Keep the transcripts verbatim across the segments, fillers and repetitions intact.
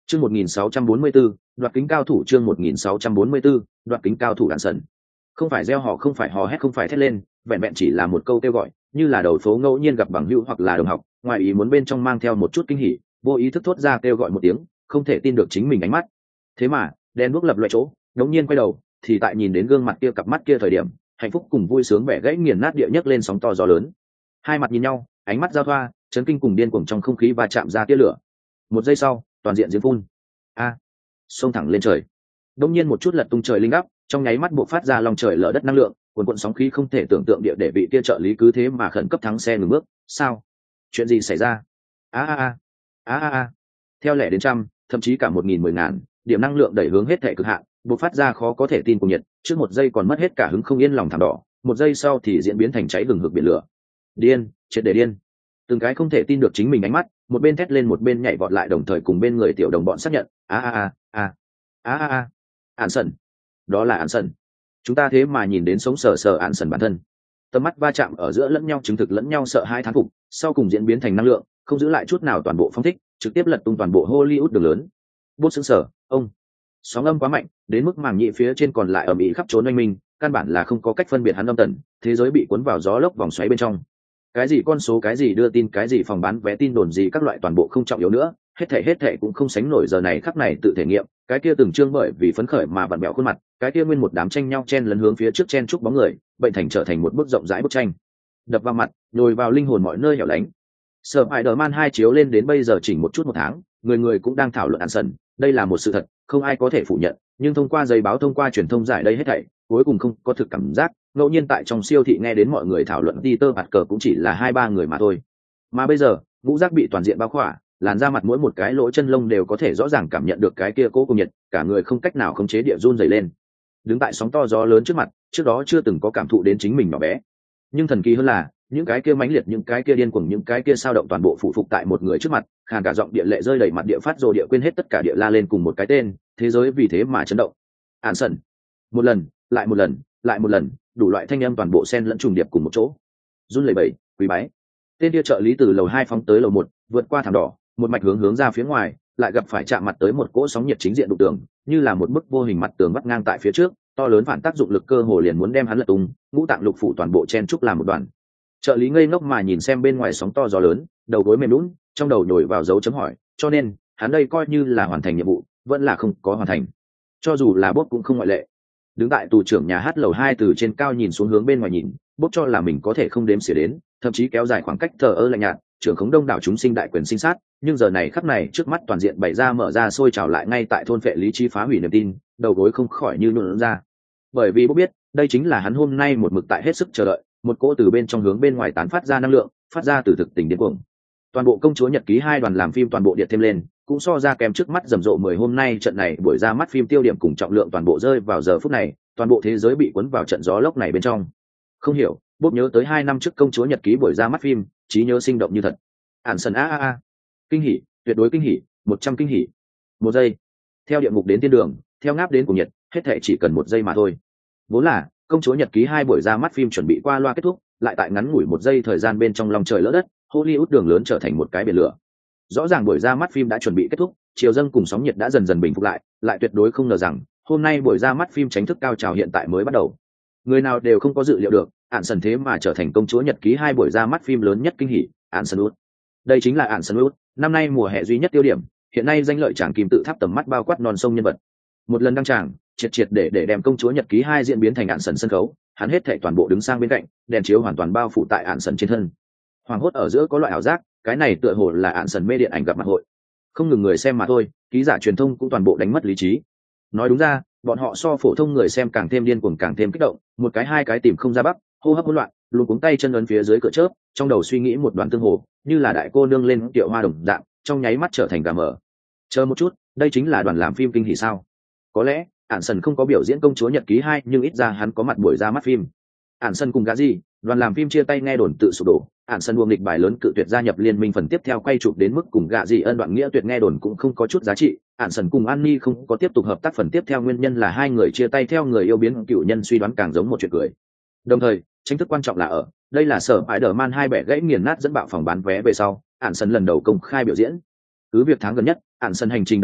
Chương một nghìn sáu trăm bốn mươi tư, đoạt kính cao thủ chương một nghìn sáu trăm bốn mươi tư, đoạt kính cao thủ đạn sần. Không phải reo hò, không phải hò hét, không phải thét lên, vẹn vẹn chỉ là một câu kêu gọi, như là đầu phố ngẫu nhiên gặp bằng hữu hoặc là đồng học, ngoài ý muốn bên trong mang theo một chút kinh hỉ, vô ý thức thốt ra kêu gọi một tiếng, không thể tin được chính mình ánh mắt. Thế mà, đen đuốc lập loại chỗ, đống nhiên quay đầu, thì tại nhìn đến gương mặt kia, cặp mắt kia thời điểm, hạnh phúc cùng vui sướng vẻ gãy nghiền nát địa nhấc lên sóng to gió lớn. Hai mặt nhìn nhau, ánh mắt giao thoa, chấn kinh cùng điên cuồng trong không khí va chạm ra tia lửa. Một giây sau, toàn diện diễm phun. A, xông thẳng lên trời. Đông nhiên một chút lật tung trời linh áp, trong nháy mắt buộc phát ra lòng trời lở đất năng lượng, cuồn cuộn sóng khí không thể tưởng tượng địa để bị kia trợ lý cứ thế mà khẩn cấp thắng xe ngừng bước. Sao? Chuyện gì xảy ra? A a a, a a a. Theo lẻ đến trăm, thậm chí cả một nghìn mười ngàn, điểm năng lượng đẩy hướng hết thể cực hạn, buộc phát ra khó có thể tin cùng nhiệt, trước một giây còn mất hết cả hứng không yên lòng thảm đỏ, một giây sau thì diễn biến thành cháy hừng hực biển lửa. Điên, triệt để điên. Từng cái không thể tin được chính mình ánh mắt, một bên thét lên một bên nhảy vọt lại, đồng thời cùng bên người tiểu đồng bọn xác nhận. A a a a a a a. Án sần, đó là án sần. Chúng ta thế mà nhìn đến sống sờ sờ án sần bản thân. Tầm mắt va chạm ở giữa lẫn nhau, chứng thực lẫn nhau sợ hai thán phục, sau cùng diễn biến thành năng lượng, không giữ lại chút nào toàn bộ phong thích, trực tiếp lật tung toàn bộ Hollywood đường lớn. Bốt sững sờ, ông. Sóng âm quá mạnh, đến mức màng nhĩ phía trên còn lại ầm ĩ khắp trốn oanh minh, căn bản là không có cách phân biệt hắn âm tần, thế giới bị cuốn vào gió lốc vòng xoáy bên trong. Cái gì con số, cái gì đưa tin, cái gì phòng bán vé tin đồn gì, các loại toàn bộ không trọng yếu nữa, hết thảy hết thảy cũng không sánh nổi giờ này khắc này tự thể nghiệm. Cái kia từng trương bởi vì phấn khởi mà vặn bẹo khuôn mặt, cái kia nguyên một đám tranh nhau chen lấn hướng phía trước chen chúc bóng người, bệnh thành trở thành một bức rộng rãi bức tranh, đập vào mặt, nhồi vào linh hồn mọi nơi hẻo lánh. Spider-Man hai chiếu lên đến bây giờ chỉnh một chút một tháng, người người cũng đang thảo luận án sần, đây là một sự thật, không ai có thể phủ nhận, nhưng thông qua giấy báo, thông qua truyền thông giải đây hết thảy, cuối cùng không có thực cảm giác. Ngẫu nhiên tại trong siêu thị nghe đến mọi người thảo luận Peter Parker cũng chỉ là hai ba người mà thôi. Mà bây giờ, ngũ giác bị toàn diện bao khỏa, làn da mặt mỗi một cái lỗ chân lông đều có thể rõ ràng cảm nhận được cái kia cố cùng nhiệt, cả người không cách nào khống chế địa run rẩy lên. Đứng tại sóng to gió lớn trước mặt, trước đó chưa từng có cảm thụ đến chính mình nhỏ bé. Nhưng thần kỳ hơn là, những cái kia mãnh liệt, những cái kia điên cuồng, những cái kia sao động toàn bộ phụ phục tại một người trước mặt, khàn cả giọng địa lệ rơi đầy mặt địa phát rồi địa quên hết tất cả địa la lên cùng một cái tên, thế giới vì thế mà chấn động. Án sần. Một lần, lại một lần, lại một lần, đủ loại thanh âm toàn bộ xen lẫn trùng điệp cùng một chỗ. Run lẩy bẩy, quý bái. Tên kia trợ lý từ lầu hai phóng tới lầu một, vượt qua thảm đỏ, một mạch hướng hướng ra phía ngoài, lại gặp phải chạm mặt tới một cỗ sóng nhiệt chính diện đụng tường, như là một bức vô hình mặt tường vắt ngang tại phía trước, to lớn phản tác dụng lực cơ hồ liền muốn đem hắn lật tung, ngũ tạng lục phủ toàn bộ chen chúc làm một đoàn. Trợ lý ngây ngốc mà nhìn xem bên ngoài sóng to gió lớn, đầu gối mềm lún, trong đầu nhồi vào dấu chấm hỏi, cho nên, hắn đây coi như là hoàn thành nhiệm vụ, vẫn là không có hoàn thành. Cho dù là Bob cũng không ngoại lệ. Đứng tại tù trưởng nhà hát lầu hai từ trên cao nhìn xuống hướng bên ngoài nhìn, Bob cho là mình có thể không đếm xỉa đến, thậm chí kéo dài khoảng cách thờ ơ lạnh nhạt, trưởng khống đông đảo chúng sinh đại quyền sinh sát, nhưng giờ này khắc này trước mắt toàn diện bày ra mở ra sôi trào lại ngay tại thôn phệ lý trí phá hủy niềm tin, đầu gối không khỏi như nhuộn ra. Bởi vì Bob biết, đây chính là hắn hôm nay một mực tại hết sức chờ đợi, một cỗ từ bên trong hướng bên ngoài tán phát ra năng lượng, phát ra từ thực tình điên cuồng. Toàn bộ công chúa nhật ký hai đoàn làm phim toàn bộ điện thêm lên, cũng so ra kém trước mắt rầm rộ mười hôm nay trận này buổi ra mắt phim tiêu điểm cùng trọng lượng toàn bộ rơi vào giờ phút này, toàn bộ thế giới bị cuốn vào trận gió lốc này bên trong. Không hiểu, Bob nhớ tới hai năm trước công chúa nhật ký buổi ra mắt phim, trí nhớ sinh động như thật. Ản sần a a a, kinh hỉ, tuyệt đối kinh hỉ, một trăm kinh hỉ. Một giây, theo địa ngục đến thiên đường, theo ngáp đến cùng nhiệt, hết thảy chỉ cần một giây mà thôi. Vốn là công chúa nhật ký hai buổi ra mắt phim chuẩn bị qua loa kết thúc, lại tại ngắn ngủi một giây thời gian bên trong lòng trời lỡ đất, Hollywood đường lớn trở thành một cái biển lửa. Rõ ràng buổi ra mắt phim đã chuẩn bị kết thúc, chiều dâng cùng sóng nhiệt đã dần dần bình phục lại, lại tuyệt đối không ngờ rằng hôm nay buổi ra mắt phim chính thức cao trào hiện tại mới bắt đầu. Người nào đều không có dự liệu được, Ản sần thế mà trở thành công chúa nhật ký hai buổi ra mắt phim lớn nhất kinh hỉ. Ản sần út, đây chính là Ản sần út, năm nay mùa hè duy nhất tiêu điểm, hiện nay danh lợi tràng kim tự tháp tầm mắt bao quát non sông nhân vật. Một lần đăng tràng, triệt triệt để để đem công chúa nhật ký hai diễn biến thành Ản sần sân khấu, hắn hết thảy toàn bộ đứng sang bên cạnh, đèn chiếu hoàn toàn bao phủ tại Ản sần trên thân. Hoàng hốt ở giữa có loại ảo giác, cái này tựa hồ là Ản sần mê điện ảnh gặp mặt hội. Không ngừng người xem mà thôi, ký giả truyền thông cũng toàn bộ đánh mất lý trí. Nói đúng ra, bọn họ so phổ thông người xem càng thêm điên cuồng, càng thêm kích động, một cái hai cái tìm không ra bắc, hô hấp hỗn loạn, luống cuống tay chân ấn phía dưới cửa chớp, trong đầu suy nghĩ một đoàn tương hồ, như là đại cô nương lên tiệu hoa đồng dạng, trong nháy mắt trở thành gà mờ. Chờ một chút, đây chính là đoàn làm phim kinh hỉ sao? Có lẽ Ản sần không có biểu diễn công chúa nhật ký hai, nhưng ít ra hắn có mặt buổi ra mắt phim. Ản sần cùng gã gì, đoàn làm phim chia tay nghe đồn tự sụp đổ. Ản sần buông lịch bài lớn cự tuyệt gia nhập liên minh phần tiếp theo quay chụp đến mức cùng gã gì ân đoạn nghĩa tuyệt nghe đồn cũng không có chút giá trị. Ản sần cùng Annie không có tiếp tục hợp tác phần tiếp theo, nguyên nhân là hai người chia tay theo người yêu biến cựu nhân suy đoán càng giống một chuyện cười. Đồng thời chính thức quan trọng là ở đây là sở Spider-Man hai bẻ gãy nghiền nát dẫn bạo phòng bán vé về sau, Ản sần lần đầu công khai biểu diễn. Cứ việc tháng gần nhất Ản sần hành trình đầy lúc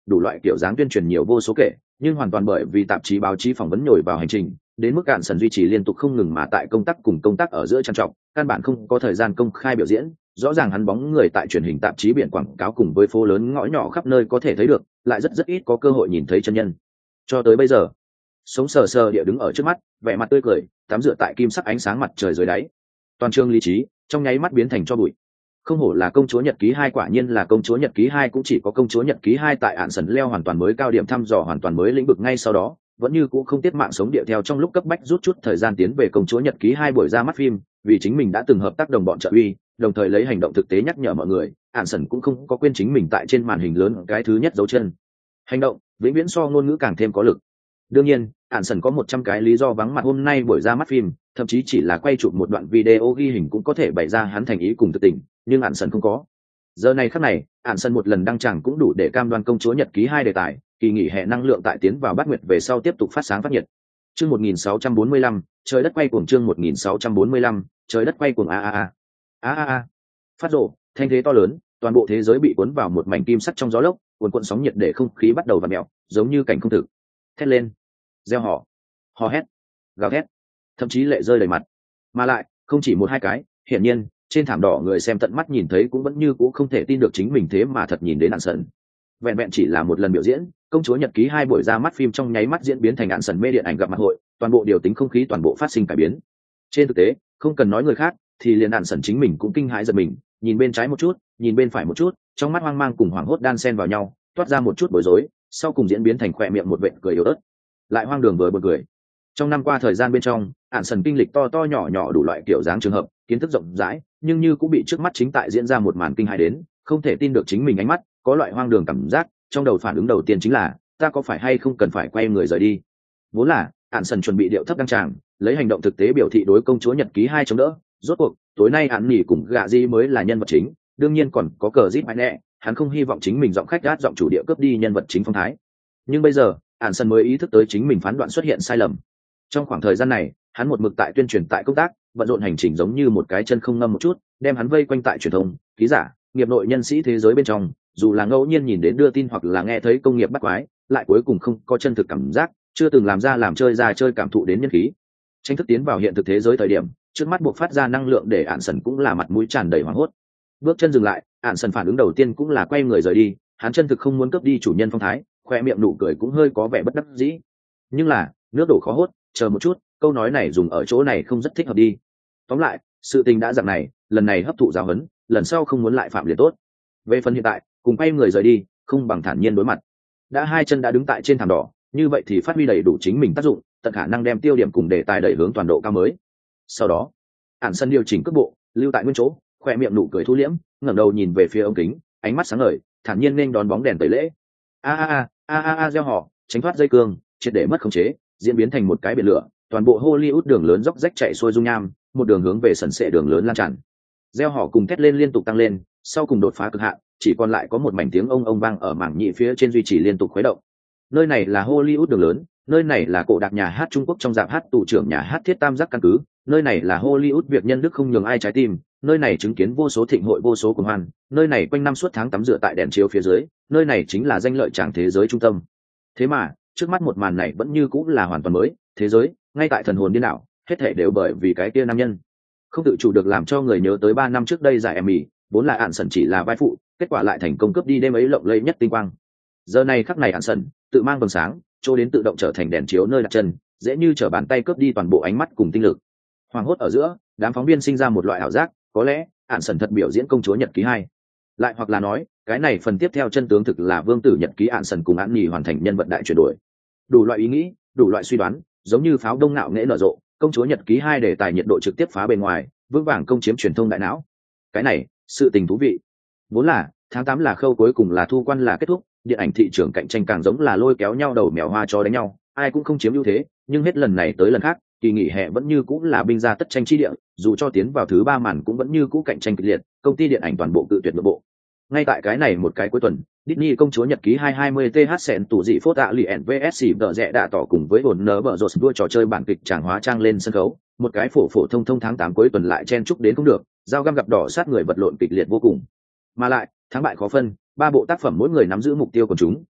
đủ loại kiểu dáng tuyên truyền nhiều vô số kể, nhưng hoàn toàn bởi vì tạp chí báo chí phỏng vấn nhồi vào hành trình, đến mức Ạn Sần duy trì liên tục không ngừng mà tại công tác cùng công tác ở giữa trang trọng, căn bản không có thời gian công khai biểu diễn. Rõ ràng hắn bóng người tại truyền hình tạp chí biển quảng cáo cùng với phố lớn ngõ nhỏ khắp nơi có thể thấy được, lại rất rất ít có cơ hội nhìn thấy chân nhân. Cho tới bây giờ, sống sờ sờ địa đứng ở trước mắt, vẻ mặt tươi cười, tắm rửa tại kim sắc ánh sáng mặt trời dưới đáy, toàn trường lý trí trong nháy mắt biến thành cho bụi. Không hổ là công chúa nhật ký hai, quả nhiên là công chúa nhật ký hai, cũng chỉ có công chúa nhật ký hai tại Ạn Sần leo hoàn toàn mới cao điểm thăm dò hoàn toàn mới lĩnh vực ngay sau đó, vẫn như cũ không tiết mạng sống địa theo trong lúc cấp bách rút chút thời gian tiến về công chúa nhật ký hai buổi ra mắt phim, vì chính mình đã từng hợp tác đồng bọn trợ uy, đồng thời lấy hành động thực tế nhắc nhở mọi người. Ạn Sần cũng không có quên chính mình tại trên màn hình lớn cái thứ nhất dấu chân. Hành động vĩnh viễn so ngôn ngữ càng thêm có lực. Đương nhiên, Ạn Sần có một trăm cái lý do vắng mặt hôm nay buổi ra mắt phim, thậm chí chỉ là quay chụp một đoạn video ghi hình cũng có thể bày ra hắn thành ý cùng thực tình, nhưng Ạn Sần không có. Giờ này khắc này, Ạn Sần một lần đăng tràng cũng đủ để cam đoan công chúa nhật ký hai đề tài, kỳ nghỉ hè năng lượng tại tiến vào bát nguyệt về sau tiếp tục phát sáng phát nhiệt. Chương một nghìn sáu trăm bốn mươi lăm, trời đất quay cuồng. Chương một nghìn sáu trăm bốn mươi lăm, trời đất quay cuồng. A a a. A a a. Phát rồ, thanh thế to lớn, toàn bộ thế giới bị cuốn vào một mảnh kim sắc trong gió lốc, cuồn cuộn sóng nhiệt để không khí bắt đầu vặn mèo, giống như cảnh không thực. Thét lên, reo hò, hò hét, gào thét, thậm chí lệ rơi đầy mặt. Mà lại, không chỉ một hai cái, hiển nhiên, trên thảm đỏ người xem tận mắt nhìn thấy cũng vẫn như cũ không thể tin được chính mình thế mà thật nhìn đến Ạn Sần. Vẹn vẹn chỉ là một lần biểu diễn, công chúa nhật ký hai buổi ra mắt phim trong nháy mắt diễn biến thành Ạn Sần mê điện ảnh gặp mặt hội, toàn bộ điều tính không khí toàn bộ phát sinh cải biến. Trên thực tế, không cần nói người khác, thì liền Ạn Sần chính mình cũng kinh hãi giật mình, nhìn bên trái một chút, nhìn bên phải một chút, trong mắt hoang mang cùng hoảng hốt đan xen vào nhau, toát ra một chút bối rối, sau cùng diễn biến thành khỏe miệng một vệt cười yếu ớt. Lại hoang đường vừa buồn cười. Trong năm qua thời gian bên trong, Ạn Sần kinh lịch to to nhỏ nhỏ đủ loại kiểu dáng trường hợp, kiến thức rộng rãi, nhưng như cũng bị trước mắt chính tại diễn ra một màn kinh hãi đến, không thể tin được chính mình ánh mắt, có loại hoang đường cảm giác. Trong đầu phản ứng đầu tiên chính là, ta có phải hay không cần phải quay người rời đi. Vốn là Ạn Sần chuẩn bị điệu thấp đăng tràng, lấy hành động thực tế biểu thị đối công chúa nhật ký hai chống đỡ. Rốt cuộc tối nay Ạn Nỉ cùng Gạ Di mới là nhân vật chính, đương nhiên còn có cờ Zip Mãi Nẹ, hắn không hy vọng chính mình giọng khách gát giọng chủ địa cướp đi nhân vật chính phong thái. Nhưng bây giờ Ạn Sần mới ý thức tới chính mình phán đoạn xuất hiện sai lầm. Trong khoảng thời gian này, hắn một mực tại tuyên truyền tại công tác, bận rộn hành trình giống như một cái chân không ngâm một chút, đem hắn vây quanh tại truyền thông, ký giả, nghiệp nội nhân sĩ thế giới bên trong, dù là ngẫu nhiên nhìn đến đưa tin hoặc là nghe thấy công nghiệp bắt quái, lại cuối cùng không có chân thực cảm giác, chưa từng làm ra làm chơi ra chơi cảm thụ đến nhân khí. Tranh thức tiến vào hiện thực thế giới thời điểm, trước mắt buộc phát ra năng lượng để Ạn Sần cũng là mặt mũi tràn đầy hoảng hốt. Bước chân dừng lại, Ạn Sần phản ứng đầu tiên cũng là quay người rời đi, hắn chân thực không muốn cướp đi chủ nhân phong thái, khoe miệng nụ cười cũng hơi có vẻ bất đắc dĩ. Nhưng là, nước đổ khó hốt, chờ một chút, câu nói này dùng ở chỗ này không rất thích hợp đi. Tóm lại, sự tình đã dạng này, lần này hấp thụ giáo huấn, lần sau không muốn lại phạm liền tốt. Về phần hiện tại, cùng quay người rời đi, không bằng thản nhiên đối mặt. Đã hai chân đã đứng tại trên thảm đỏ, như vậy thì phát huy đầy đủ chính mình tác dụng, tận khả năng đem tiêu điểm cùng đề tài đẩy hướng toàn độ cao mới. Sau đó, Ạn Sần điều chỉnh cước bộ, lưu tại nguyên chỗ, khoe miệng nụ cười thu liễm, ngẩng đầu nhìn về phía ống kính, ánh mắt sáng ngời, thản nhiên nên đón bóng đèn tẩy lễ. A a a, a a a reo hò, tránh thoát dây cương, triệt để mất khống chế, diễn biến thành một cái biển lửa, toàn bộ Hollywood đường lớn dốc rách chạy xuôi dung nham, một đường hướng về sần sệ đường lớn lan tràn. Reo hò cùng thét lên liên tục tăng lên, sau cùng đột phá cực hạn, chỉ còn lại có một mảnh tiếng ông ông vang ở mảng nhị phía trên duy trì liên tục khuấy động. Nơi này là Hollywood đường lớn, nơi này là cổ đặc nhà hát Trung Quốc trong dạp hát tù trưởng nhà hát Thiết Tam Giác căn cứ, nơi này là Hollywood việc nhân đức không nhường ai trái tim, nơi này chứng kiến vô số thịnh hội vô số cuồng hoan, nơi này quanh năm suốt tháng tắm rửa tại đèn chiếu phía dưới, nơi này chính là danh lợi tràng thế giới trung tâm. Thế mà, trước mắt một màn này vẫn như cũng là hoàn toàn mới, thế giới, ngay tại thần hồn điên đảo, hết thảy đều bởi vì cái kia nam nhân. Không tự chủ được làm cho người nhớ tới ba năm trước đây giải Emmy, vốn là Ạn Sần chỉ là vai phụ, kết quả lại thành công cướp đi đêm ấy lộng lẫy nhất tinh quang. Giờ này khắc này Ạn Sần tự mang vầng sáng, chỗ đến tự động trở thành đèn chiếu nơi đặt chân, dễ như trở bàn tay cướp đi toàn bộ ánh mắt cùng tinh lực. Hoàng hốt ở giữa, đám phóng viên sinh ra một loại ảo giác, có lẽ Ạn Sần thật biểu diễn công chúa nhật ký hai. Lại hoặc là nói, cái này phần tiếp theo chân tướng thực là vương tử nhật ký Ạn Sần cùng Ạn Nhi hoàn thành nhân vật đại chuyển đổi. Đủ loại ý nghĩ, đủ loại suy đoán, giống như pháo đông ngạo nghễ nở rộ, công chúa nhật ký hai đề tài nhiệt độ trực tiếp phá bề ngoài, vững vàng công chiếm truyền thông đại não. Cái này, sự tình thú vị. Vốn là, tháng tám là khâu cuối cùng là thu quan là kết thúc, điện ảnh thị trường cạnh tranh càng giống là lôi kéo nhau đầu mèo hoa chó đánh nhau, ai cũng không chiếm ưu thế, nhưng hết lần này tới lần khác, kỳ nghỉ hè vẫn như cũng là binh ra tất tranh chi địa, dù cho tiến vào thứ ba màn cũng vẫn như cũ cạnh tranh kịch liệt, công ty điện ảnh toàn bộ cự tuyệt nội bộ. Ngay tại cái này một cái cuối tuần, Disney công chúa nhật ký hai hai mươi th sẹn tủ dị phốt tạ lì ẻn vê ét xì đỡ rẽ đã tỏ cùng với ổn nở bở rột đua trò chơi bản kịch tràng hóa trang lên sân khấu, một cái phổ phổ thông thông tháng tám cuối tuần lại chen chúc đến không được, dao găm gặp đỏ sát người vật lộn kịch liệt vô cùng. Mà lại, thắng bại khó phân, ba bộ tác phẩm mỗi người nắm giữ mục tiêu của chúng,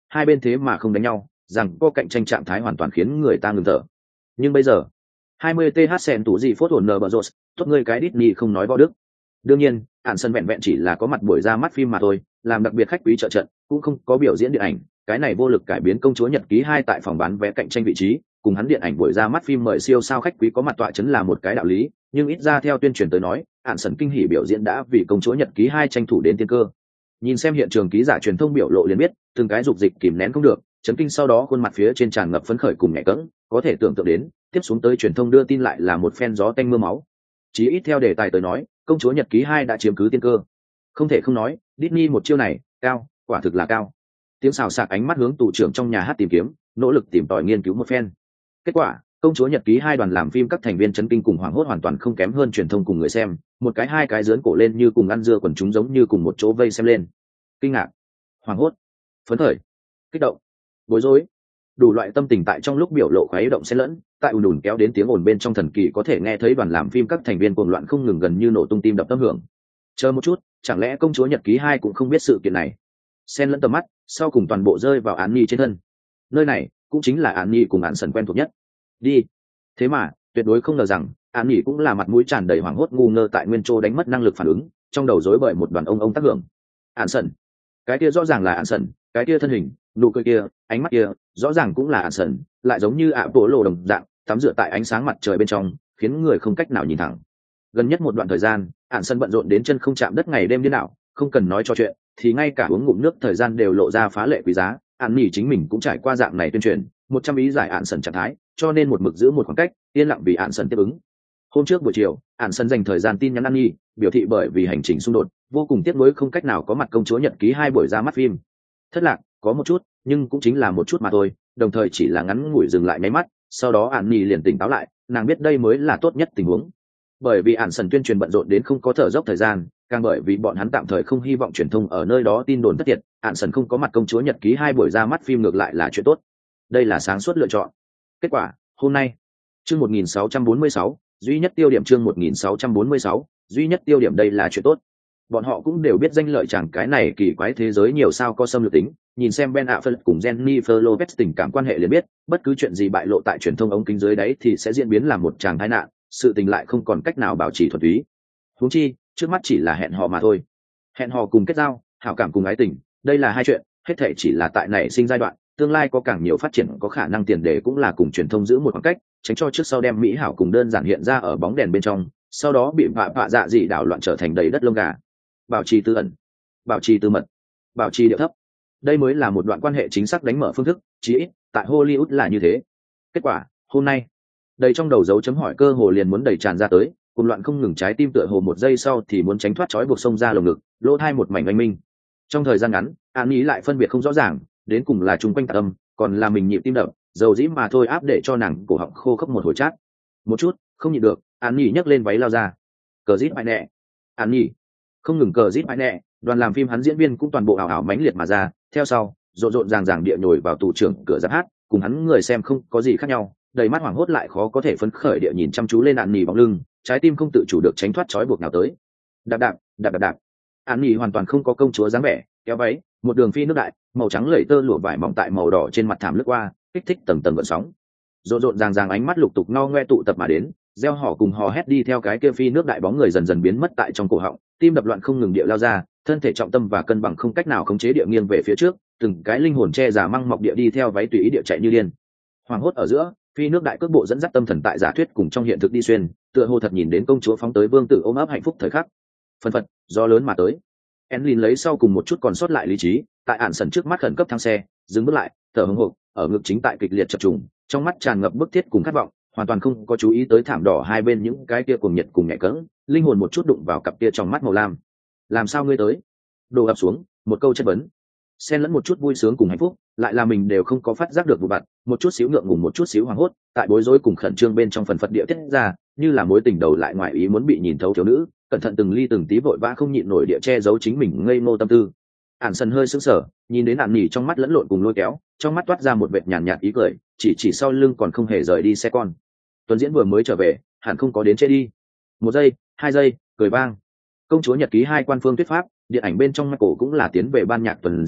hai bên thế mà không đánh nhau, rằng có cạnh tranh trạng thái hoàn toàn khiến người ta ngừng thở. Nhưng bây giờ hai mươi th sen tủ gì phốt hồn nờ bờ rột, tốt ngươi cái Disney không nói võ đức. Đương nhiên ạn sân vẹn vẹn chỉ là có mặt buổi ra mắt phim mà thôi, làm đặc biệt khách quý trợ trận, cũng không có biểu diễn điện ảnh. Cái này vô lực cải biến công chúa nhật ký hai tại phòng bán vé cạnh tranh vị trí, cùng hắn điện ảnh buổi ra mắt phim mời siêu sao khách quý có mặt tọa chấn là một cái đạo lý, nhưng ít ra theo tuyên truyền tới nói, ạn sân kinh hỉ biểu diễn đã vì công chúa nhật ký hai tranh thủ đến tiên cơ. Nhìn xem hiện trường ký giả truyền thông biểu lộ liền biết, từng cái dục dịch kìm nén không được, chấn kinh sau đó khuôn mặt phía trên tràn ngập phấn khởi cùng nhẹ cẫng, có thể tưởng tượng đến, tiếp xuống tới truyền thông đưa tin lại là một phen gió tanh mưa máu. Chí ít theo đề tài tới nói, công chúa nhật ký hai đã chiếm cứ tiên cơ. Không thể không nói, Disney một chiêu này, cao, quả thực là cao. Tiếng xào xạc ánh mắt hướng tù trưởng trong nhà hát tìm kiếm, nỗ lực tìm tòi nghiên cứu một phen. Kết quả, công chúa nhật ký hai đoàn làm phim các thành viên chấn kinh cùng hoảng hốt hoàn toàn không kém hơn truyền thông cùng người xem, một cái hai cái dướn cổ lên như cùng ăn dưa quần chúng giống như cùng một chỗ vây xem lên. Kinh ngạc, hoảng hốt, phấn khởi, kích động, bối rối, đủ loại tâm tình tại trong lúc biểu lộ khuấy động xen lẫn, tại ùn ùn kéo đến tiếng ồn bên trong thần kỳ có thể nghe thấy đoàn làm phim các thành viên cuồng loạn không ngừng, gần như nổ tung tim đập tâm hưởng. Chờ một chút, chẳng lẽ công chúa nhật ký hai cũng không biết sự kiện này? Xen lẫn tầm mắt, sau cùng toàn bộ rơi vào Án Nhi trên thân. Nơi này cũng chính là Án Nhi cùng Án Sần quen thuộc nhất. Đi. Thế mà, tuyệt đối không ngờ rằng, Án Nhi cũng là mặt mũi tràn đầy hoảng hốt ngu ngơ tại nguyên chỗ đánh mất năng lực phản ứng, trong đầu rối bời một đoàn ông ông tác hưởng. Án Sần, cái kia rõ ràng là Án Sần, cái kia thân hình, nụ cười kia, ánh mắt kia, rõ ràng cũng là Án Sần, lại giống như ạ bộ lộ đồng dạng, tắm rửa tại ánh sáng mặt trời bên trong, khiến người không cách nào nhìn thẳng. Gần nhất một đoạn thời gian, Án Sần bận rộn đến chân không chạm đất ngày đêm điên đảo, không cần nói cho chuyện, thì ngay cả uống ngụm nước thời gian đều lộ ra phá lệ quý giá. Án Nhi chính mình cũng trải qua dạng này tuyên truyền, một trăm ý giải Án Sần trạng thái, cho nên một mực giữ một khoảng cách, yên lặng vì Án Sần tiếp ứng. Hôm trước buổi chiều, Án Sần dành thời gian tin nhắn Án Nhi, biểu thị bởi vì hành trình xung đột, vô cùng tiếc nuối không cách nào có mặt công chúa nhật ký hai buổi ra mắt phim. Thất lạc, có một chút, nhưng cũng chính là một chút mà thôi, đồng thời chỉ là ngắn ngủi dừng lại nháy mắt, sau đó Án Nhi liền tỉnh táo lại, nàng biết đây mới là tốt nhất tình huống. Bởi vì Án Sần tuyên truyền bận rộn đến không có thở dốc thời gian, càng bởi vì bọn hắn tạm thời không hy vọng truyền thông ở nơi đó tin đồn thất thiệt, Án Sần không có mặt công chúa nhật ký hai buổi ra mắt phim ngược lại là chuyện tốt. Đây là sáng suốt lựa chọn. Kết quả, hôm nay, chương một nghìn sáu trăm bốn mươi sáu, duy nhất tiêu điểm chương một nghìn sáu trăm bốn mươi sáu, duy nhất tiêu điểm đây là chuyện tốt. Bọn họ cũng đều biết danh lợi chẳng cái này kỳ quái thế giới nhiều sao có xâm lược tính, nhìn xem Ben Affleck cùng Jennifer Lopez tình cảm quan hệ liền biết, bất cứ chuyện gì bại lộ tại truyền thông ống kính dưới đấy thì sẽ diễn biến làm một tràng tai nạn, sự tình lại không còn cách nào bảo trì thuần túy. Huống chi, trước mắt chỉ là hẹn hò mà thôi. Hẹn hò cùng kết giao, hảo cảm cùng ái tình, đây là hai chuyện, hết thảy chỉ là tại nảy sinh giai đoạn, tương lai có càng nhiều phát triển có khả năng tiền đề cũng là cùng truyền thông giữ một khoảng cách, tránh cho trước sau đem mỹ hảo cùng đơn giản hiện ra ở bóng đèn bên trong, sau đó bị vạ vạ dạ dị đảo loạn trở thành đầy đất lông gà. Bảo trì tư ẩn, bảo trì tư mật, bảo trì điệu thấp, đây mới là một đoạn quan hệ chính xác đánh mở phương thức, chí ít tại Hollywood là như thế. Kết quả hôm nay, đầy trong đầu dấu chấm hỏi cơ hồ liền muốn đầy tràn ra tới, cùng loạn không ngừng, trái tim tựa hồ một giây sau thì muốn tránh thoát trói buộc sông ra lồng ngực, lỗ thai một mảnh oanh minh. Trong thời gian ngắn, Án Ý lại phân biệt không rõ ràng, đến cùng là chung quanh tạc âm, còn là mình nhịp tim đập, dầu dĩ mà thôi áp để cho nàng cổ họng khô khốc một hồi chát. Một chút, không nhịn được, Án Ý nhấc lên váy lao ra. Cờ rít mãi nẹ. Án Ý. Không ngừng cờ rít mãi nẹ, đoàn làm phim hắn diễn viên cũng toàn bộ ảo ảo mãnh liệt mà ra, theo sau, rộn rộn ràng ràng địa nhồi vào tù trưởng cửa giáp hát, cùng hắn người xem không có gì khác nhau, đầy mắt hoảng hốt lại khó có thể phấn khởi địa nhìn chăm chú lên Án Nhi bóng lưng, trái tim không tự chủ được tránh thoát trói buộc nào tới. Đạp đạp, đạp đạp đạp. Án Nhi hoàn toàn không có công chúa dáng vẻ, kéo váy, một đường phi nước đại, màu trắng lẩy tơ lụa vải mỏng tại màu đỏ trên mặt thảm lướt qua, kích thích tầng tầng gợn sóng. Rộn rộn ràng ràng ánh mắt lục tục no ngoe tụ tập mà đến, reo hò cùng hò hét đi theo cái kia phi nước đại bóng người dần dần biến mất tại trong cổ họng, tim đập loạn không ngừng địa lao ra, thân thể trọng tâm và cân bằng không cách nào khống chế địa nghiêng về phía trước, từng cái linh hồn che giả măng mọc địa đi theo váy tùy ý địa chạy như điên. Hoàng hốt ở giữa, phi nước đại cước bộ dẫn dắt tâm thần tại giả thuyết cùng trong hiện thực đi xuyên, tựa hồ thật nhìn đến công chúa phóng tới vương tử ôm ấp hạnh phúc thời khắc. Phân phật, gió lớn mà tới. Enlin lấy sau cùng một chút còn sót lại lý trí, tại Án Sần trước mắt khẩn cấp thang xe, dừng bước lại, thở hổn hộc, ở ngực chính tại kịch liệt chập trùng, trong mắt tràn ngập bức thiết cùng khát vọng, hoàn toàn không có chú ý tới thảm đỏ hai bên những cái kia cùng nhiệt cùng nhẹ cẫng, linh hồn một chút đụng vào cặp kia trong mắt màu lam. Làm sao ngươi tới? Đồ ập xuống, một câu chất vấn, xen lẫn một chút vui sướng cùng hạnh phúc, lại là mình đều không có phát giác được vụ vặt, một chút xíu ngượng ngùng một chút xíu hoảng hốt, tại bối rối cùng khẩn trương bên trong phần phật địa tiết ra, như là mối tình đầu lại ngoài ý muốn bị nhìn thấu thiếu nữ, cẩn thận từng ly từng tí vội vã không nhịn nổi địa che giấu chính mình ngây ngô tâm tư. Án Sần hơi sững sờ, nhìn đến Án Nhi trong mắt lẫn lộn cùng lôi kéo, trong mắt toát ra một vệt nhàn nhạt ý cười, chỉ chỉ sau lưng còn không hề rời đi xe con. Tuấn diễn vừa mới trở về, hẳn không có đến chết đi. Một giây, hai giây, cười vang. Công chúa nhật ký hai quan phương thuyết pháp, điện ảnh bên trong Michael cũng là tiến về ban nhạc tuần diễn,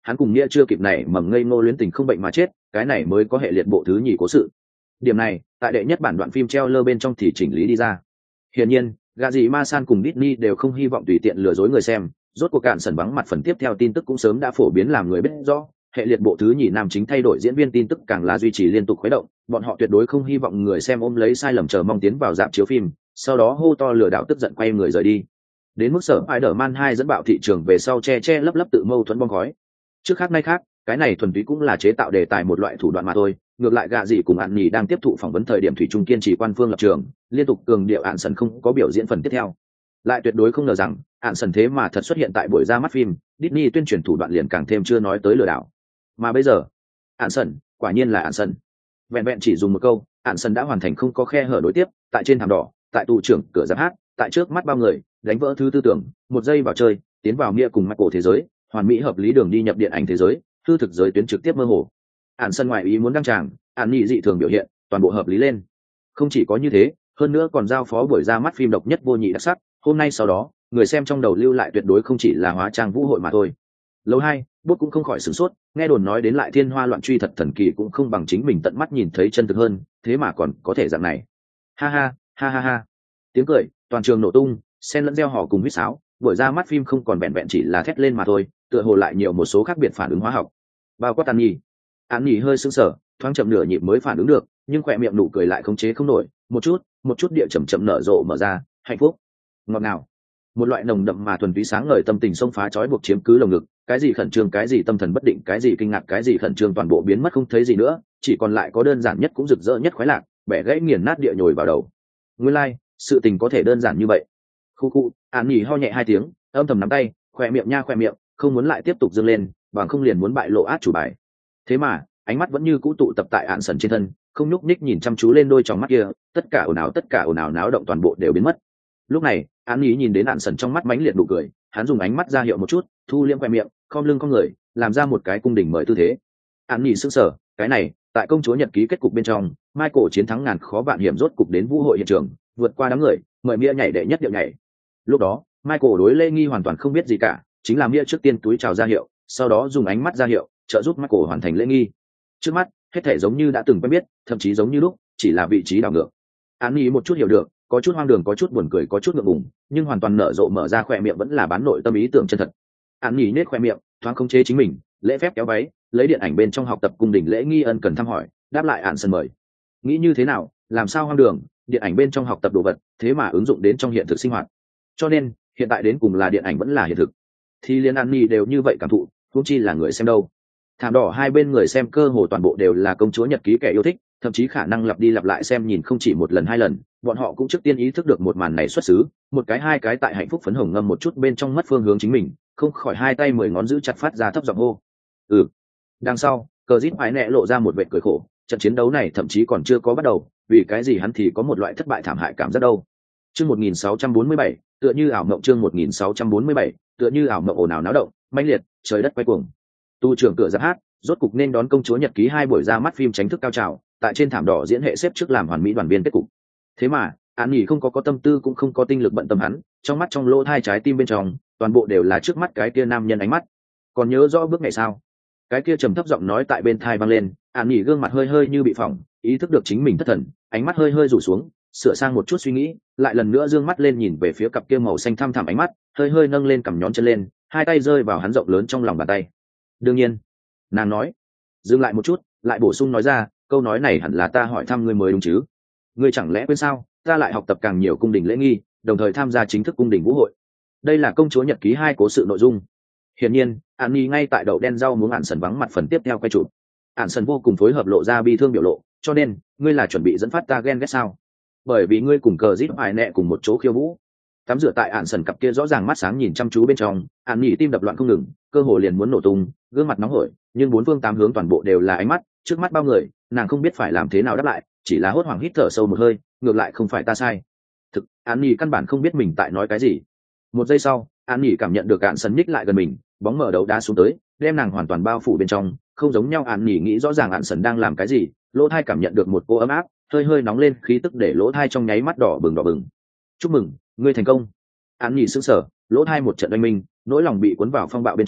hắn cùng nghĩa chưa kịp này mầm ngây ngô luyến tình không bệnh mà chết, cái này mới có hệ liệt bộ thứ nhì cố sự. Điểm này tại đệ nhất bản đoạn phim treo lơ bên trong thì chỉnh lý đi ra. Hiển nhiên gà gì ma san cùng Disney đều không hy vọng tùy tiện lừa dối người xem, rốt cuộc cạn sần vắng mặt phần tiếp theo tin tức cũng sớm đã phổ biến làm người biết rõ, hệ liệt bộ thứ nhì nam chính thay đổi diễn viên tin tức càng là duy trì liên tục khuấy động, bọn họ tuyệt đối không hy vọng người xem ôm lấy sai lầm chờ mong tiến vào rạp chiếu phim, sau đó hô to lừa đảo tức giận quay người rời đi. Đến mức sở Spider-Man hai dẫn bạo thị trường về sau che che lấp lấp tự mâu thuẫn bong khói. Trước khác nay khác, cái này thuần túy cũng là chế tạo đề tài một loại thủ đoạn mà thôi, ngược lại gạ gì cùng Ản Nhỉ đang tiếp thụ phỏng vấn thời điểm thủy chung kiên trì quan phương lập trường, liên tục cường điệu Ản Sần không có biểu diễn phần tiếp theo. Lại tuyệt đối không ngờ rằng Ản Sần thế mà thật xuất hiện tại buổi ra mắt phim, Disney tuyên truyền thủ đoạn liền càng thêm chưa nói tới lừa đảo. Mà bây giờ, Ản Sần, quả nhiên là Ản Sần. Vẹn vẹn chỉ dùng một câu, Ản Sần đã hoàn thành không có khe hở đối tiếp, tại trên thảm đỏ, tại tù trưởng cửa giáp hát, tại trước mắt bao người, đánh vỡ thứ tư tưởng, một giây vào chơi, tiến vào nghĩa cùng Michael thế giới, hoàn mỹ hợp lý đường đi nhập điện ảnh thế giới, hư thực giới tuyến trực tiếp mơ hồ. Ản Sần ngoài ý muốn đăng tràng, Ản Nhỉ dị thường biểu hiện, toàn bộ hợp lý lên. Không chỉ có như thế, hơn nữa còn giao phó buổi ra mắt phim độc nhất vô nhị đặc sắc, hôm nay sau đó, người xem trong đầu lưu lại tuyệt đối không chỉ là hóa trang vũ hội mà thôi. Lầu hai, Bút cũng không khỏi sửng sốt, nghe đồn nói đến lại thiên hoa loạn truy thật thần kỳ cũng không bằng chính mình tận mắt nhìn thấy chân thực hơn, thế mà còn có thể dạng này. Ha ha, ha ha ha. Tiếng cười, toàn trường nổ tung, xen lẫn reo hò cùng huýt sáo, buổi ra mắt phim không còn vẹn vẹn chỉ là thét lên mà thôi, tựa hồ lại nhiều một số khác biệt phản ứng hóa học. Bao quát An Nhi. An Nhi hơi sững sờ, thoáng chậm nửa nhịp mới phản ứng được, nhưng khỏe miệng nụ cười lại khống chế không nổi, một chút, một chút địa chậm chậm nở rộ mở ra, hạnh phúc, ngọt ngào. Một loại nồng đậm mà thuần túy sáng ngời tâm tình xông phá trói buộc chiếm cứ lồng ngực, cái gì khẩn trương, cái gì tâm thần bất định, cái gì kinh ngạc, cái gì khẩn trương toàn bộ biến mất không thấy gì nữa, chỉ còn lại có đơn giản nhất cũng rực rỡ nhất khoái lạc, bẻ gãy nghiền nát địa nhồi vào đầu. Nguyên lai, like, sự tình có thể đơn giản như vậy. Khu khu, An Nhi ho nhẹ hai tiếng, âm thầm nắm tay, khỏe miệng nha khỏe miệng, không muốn lại tiếp tục dâng lên, bằng không liền muốn bại lộ át chủ bài. Thế mà, ánh mắt vẫn như cũ tụ tập tại Ản Sần trên thân, không nhúc nhích nhìn chăm chú lên đôi tròng mắt kia, tất cả ồn ào tất cả ồn ào náo động toàn bộ đều biến mất. Lúc này, An Nhi nhìn đến Ản Sần trong mắt mãnh liệt nụ cười, hắn dùng ánh mắt ra hiệu một chút, thu liễm khóe miệng, khom lưng khom người, làm ra một cái cung đình mời tư thế. An Nhi sững sờ, cái này, tại công chúa nhật ký kết cục bên trong, Michael chiến thắng ngàn khó vạn hiểm rốt cục đến vũ hội hiện trường, vượt qua đám người, mời Mia nhảy đệ nhất điệu nhảy. Lúc đó, Michael đối Lê Nghi hoàn toàn không biết gì cả, chính là Mia trước tiên túi chào ra hiệu, sau đó dùng ánh mắt ra hiệu, trợ giúp Michael hoàn thành lễ nghi. Trước mắt, hết thể giống như đã từng quen biết, thậm chí giống như lúc, chỉ là vị trí đảo ngược. An Nhi một chút hiểu được, có chút hoang đường, có chút buồn cười, có chút ngượng ngùng, nhưng hoàn toàn nở rộ mở ra khỏe miệng vẫn là bán nội tâm ý tưởng chân thật. An Nhi nết khỏe miệng, thoáng khống chế chính mình, lễ phép kéo váy, lấy điện ảnh bên trong học tập cung đình lễ nghi ân cần thăm hỏi, đáp lại Ản Sần mời. Nghĩ như thế nào, làm sao hoang đường, điện ảnh bên trong học tập đồ vật, thế mà ứng dụng đến trong hiện thực sinh hoạt. Cho nên, hiện tại đến cùng là điện ảnh vẫn là hiện thực. Thì liên An Nhi đều như vậy cảm thụ, huống chi là người xem đâu. Thảm đỏ hai bên người xem cơ hồ toàn bộ đều là công chúa nhật ký kẻ yêu thích, thậm chí khả năng lặp đi lặp lại xem nhìn không chỉ một lần hai lần, bọn họ cũng trước tiên ý thức được một màn này xuất xứ, một cái hai cái tại hạnh phúc phấn hồng ngâm một chút bên trong mất phương hướng chính mình, không khỏi hai tay mười ngón giữ chặt phát ra thấp giọng hô. Ừ. Đằng sau, cờ rít mái nẹ lộ ra một vệt cười khổ, trận chiến đấu này thậm chí còn chưa có bắt đầu, vì cái gì hắn thì có một loại thất bại thảm hại cảm giác đâu. Chương một nghìn sáu trăm bốn mươi bảy, tựa như ảo mộng chương một nghìn sáu trăm bốn mươi bảy, tựa như ảo mộng ồn ào náo động, mãnh liệt, trời đất quay cuồng. Tu trưởng cửa giáp hát, rốt cục nên đón công chúa nhật ký hai buổi ra mắt phim chính thức cao trào, tại trên thảm đỏ diễn hệ xếp trước làm hoàn mỹ đoàn viên kết cục. Thế mà, An Nhi không có có tâm tư cũng không có tinh lực bận tâm hắn, trong mắt trong lỗ hai trái tim bên trong, toàn bộ đều là trước mắt cái kia nam nhân ánh mắt. Còn nhớ rõ bước ngày sao? Cái kia trầm thấp giọng nói tại bên tai vang lên, An Nhi gương mặt hơi hơi như bị phỏng, ý thức được chính mình thất thần, ánh mắt hơi hơi rủ xuống, sửa sang một chút suy nghĩ, lại lần nữa dương mắt lên nhìn về phía cặp kia màu xanh thăm thẳm ánh mắt, hơi hơi nâng lên cằm nhón chân lên, hai tay rơi vào hắn rộng lớn trong lòng bàn tay. Đương nhiên, nàng nói, dừng lại một chút, lại bổ sung nói ra, câu nói này hẳn là ta hỏi thăm ngươi mới đúng chứ? Ngươi chẳng lẽ quên sao? Ta lại học tập càng nhiều cung đình lễ nghi, đồng thời tham gia chính thức cung đình vũ hội. Đây là công chúa nhật ký hai cố sự nội dung. Hiển nhiên, An Nhi ngay tại đậu đen rau muống Ản Sần vắng mặt phần tiếp theo quay chụp. Ản Sần vô cùng phối hợp lộ ra bi thương biểu lộ, cho nên, ngươi là chuẩn bị dẫn phát ta ghen ghét sao? Bởi vì ngươi cùng cờ rít bài nẹ cùng một chỗ khiêu vũ. Tắm rửa tại Ản Sần cặp kia rõ ràng mắt sáng nhìn chăm chú bên trong, An Nhi tim đập loạn không ngừng, cơ hồ liền muốn nổ tung, gương mặt nóng hổi, nhưng bốn phương tám hướng toàn bộ đều là ánh mắt, trước mắt bao người, nàng không biết phải làm thế nào đáp lại, chỉ là hốt hoảng hít thở sâu một hơi, ngược lại không phải ta sai. Thực, An Nhi căn bản không biết mình tại nói cái gì. Một giây sau, An Nhi cảm nhận được Ản Sần nhích lại gần mình, bóng mở đấu đá xuống tới, đem nàng hoàn toàn bao phủ bên trong, không giống nhau. An Nhi nghĩ rõ ràng Ản Sần đang làm cái gì, lỗ tai cảm nhận được một cô ấm áp, hơi hơi nóng lên khí tức để lỗ tai trong nháy mắt đỏ bừng đỏ bừng. Chúc mừng, ngươi thành công. An Nhi sững sờ, lỗ tai một trận oanh minh, nỗi lòng bị cuốn vào phong bạo bên trong,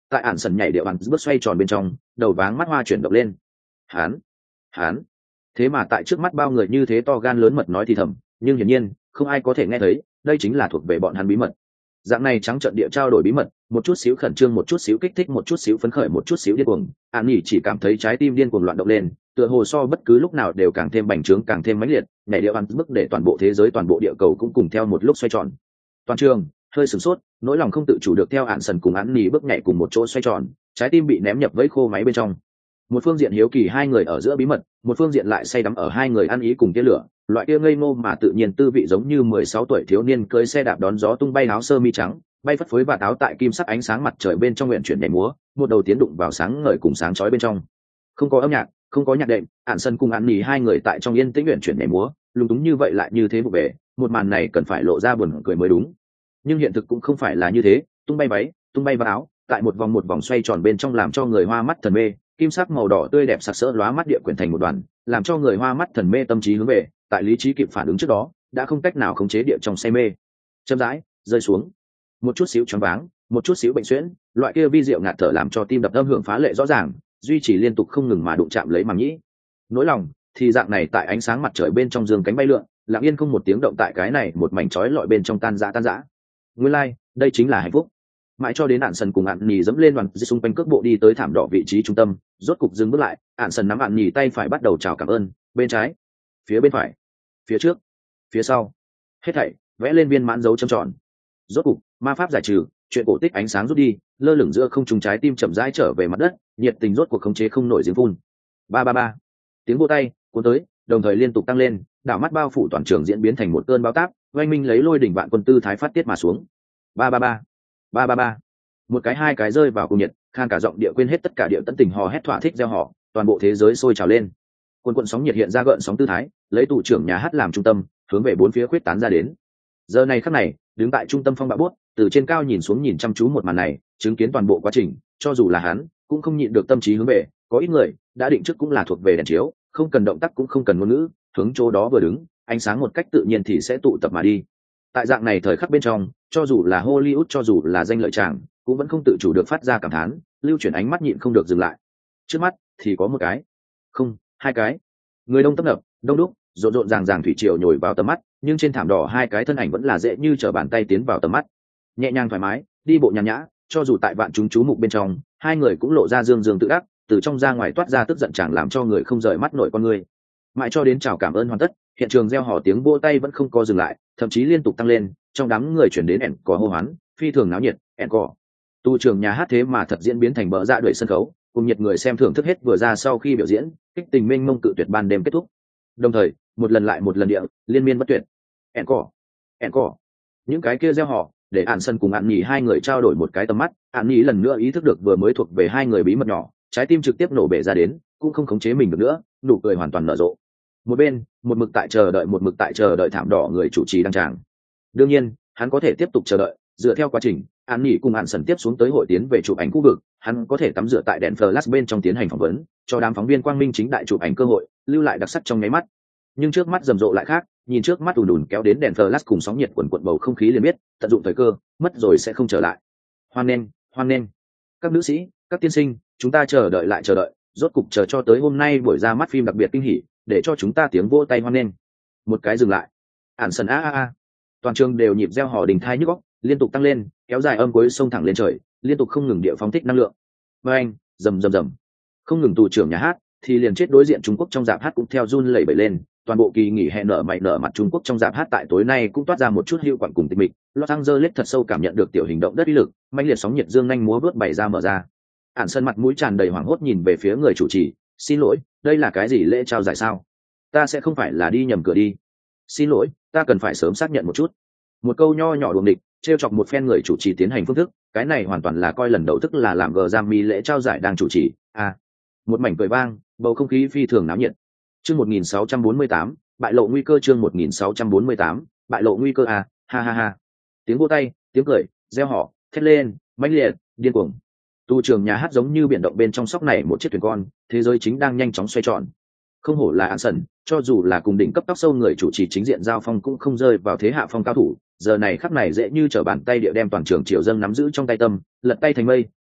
tại ản sần nhảy điệu ản bước xoay tròn bên trong, đầu váng mắt hoa chuyển động lên. Hán, hán, thế mà tại trước mắt bao người như thế to gan lớn mật nói thì thầm, nhưng hiển nhiên không ai có thể nghe thấy, đây chính là thuộc về bọn hắn bí mật. Dạng này trắng trợn địa trao đổi bí mật, một chút xíu khẩn trương, một chút xíu kích thích, một chút xíu phấn khởi, một chút xíu điên cuồng, An Nhỉ chỉ cảm thấy trái tim điên cuồng loạn động lên, tựa hồ so bất cứ lúc nào đều càng thêm bành trướng, càng thêm mãnh liệt, nhảy điệu ăn bức để toàn bộ thế giới, toàn bộ địa cầu cũng cùng theo một lúc xoay tròn. Toàn trường hơi sửng sốt, nỗi lòng không tự chủ được theo Ản Sần cùng An Nhỉ bước nhảy cùng một chỗ xoay tròn, trái tim bị ném nhập vẫy khô máy bên trong. Một phương diện hiếu kỳ hai người ở giữa bí mật, một phương diện lại say đắm ở hai người ăn ý cùng tia lửa, loại kia ngây ngô mà tự nhiên tư vị giống như mười sáu tuổi thiếu niên cưỡi xe đạp đón gió tung bay áo sơ mi trắng, bay phất phới và áo tại kim sắc ánh sáng mặt trời bên trong nguyện chuyển nhảy múa, một đầu tiến đụng vào sáng ngời cùng sáng chói bên trong. Không có âm nhạc, không có nhạc đệm, Ản Sân cùng An Nỉ hai người tại trong yên tĩnh nguyện chuyển nhảy múa, lúng túng như vậy lại như thế vụ về, một màn này cần phải lộ ra buồn cười mới đúng. Nhưng hiện thực cũng không phải là như thế, tung bay váy, tung bay vào áo, tại một vòng một vòng xoay tròn bên trong làm cho người hoa mắt thần mê, kim sắc màu đỏ tươi đẹp sặc sỡ lóa mắt địa quyển thành một đoàn, làm cho người hoa mắt thần mê tâm trí hướng về, tại lý trí kịp phản ứng trước đó, đã không cách nào khống chế địa trong say mê. Chậm rãi rơi xuống, một chút xíu choáng váng, một chút xíu bệnh suyễn, loại kia vi diệu ngạt thở làm cho tim đập âm hưởng phá lệ rõ ràng, duy trì liên tục không ngừng mà đụng chạm lấy màng nhĩ. Nỗi lòng thì dạng này tại ánh sáng mặt trời bên trong giường cánh bay lượn, lặng yên không một tiếng động tại cái này một mảnh chói lọi bên trong tan rã tan rã. Nguyên lai, like, đây chính là hạnh phúc. Mãi cho đến Ản Sần cùng Ản Nhỉ dẫm lên đoàn dây xung quanh cước bộ đi tới thảm đỏ vị trí trung tâm, rốt cục dừng bước lại, Ản Sần nắm Ản Nhỉ tay phải bắt đầu chào cảm ơn, bên trái, phía bên phải, phía trước, phía sau, hết thảy vẽ lên viên mãn dấu chấm tròn. Rốt cục, ma pháp giải trừ, chuyện cổ tích ánh sáng rút đi, lơ lửng giữa không trung trái tim chậm rãi trở về mặt đất, nhiệt tình rốt cuộc khống chế không nổi giếng phun. Ba ba ba. Tiếng vỗ tay cuốn tới, đồng thời liên tục tăng lên, đảo mắt bao phủ toàn trường diễn biến thành một cơn bão táp, oanh minh lấy lôi đỉnh vạn quân tư thái phát tiết mà xuống. Ba ba ba. Ba ba ba. Một cái hai cái rơi vào cùng nhiệt, khan cả giọng địa quên hết tất cả địa tận tình hò hét thỏa thích reo hò, toàn bộ thế giới sôi trào lên. Cuồn cuộn sóng nhiệt hiện ra gợn sóng tư thái, lấy tụ trưởng nhà hát làm trung tâm, hướng về bốn phía khuyết tán ra đến. Giờ này khắc này, đứng tại trung tâm phong bạo bút, từ trên cao nhìn xuống nhìn chăm chú một màn này, chứng kiến toàn bộ quá trình, cho dù là hắn, cũng không nhịn được tâm trí hướng về, có ít người đã định trước cũng là thuộc về đèn chiếu, không cần động tác cũng không cần ngôn ngữ, hướng chỗ đó vừa đứng, ánh sáng một cách tự nhiên thì sẽ tụ tập mà đi. Tại dạng này thời khắc bên trong, cho dù là Hollywood, cho dù là danh lợi tràng, cũng vẫn không tự chủ được phát ra cảm thán, lưu chuyển ánh mắt nhịn không được dừng lại. Trước mắt thì có một cái, không, hai cái. Người đông tấp nập, đông đúc, rộn rộn ràng ràng thủy triều nhồi vào tầm mắt, nhưng trên thảm đỏ hai cái thân ảnh vẫn là dễ như trở bàn tay tiến vào tầm mắt. Nhẹ nhàng thoải mái, đi bộ nhàn nhã, cho dù tại vạn chúng chú mục bên trong, hai người cũng lộ ra dương dương tự đắc, từ trong ra ngoài toát ra tức giận chẳng làm cho người không rời mắt nổi con người. Mãi cho đến chào cảm ơn hoàn tất, hiện trường reo hò tiếng vỗ tay vẫn không có dừng lại, thậm chí liên tục tăng lên, trong đám người chuyển đến ẻn cò hô hoán, phi thường náo nhiệt, ẻn cò. Tu trường nhà hát thế mà thật diễn biến thành bờ dạ đuổi sân khấu, cùng nhiệt người xem thưởng thức hết vừa ra sau khi biểu diễn, kích tình mênh mông cự tuyệt ban đêm kết thúc. Đồng thời, một lần lại một lần địa, liên miên bất tuyệt. ẻn cò, ẻn cò. Những cái kia reo hò, để Ản Sân cùng Ản Nhỉ hai người trao đổi một cái tầm mắt, Ản Nhỉ lần nữa ý thức được vừa mới thuộc về hai người bí mật nhỏ, trái tim trực tiếp nổ bể ra đến, cũng không khống chế mình được nữa, nụ cười hoàn toàn nở rộ. Một bên, một mực tại chờ đợi một mực tại chờ đợi thảm đỏ người chủ trì đăng tràng. Đương nhiên, hắn có thể tiếp tục chờ đợi, dựa theo quá trình, Ản Nhỉ cùng Ản Sân tiếp xuống tới hội tiến về chụp ảnh khu vực, hắn có thể tắm rửa tại đèn flash bên trong tiến hành phỏng vấn, cho đám phóng viên quang minh chính đại chụp ảnh cơ hội, lưu lại đặc sắc trong nháy mắt. Nhưng trước mắt rầm rộ lại khác, nhìn trước mắt ùn ùn kéo đến đèn flash cùng sóng nhiệt quần quần bầu không khí liền biết, tận dụng thời cơ, mất rồi sẽ không trở lại. Hoan nghênh, hoan nghênh. Các nữ sĩ, các tiên sinh, chúng ta chờ đợi lại chờ đợi, rốt cục chờ cho tới hôm nay buổi ra mắt phim đặc biệt kinh hỉ, để cho chúng ta tiếng vỗ tay hoan nghênh. Một cái dừng lại. Ản Sân a a a. Toàn trường đều nhịp reo hò đình thai nhức óc, liên tục tăng lên, kéo dài âm cuối sông thẳng lên trời, liên tục không ngừng địa phóng thích năng lượng. Và anh, rầm rầm rầm. Không ngừng tù trưởng nhà hát, thì liền chết đối diện Trung Quốc trong dạp hát cũng theo run lẩy bẩy lên. Toàn bộ kỳ nghỉ hè nở mày nở mặt Trung Quốc trong dạp hát tại tối nay cũng toát ra một chút hữu quặng cùng tịch mịch. Los Angeles thật sâu cảm nhận được tiểu hình động đất uy lực, mãnh liệt sóng nhiệt dương nhanh múa vớt bày ra mở ra. Ản Sân mặt mũi tràn đầy hoảng hốt nhìn về phía người chủ trì, xin lỗi, đây là cái gì lễ trao giải sao? Ta sẽ không phải là đi nhầm cửa đi. Xin lỗi, ta cần phải sớm xác nhận một chút. Một câu nho nhỏ đùa nghịch, trêu chọc một phen người chủ trì tiến hành phương thức, cái này hoàn toàn là coi lần đầu thức là làm Grammy lễ trao giải đang chủ trì. À, một mảnh cười vang, bầu không khí phi thường náo nhiệt. Chương một nghìn sáu trăm bốn mươi tám, bại lộ nguy cơ chương một nghìn sáu trăm bốn mươi tám, bại lộ nguy cơ à, ha ha ha. Tiếng vỗ tay, tiếng cười, reo hò, thét lên, mãnh liệt, điên cuồng. Tu trường nhà hát giống như biển động bên trong sóc này một chiếc thuyền con, thế giới chính đang nhanh chóng xoay tròn. Không hổ là Ản Sân, cho dù là cùng đỉnh cấp tóc sâu người chủ trì chính diện giao phong cũng không rơi vào thế hạ phong cao thủ, giờ này khắc này dễ như trở bàn tay địa đem toàn trường triều dâng nắm giữ trong tay tâm, lật tay thành mây,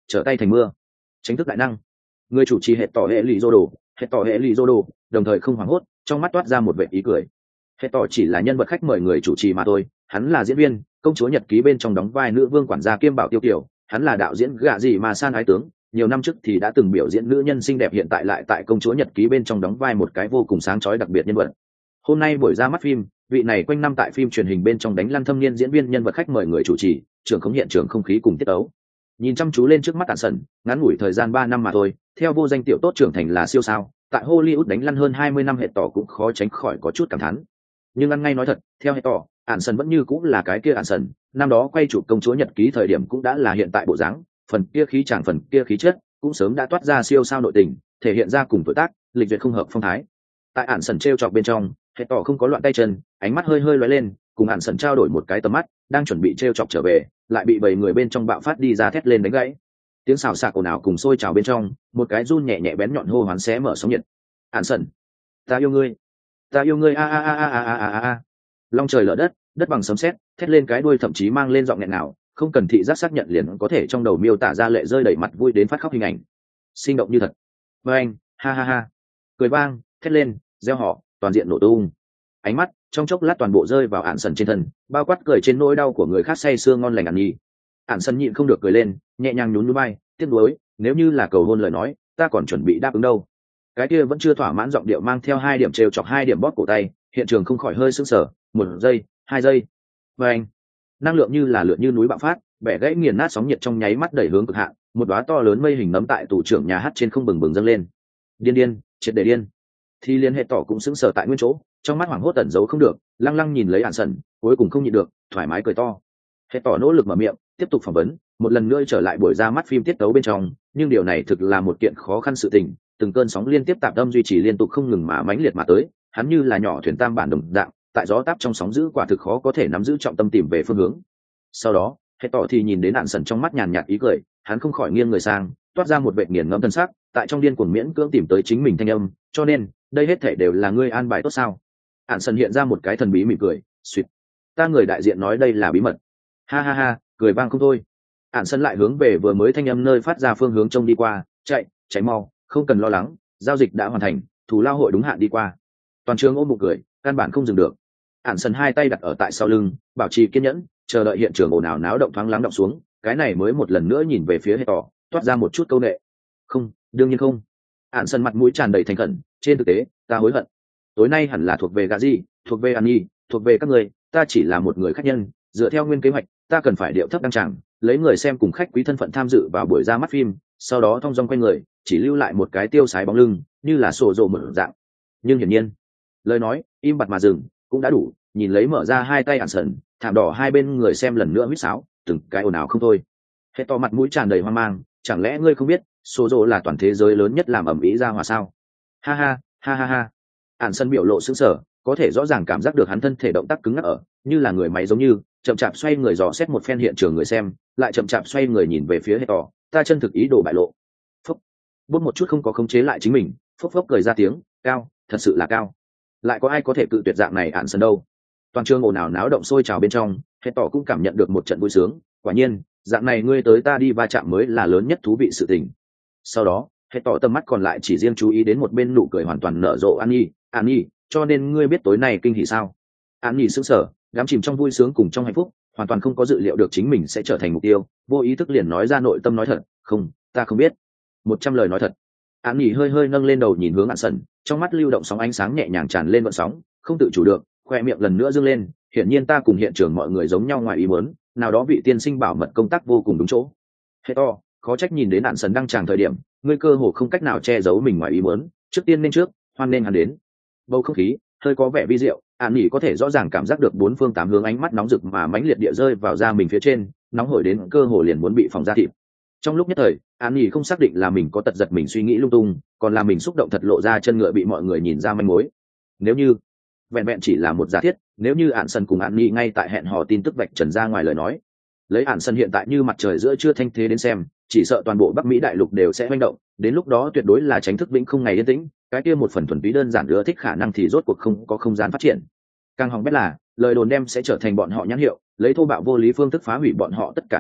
trở tay thành mưa. Tránh thức đại năng. Người chủ trì hệ tỏ hệ lì dô đồ, hệ tỏ hệ lì dô đồ, đồng thời không hoảng hốt, trong mắt toát ra một vẻ ý cười. Hệ tỏ chỉ là nhân vật khách mời người chủ trì mà thôi, hắn là diễn viên, công chúa nhật ký bên trong đóng vai nữ vương quản gia kiêm bảo tiêu kiều, hắn là đạo diễn gạ gì mà san ái tướng, nhiều năm trước thì đã từng biểu diễn nữ nhân xinh đẹp, hiện tại lại tại công chúa nhật ký bên trong đóng vai một cái vô cùng sáng chói đặc biệt nhân vật. Hôm nay buổi ra mắt phim, vị này quanh năm tại phim truyền hình bên trong đánh lăn thâm niên diễn viên nhân vật khách mời người chủ trì, trưởng không hiện trường không khí cùng tiết ấu. Nhìn chăm chú lên trước mắt Ản Sần, ngắn ngủi thời gian ba năm mà thôi, theo vô danh tiểu tốt trưởng thành là siêu sao, tại Hollywood đánh lăn hơn hai mươi năm hệ tỏ cũng khó tránh khỏi có chút cảm thán. Nhưng ăn ngay nói thật, theo hệ tỏ, Ản Sần vẫn như cũng là cái kia Ản Sần, năm đó quay chụp công chúa nhật ký thời điểm cũng đã là hiện tại bộ dáng, phần kia khí chàng phần kia khí chất, cũng sớm đã toát ra siêu sao nội tình, thể hiện ra cùng tuổi tác, lịch duyệt không hợp phong thái. Tại Ản Sần trêu chọc bên trong, hệ tỏ không có loạn tay chân, ánh mắt hơi hơi lóe lên, cùng Ản Sần trao đổi một cái tầm mắt, đang chuẩn bị trêu chọc trở về, lại bị bảy người bên trong bạo phát đi ra thét lên đánh gãy. Tiếng xào xạc ồn ào cùng sôi trào bên trong, một cái run nhẹ nhẹ bén nhọn hô hoán xé mở sóng nhiệt. Ản Sần, ta yêu ngươi, ta yêu ngươi a a a a a a a a. Long trời lở đất, đất bằng sấm sét, thét lên cái đuôi thậm chí mang lên giọng nghẹn nào, không cần thị giác xác nhận liền có thể trong đầu miêu tả ra lệ rơi đầy mặt vui đến phát khóc hình ảnh, sinh động như thật. Với anh, ha ha ha, cười vang, thét lên, reo hò, toàn diện nổ tung. Ánh mắt trong chốc lát toàn bộ rơi vào Ản Sần trên thân, bao quát cười trên nỗi đau của người khác say sưa ngon lành ăn nhi. Ản Sần nhịn không được cười lên, nhẹ nhàng nhún nhún vai, tiếc nuối, nếu như là cầu hôn lời nói, ta còn chuẩn bị đáp ứng đâu. Cái kia vẫn chưa thỏa mãn giọng điệu mang theo hai điểm trêu chọc hai điểm bóp cổ tay, hiện trường không khỏi hơi sững sờ, một giây, hai giây. Và anh, năng lượng như là lửa như núi bạo phát, bẻ gãy nghiền nát sóng nhiệt trong nháy mắt đẩy hướng cực hạn, một đóa to lớn mây hình nấm tại tủ trưởng nhà hát trên không bừng bừng dâng lên. Điên điên, triệt để điên. Thì liên hệ tỏ cũng sững sờ tại nguyên chỗ, trong mắt hoảng hốt tẩn giấu không được, lăng lăng nhìn lấy Ản Sần, cuối cùng không nhịn được, thoải mái cười to. Hệ tỏ nỗ lực mở miệng, tiếp tục phỏng vấn, một lần nữa trở lại buổi ra mắt phim tiết tấu bên trong, nhưng điều này thực là một kiện khó khăn sự tình, từng cơn sóng liên tiếp tạp âm duy trì liên tục không ngừng mà mãnh liệt mà tới, hắn như là nhỏ thuyền tam bản đồng dạng, tại gió táp trong sóng dữ quả thực khó có thể nắm giữ trọng tâm tìm về phương hướng. Sau đó, hệ tỏ thì nhìn đến Ản Sần trong mắt nhàn nhạt ý cười, hắn không khỏi nghiêng người sang, toát ra một vệt nghiền ngẫm thân sắc, tại trong điên cuồng miễn cưỡng tìm tới chính mình thanh âm, cho nên, đây hết thể đều là ngươi an bài tốt sao? Ản Sần hiện ra một cái thần bí mỉm cười, suýt, ta người đại diện nói đây là bí mật. Ha ha ha, cười vang không thôi. Ản Sần lại hướng về vừa mới thanh âm nơi phát ra phương hướng trông đi qua, chạy, cháy mau, không cần lo lắng, giao dịch đã hoàn thành, thù lao hội đúng hạn đi qua. Toàn trường ôm một cười, căn bản không dừng được. Ản Sần hai tay đặt ở tại sau lưng, bảo trì kiên nhẫn, chờ đợi hiện trường ồn ào náo động thoáng lắng động xuống, cái này mới một lần nữa nhìn về phía hệ tỏ, toát ra một chút câu nệ. Không, đương nhiên không. Ản Sần mặt mũi tràn đầy thành khẩn, trên thực tế, ta hối hận. Tối nay hẳn là thuộc về gà gì, thuộc về Annie, thuộc về các người, ta chỉ là một người khách nhân, dựa theo nguyên kế hoạch, ta cần phải điệu thấp đăng tràng, lấy người xem cùng khách quý thân phận tham dự vào buổi ra mắt phim, sau đó thong dong quay người, chỉ lưu lại một cái tiêu sái bóng lưng, như là sổ rồ mở dạng. Nhưng hiển nhiên, lời nói im bặt mà dừng, cũng đã đủ. Nhìn lấy mở ra hai tay Ản Sần, thảm đỏ hai bên người xem lần nữa huýt sáo, từng cái ồn ào không thôi. Hệ to mặt mũi tràn đầy hoang mang, chẳng lẽ ngươi không biết, sổ rồ là toàn thế giới lớn nhất làm ẩm ý ra hòa sao? Ha ha, ha ha ha. Ản Sần biểu lộ sững sờ, có thể rõ ràng cảm giác được hắn thân thể động tác cứng ngắc ở, như là người máy giống như, chậm chạp xoay người dò xét một phen hiện trường người xem, lại chậm chạp xoay người nhìn về phía hệ tỏ, ta chân thực ý đồ bại lộ. Phúc, bút một chút không có khống chế lại chính mình, phốc phốc cười ra tiếng, cao, thật sự là cao. Lại có ai có thể cự tuyệt dạng này Ản Sần đâu? Toàn trường ồn ào náo động sôi trào bên trong, hệ tỏ cũng cảm nhận được một trận vui sướng, quả nhiên, dạng này ngươi tới ta đi va chạm mới là lớn nhất thú vị sự tình. Sau đó, hệ tỏ tầm mắt còn lại chỉ riêng chú ý đến một bên nụ cười hoàn toàn nở rộ An Nhi, An Nhi, cho nên ngươi biết tối nay kinh hỉ sao? An Nhi sững sờ, đắm chìm trong vui sướng cùng trong hạnh phúc, hoàn toàn không có dự liệu được chính mình sẽ trở thành mục tiêu, vô ý thức liền nói ra nội tâm nói thật, không, ta không biết. Một trăm lời nói thật. An Nhi hơi hơi nâng lên đầu nhìn hướng Ản Sần, trong mắt lưu động sóng ánh sáng nhẹ nhàng tràn lên vận sóng, không tự chủ được, khoe miệng lần nữa dương lên, hiển nhiên ta cùng hiện trường mọi người giống nhau ngoài ý muốn, nào đó vị tiên sinh bảo mật công tác vô cùng đúng chỗ. Hệ to, khó trách nhìn đến Ản Sần đăng tràng thời điểm, ngươi cơ hồ không cách nào che giấu mình ngoài ý muốn, trước tiên nên trước, hoan nên hắn đến. Bầu không khí hơi có vẻ vi diệu, An Nhi có thể rõ ràng cảm giác được bốn phương tám hướng ánh mắt nóng rực mà mãnh liệt địa rơi vào da mình phía trên, nóng hổi đến cơ hồ liền muốn bị phỏng ra thịt. Trong lúc nhất thời, An Nhi không xác định là mình có tật giật mình suy nghĩ lung tung, còn là mình xúc động thật lộ ra chân ngựa bị mọi người nhìn ra manh mối. Nếu như vẹn vẹn chỉ là một giả thiết, nếu như Ản Sần cùng An Nhi ngay tại hẹn hò tin tức vạch trần ra ngoài lời nói, lấy Ản Sần hiện tại như mặt trời giữa trưa thanh thế đến xem, chỉ sợ toàn bộ Bắc Mỹ đại lục đều sẽ manh động, đến lúc đó tuyệt đối là tránh thức vĩnh không ngày yên tĩnh, cái kia một phần thuần túy đơn giản ưa thích khả năng thì rốt cuộc không có không gian phát triển. Càng hỏng bét là, lời đồn đem sẽ trở thành bọn họ nhãn hiệu, lấy thô bạo vô lý phương thức phá hủy bọn họ tất cả nỗ lực,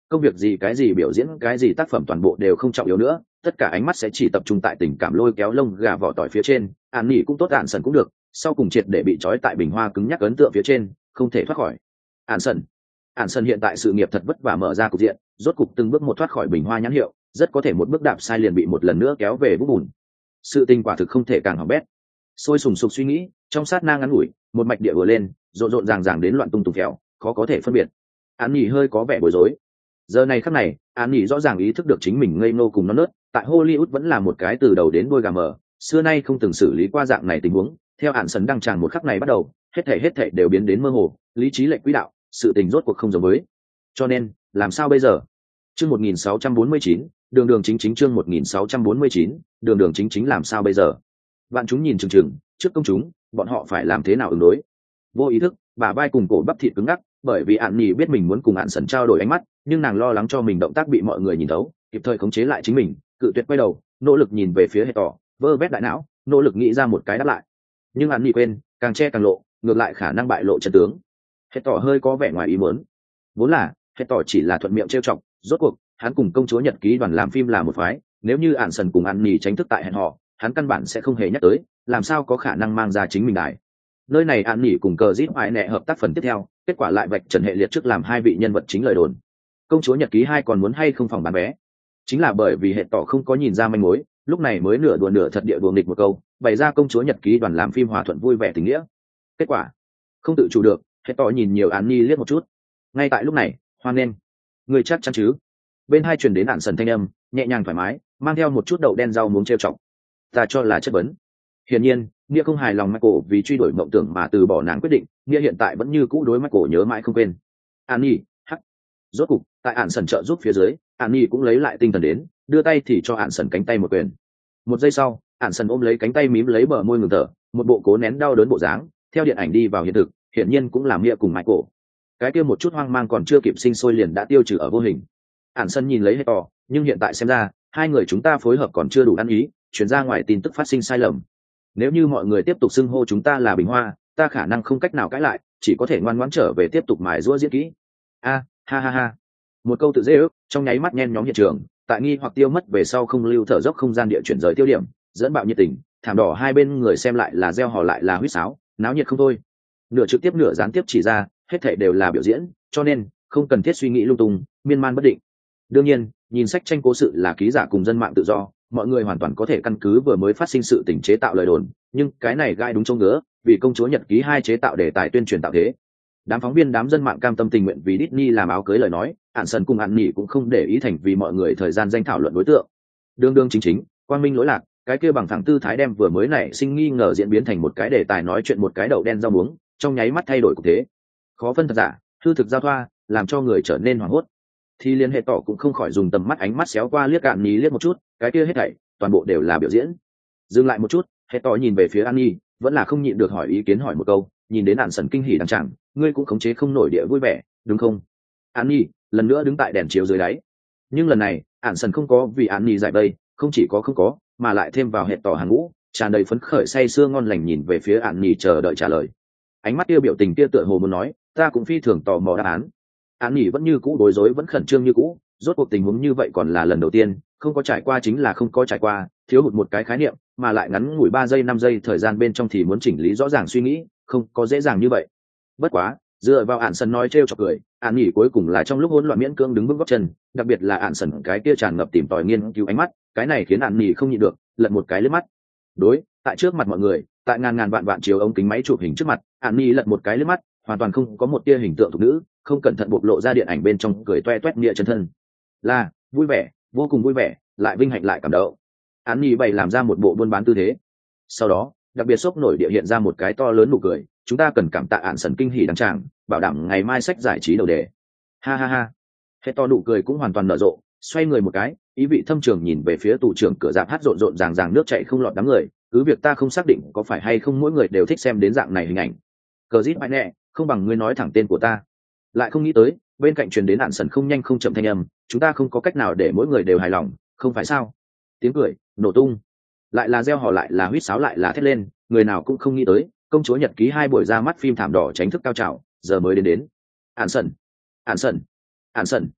công việc gì cái gì biểu diễn cái gì tác phẩm toàn bộ đều không trọng yếu nữa, tất cả ánh mắt sẽ chỉ tập trung tại tình cảm lôi kéo lông gà vỏ tỏi phía trên. An nghỉ cũng tốt, ạn sần cũng được, sau cùng triệt để bị trói tại bình hoa cứng nhắc ấn tượng phía trên, không thể thoát khỏi. Ạn sần ạn sần hiện tại sự nghiệp thật vất vả mở ra cục diện, rốt cục từng bước một thoát khỏi bình hoa nhãn hiệu, rất có thể một bước đạp sai liền bị một lần nữa kéo về vũng bùn. Sự tình quả thực không thể càng hỏng bét. Sôi sùng sục suy nghĩ trong sát na ngắn ngủi, một mạch địa vừa lên, rộn rộn ràng ràng đến loạn tung tung kẹo, khó có thể phân biệt. An nghỉ hơi có vẻ bối rối. Giờ này khắc này, An nghỉ rõ ràng ý thức được chính mình ngây ngô cùng non nớt, tại Hollywood vẫn là một cái từ đầu đến đuôi gà mờ, xưa nay không từng xử lý qua dạng này tình huống. Theo Ạn sần đăng tràng một khắc này bắt đầu, hết thảy hết thảy đều biến đến mơ hồ, lý trí lệch quỹ đạo, sự tình rốt cuộc không giống với. Cho nên, làm sao bây giờ? Chương một nghìn sáu trăm bốn mươi chín, đường đường chính chính chương một nghìn sáu trăm bốn mươi chín, đường đường chính chính làm sao bây giờ? Vạn chúng nhìn chừng chừng, trước công chúng, bọn họ phải làm thế nào ứng đối? Vô ý thức, bà vai cùng cổ bắp thịt cứng ngắc, bởi vì Ạn nhì biết mình muốn cùng Ạn sần trao đổi ánh mắt, nhưng nàng lo lắng cho mình động tác bị mọi người nhìn thấu, kịp thời khống chế lại chính mình, cự tuyệt quay đầu, nỗ lực nhìn về phía hệ tỏ, vơ vét đại não, nỗ lực nghĩ ra một cái đáp lại. Nhưng Ạn nhì quên, càng che càng lộ, ngược lại khả năng bại lộ chân tướng. Hệ tỏ hơi có vẻ ngoài ý muốn. Vốn là, hệ tỏ chỉ là thuận miệng trêu chọc, rốt cuộc, hắn cùng công chúa Nhật ký đoàn làm phim là một phái, nếu như Ạn sần cùng Ạn nhì tránh thức tại hẹn họ, hắn căn bản sẽ không hề nhắc tới, làm sao có khả năng mang ra chính mình đài. Nơi này Ạn nhì cùng cờ rít hoại nẹ hợp tác phần tiếp theo, kết quả lại vạch trần hệ liệt trước làm hai vị nhân vật chính lời đồn. Công chúa Nhật ký hai còn muốn hay không phòng bán vé, chính là bởi vì hệ tỏ không có nhìn ra manh mối, lúc này mới nửa đùa nửa thật địa đùa nghịch một câu, bày ra công chúa Nhật ký đoàn làm phim hòa thuận vui vẻ tình nghĩa. Kết quả không tự chủ được, hệ tỏ nhìn nhiều Án Nhi liếc một chút. Ngay tại lúc này, hoan nghênh, người chắc chắn chứ? Bên hai truyền đến Ạn sần thanh âm, nhẹ nhàng thoải mái, mang theo một chút đậu đen rau muống trêu chọc. Ta cho là chất vấn. Hiển nhiên, Nghĩa không hài lòng Michael vì truy đuổi mộng tưởng mà từ bỏ nàng quyết định, Nghĩa hiện tại vẫn như cũ đối Michael nhớ mãi không quên. An Nhi, hắc. Rốt cục, tại Ạn sần trợ giúp phía dưới, An Nhi cũng lấy lại tinh thần đến, đưa tay thì cho Ạn sần cánh tay một quyền. Một giây sau, Ạn sần ôm lấy cánh tay mím lấy bờ môi ngừng thở, một bộ cố nén đau đớn bộ dáng, theo điện ảnh đi vào hiện thực, hiển nhiên cũng làm Nghĩa cùng Michael. Cái kia một chút hoang mang còn chưa kịp sinh sôi liền đã tiêu trừ ở vô hình. Ạn sần nhìn lấy Hector, nhưng hiện tại xem ra, hai người chúng ta phối hợp còn chưa đủ ăn ý, chuyển ra ngoài tin tức phát sinh sai lầm. Nếu như mọi người tiếp tục xưng hô chúng ta là Bình Hoa, ta khả năng không cách nào cãi lại, chỉ có thể ngoan ngoãn trở về tiếp tục mài giũa diễn kỹ. A, ha ha ha. Một câu tự dễ ước, trong nháy mắt nhen nhóm hiện trường, tại nghi hoặc tiêu mất về sau không lưu thở dốc không gian địa chuyển rời tiêu điểm, dẫn bạo nhiệt tình, thảm đỏ hai bên người xem lại là reo hò lại là huýt sáo, náo nhiệt không thôi. Nửa trực tiếp nửa gián tiếp chỉ ra, hết thảy đều là biểu diễn, cho nên không cần thiết suy nghĩ lung tung, miên man bất định. Đương nhiên, nhìn sách tranh cố sự là ký giả cùng dân mạng tự do, mọi người hoàn toàn có thể căn cứ vừa mới phát sinh sự tình chế tạo lời đồn, nhưng cái này gai đúng chỗ ngứa, vì công chúa Nhật ký hai chế tạo đề tài tuyên truyền tạo thế. Đám phóng viên đám dân mạng cam tâm tình nguyện vì Disney làm áo cưới lời nói, Ạn sần cùng Ạn nhỉ cũng không để ý thành vì mọi người thời gian danh thảo luận đối tượng. Đương đương chính chính, quang minh lỗi lạc, cái kia bằng thẳng tư thái đem vừa mới nảy sinh nghi ngờ diễn biến thành một cái đề tài nói chuyện một cái đậu đen rau muống, trong nháy mắt thay đổi cục thế. Khó phân thật giả, hư thực giao thoa, làm cho người trở nên hoảng hốt. Thì liên hệ tỏ cũng không khỏi dùng tầm mắt ánh mắt xéo qua liếc Ạn nhỉ liếc một chút, cái kia hết thảy toàn bộ đều là biểu diễn. Dừng lại một chút, hệ tỏ nhìn về phía An Nhi, vẫn là không nhịn được hỏi ý kiến hỏi một câu, nhìn đến Ạn sần kinh hỉ đằng chẳng, ngươi cũng khống chế không nổi địa vui vẻ, đúng không? An Nhi lần nữa đứng tại đèn chiếu dưới đáy, nhưng lần này Ạn sần không có vì An Nhi giải vây, không chỉ có không có, mà lại thêm vào hệ tỏ hàng ngũ, tràn đầy phấn khởi say sưa ngon lành nhìn về phía An Nhi chờ đợi trả lời. Ánh mắt kia biểu tình kia tựa hồ muốn nói, ta cũng phi thường tò mò đáp án. An Nhi vẫn như cũ bối rối vẫn khẩn trương như cũ, rốt cuộc tình huống như vậy còn là lần đầu tiên, không có trải qua chính là không có trải qua, thiếu hụt một cái khái niệm, mà lại ngắn ngủi ba giây năm giây thời gian bên trong thì muốn chỉnh lý rõ ràng suy nghĩ, không có dễ dàng như vậy. Bất quá, dựa vào Ạn sần nói trêu chọc cười, Ạn nhỉ cuối cùng là trong lúc hỗn loạn miễn cưỡng đứng bước gót chân, đặc biệt là Ạn sần cái kia tràn ngập tìm tòi nghiên cứu ánh mắt, cái này khiến Ạn nhỉ không nhịn được, lật một cái lướt mắt. Đối, tại trước mặt mọi người, tại ngàn ngàn vạn vạn chiếu ống kính máy chụp hình trước mặt, Ạn nhỉ lật một cái lướt mắt, hoàn toàn không có một tia hình tượng thuộc nữ, không cẩn thận bộc lộ ra điện ảnh bên trong cười toe toét nghĩa chân thân. Là vui vẻ, vô cùng vui vẻ, lại vinh hạnh lại cảm động. Án nhỉ bày làm ra một bộ buôn bán tư thế. Sau đó, đặc biệt sốc nổi địa hiện ra một cái to lớn nụ cười, chúng ta cần cảm tạ Ạn sần kinh hỉ đăng tràng, bảo đảm ngày mai sách giải trí đầu đề. Ha ha ha. Hết to nụ cười cũng hoàn toàn nở rộ, xoay người một cái, ý vị thâm trường nhìn về phía tủ trưởng cửa dạp hát rộn rộn ràng ràng nước chảy không lọt đám người, cứ việc ta không xác định có phải hay không mỗi người đều thích xem đến dạng này hình ảnh. Cờ rít mãi nè, không bằng ngươi nói thẳng tên của ta. Lại không nghĩ tới, bên cạnh truyền đến Ạn sần không nhanh không chậm thanh âm, chúng ta không có cách nào để mỗi người đều hài lòng, không phải sao? Tiếng cười nổ tung, lại là reo hò lại là huýt sáo lại là thét lên, người nào cũng không nghĩ tới, công chúa Nhật ký hai buổi ra mắt phim thảm đỏ chính thức cao trào, giờ mới đến đến. Ạn sần, Ạn sần, Ạn sần.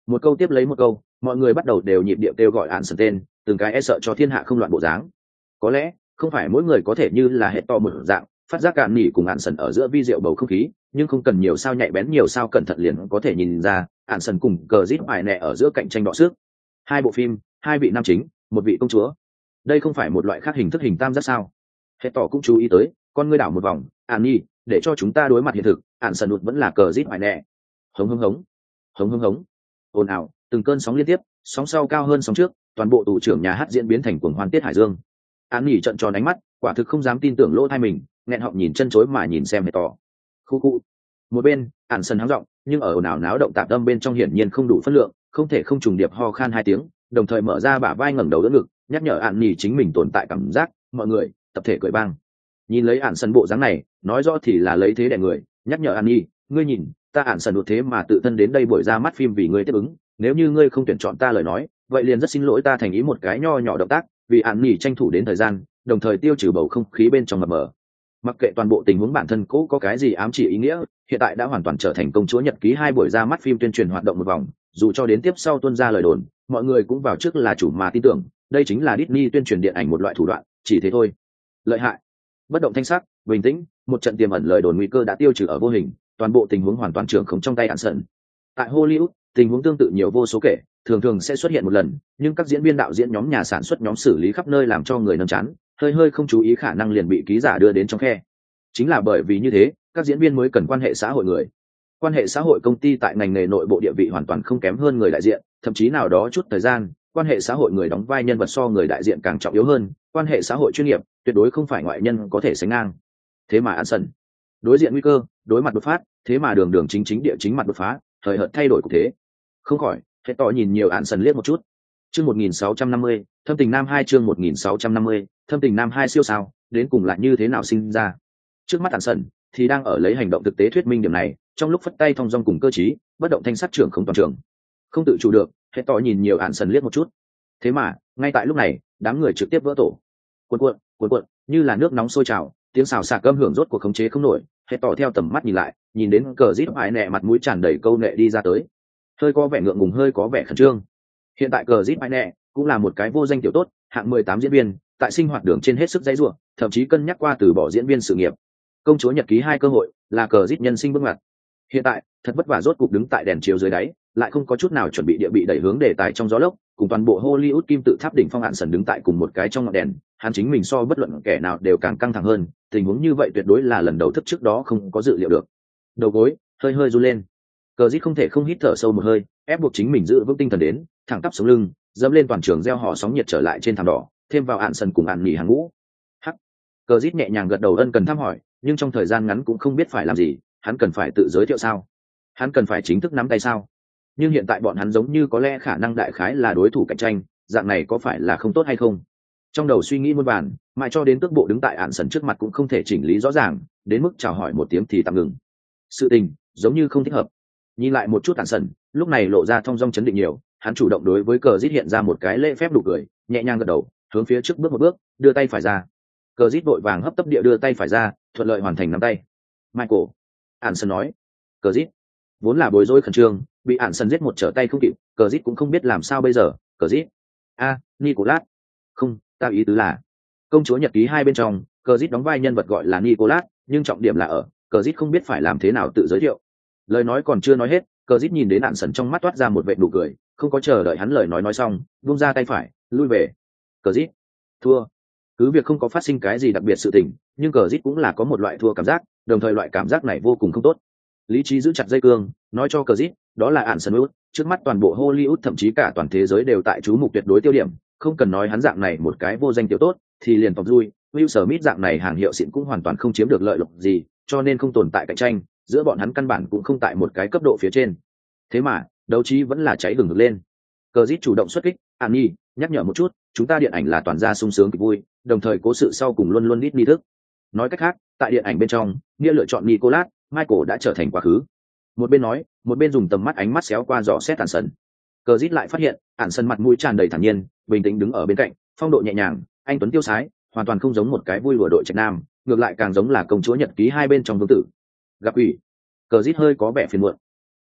Một câu tiếp lấy một câu, mọi người bắt đầu đều nhịp điệu kêu gọi ạn sần tên, từng cái e sợ cho thiên hạ không loạn bộ dáng. Có lẽ không phải mỗi người có thể như là hệ to một dạng phát giác cạn nỉ cùng ạn sần ở giữa vi diệu bầu không khí, nhưng không cần nhiều sao nhạy bén nhiều sao cẩn thận liền có thể nhìn ra ạn sần cùng cờ rít bài nẹ ở giữa cạnh tranh đọ sức. Hai bộ phim, hai vị nam chính, một vị công chúa, đây không phải một loại khác hình thức hình tam giác sao? Hệ tỏ cũng chú ý tới, con ngươi đảo một vòng, ạn nỉ, để cho chúng ta đối mặt hiện thực, ạn sần đụt vẫn là cờ rít bài nẹ. Hống hống hống, hống hống hống, ồn ào, từng cơn sóng liên tiếp, sóng sau cao hơn sóng trước, toàn bộ tù trưởng nhà hát diễn biến thành cuồng hoan tiết hải dương. Án nhỉ trận tròn ánh mắt, quả thực không dám tin tưởng lỗ tai mình, nghẹn họng nhìn chân chối mà nhìn xem hệ tỏ. Khu khu. Một bên, ản sần hắng giọng, nhưng ở ồn ào náo động tạp âm bên trong hiển nhiên không đủ phân lượng, không thể không trùng điệp ho khan hai tiếng, đồng thời mở ra bả vai ngẩng đầu đỡ ngực, nhắc nhở ản nhỉ chính mình tồn tại cảm giác, mọi người, tập thể cười bang. Nhìn lấy ản sần bộ dáng này, nói rõ thì là lấy thế đè người, nhắc nhở ản nhỉ, ngươi nhìn, ta ản sần đột thế mà tự thân đến đây buổi ra mắt phim vì ngươi tiếp ứng, nếu như ngươi không tuyển chọn ta lời nói, vậy liền rất xin lỗi ta thành ý một cái nho nhỏ động tác, vì ạn nỉ tranh thủ đến thời gian, đồng thời tiêu trừ bầu không khí bên trong mập mờ. Mặc kệ toàn bộ tình huống bản thân cố có cái gì ám chỉ ý nghĩa, hiện tại đã hoàn toàn trở thành công chúa nhật ký hai buổi ra mắt phim tuyên truyền hoạt động một vòng, dù cho đến tiếp sau tuân ra lời đồn, mọi người cũng vào trước là chủ mà tin tưởng, đây chính là Disney tuyên truyền điện ảnh một loại thủ đoạn, chỉ thế thôi. Lợi hại. Bất động thanh sắc, bình tĩnh, một trận tiềm ẩn lời đồn nguy cơ đã tiêu trừ ở vô hình, toàn bộ tình huống hoàn toàn trưởng khống trong tay ạn sần. Tại Hollywood, tình huống tương tự nhiều vô số kể, thường thường sẽ xuất hiện một lần, nhưng các diễn viên đạo diễn nhóm nhà sản xuất nhóm xử lý khắp nơi làm cho người nâm chán, hơi hơi không chú ý khả năng liền bị ký giả đưa đến trong khe. Chính là bởi vì như thế, các diễn viên mới cần quan hệ xã hội người. Quan hệ xã hội công ty tại ngành nghề nội bộ địa vị hoàn toàn không kém hơn người đại diện, thậm chí nào đó chút thời gian, quan hệ xã hội người đóng vai nhân vật so người đại diện càng trọng yếu hơn, quan hệ xã hội chuyên nghiệp, tuyệt đối không phải ngoại nhân có thể sánh ngang. Thế mà Anderson, đối diện nguy cơ, đối mặt đột phát, thế mà đường đường chính chính địa chính mặt đột phá, thời hợt thay đổi cục thế. Không khỏi, hệ tỏ nhìn nhiều Anderson liếc một chút. Chương một nghìn sáu trăm năm mươi, Thâm tình nam hai chương một nghìn sáu trăm năm mươi, Thâm tình nam hai siêu sao, đến cùng lại như thế nào sinh ra. Trước mắt Anderson thì đang ở lấy hành động thực tế thuyết minh điểm này, trong lúc phất tay thong dong cùng cơ trí, bất động thanh sắc trưởng không toàn trường. Không tự chủ được, hệ tỏ nhìn nhiều Anderson liếc một chút. Thế mà, ngay tại lúc này, đám người trực tiếp vỡ tổ. Cuộn cuộn, cuộn cuộn, như là nước nóng sôi trào, tiếng xào xạc âm hưởng rốt cuộc khống chế không nổi, hệ tỏ theo tầm mắt nhìn lại, nhìn đến cờ rít ải nẹ mặt mũi tràn đầy câu nệ đi ra tới, hơi có vẻ ngượng ngùng hơi có vẻ khẩn trương. Hiện tại cờ rít ải nẹ cũng là một cái vô danh tiểu tốt, hạng mười tám diễn viên, tại sinh hoạt đường trên hết sức dãy rủa, thậm chí cân nhắc qua từ bỏ diễn viên sự nghiệp. Công chúa nhật ký hai cơ hội là cờ rít nhân sinh bước ngoặt. Hiện tại thật vất vả rốt cục đứng tại đèn chiếu dưới đáy, lại không có chút nào chuẩn bị địa bị đẩy hướng đề tài trong gió lốc, cùng toàn bộ Hollywood kim tự tháp đỉnh phong hạn sần đứng tại cùng một cái trong ngọn đèn, hắn chính mình so bất luận kẻ nào đều càng căng thẳng hơn, tình huống như vậy tuyệt đối là lần đầu thức trước đó không có dự liệu được. Đầu gối hơi hơi run lên, cờ rít không thể không hít thở sâu một hơi, ép buộc chính mình giữ vững tinh thần đến, thẳng tắp sống lưng, dẫm lên toàn trường gieo họ sóng nhiệt trở lại trên thảm đỏ, thêm vào hạn sần cùng hạn nghỉ hàng ngũ. Hắc, cờ rít nhẹ nhàng gật đầu ân cần thăm hỏi, nhưng trong thời gian ngắn cũng không biết phải làm gì, hắn cần phải tự giới thiệu sao? Hắn cần phải chính thức nắm tay sao? Nhưng hiện tại bọn hắn giống như có lẽ khả năng đại khái là đối thủ cạnh tranh, dạng này có phải là không tốt hay không? Trong đầu suy nghĩ muôn vàn, mãi cho đến tước bộ đứng tại ạn sần trước mặt cũng không thể chỉnh lý rõ ràng, đến mức chào hỏi một tiếng thì tạm ngừng. Sự tình giống như không thích hợp. Nhìn lại một chút ạn sần, lúc này lộ ra thong dong chấn định nhiều, hắn chủ động đối với cờ rít hiện ra một cái lễ phép đủ cười, nhẹ nhàng gật đầu, hướng phía trước bước một bước, đưa tay phải ra. Cờ rít vội vàng hấp tấp địa đưa tay phải ra, thuận lợi hoàn thành nắm tay. Michael, ạn sần nói. Cờ rít vốn là bối rối khẩn trương, bị ạn sần giết một trở tay không kịp, cờ rít cũng không biết làm sao bây giờ. Cờ rít, a, Nicolas, không, ta ý tứ là công chúa nhật ký hai bên trong, cờ rít đóng vai nhân vật gọi là Nicolas, nhưng trọng điểm là ở cờ rít không biết phải làm thế nào tự giới thiệu. Lời nói còn chưa nói hết, cờ rít nhìn đến ạn sần trong mắt toát ra một vệt nụ cười, không có chờ đợi hắn lời nói nói xong, buông ra tay phải, lui về. Cờ rít thua. Cứ việc không có phát sinh cái gì đặc biệt sự tình, nhưng cờ rít cũng là có một loại thua cảm giác, đồng thời loại cảm giác này vô cùng không tốt. Lý trí giữ chặt dây cương, nói cho cờ rít, đó là ạn sần út, trước mắt toàn bộ Hollywood thậm chí cả toàn thế giới đều tại chú mục tuyệt đối tiêu điểm, không cần nói hắn dạng này một cái vô danh tiểu tốt, thì liền tộc vui, Will Smith dạng này hàng hiệu xịn cũng hoàn toàn không chiếm được lợi lộc gì, cho nên không tồn tại cạnh tranh, giữa bọn hắn căn bản cũng không tại một cái cấp độ phía trên. Thế mà, đấu trí vẫn là cháy hừng hực lên. Cờ rít chủ động xuất kích, An Nhi, nhắc nhở một chút, chúng ta điện ảnh là toàn gia sung sướng kịch vui, đồng thời cố sự sau cùng luôn luôn ít nghi thức. Nói cách khác, tại điện ảnh bên trong, nghĩa lựa chọn Nicolas, Michael đã trở thành quá khứ. Một bên nói, một bên dùng tầm mắt ánh mắt xéo qua dò xét ạn sần. Cờ rít lại phát hiện, ạn sần mặt mũi tràn đầy thản nhiên, bình tĩnh đứng ở bên cạnh, phong độ nhẹ nhàng, anh tuấn tiêu sái, hoàn toàn không giống một cái vui lùa đội trạch nam, ngược lại càng giống là công chúa nhật ký hai bên trong vương tử. Gặp ủy, cờ rít hơi có vẻ phiền muộn.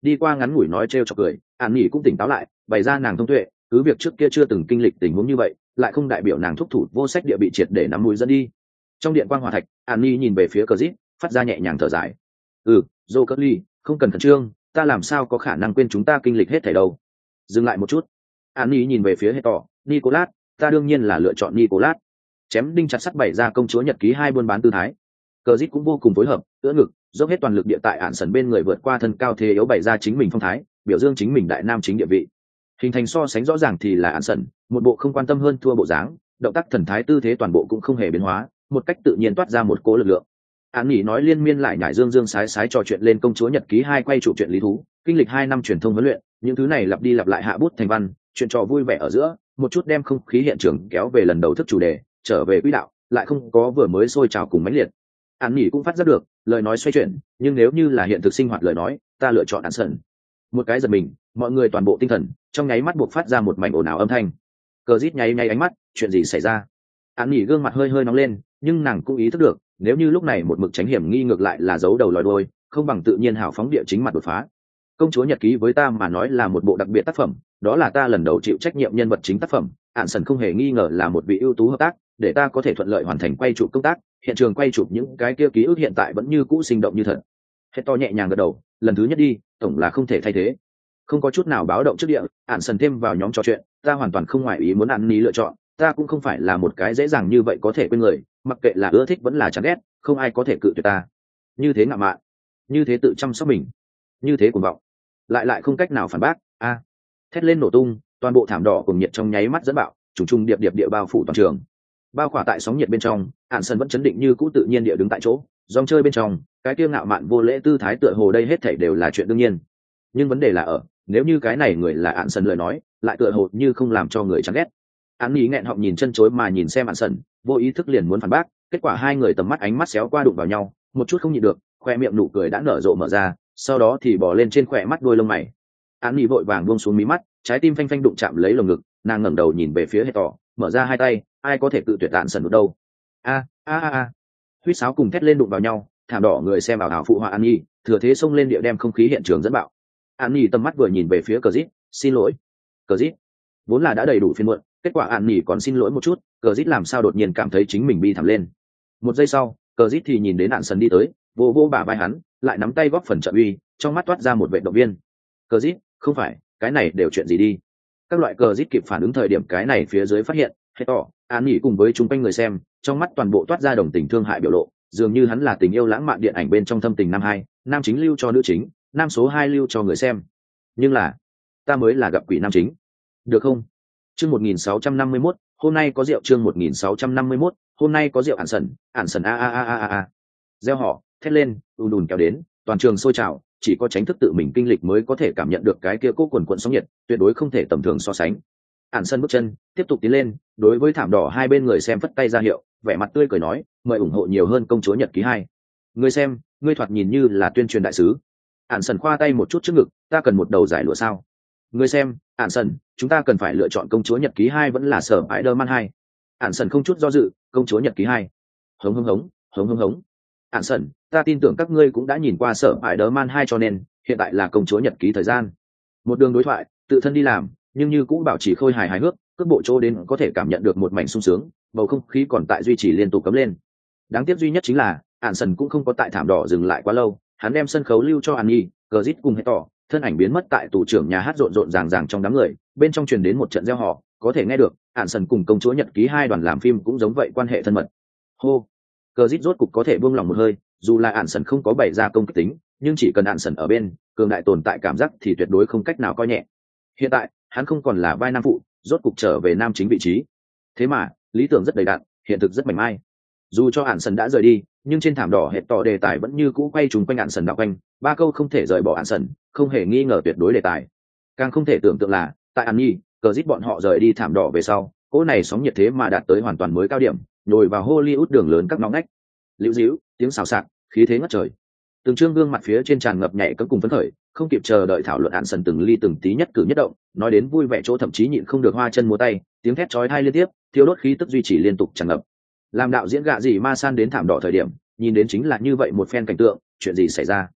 Đi qua ngắn ngủi nói trêu chọc cười, ạn nghỉ cũng tỉnh táo lại, bày ra nàng thông tuệ, cứ việc trước kia chưa từng kinh lịch tình huống như vậy, lại không đại biểu nàng thúc thủ vô sách địa bị triệt để nắm mũi dẫn đi. Trong điện quang hỏa thạch, ạn nghỉ nhìn về phía cờ rít, phát ra nhẹ nhàng thở dài. ừ Joe Curly, không cần khẩn trương, ta làm sao có khả năng quên chúng ta kinh lịch hết thảy đâu. Dừng lại một chút, ạn nghỉ nhìn về phía hệ tỏ, Nicolas, ta đương nhiên là lựa chọn Nicolas. Chém đinh chặt sắt bày ra công chúa nhật ký hai buôn bán tư thái. Cờ rít cũng vô cùng phối hợp, ưỡn ngực, dốc hết toàn lực địa tại ạn sần bên người vượt qua thân cao thế yếu bày ra chính mình phong thái, biểu dương chính mình đại nam chính địa vị. Hình thành so sánh rõ ràng thì là ạn sần, một bộ không quan tâm hơn thua bộ dáng, động tác thần thái tư thế toàn bộ cũng không hề biến hóa, một cách tự nhiên toát ra một cỗ lực lượng. Án nghỉ nói liên miên lại nhải dương dương sái sái trò chuyện lên công chúa nhật ký hai quay trụ chuyện lý thú, kinh lịch hai năm truyền thông huấn luyện, những thứ này lặp đi lặp lại hạ bút thành văn, chuyện trò vui vẻ ở giữa, một chút đem không khí hiện trường kéo về lần đầu thức chủ đề, trở về quỹ đạo, lại không có vừa mới sôi trào cùng mãnh liệt. Án nghỉ cũng phát giác được, lời nói xoay chuyển, nhưng nếu như là hiện thực sinh hoạt lời nói, ta lựa chọn Án Sần. Một cái giật mình, mọi người toàn bộ tinh thần, trong nháy mắt buộc phát ra một mảnh ồn ào âm thanh. Cờ rít nháy nháy ánh mắt, chuyện gì xảy ra? Án nghỉ gương mặt hơi hơi nóng lên, nhưng nàng cũng ý thức được, nếu như lúc này một mực tránh hiểm nghi ngược lại là giấu đầu lòi đuôi, không bằng tự nhiên hào phóng địa chính mặt đột phá. Công chúa nhật ký với ta mà nói là một bộ đặc biệt tác phẩm, đó là ta lần đầu chịu trách nhiệm nhân vật chính tác phẩm. Án Sần không hề nghi ngờ là một vị ưu tú hợp tác, để ta có thể thuận lợi hoàn thành quay chụp công tác, hiện trường quay chụp những cái kia ký ức hiện tại vẫn như cũ sinh động như thật. Hết to nhẹ nhàng gật đầu, lần thứ nhất đi, tổng là không thể thay thế. Không có chút nào báo động trước địa, Án Sần thêm vào nhóm trò chuyện, ta hoàn toàn không ngoại ý muốn Án Ní lựa chọn, ta cũng không phải là một cái dễ dàng như vậy có thể quên người, mặc kệ là ưa thích vẫn là chán ghét, không ai có thể cự tuyệt ta. Như thế ngạo mạn, như thế tự chăm sóc mình, như thế cuồng vọng, lại lại không cách nào phản bác. A, thét lên nổ tung, toàn bộ thảm đỏ cùng nhiệt trong nháy mắt dẫn bạo, trùng trùng điệp điệp địa bao phủ toàn trường. Bao khỏa tại sóng nhiệt bên trong, Án Sần vẫn chấn định như cũ tự nhiên địa đứng tại chỗ, dòng chơi bên trong, cái kiêu ngạo mạn vô lễ tư thái tựa hồ đây hết thảy đều là chuyện đương nhiên. Nhưng vấn đề là ở, nếu như cái này người là Án Sần lời nói, lại tựa hồ như không làm cho người chán ghét. Án Nghĩ nghẹn họng nhìn chân chối mà nhìn xem Án Sần, vô ý thức liền muốn phản bác, kết quả hai người tầm mắt ánh mắt xéo qua đụng vào nhau, một chút không nhịn được, khoe miệng nụ cười đã nở rộ mở ra, sau đó thì bò lên trên khỏe mắt đuôi lông mày. Án Nghĩ vội vàng buông xuống mí mắt, trái tim phanh phanh đụng chạm lấy lồng ngực, nàng ngẩng đầu nhìn về phía hệ tỏ, mở ra hai tay, ai có thể tự tuyệt Án Sần được đâu. A a a a. Huýt sáo cùng thét lên đụng vào nhau, thảm đỏ người xem ảo ảo phụ họa Án Nghĩ, thừa thế xông lên địa đem không khí hiện trường dẫn bạo. Án Nghĩ tầm mắt vừa nhìn về phía Cờ Dít, xin lỗi. Cờ Dít vốn là đã đầy đủ phiền muộn, kết quả Án Nghĩ còn xin lỗi một chút, Cờ Dít làm sao đột nhiên cảm thấy chính mình bi thảm lên. Một giây sau, Cờ Dít thì nhìn đến Án Sần đi tới, vô vô bả vai hắn, lại nắm tay góp phần trợ uy, trong mắt toát ra một vệ động viên. Cờ Dít, không phải, cái này đều chuyện gì đi. Các loại Cờ Dít kịp phản ứng thời điểm cái này phía dưới phát hiện, hết tỏ, Án Nghĩ cùng với chúng quanh người xem, trong mắt toàn bộ toát ra đồng tình thương hại biểu lộ, dường như hắn là tình yêu lãng mạn điện ảnh bên trong thâm tình nam hai, nam chính lưu cho nữ chính, nam số hai lưu cho người xem. Nhưng là, ta mới là gặp quỷ nam chính. Được không? Chương một nghìn sáu trăm năm mươi mốt, hôm nay có rượu chương một nghìn sáu trăm năm mươi mốt, hôm nay có rượu Án Sần, Án Sần a a a a a. Reo hò, thét lên, ùn ùn kéo đến, toàn trường sôi trào, chỉ có tránh thức tự mình kinh lịch mới có thể cảm nhận được cái kia cố quần quần sóng nhiệt, tuyệt đối không thể tầm thường so sánh. Án Sần bước chân, tiếp tục tiến lên, đối với thảm đỏ hai bên người xem phất tay ra hiệu, vẻ mặt tươi cười nói, mời ủng hộ nhiều hơn công chúa nhật ký hai. Người xem, ngươi thoạt nhìn như là tuyên truyền đại sứ. Án Sần khoa tay một chút trước ngực, ta cần một đầu giải lụa sao? Người xem, Án Sần, chúng ta cần phải lựa chọn công chúa nhật ký hai vẫn là sở Spider-Man hai. Án Sần không chút do dự, công chúa nhật ký hai. Hống hống hống, hống hống hống. Án Sần, ta tin tưởng các ngươi cũng đã nhìn qua sở Spider-Man hai cho nên, hiện tại là công chúa nhật ký thời gian. Một đường đối thoại, tự thân đi làm, nhưng như cũng bảo trì khôi hài hài hước, cước bộ chỗ đến có thể cảm nhận được một mảnh sung sướng, bầu không khí còn tại duy trì liên tục cấm lên. Đáng tiếc duy nhất chính là, Án Sần cũng không có tại thảm đỏ dừng lại quá lâu, hắn đem sân khấu lưu cho An Nhi, Cờ Dít cùng Hector, thân ảnh biến mất tại tủ trưởng nhà hát rộn rộn ràng ràng trong đám người, bên trong truyền đến một trận reo hò, có thể nghe được, Án Sần cùng công chúa nhật ký hai đoàn làm phim cũng giống vậy quan hệ thân mật. Hô, Cờ Dít rốt cục có thể buông lòng một hơi, dù là Án Sần không có bày ra công kích tính, nhưng chỉ cần Án Sần ở bên, cường đại tồn tại cảm giác thì tuyệt đối không cách nào coi nhẹ. Hiện tại, hắn không còn là vai nam phụ, rốt cục trở về nam chính vị trí. Thế mà, lý tưởng rất đầy đặn, hiện thực rất mảnh mai. Dù cho Án Sần đã rời đi, nhưng trên thảm đỏ hệt tỏ đề tài vẫn như cũ quay trùng quanh Án Sần đạo quanh, ba câu không thể rời bỏ Án Sần, không hề nghi ngờ tuyệt đối đề tài. Càng không thể tưởng tượng là, tại An Nhi, Cờ Dít bọn họ rời đi thảm đỏ về sau, cỗ này sóng nhiệt thế mà đạt tới hoàn toàn mới cao điểm, nhồi vào Hollywood đường lớn các ngõ ngách. Liễu díu, tiếng xào xạc, khí thế ngất trời. Từng trương gương mặt phía trên tràn ngập nhảy cẫng cùng phấn khởi, không kịp chờ đợi thảo luận Án Sần từng ly từng tí nhất cử nhất động, nói đến vui vẻ chỗ thậm chí nhịn không được hoa chân múa tay, tiếng thét chói tai liên tiếp, thiếu đốt khí tức duy trì liên tục tràn ngập. Làm đạo diễn gạ gì ma san đến thảm đỏ thời điểm, nhìn đến chính là như vậy một phen cảnh tượng, chuyện gì xảy ra?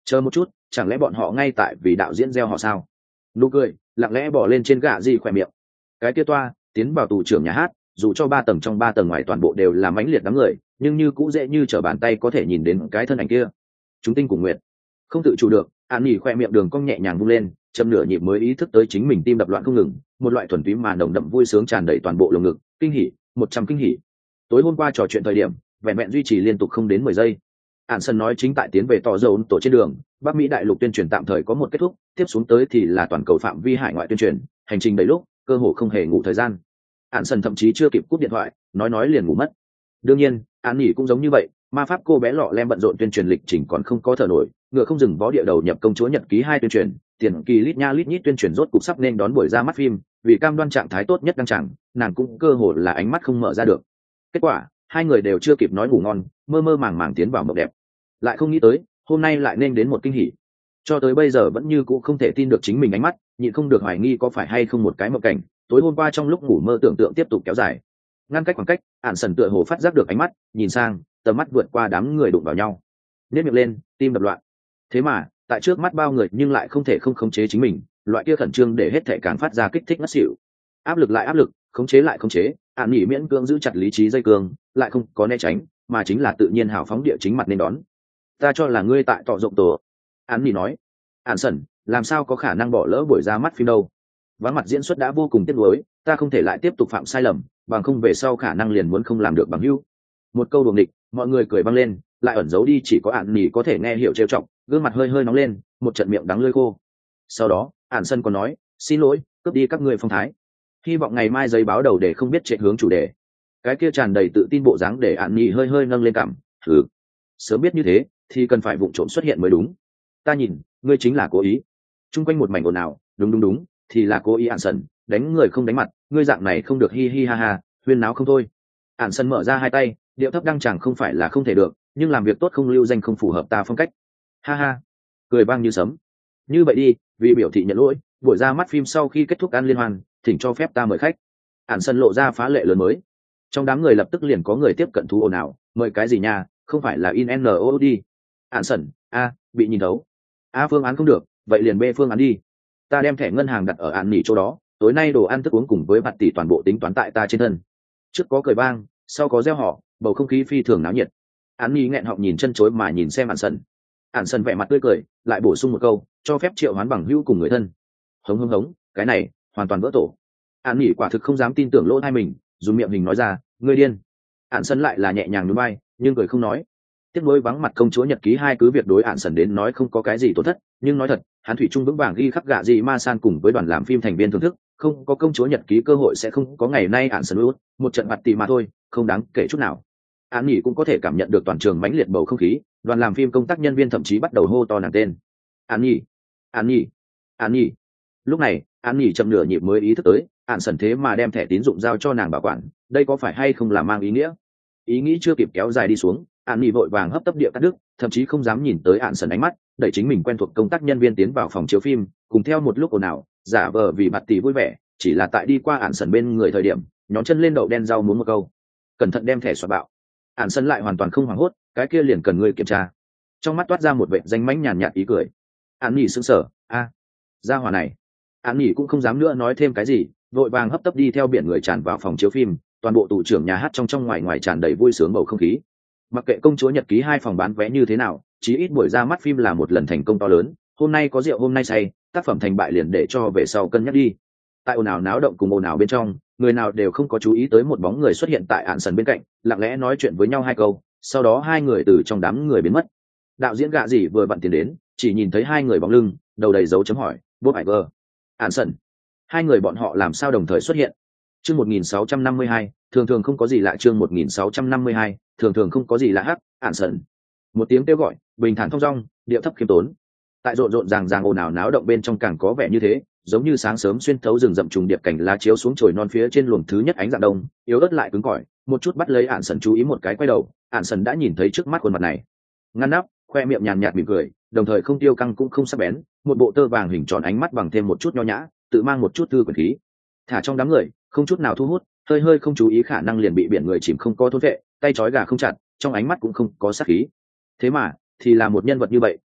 chờ một chút, chẳng lẽ bọn họ ngay tại vì đạo diễn gieo họ sao? Nụ cười lặng lẽ bỏ lên trên gạ gì khỏe miệng. Cái kia toa tiến vào tù trưởng nhà hát, dù cho ba tầng trong ba tầng ngoài toàn bộ đều là mãnh liệt đám người, nhưng như cũ dễ như trở bàn tay có thể nhìn đến cái thân ảnh kia. Chúng tinh cùng nguyện, không tự chủ được, An Nhỉ khoe miệng đường cong nhẹ nhàng vung lên, chậm nửa nhịp mới ý thức tới chính mình tim đập loạn không ngừng, một loại thuần túy mà nồng đậm vui sướng tràn đầy toàn bộ lồng ngực, kinh hỉ, một trăm kinh hỉ. Tối hôm qua trò chuyện thời điểm, vẹn vẹn duy trì liên tục không đến mười giây. Ản Sân nói chính tại tiến về tỏ dầu tổ trên đường, Bắc Mỹ đại lục tuyên truyền tạm thời có một kết thúc, tiếp xuống tới thì là toàn cầu phạm vi hải ngoại tuyên truyền, hành trình đầy lúc, cơ hồ không hề ngủ thời gian. Ản Sân thậm chí chưa kịp cúp điện thoại, nói nói liền ngủ mất. Đương nhiên, An Nhỉ cũng giống như vậy, ma pháp cô bé lọ lem bận rộn tuyên truyền lịch trình còn không có thở nổi, ngựa không dừng vó địa đầu nhập công chúa nhật ký hai tuyên truyền, tiền kỳ lít nha lít nhít tuyên truyền rốt cục sắp nên đón buổi ra mắt phim, vì cam đoan trạng thái tốt nhất đăng chẳng, nàng cũng cơ hồ là ánh mắt không mở ra được. Kết quả, hai người đều chưa kịp nói ngủ ngon, mơ mơ màng màng tiến vào mộng đẹp. Lại không nghĩ tới, hôm nay lại nên đến một kinh hỉ. Cho tới bây giờ vẫn như cũ không thể tin được chính mình ánh mắt, nhịn không được hoài nghi có phải hay không một cái mộng cảnh, tối hôm qua trong lúc ngủ mơ tưởng tượng tiếp tục kéo dài. Ngăn cách khoảng cách, Ản Sần tựa hồ phát giác được ánh mắt, nhìn sang, tầm mắt vượt qua đám người đụng vào nhau. Nhếch miệng lên, tim đập loạn. Thế mà, tại trước mắt bao người nhưng lại không thể không khống chế chính mình, loại kia khẩn trương để hết thể càng phát ra kích thích ngất xỉu. Áp lực lại áp lực, khống chế lại khống chế, Ản Nhỉ miễn cưỡng giữ chặt lý trí dây cương, lại không có né tránh, mà chính là tự nhiên hào phóng địa chính mặt nên đón. Ta cho là ngươi tại tọ rộng tổ. Ản Nhỉ nói. Ản Sần, làm sao có khả năng bỏ lỡ buổi ra mắt phim đâu? Ván mặt diễn xuất đã vô cùng tiếc nuối, ta không thể lại tiếp tục phạm sai lầm, bằng không về sau khả năng liền muốn không làm được bằng hữu. Một câu đùa nghịch, mọi người cười băng lên, lại ẩn giấu đi chỉ có Ản Nhỉ có thể nghe hiểu trêu chọc, gương mặt hơi hơi nóng lên, một trận miệng đắng lưỡi khô. Sau đó, Ản Sân còn nói, xin lỗi, cướp đi các ngươi phong thái. Hy vọng ngày mai giấy báo đầu để không biết chạy hướng chủ đề. Cái kia tràn đầy tự tin bộ dáng để Ản Nhỉ hơi hơi nâng lên cằm, thử. Sớm biết như thế, thì cần phải vụng trộm xuất hiện mới đúng. Ta nhìn, ngươi chính là cố ý. Trung quanh một mảnh ồn ào, đúng đúng đúng, thì là cố ý. Ản Sân, đánh người không đánh mặt, ngươi dạng này không được, hi hi ha ha, huyên náo không thôi. Ản Sân mở ra hai tay, điệu thấp đăng chẳng không phải là không thể được, nhưng làm việc tốt không lưu danh không phù hợp ta phong cách. Ha ha, cười vang như sấm. Như vậy đi, vì biểu thị nhận lỗi, buổi ra mắt phim sau khi kết thúc ăn liên hoan, thỉnh cho phép ta mời khách. Ản Sân lộ ra phá lệ lớn mới. Trong đám người lập tức liền có người tiếp cận thú ồn ào, mời cái gì nha, không phải là in n o đi. Ản Sân, a, bị nhìn thấu. A phương án không được, vậy liền B phương án đi. Ta đem thẻ ngân hàng đặt ở Ản Nhỉ chỗ đó, tối nay đồ ăn thức uống cùng với bạt tỷ toàn bộ tính toán tại ta trên thân. Trước có cười vang, sau có reo hò, bầu không khí phi thường náo nhiệt. Ản Nhỉ nghẹn họng nhìn chân chối mà nhìn xem Ản Sân. Ản Sân vẻ mặt tươi cười, lại bổ sung một câu, cho phép triệu hoán bằng hữu cùng người thân. Hống hống hống, cái này hoàn toàn vỡ tổ. Ản Nhỉ quả thực không dám tin tưởng lỗ tai mình, dùng miệng hình nói ra, ngươi điên. Ản Sân lại là nhẹ nhàng nhún vai, nhưng cười không nói. Tiếc nuối vắng mặt công chúa nhật ký hai cứ việc đối Ản Sân đến nói không có cái gì tổn thất, nhưng nói thật, hắn thủy chung vững vàng ghi khắc gạ gì ma san cùng với đoàn làm phim thành viên thưởng thức, không có công chúa nhật ký cơ hội sẽ không có ngày nay. Ản Sân út một trận bạt tỷ mà thôi, không đáng kể chút nào. Ản Nhỉ cũng có thể cảm nhận được toàn trường mãnh liệt bầu không khí, đoàn làm phim công tác nhân viên thậm chí bắt đầu hô to nàng tên. Ản Nhỉ, Ản Nhỉ, Ản Nhỉ. Lúc này, Ản Nhỉ chậm nửa nhịp mới ý thức tới, Ản Sân thế mà đem thẻ tín dụng giao cho nàng bảo quản, đây có phải hay không là mang ý nghĩa? Ý nghĩ chưa kịp kéo dài đi xuống, Ản Nhỉ vội vàng hấp tấp địa cắt đứt, thậm chí không dám nhìn tới Ản Sân ánh mắt, đẩy chính mình quen thuộc công tác nhân viên tiến vào phòng chiếu phim, cùng theo một lúc ồn ào, giả vờ vì bạt tỷ vui vẻ, chỉ là tại đi qua Ản Sân bên người thời điểm, nhón chân lên đậu đen rau muốn một câu, cẩn thận đem thẻ xoạc bạo. Ản Sân lại hoàn toàn không hoảng hốt, cái kia liền cần ngươi kiểm tra. Trong mắt toát ra một vẻ danh mãnh nhàn nhạt ý cười. Ản Nhỉ sững sờ, a, gia hỏa này. Ản Nhỉ cũng không dám nữa nói thêm cái gì, vội vàng hấp tấp đi theo biển người tràn vào phòng chiếu phim, toàn bộ tụ trưởng nhà hát trong trong ngoài ngoài tràn đầy vui sướng bầu không khí. Mặc kệ công chúa nhật ký hai phòng bán vé như thế nào, chí ít buổi ra mắt phim là một lần thành công to lớn, hôm nay có rượu hôm nay say, tác phẩm thành bại liền để cho về sau cân nhắc đi. Tại ồn ào náo động cùng ồn ào bên trong, người nào đều không có chú ý tới một bóng người xuất hiện tại Ản Sân bên cạnh, lặng lẽ nói chuyện với nhau hai câu, sau đó hai người từ trong đám người biến mất. Đạo diễn gạ gì vừa vặn tiến đến, chỉ nhìn thấy hai người bóng lưng, đầu đầy dấu chấm hỏi, Bob Iger, Ản Sân. Hai người bọn họ làm sao đồng thời xuất hiện? Chương một nghìn sáu trăm năm mươi hai, thường thường không có gì lạ. Chương một nghìn sáu trăm năm mươi hai, thường thường không có gì lạ. Hắc, Ản Sân. Một tiếng kêu gọi, bình thản thong dong, điệu thấp khiêm tốn. Tại rộn rộn ràng ràng ồn ào náo động bên trong càng có vẻ như thế, giống như sáng sớm xuyên thấu rừng rậm trùng điệp cảnh lá chiếu xuống chồi non phía trên luồng thứ nhất ánh dạng đông, yếu ớt lại cứng cỏi, một chút bắt lấy Ản Sân chú ý một cái quay đầu, Ản Sân đã nhìn thấy trước mắt khuôn mặt này. Ngăn nắp, khoe miệng nhàn nhạt mỉm cười, đồng thời không tiêu căng cũng không sắc bén, một bộ tơ vàng hình tròn ánh mắt bằng thêm một chút nho nhã, tự mang một chút thư quyển khí. Thả trong đám người, không chút nào thu hút, hơi hơi không chú ý khả năng liền bị biển người chìm không có thôn vệ, tay trói gà không chặt, trong ánh mắt cũng không có sát khí. Thế mà, thì là một nhân vật như vậy,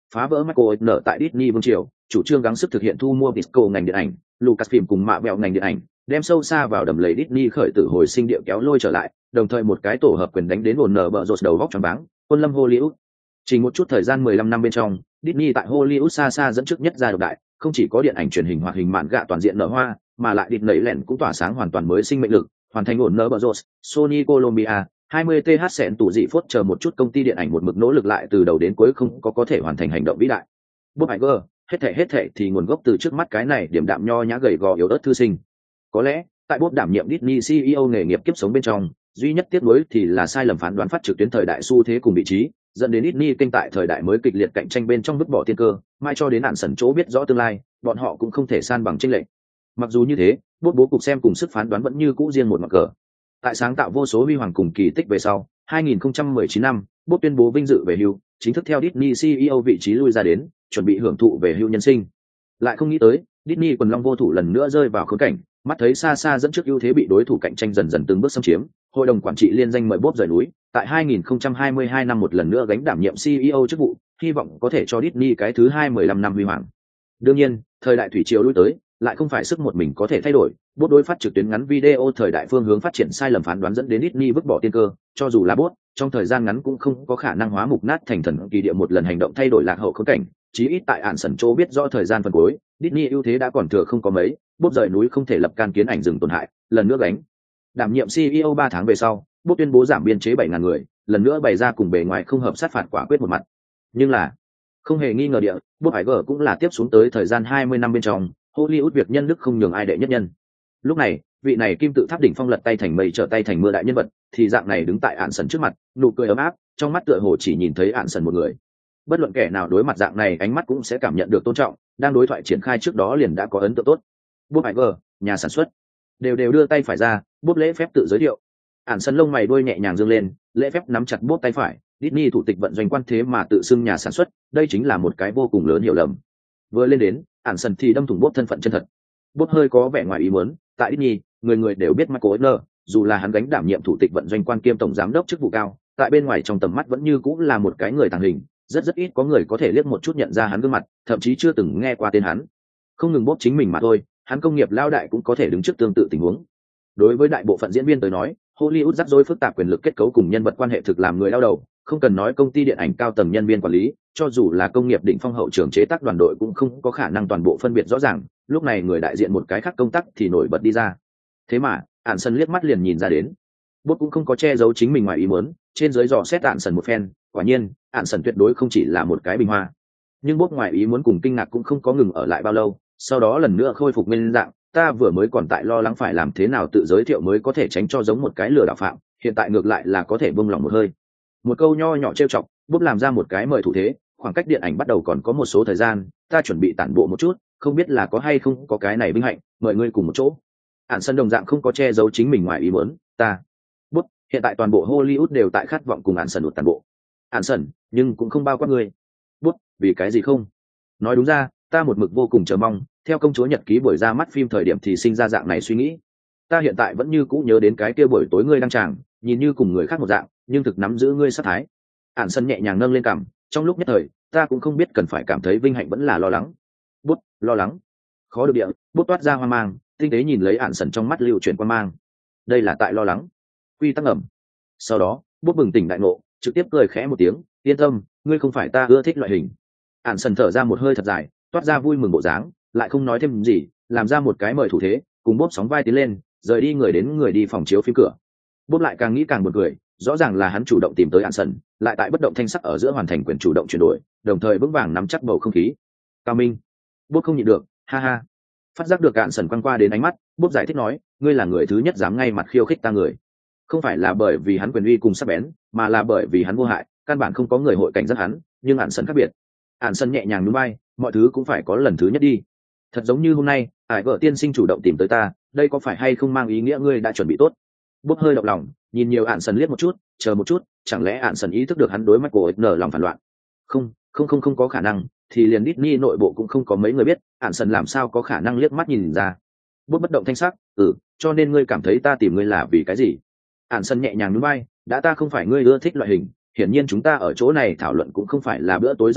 Phá vỡ Michael Eisner tại Disney vương triều, chủ trương gắng sức thực hiện thu mua Disco ngành điện ảnh, Lucasfilm cùng mạ vẹo ngành điện ảnh, đem sâu xa vào đầm lầy Disney khởi tử hồi sinh địa kéo lôi trở lại, đồng thời một cái tổ hợp quyền đánh đến Warner Bros đầu vóc choáng váng, quân lâm Hollywood. Chỉ một chút thời gian mười lăm năm bên trong, Disney tại Hollywood xa xa dẫn trước nhất gia độc đại, không chỉ có điện ảnh truyền hình hoạt hình mạn gạ toàn diện nở hoa, mà lại Disney lẻn cũng tỏa sáng hoàn toàn mới sinh mệnh lực, hoàn thành Warner Bros, Sony Columbia, hai mươi T H sẹn tủ dị phốt chờ một chút công ty điện ảnh một mực nỗ lực lại từ đầu đến cuối không có có thể hoàn thành hành động vĩ đại. Bob Iger, hết thảy hết thảy thì nguồn gốc từ trước mắt cái này điểm đạm nho nhã gầy gò yếu ớt thư sinh. Có lẽ, tại Bob đảm nhiệm Disney xê e ô nghề nghiệp kiếp sống bên trong, duy nhất tiếc nuối thì là sai lầm phán đoán phát trực tuyến thời đại xu thế cùng vị trí, dẫn đến Disney kênh tại thời đại mới kịch liệt cạnh tranh bên trong vứt bỏ tiên cơ, mai cho đến nạn sẩn chỗ biết rõ tương lai, bọn họ cũng không thể san bằng chênh lệch. Mặc dù như thế, Bob bố cục xem cùng sức phán đoán vẫn như cũ riêng một mặt cờ. Tại sáng tạo vô số huy hoàng cùng kỳ tích về sau, hai nghìn không trăm mười chín năm, Bob tuyên bố vinh dự về hưu, chính thức theo Disney xê e ô vị trí lui ra đến, chuẩn bị hưởng thụ về hưu nhân sinh. Lại không nghĩ tới, Disney quần long vô thủ lần nữa rơi vào khốn cảnh, mắt thấy xa xa dẫn trước ưu thế bị đối thủ cạnh tranh dần dần từng bước xâm chiếm, hội đồng quản trị liên danh mời Bob rời núi, tại hai nghìn không trăm hai mươi hai năm một lần nữa gánh đảm nhiệm xê e ô chức vụ, hy vọng có thể cho Disney cái thứ hai mười lăm năm huy hoàng. Đương nhiên, thời đại thủy triều lui tới, lại không phải sức một mình có thể thay đổi, Bob đối phát trực tuyến ngắn video thời đại phương hướng phát triển sai lầm phán đoán dẫn đến Disney vứt bỏ tiên cơ, cho dù là Bob, trong thời gian ngắn cũng không có khả năng hóa mục nát thành thần kỳ địa một lần hành động thay đổi lạc hậu khốn cảnh, chí ít tại ản sẩn chỗ biết rõ thời gian phần cuối, Disney ưu thế đã còn thừa không có mấy, Bob rời núi không thể lập can kiến ảnh dừng tổn hại, lần nữa gánh đảm nhiệm xê e ô ba tháng về sau, Bob tuyên bố giảm biên chế bảy ngàn người, lần nữa bày ra cùng bề ngoài không hợp sát phạt quả quyết một mặt. Nhưng là, không hề nghi ngờ địa, Bob Iger cũng là tiếp xuống tới thời gian hai mươi năm bên trong, Hollywood việc nhân đức không nhường ai đệ nhất nhân. Lúc này, vị này kim tự tháp đỉnh phong lật tay thành mây trở tay thành mưa đại nhân vật, thì dạng này đứng tại ản sẩn trước mặt, nụ cười ấm áp, trong mắt tựa hồ chỉ nhìn thấy ản sẩn một người. Bất luận kẻ nào đối mặt dạng này ánh mắt cũng sẽ cảm nhận được tôn trọng, đang đối thoại triển khai trước đó liền đã có ấn tượng tốt. Bob Iger, nhà sản xuất, đều đều đưa tay phải ra, Bob lễ phép tự giới thiệu. Ản sẩn lông mày đuôi nhẹ nhàng dương lên, lễ phép nắm chặt Bob tay phải. Disney thủ tịch vận doanh quan thế mà tự xưng nhà sản xuất, đây chính là một cái vô cùng lớn hiểu lầm. Vừa lên đến, ản sẩn thì đâm thủng Bob thân phận chân thật. Bob hơi có vẻ ngoài ý muốn, tại Disney, người người đều biết Michael Eisner, dù là hắn gánh đảm nhiệm thủ tịch vận doanh quan kiêm tổng giám đốc chức vụ cao, tại bên ngoài trong tầm mắt vẫn như cũng là một cái người tàng hình, rất rất ít có người có thể liếc một chút nhận ra hắn gương mặt, thậm chí chưa từng nghe qua tên hắn. Không ngừng Bob chính mình mà thôi, hắn công nghiệp lao đại cũng có thể đứng trước tương tự tình huống. Đối với đại bộ phận diễn viên tới nói, Hollywood rắc rối phức tạp quyền lực kết cấu cùng nhân vật quan hệ thực làm người đau đầu, không cần nói công ty điện ảnh cao tầng nhân viên quản lý, cho dù là công nghiệp đỉnh phong hậu trường chế tác đoàn đội cũng không có khả năng toàn bộ phân biệt rõ ràng, lúc này người đại diện một cái khác công tác thì nổi bật đi ra. Thế mà, ản sân liếc mắt liền nhìn ra đến. Bob cũng không có che giấu chính mình ngoài ý muốn, trên dưới dò xét ản sân một phen, quả nhiên, ản sân tuyệt đối không chỉ là một cái bình hoa. Nhưng Bob ngoài ý muốn cùng kinh ngạc cũng không có ngừng ở lại bao lâu, sau đó lần nữa khôi phục nguyên dạng, ta vừa mới còn tại lo lắng phải làm thế nào tự giới thiệu mới có thể tránh cho giống một cái lừa đảo phạm, hiện tại ngược lại là có thể buông lòng một hơi. Một câu nho nhỏ trêu chọc, Bob làm ra một cái mời thủ thế, khoảng cách điện ảnh bắt đầu còn có một số thời gian, ta chuẩn bị tản bộ một chút, không biết là có hay không có cái này vinh hạnh, mời ngươi cùng một chỗ. Ản sân đồng dạng không có che giấu chính mình ngoài ý muốn, ta. Bob, hiện tại toàn bộ Hollywood đều tại khát vọng cùng Ản sân đột tản bộ. Ản sân, nhưng cũng không bao quát ngươi. Bob, vì cái gì không? Nói đúng ra, ta một mực vô cùng chờ mong, theo công chúa nhật ký buổi ra mắt phim thời điểm thì sinh ra dạng này suy nghĩ. Ta hiện tại vẫn như cũ nhớ đến cái kia buổi tối ngươi đăng tràng, nhìn như cùng người khác một dạng, nhưng thực nắm giữ ngươi sát thái. Ản sân nhẹ nhàng nâng lên cằm, trong lúc nhất thời, ta cũng không biết cần phải cảm thấy vinh hạnh vẫn là lo lắng. Bút, lo lắng. Khó được địa, bút toát ra hoang mang, tinh tế nhìn lấy ản sân trong mắt lưu chuyển quan mang. Đây là tại lo lắng. Quy tắc ẩm. Sau đó, bút bừng tỉnh đại ngộ, trực tiếp cười khẽ một tiếng, yên tâm, ngươi không phải ta ưa thích loại hình. Ản sân thở ra một hơi thật dài, toát ra vui mừng bộ dáng, lại không nói thêm gì, làm ra một cái mời thủ thế, cùng bốp sóng vai tiến lên, rời đi người đến người đi phòng chiếu phim cửa. Bốp lại càng nghĩ càng buồn cười, rõ ràng là hắn chủ động tìm tới ản sân, lại tại bất động thanh sắc ở giữa hoàn thành quyền chủ động chuyển đổi, đồng thời vững vàng nắm chắc bầu không khí. Cao Minh, bốp không nhịn được, ha ha. Phát giác được ản sân quăng qua đến ánh mắt, bốp giải thích nói, ngươi là người thứ nhất dám ngay mặt khiêu khích ta người. Không phải là bởi vì hắn quyền uy cùng sắc bén, mà là bởi vì hắn vô hại, căn bản không có người hội cảnh giác hắn, nhưng ản sân khác biệt. Ản sân nhẹ nhàng nhún vai, mọi thứ cũng phải có lần thứ nhất đi. Thật giống như hôm nay, ải vợ tiên sinh chủ động tìm tới ta, đây có phải hay không mang ý nghĩa ngươi đã chuẩn bị tốt? Bốp hơi động lòng, nhìn nhiều ản sần liếc một chút, chờ một chút, chẳng lẽ ản sần ý thức được hắn đối mắt của nở lòng phản loạn? Không, không không không có khả năng, thì liền Disney nội bộ cũng không có mấy người biết, ản sần làm sao có khả năng liếc mắt nhìn ra? Bốp bất động thanh sắc, ừ, cho nên ngươi cảm thấy ta tìm ngươi là vì cái gì? Ản sần nhẹ nhàng nhún vai, đã ta không phải ngươi ưa thích loại hình, hiển nhiên chúng ta ở chỗ này thảo luận cũng không phải là bữa tối danh sách,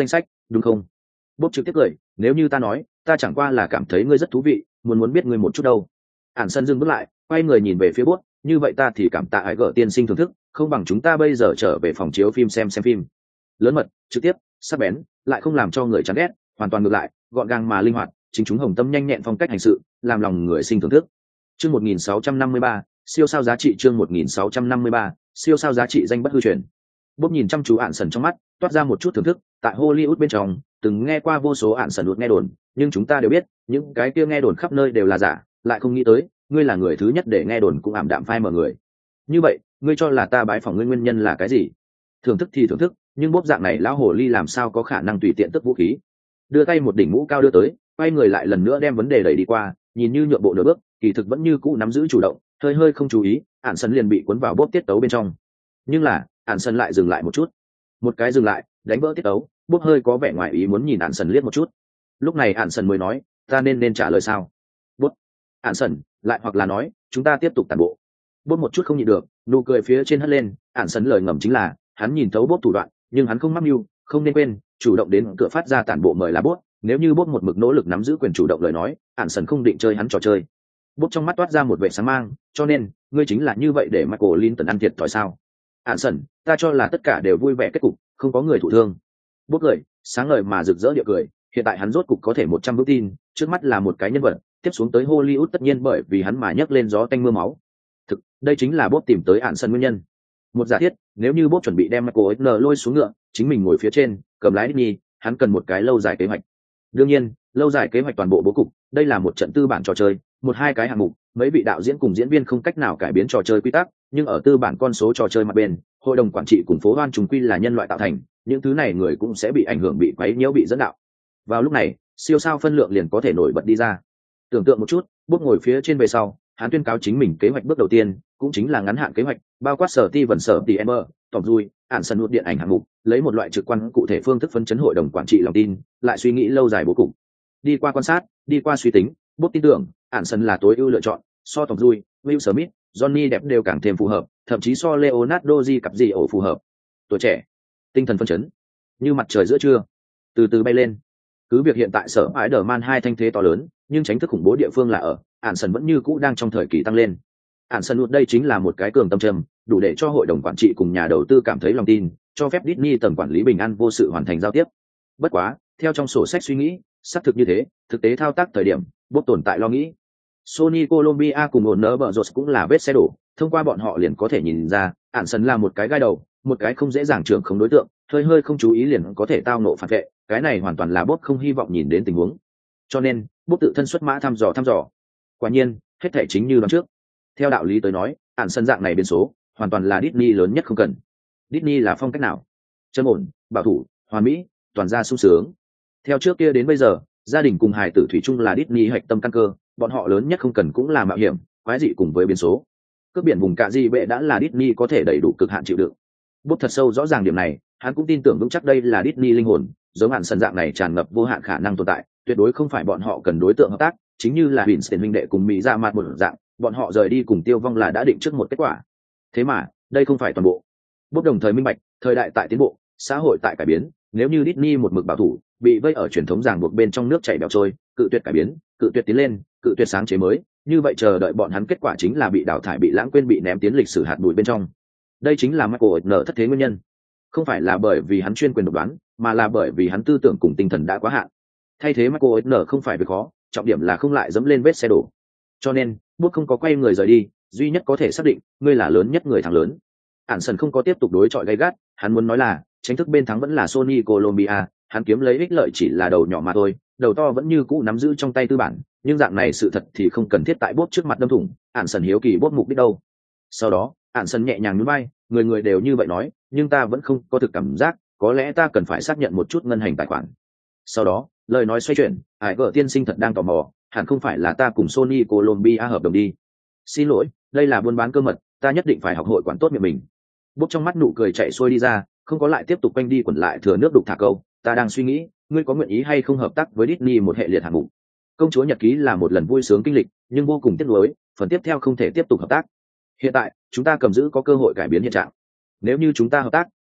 đúng không? Bốp trực tiếp cười, nếu như ta nói, ta chẳng qua là cảm thấy ngươi rất thú vị, muốn muốn biết ngươi một chút đâu. Ản sân dừng bước lại, quay người nhìn về phía bốp, như vậy ta thì cảm tạ ải gở tiên sinh thưởng thức, không bằng chúng ta bây giờ trở về phòng chiếu phim xem xem phim. Lớn mật, trực tiếp, sắc bén, lại không làm cho người chán ghét, hoàn toàn ngược lại, gọn gàng mà linh hoạt, chính chúng hồng tâm nhanh nhẹn phong cách hành sự, làm lòng người sinh thưởng thức. Chương một nghìn sáu trăm năm mươi ba, siêu sao giá trị chương một nghìn sáu trăm năm mươi ba, siêu sao giá trị danh bất hư truyền. Bốp nhìn chăm chú Ản sần trong mắt, toát ra một chút thưởng thức, tại Hollywood bên trong, từng nghe qua vô số Ản sần đột nghe đồn, nhưng chúng ta đều biết, những cái kia nghe đồn khắp nơi đều là giả, lại không nghĩ tới, ngươi là người thứ nhất để nghe đồn cũng ảm đạm phai mờ người. Như vậy, ngươi cho là ta bái phỏng ngươi nguyên nhân là cái gì? Thưởng thức thì thưởng thức, nhưng bốp dạng này lão hồ ly làm sao có khả năng tùy tiện tức vũ khí? Đưa tay một đỉnh mũ cao đưa tới, quay người lại lần nữa đem vấn đề đẩy đi qua, nhìn như nhượng bộ nửa bước, kỳ thực vẫn như cũ nắm giữ chủ động, hơi hơi không chú ý, Ản sần liền bị cuốn vào bốp tiết tấu bên trong. Nhưng là, Ản sần lại dừng lại một chút, một cái dừng lại, đánh vỡ tiết tấu, bốp hơi có vẻ ngoài ý muốn nhìn Ản sần liếc một chút. Lúc này Ản sần mới nói, ta nên nên trả lời sao? Bốp, Ản sần, lại hoặc là nói, chúng ta tiếp tục tản bộ. Bốp một chút không nhịn được, nụ cười phía trên hất lên, Ản sần lời ngầm chính là, hắn nhìn thấu bốp thủ đoạn, nhưng hắn không mắc mưu, không nên quên, chủ động đến cửa phát ra tản bộ mời là bốp. Nếu như bốp một mực nỗ lực nắm giữ quyền chủ động lời nói, Ản sần không định chơi hắn trò chơi. Bốp trong mắt toát ra một vẻ sáng mang, cho nên ngươi chính là như vậy để Michael Linton ăn thiệt thòi sao? Ản sần, ta cho là tất cả đều vui vẻ kết cục, không có người thụ thương. Bốp cười, sáng ngời mà rực rỡ địa cười, hiện tại hắn rốt cục có thể một trăm vững tin, trước mắt là một cái nhân vật, tiếp xuống tới Hollywood tất nhiên bởi vì hắn mà nhấc lên gió tanh mưa máu. Thực, đây chính là Bốp tìm tới Ản sần nguyên nhân. Một giả thiết, nếu như Bốp chuẩn bị đem Michael N lôi xuống ngựa, chính mình ngồi phía trên, cầm lái Disney, hắn cần một cái lâu dài kế hoạch. Đương nhiên, lâu dài kế hoạch toàn bộ bố cục, đây là một trận tư bản trò chơi, một hai cái hạng mục, mấy vị đạo diễn cùng diễn viên không cách nào cải biến trò chơi quy tắc, nhưng ở tư bản con số trò chơi mặt bên, hội đồng quản trị cùng phố hoan trùng quy là nhân loại tạo thành, những thứ này người cũng sẽ bị ảnh hưởng, bị quấy nhiễu, bị dẫn đạo. Vào lúc này, siêu sao phân lượng liền có thể nổi bật đi ra. Tưởng tượng một chút, bước ngồi phía trên về sau, hắn tuyên cáo chính mình kế hoạch bước đầu tiên, cũng chính là ngắn hạn kế hoạch, bao quát sở ti vần sở ti ember, tổng dui, ản sân nút điện ảnh hạng mục, lấy một loại trực quan cụ thể phương thức phấn chấn hội đồng quản trị lòng tin, lại suy nghĩ lâu dài bố cục. Đi qua quan sát, đi qua suy tính, Bốp tin tưởng, ản sân là tối ưu lựa chọn, so tổng dui, Will Smith, Johnny đẹp đều càng thêm phù hợp, thậm chí so Leonardo Di cặp gì ổ phù hợp. Tuổi trẻ, tinh thần phấn chấn, như mặt trời giữa trưa, từ từ bay lên. Cứ việc hiện tại sở Spider-Man hai thanh thế to lớn, nhưng tránh thức khủng bố địa phương là ở, ản sân vẫn như cũ đang trong thời kỳ tăng lên. Ản sân đây chính là một cái cường tâm trầm, đủ để cho hội đồng quản trị cùng nhà đầu tư cảm thấy lòng tin, cho phép Disney tầng quản lý bình an vô sự hoàn thành giao tiếp. Bất quá, theo trong sổ sách suy nghĩ, xác thực như thế, thực tế thao tác thời điểm, Bốp tồn tại lo nghĩ. Sony Colombia cùng ổn nỡ bờ rột cũng là vết xe đổ, thông qua bọn họ liền có thể nhìn ra, ản sân là một cái gai đầu, một cái không dễ dàng trưởng không đối tượng, hơi hơi không chú ý liền có thể tao nộ phản vệ, cái này hoàn toàn là Bốp không hy vọng nhìn đến tình huống. Cho nên, Bốp tự thân xuất mã thăm dò thăm dò. Quả nhiên, hết thể chính như đoán trước. Theo đạo lý tới nói, ản sân dạng này biến số, hoàn toàn là Disney lớn nhất không cần. Disney là phong cách nào? Trầm ổn, bảo thủ, hoàn mỹ, toàn ra sung sướng. Theo trước kia đến bây giờ, gia đình cùng hài tử thủy chung là Disney hạch tâm căn cơ, bọn họ lớn nhất không cần cũng là mạo hiểm, quái dị cùng với biến số. Cướp biển vùng cạ di bệ đã là Disney có thể đầy đủ cực hạn chịu đựng. Bốp thật sâu rõ ràng điểm này, hắn cũng tin tưởng vững chắc đây là Disney linh hồn, giống hạn sân dạng này tràn ngập vô hạn khả năng tồn tại, tuyệt đối không phải bọn họ cần đối tượng hợp tác, chính như là Winston minh đệ cùng Mỹ ra mặt một dạng, bọn họ rời đi cùng tiêu vong là đã định trước một kết quả. Thế mà, đây không phải toàn bộ. Bốp đồng thời minh bạch, thời đại tại tiến bộ, xã hội tại cải biến, nếu như Disney một mực bảo thủ, bị vây ở truyền thống ràng buộc bên trong nước chảy bèo trôi, cự tuyệt cải biến, cự tuyệt tiến lên, cự tuyệt sáng chế mới, như vậy chờ đợi bọn hắn kết quả chính là bị đào thải, bị lãng quên, bị ném tiến lịch sử hạt bụi bên trong. Đây chính là Michael nở thất thế nguyên nhân, không phải là bởi vì hắn chuyên quyền độc đoán, mà là bởi vì hắn tư tưởng cùng tinh thần đã quá hạn. Thay thế Michael nở không phải việc khó, trọng điểm là không lại dẫm lên vết xe đổ. Cho nên, Bốp không có quay người rời đi, duy nhất có thể xác định, ngươi là lớn nhất người thắng lớn. Ản sân không có tiếp tục đối chọi gay gắt, hắn muốn nói là, tranh thức bên thắng vẫn là Sony Colombia, hắn kiếm lấy ích lợi chỉ là đầu nhỏ mà thôi, đầu to vẫn như cũ nắm giữ trong tay tư bản, nhưng dạng này sự thật thì không cần thiết tại Bốp trước mặt đâm thủng. Ản sân hiếu kỳ Bốp mục đích đâu. Sau đó, Ản sân nhẹ nhàng nhún vai, người người đều như vậy nói, nhưng ta vẫn không có thực cảm giác, có lẽ ta cần phải xác nhận một chút ngân hành tài khoản. Sau đó, lời nói xoay chuyển, Hải Gở tiên sinh thật đang tò mò, hẳn không phải là ta cùng Sony Colombia hợp đồng đi. Xin lỗi, đây là buôn bán cơ mật, ta nhất định phải học hội quản tốt miệng mình. Bốp trong mắt nụ cười chạy xuôi đi ra, không có lại tiếp tục quanh đi quẩn lại thừa nước đục thả câu. Ta đang suy nghĩ, ngươi có nguyện ý hay không hợp tác với Disney một hệ liệt hạng mục. Công chúa nhật ký là một lần vui sướng kinh lịch, nhưng vô cùng tiếc nuối, phần tiếp theo không thể tiếp tục hợp tác. Hiện tại, chúng ta cầm giữ có cơ hội cải biến hiện trạng. Nếu như chúng ta hợp tác,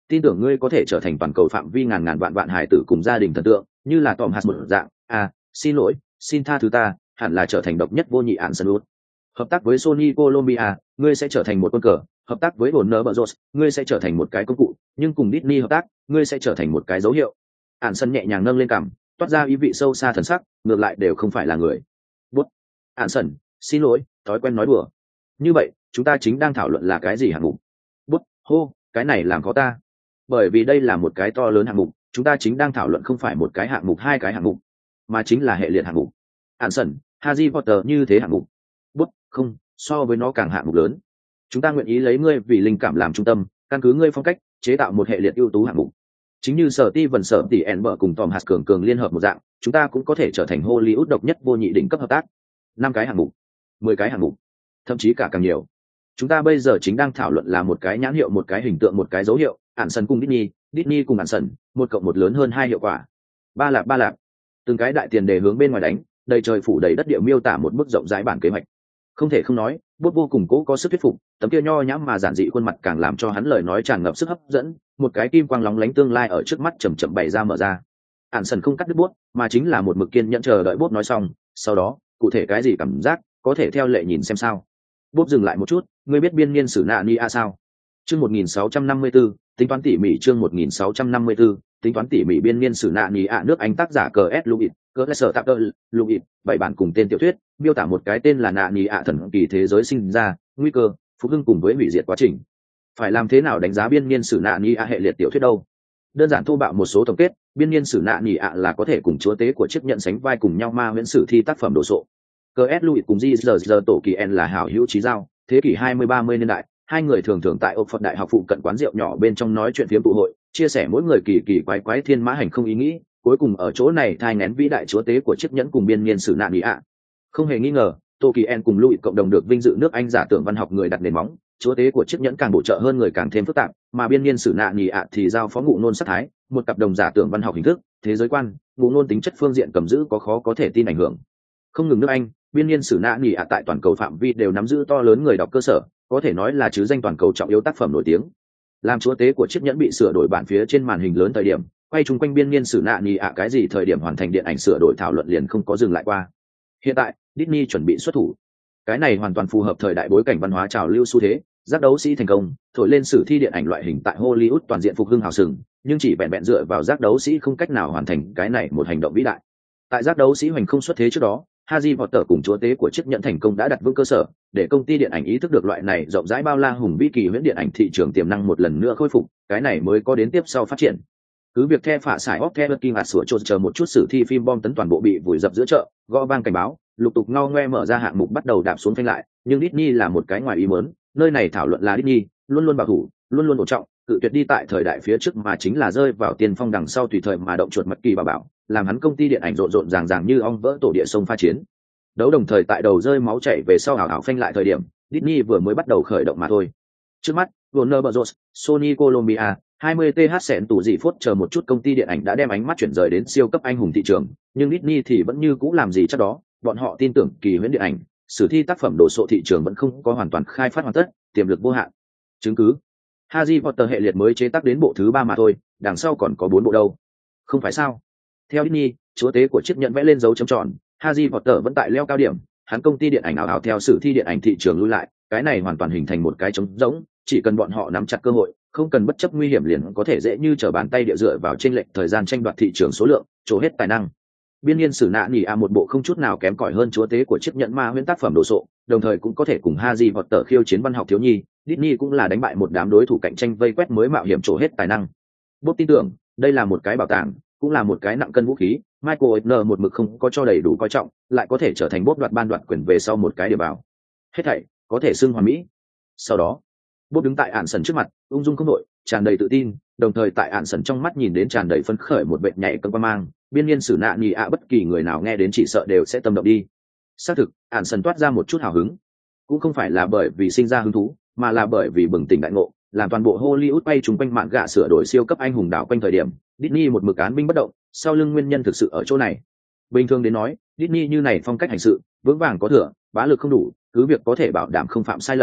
tin tưởng ngươi có thể trở thành toàn cầu phạm vi ngàn ngàn vạn vạn hải tử cùng gia đình thần tượng, như là Tom Hanks một dạng. À, xin lỗi, xin tha thứ ta, hẳn là trở thành độc nhất vô nhị ạn sân út. Hợp tác với Sony Colombia, ngươi sẽ trở thành một con cờ, hợp tác với Warner Bros, ngươi sẽ trở thành một cái công cụ, nhưng cùng Disney hợp tác, ngươi sẽ trở thành một cái dấu hiệu. Ạn sân nhẹ nhàng nâng lên cằm, toát ra ý vị sâu xa thần sắc, ngược lại đều không phải là người. Bút. Ạn sân, xin lỗi, thói quen nói đùa. Như vậy, chúng ta chính đang thảo luận là cái gì hạng mục? Bút, hô, cái này làm khó ta. Bởi vì đây là một cái to lớn hạng mục, chúng ta chính đang thảo luận không phải một cái hạng mục hai cái hạng mục, mà chính là hệ liệt hạng mục. Ạn sân, Harry Potter như thế hạng mục. Bút, không, so với nó càng hạng mục lớn. Chúng ta nguyện ý lấy ngươi vì linh cảm làm trung tâm, căn cứ ngươi phong cách, chế tạo một hệ liệt ưu tú hạng mục. Chính như sở ti vần sở tỷ ẻn bở cùng Tom Hanks cường cường liên hợp một dạng, chúng ta cũng có thể trở thành Hollywood độc nhất vô nhị đỉnh cấp hợp tác. Năm cái hạng mục, mười cái hạng mục, thậm chí cả càng nhiều. Chúng ta bây giờ chính đang thảo luận là một cái nhãn hiệu, một cái hình tượng, một cái dấu hiệu. Ạn sân cùng Disney, Disney cùng Ạn sân, một cộng một lớn hơn hai hiệu quả. Ba lạp ba lạp, từng cái đại tiền đề hướng bên ngoài đánh, đầy trời phủ đầy đất địa miêu tả một bức rộng rãi bản kế hoạch. Không thể không nói, Bốt vô cùng cố có sức thuyết phục, tấm kia nho nhãm mà giản dị khuôn mặt càng làm cho hắn lời nói tràn ngập sức hấp dẫn, một cái kim quang lóng lánh tương lai ở trước mắt chậm chậm bày ra mở ra. Ạn sần không cắt đứt Bốt, mà chính là một mực kiên nhẫn chờ đợi Bốt nói xong, sau đó, cụ thể cái gì cảm giác, có thể theo lệ nhìn xem sao. Bốt dừng lại một chút, ngươi biết biên niên sử nạ ni a sao? Chương một nghìn sáu trăm năm mươi tư, tính toán tỉ mỉ chương một nghìn sáu trăm năm mươi tư, tính toán tỉ mỉ biên niên sử nạ ni a nước Anh tác giả cờ S. Lewis, cỡ sở tạp tơ Lewis, bảy bản cùng tên tiểu thuyết, miêu tả một cái tên là nạ ni a thần kỳ thế giới sinh ra, nguy cơ, phục hưng cùng với hủy diệt quá trình. Phải làm thế nào đánh giá biên niên sử nạ ni a hệ liệt tiểu thuyết đâu? Đơn giản thô bạo một số tổng kết, biên niên sử nạ ni a là có thể cùng chúa tế của chiếc nhận sánh vai cùng nhau ma huyễn sử thi tác phẩm đồ sộ. cờ S. Lewis cùng J R R tổ kỳ N là hảo hữu chí giao, thế kỷ hai mươi ba mươi niên đại, hai người thường thường tại Oxford đại học phụ cận quán rượu nhỏ bên trong nói chuyện phiếm tụ hội, chia sẻ mỗi người kỳ kỳ quái quái thiên mã hành không ý nghĩ, cuối cùng ở chỗ này thai nghén vĩ đại chúa tế của chiếc nhẫn cùng biên niên sử nạn ý ạ. Không hề nghi ngờ, Tolkien cùng Lewis cộng đồng được vinh dự nước Anh giả tưởng văn học người đặt nền móng, chúa tế của chiếc nhẫn càng bổ trợ hơn người càng thêm phức tạp, mà biên niên sử nạn ý ạ thì giao phó ngụ ngôn sắc thái, một cặp đồng giả tưởng văn học hình thức, thế giới quan, ngụ ngôn tính chất phương diện cầm giữ có khó có thể tin ảnh hưởng. Không ngừng nước Anh, biên niên sử nạn ý ạ tại toàn cầu phạm vi đều nắm giữ to lớn người đọc cơ sở, có thể nói là chứ danh toàn cầu trọng yếu tác phẩm nổi tiếng. Làm chúa tế của chiếc nhẫn bị sửa đổi bản phía trên màn hình lớn thời điểm, quay chung quanh biên niên sử nạ nhì ạ cái gì thời điểm hoàn thành điện ảnh sửa đổi thảo luận liền không có dừng lại qua. Hiện tại Disney chuẩn bị xuất thủ, cái này hoàn toàn phù hợp thời đại bối cảnh văn hóa trào lưu xu thế. Giác đấu sĩ thành công thổi lên sử thi điện ảnh loại hình tại Hollywood toàn diện phục hưng hào sừng, nhưng chỉ vẹn vẹn dựa vào giác đấu sĩ không cách nào hoàn thành cái này một hành động vĩ đại. Tại giác đấu sĩ hoành không xuất thế trước đó, Harry Potter cùng chúa tế của chiếc nhẫn thành công đã đặt vững cơ sở, để công ty điện ảnh ý thức được loại này rộng rãi bao la hùng vĩ kỳ huyễn điện ảnh thị trường tiềm năng một lần nữa khôi phục, cái này mới có đến tiếp sau phát triển. Cứ việc the phả xài óc the kinh ngạc sửa trộn chờ một chút sử thi phim bom tấn toàn bộ bị vùi dập giữa chợ, gõ vang cảnh báo, lục tục ngao ngoe mở ra hạng mục bắt đầu đạp xuống phanh lại, nhưng Disney là một cái ngoài ý muốn, nơi này thảo luận là Disney, luôn luôn bảo thủ, luôn luôn ổn trọng, cự tuyệt đi tại thời đại phía trước mà chính là rơi vào tiền phong đằng sau tùy thời mà động chuột mật kỳ bà bảo, làm hắn công ty điện ảnh rộn rộn ràng ràng như ong vỡ tổ địa sông pha chiến. Đấu đồng thời tại đầu rơi máu chảy về sau hảo hảo phanh lại thời điểm, Disney vừa mới bắt đầu khởi động mà thôi. Trước mắt, Warner Bros, Sony Colombia, hai mươi T H sẹn tủ dị phốt chờ một chút công ty điện ảnh đã đem ánh mắt chuyển rời đến siêu cấp anh hùng thị trường, nhưng Disney thì vẫn như cũ làm gì chắc đó, bọn họ tin tưởng kỳ huyễn điện ảnh, sử thi tác phẩm đồ sộ thị trường vẫn không có hoàn toàn khai phát hoàn tất, tiềm lực vô hạn. Chứng cứ, Harry Potter hệ liệt mới chế tác đến bộ thứ ba mà thôi, đằng sau còn có bốn bộ đâu. Không phải sao? Theo Disney, chúa tế của chiếc nhẫn vẽ lên dấu chấm tròn, Harry Potter vẫn tại leo cao điểm, hắn công ty điện ảnh ảo ảo theo sử thi điện ảnh thị trường lui lại, cái này hoàn toàn hình thành một cái trống rỗng, chỉ cần bọn họ nắm chặt cơ hội, không cần bất chấp nguy hiểm liền có thể dễ như trở bàn tay địa dựa vào chênh lệch thời gian tranh đoạt thị trường số lượng, trổ hết tài năng. Biên niên sử nạ nhỉ a một bộ không chút nào kém cỏi hơn chúa tế của chiếc nhẫn ma huyễn tác phẩm đồ sộ, đồng thời cũng có thể cùng Harry Potter khiêu chiến văn học thiếu nhi, Disney cũng là đánh bại một đám đối thủ cạnh tranh vây quét mới mạo hiểm trổ hết tài năng. Bốp tin tưởng, đây là một cái bảo tàng, cũng là một cái nặng cân vũ khí, Michael Eisner một mực không có cho đầy đủ coi trọng, lại có thể trở thành bốp đoạt ban đoạt quyền về sau một cái điều bảo. Hết thảy có thể xưng hoàn mỹ. Sau đó, bốp đứng tại ạn sần trước mặt, ung dung không đội, tràn đầy tự tin, đồng thời tại ạn sần trong mắt nhìn đến tràn đầy phấn khởi một vệt nhảy cân qua mang, biên niên sử nạ nhì ạ bất kỳ người nào nghe đến chỉ sợ đều sẽ tâm động đi. Xác thực, ạn sần toát ra một chút hào hứng, cũng không phải là bởi vì sinh ra hứng thú, mà là bởi vì bừng tỉnh đại ngộ, làm toàn bộ Hollywood bay trúng quanh mạng gạ sửa đổi siêu cấp anh hùng đảo quanh thời điểm, Disney một mực án binh bất động, sau lưng nguyên nhân thực sự ở chỗ này. Bình thường đến nói, Disney như này phong cách hành sự, vững vàng có thừa, bá lực không đủ, cứ việc có thể bảo đảm không phạm sai lầm,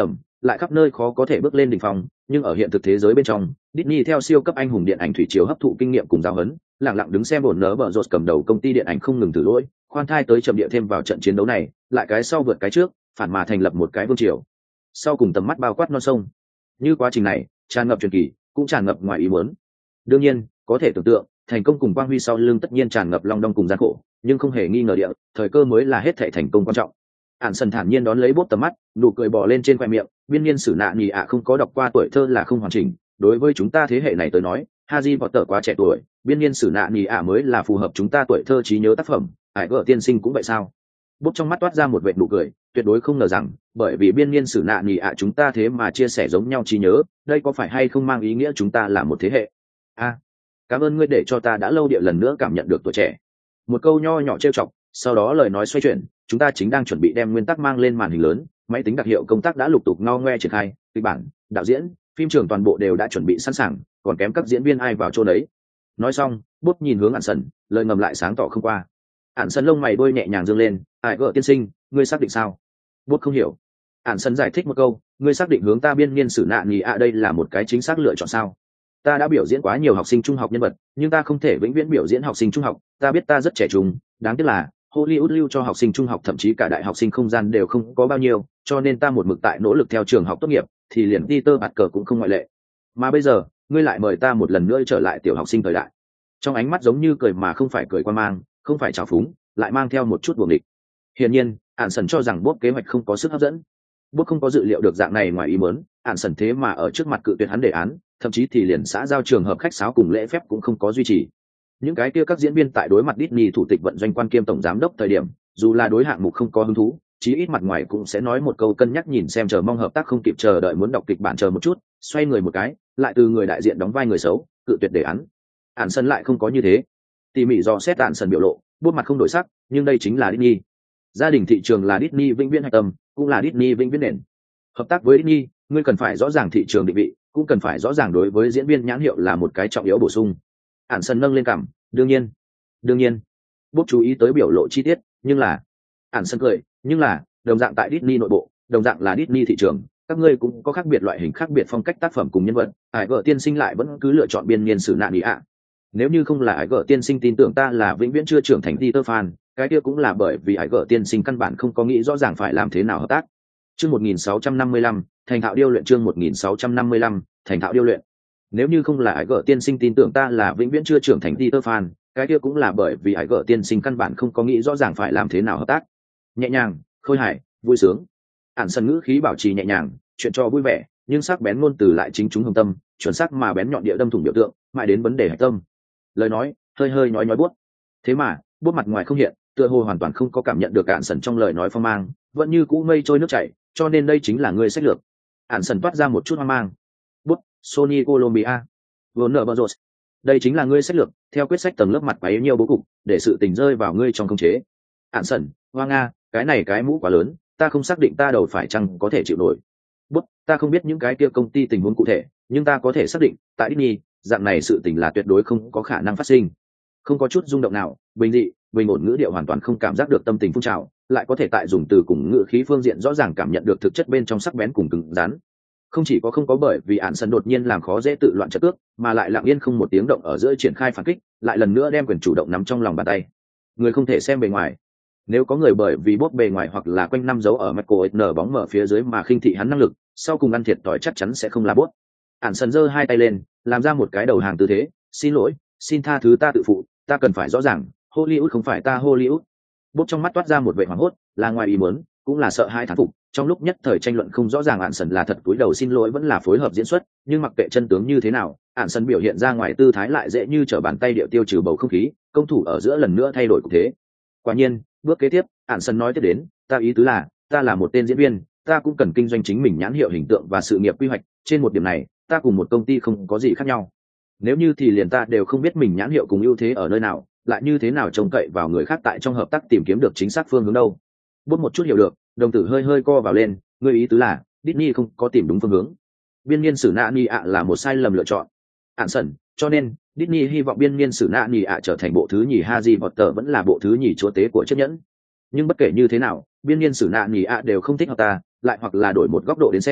lại khắp nơi khó có thể bước lên đỉnh phong, nhưng ở hiện thực thế giới bên trong, Disney theo siêu cấp anh hùng điện ảnh thủy triều hấp thụ kinh nghiệm cùng giáo huấn, lặng lặng đứng xem ổn nở bở rột cầm đầu công ty điện ảnh không ngừng thử lỗi, khoan thai tới chậm địa thêm vào trận chiến đấu này, lại cái sau vượt cái trước, phản mà thành lập một cái vương triều. Sau cùng tầm mắt bao quát non sông. Như quá trình này, tràn ngập truyền kỳ, cũng tràn ngập ngoài ý muốn. Đương nhiên, có thể tưởng tượng, thành công cùng quang huy sau lưng tất nhiên tràn ngập long đong cùng gian khổ, nhưng không hề nghi ngờ địa, thời cơ mới là hết thảy thành công quan trọng. Ản Sần thản nhiên đón lấy bốp tầm mắt, nụ cười bò lên trên khoe miệng, biên niên sử nạ nhì ạ không có đọc qua tuổi thơ là không hoàn chỉnh, đối với chúng ta thế hệ này tới nói, Harry Potter quá trẻ tuổi, biên niên sử nạ nhì ạ mới là phù hợp chúng ta tuổi thơ trí nhớ tác phẩm, Hải Gở tiên sinh cũng vậy sao? Bốp trong mắt toát ra một vệt nụ cười, tuyệt đối không ngờ rằng, bởi vì biên niên sử nạ nhì ạ chúng ta thế mà chia sẻ giống nhau trí nhớ, đây có phải hay không mang ý nghĩa chúng ta là một thế hệ? A, à, cảm ơn ngươi để cho ta đã lâu địa lần nữa cảm nhận được tuổi trẻ. Một câu nho nhỏ trêu chọc, sau đó lời nói xoay chuyển, chúng ta chính đang chuẩn bị đem nguyên tắc mang lên màn hình lớn, máy tính đặc hiệu công tác đã lục tục ngao ngoe triển khai, kịch bản, đạo diễn, phim trường toàn bộ đều đã chuẩn bị sẵn sàng, còn kém các diễn viên ai vào chỗ đấy. Nói xong, Bốp nhìn hướng Ản Sần, lời ngầm lại sáng tỏ không qua. Ản Sần lông mày đôi nhẹ nhàng dương lên, "Ai gở tiên sinh, ngươi xác định sao?" Bốp không hiểu. Ản Sần giải thích một câu, "Ngươi xác định hướng ta biên niên sử nạ nhì ạ đây là một cái chính xác lựa chọn sao? Ta đã biểu diễn quá nhiều học sinh trung học nhân vật, nhưng ta không thể vĩnh viễn biểu diễn học sinh trung học, ta biết ta rất trẻ trung, đáng tiếc là Hollywood lưu cho học sinh trung học thậm chí cả đại học sinh không gian đều không có bao nhiêu, cho nên ta một mực tại nỗ lực theo trường học tốt nghiệp, thì liền Peter Parker cũng không ngoại lệ. Mà bây giờ, ngươi lại mời ta một lần nữa trở lại tiểu học sinh thời đại." Trong ánh mắt giống như cười mà không phải cười quan mang, không phải trào phúng, lại mang theo một chút buồng địch. Hiển nhiên, Ản Sần cho rằng Bốp kế hoạch không có sức hấp dẫn. Bốp không có dự liệu được dạng này ngoài ý muốn, Ản Sần thế mà ở trước mặt cự tuyệt hắn đề án, thậm chí thì liền xã giao trường hợp khách sáo cùng lễ phép cũng không có duy trì. Những cái kia các diễn viên tại đối mặt Disney thủ tịch vận doanh quan kiêm tổng giám đốc thời điểm, dù là đối hạng mục không có hứng thú, chí ít mặt ngoài cũng sẽ nói một câu cân nhắc nhìn xem chờ mong hợp tác không kịp chờ đợi muốn đọc kịch bản chờ một chút, xoay người một cái, lại từ người đại diện đóng vai người xấu, cự tuyệt đề án. Ản Sần lại không có như thế. Tỉ mỉ dò xét Ản Sần biểu lộ, buốt mặt không đổi sắc, nhưng đây chính là Disney. Gia đình thị trường là Disney vĩnh viễn hạch tâm, cũng là Disney vĩnh viễn nền. Hợp tác với Disney, ngươi cần phải rõ ràng thị trường định vị, cũng cần phải rõ ràng đối với diễn viên nhãn hiệu là một cái trọng yếu bổ sung. Ản Sần nâng lên cằm, đương nhiên, đương nhiên. Bốp chú ý tới biểu lộ chi tiết, nhưng là, Ản Sần cười, nhưng là, đồng dạng tại Disney nội bộ, đồng dạng là Disney thị trường, các ngươi cũng có khác biệt loại hình khác biệt phong cách tác phẩm cùng nhân vật. Hải Gở tiên sinh lại vẫn cứ lựa chọn biên niên sử nạ nhì ạ. Nếu như không là Hải Gở tiên sinh tin tưởng ta là vĩnh viễn chưa trưởng thành Peter fan, cái kia cũng là bởi vì Hải Gở tiên sinh căn bản không có nghĩ rõ ràng phải làm thế nào hợp tác. Chương một nghìn sáu trăm năm mươi lăm, thành thạo điêu luyện chương một nghìn sáu trăm năm mươi lăm, thành thạo điêu luyện. Nếu như không là Hải Gở tiên sinh tin tưởng ta là vĩnh viễn chưa trưởng thành Peter fan, cái kia cũng là bởi vì Hải Gở tiên sinh căn bản không có nghĩ rõ ràng phải làm thế nào hợp tác. Nhẹ nhàng, khôi hài, vui sướng. Ản Sần ngữ khí bảo trì nhẹ nhàng, chuyện cho vui vẻ, nhưng sắc bén ngôn từ lại chính chúng hồng tâm, chuẩn xác mà bén nhọn địa đâm thủng biểu tượng, mãi đến vấn đề hạch tâm. Lời nói hơi hơi nói nói buốt. Thế mà, buốt mặt ngoài không hiện, tựa hồ hoàn toàn không có cảm nhận được Ản Sần trong lời nói phong mang, vẫn như cũ mây trôi nước chảy, cho nên đây chính là người sách lược. Ản Sần toát ra một chút hoang mang. Bút, Sony Colombia, Warner Bros. Đây chính là ngươi sách lược, theo quyết sách tầng lớp mặt quấy nhiều bố cục, để sự tình rơi vào ngươi trong khống chế. Ản Sần, hoa nga, cái này cái mũ quá lớn, ta không xác định ta đầu phải chăng có thể chịu nổi. Bút, ta không biết những cái kia công ty tình huống cụ thể, nhưng ta có thể xác định, tại Disney, dạng này sự tình là tuyệt đối không có khả năng phát sinh. Không có chút rung động nào, bình dị, bình ổn ngữ điệu hoàn toàn không cảm giác được tâm tình phun trào, lại có thể tại dùng từ cùng ngữ khí phương diện rõ ràng cảm nhận được thực chất bên trong sắc bén cùng cứng rắn. Không chỉ có không có bởi vì Ản Sần đột nhiên làm khó dễ tự loạn trật cước, mà lại lặng yên không một tiếng động ở giữa triển khai phản kích, lại lần nữa đem quyền chủ động nắm trong lòng bàn tay. Người không thể xem bề ngoài. Nếu có người bởi vì bốt bề ngoài hoặc là quanh năm dấu ở Michael nở bóng mở phía dưới mà khinh thị hắn năng lực, sau cùng ăn thiệt tỏi chắc chắn sẽ không là bốt. Ản Sần giơ hai tay lên, làm ra một cái đầu hàng tư thế, "Xin lỗi, xin tha thứ ta tự phụ, ta cần phải rõ ràng, Hollywood không phải ta Hollywood." Bốt trong mắt toát ra một vẻ hoảng hốt, là ngoài ý muốn, cũng là sợ hai thán phục. Trong lúc nhất thời tranh luận không rõ ràng Ản Sần là thật cúi đầu xin lỗi vẫn là phối hợp diễn xuất, nhưng mặc kệ chân tướng như thế nào, Ản Sần biểu hiện ra ngoài tư thái lại dễ như trở bàn tay điệu tiêu trừ bầu không khí, công thủ ở giữa lần nữa thay đổi cục thế. Quả nhiên, bước kế tiếp, Ản Sần nói tiếp đến, "Ta ý tứ là, ta là một tên diễn viên, ta cũng cần kinh doanh chính mình nhãn hiệu hình tượng và sự nghiệp quy hoạch, trên một điểm này, ta cùng một công ty không có gì khác nhau. Nếu như thì liền ta đều không biết mình nhãn hiệu cùng ưu thế ở nơi nào, lại như thế nào trông cậy vào người khác tại trong hợp tác tìm kiếm được chính xác phương hướng đâu." Bút một chút hiểu được, đồng tử hơi hơi co vào lên, ngươi ý tứ là Disney không có tìm đúng phương hướng. Biên niên sử nạ nhì ạ là một sai lầm lựa chọn. Ản Sần, cho nên Disney hy vọng biên niên sử nạ nhì ạ trở thành bộ thứ nhì Harry Potter vẫn là bộ thứ nhì chúa tế của chiếc nhẫn. Nhưng bất kể như thế nào, biên niên sử nạ nhì ạ đều không thích hợp ta, lại hoặc là đổi một góc độ đến xem,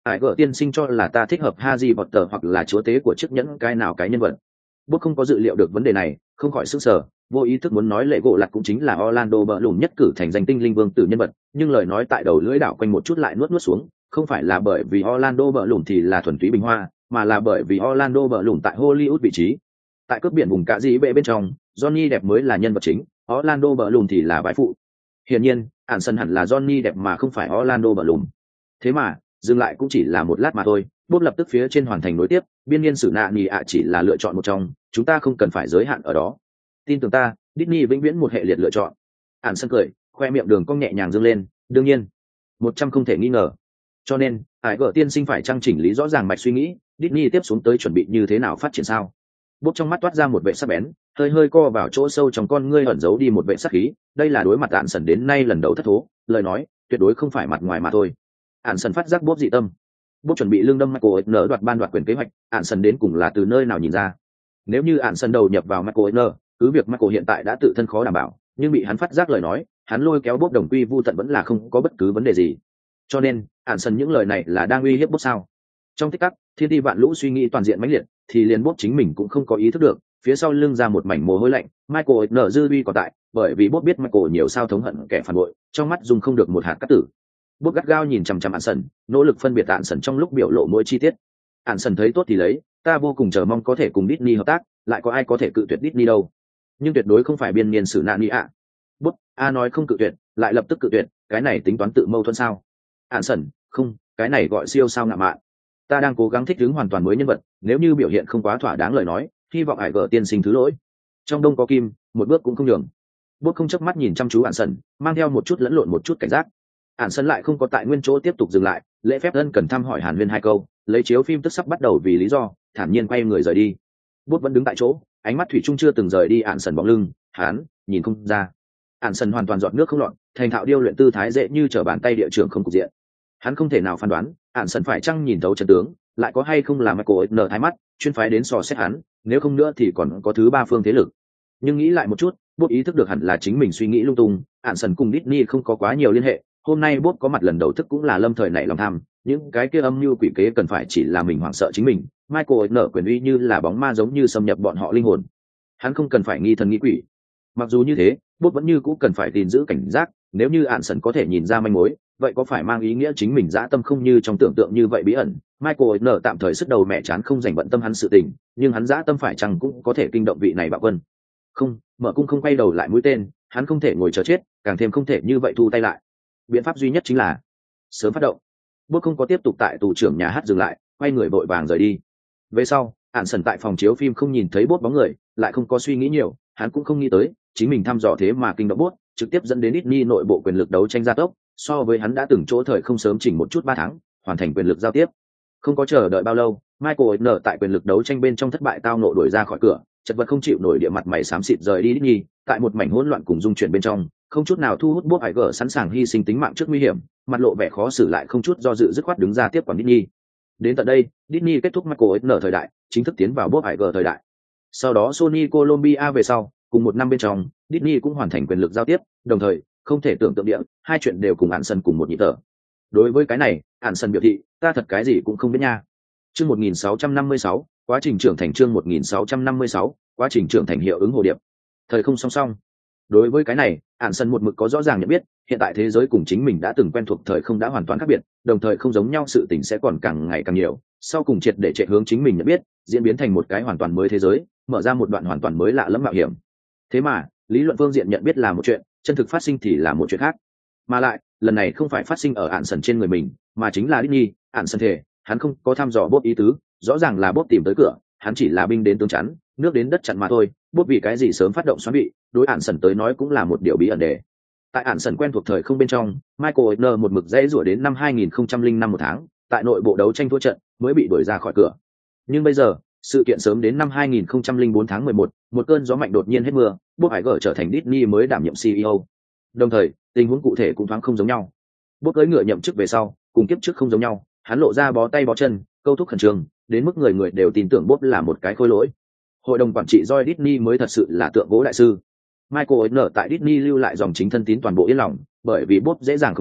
Hải gở tiên sinh cho là ta thích hợp Harry Potter hoặc là chúa tế của chiếc nhẫn cái nào cái nhân vật. Bút không có dự liệu được vấn đề này, không khỏi sững sờ, vô ý thức muốn nói lệ gỗ lặt cũng chính là Orlando Bloom nhất cử thành danh tinh linh vương tử nhân vật, nhưng lời nói tại đầu lưỡi đảo quanh một chút lại nuốt nuốt xuống, không phải là bởi vì Orlando Bloom thì là thuần túy bình hoa, mà là bởi vì Orlando Bloom tại Hollywood vị trí. Tại cướp biển vùng cả dĩ bệ bên trong, Johnny đẹp mới là nhân vật chính, Orlando Bloom thì là bãi phụ. Hiển nhiên, ản sân hẳn là Johnny đẹp mà không phải Orlando Bloom. Thế mà, dừng lại cũng chỉ là một lát mà thôi, Bob lập tức phía trên hoàn thành nối tiếp, biên niên sử nạ nhì ạ chỉ là lựa chọn một trong, chúng ta không cần phải giới hạn ở đó. Tin tưởng ta, Disney vĩnh viễn một hệ liệt lựa chọn. Ản sân cười, khoe miệng đường cong nhẹ nhàng dương lên, đương nhiên, một trăm không thể nghi ngờ. Cho nên, Hải gở tiên sinh phải trang chỉnh lý rõ ràng mạch suy nghĩ, Disney tiếp xuống tới chuẩn bị như thế nào phát triển sao? Bob trong mắt toát ra một vẻ sắc bén, hơi hơi co vào chỗ sâu trong con ngươi ẩn giấu đi một vẻ sắc khí, đây là đối mặt Ản sân đến nay lần đầu thất thố, lời nói, tuyệt đối không phải mặt ngoài mà thôi. Ản sân phát giác Bob dị tâm. Bob chuẩn bị lương đâm Michael Eisner đoạt ban đoạt quyền kế hoạch, Ản sân đến cùng là từ nơi nào nhìn ra? Nếu như Ản sân đầu nhập vào Michael Eisner, cứ việc Michael hiện tại đã tự thân khó đảm bảo, nhưng bị hắn phát giác lời nói, hắn lôi kéo Bob đồng quy vu tận vẫn là không có bất cứ vấn đề gì. Cho nên, Ản sân những lời này là đang uy hiếp Bob sao? Trong tích tắc, thiên ti vạn lũ suy nghĩ toàn diện mãnh liệt, thì liền Bob chính mình cũng không có ý thức được, phía sau lưng ra một mảnh mồ hôi lạnh, Michael Eisner dư uy còn tại, bởi vì Bob biết Michael nhiều sao thống hận kẻ phản bội, trong mắt dùng không được một hạt cát tử. Bob gắt gao nhìn chằm chằm Ản sân, nỗ lực phân biệt Ản sân trong lúc biểu lộ mỗi chi tiết. Ản sân thấy tốt thì lấy, ta vô cùng chờ mong có thể cùng Disney hợp tác, lại có ai có thể cự tuyệt Disney đâu? Nhưng tuyệt đối không phải biên niên sử nạn đi ạ. Bob a nói không cự tuyệt, lại lập tức cự tuyệt, cái này tính toán tự mâu thuẫn sao? Ản sân, không, cái này gọi siêu sao ngạo mạn. Ta đang cố gắng thích ứng hoàn toàn mới nhân vật, nếu như biểu hiện không quá thỏa đáng lời nói, hy vọng Hải gở tiên sinh thứ lỗi. Trong đông có kim, một bước cũng không nhường. Bob không chớp mắt nhìn chăm chú Ản sân, mang theo một chút lẫn lộn một chút cảnh giác. Ản sân lại không có tại nguyên chỗ tiếp tục dừng lại, lễ phép ân cần thăm hỏi Hàn Huyên hai câu, lấy chiếu phim tức sắp bắt đầu vì lý do, thản nhiên quay người rời đi. Bob vẫn đứng tại chỗ, ánh mắt thủy chung chưa từng rời đi Ản sân bóng lưng, hắn nhìn không ra. Ản sân hoàn toàn giọt nước không lọt, thành thạo điêu luyện tư thái dễ như trở bàn tay địa trưởng không cục diện. Hắn không thể nào phán đoán, Ản sân phải chăng nhìn thấu chân tướng, lại có hay không là Michael Eisner thái mắt, chuyên phái đến sò xét hắn, nếu không nữa thì còn có thứ ba phương thế lực. Nhưng nghĩ lại một chút, Bob ý thức được hẳn là chính mình suy nghĩ lung tung, Ản sân cùng Disney không có quá nhiều liên hệ. Hôm nay Bob có mặt lần đầu thức cũng là lâm thời nảy lòng tham, những cái kia âm mưu quỷ kế cần phải chỉ là mình hoảng sợ chính mình. Michael Eisner quyền uy như là bóng ma giống như xâm nhập bọn họ linh hồn. Hắn không cần phải nghi thần nghi quỷ. Mặc dù như thế, Bob vẫn như cũ cần phải gìn giữ cảnh giác, nếu như Ản sân có thể nhìn ra manh mối, vậy có phải mang ý nghĩa chính mình dã tâm không như trong tưởng tượng như vậy bí ẩn? Michael Eisner tạm thời sức đầu mẹ chán không dành bận tâm hắn sự tình, nhưng hắn dã tâm phải chăng cũng có thể kinh động vị này bạo quân. Không, mở cung không quay đầu lại mũi tên, hắn không thể ngồi chờ chết, càng thêm không thể như vậy thu tay lại. Biện pháp duy nhất chính là sớm phát động. Bob không có tiếp tục tại tù trưởng nhà hát dừng lại, quay người vội vàng rời đi. Về sau, Ản sân tại phòng chiếu phim không nhìn thấy Bob bóng người, lại không có suy nghĩ nhiều, hắn cũng không nghĩ tới chính mình thăm dò thế mà kinh động Bob, trực tiếp dẫn đến Disney nội bộ quyền lực đấu tranh gia tốc, so với hắn đã từng chỗ thời không sớm chỉnh một chút ba tháng, hoàn thành quyền lực giao tiếp. Không có chờ đợi bao lâu, Michael Eisner tại quyền lực đấu tranh bên trong thất bại tao nộ đuổi ra khỏi cửa, chật vật không chịu nổi địa mặt mày xám xịt rời đi Disney, tại một mảnh hỗn loạn cùng dung chuyển bên trong, không chút nào thu hút Bob Iger sẵn sàng hy sinh tính mạng trước nguy hiểm, mặt lộ vẻ khó xử lại không chút do dự dứt khoát đứng ra tiếp quản Disney. Đến tận đây, Disney kết thúc Michael Eisner thời đại, chính thức tiến vào Bob Iger thời đại. Sau đó Sony Columbia về sau, cùng một năm bên trong, Disney cũng hoàn thành quyền lực giao tiếp, đồng thời, không thể tưởng tượng địa, hai chuyện đều cùng Ản sân cùng một nhịp thở. Đối với cái này, Ản sân biểu thị, ta thật cái gì cũng không biết nha. Chương một nghìn sáu trăm năm mươi sáu, quá trình trưởng thành chương một nghìn sáu trăm năm mươi sáu, quá trình trưởng thành hiệu ứng hồ điệp. Thời không song song. Đối với cái này, Ản sân một mực có rõ ràng nhận biết, hiện tại thế giới cùng chính mình đã từng quen thuộc thời không đã hoàn toàn khác biệt, đồng thời không giống nhau sự tình sẽ còn càng ngày càng nhiều, sau cùng triệt để chạy hướng chính mình nhận biết, diễn biến thành một cái hoàn toàn mới thế giới, mở ra một đoạn hoàn toàn mới lạ lẫm mạo hiểm. Thế mà, lý luận phương diện nhận biết là một chuyện, chân thực phát sinh thì là một chuyện khác. Mà lại, lần này không phải phát sinh ở Ản sân trên người mình, mà chính là Disney. Ản sân thể, hắn không có thăm dò Bob ý tứ, rõ ràng là Bob tìm tới cửa, hắn chỉ là binh đến tướng chắn, nước đến đất chặn mà thôi. Bob vì cái gì sớm phát động xoắn bị, đối Ản sân tới nói cũng là một điều bí ẩn đề. Tại Ản sân quen thuộc thời không bên trong, Michael Eisner một mực dễ rủa đến năm hai nghìn không trăm lẻ năm một tháng, tại nội bộ đấu tranh thua trận mới bị đuổi ra khỏi cửa. Nhưng bây giờ, sự kiện sớm đến năm hai nghìn không trăm lẻ bốn tháng mười một, một cơn gió mạnh đột nhiên hết mưa, Bob Iger trở thành Disney mới đảm nhiệm xê e ô. Đồng thời, tình huống cụ thể cũng thoáng không giống nhau. Bob cưỡi ngựa nhậm chức về sau, cùng kiếp trước không giống nhau, hắn lộ ra bó tay bó chân, câu thúc khẩn trương, đến mức người người đều tin tưởng Bob là một cái khôi lỗi. Hội đồng quản trị Joy Disney mới thật sự là tượng gỗ đại sư. Michael Eisner tại Disney lưu lại dòng chính thân tín toàn bộ yên lòng, bởi vì Bob dễ dàng khống chế,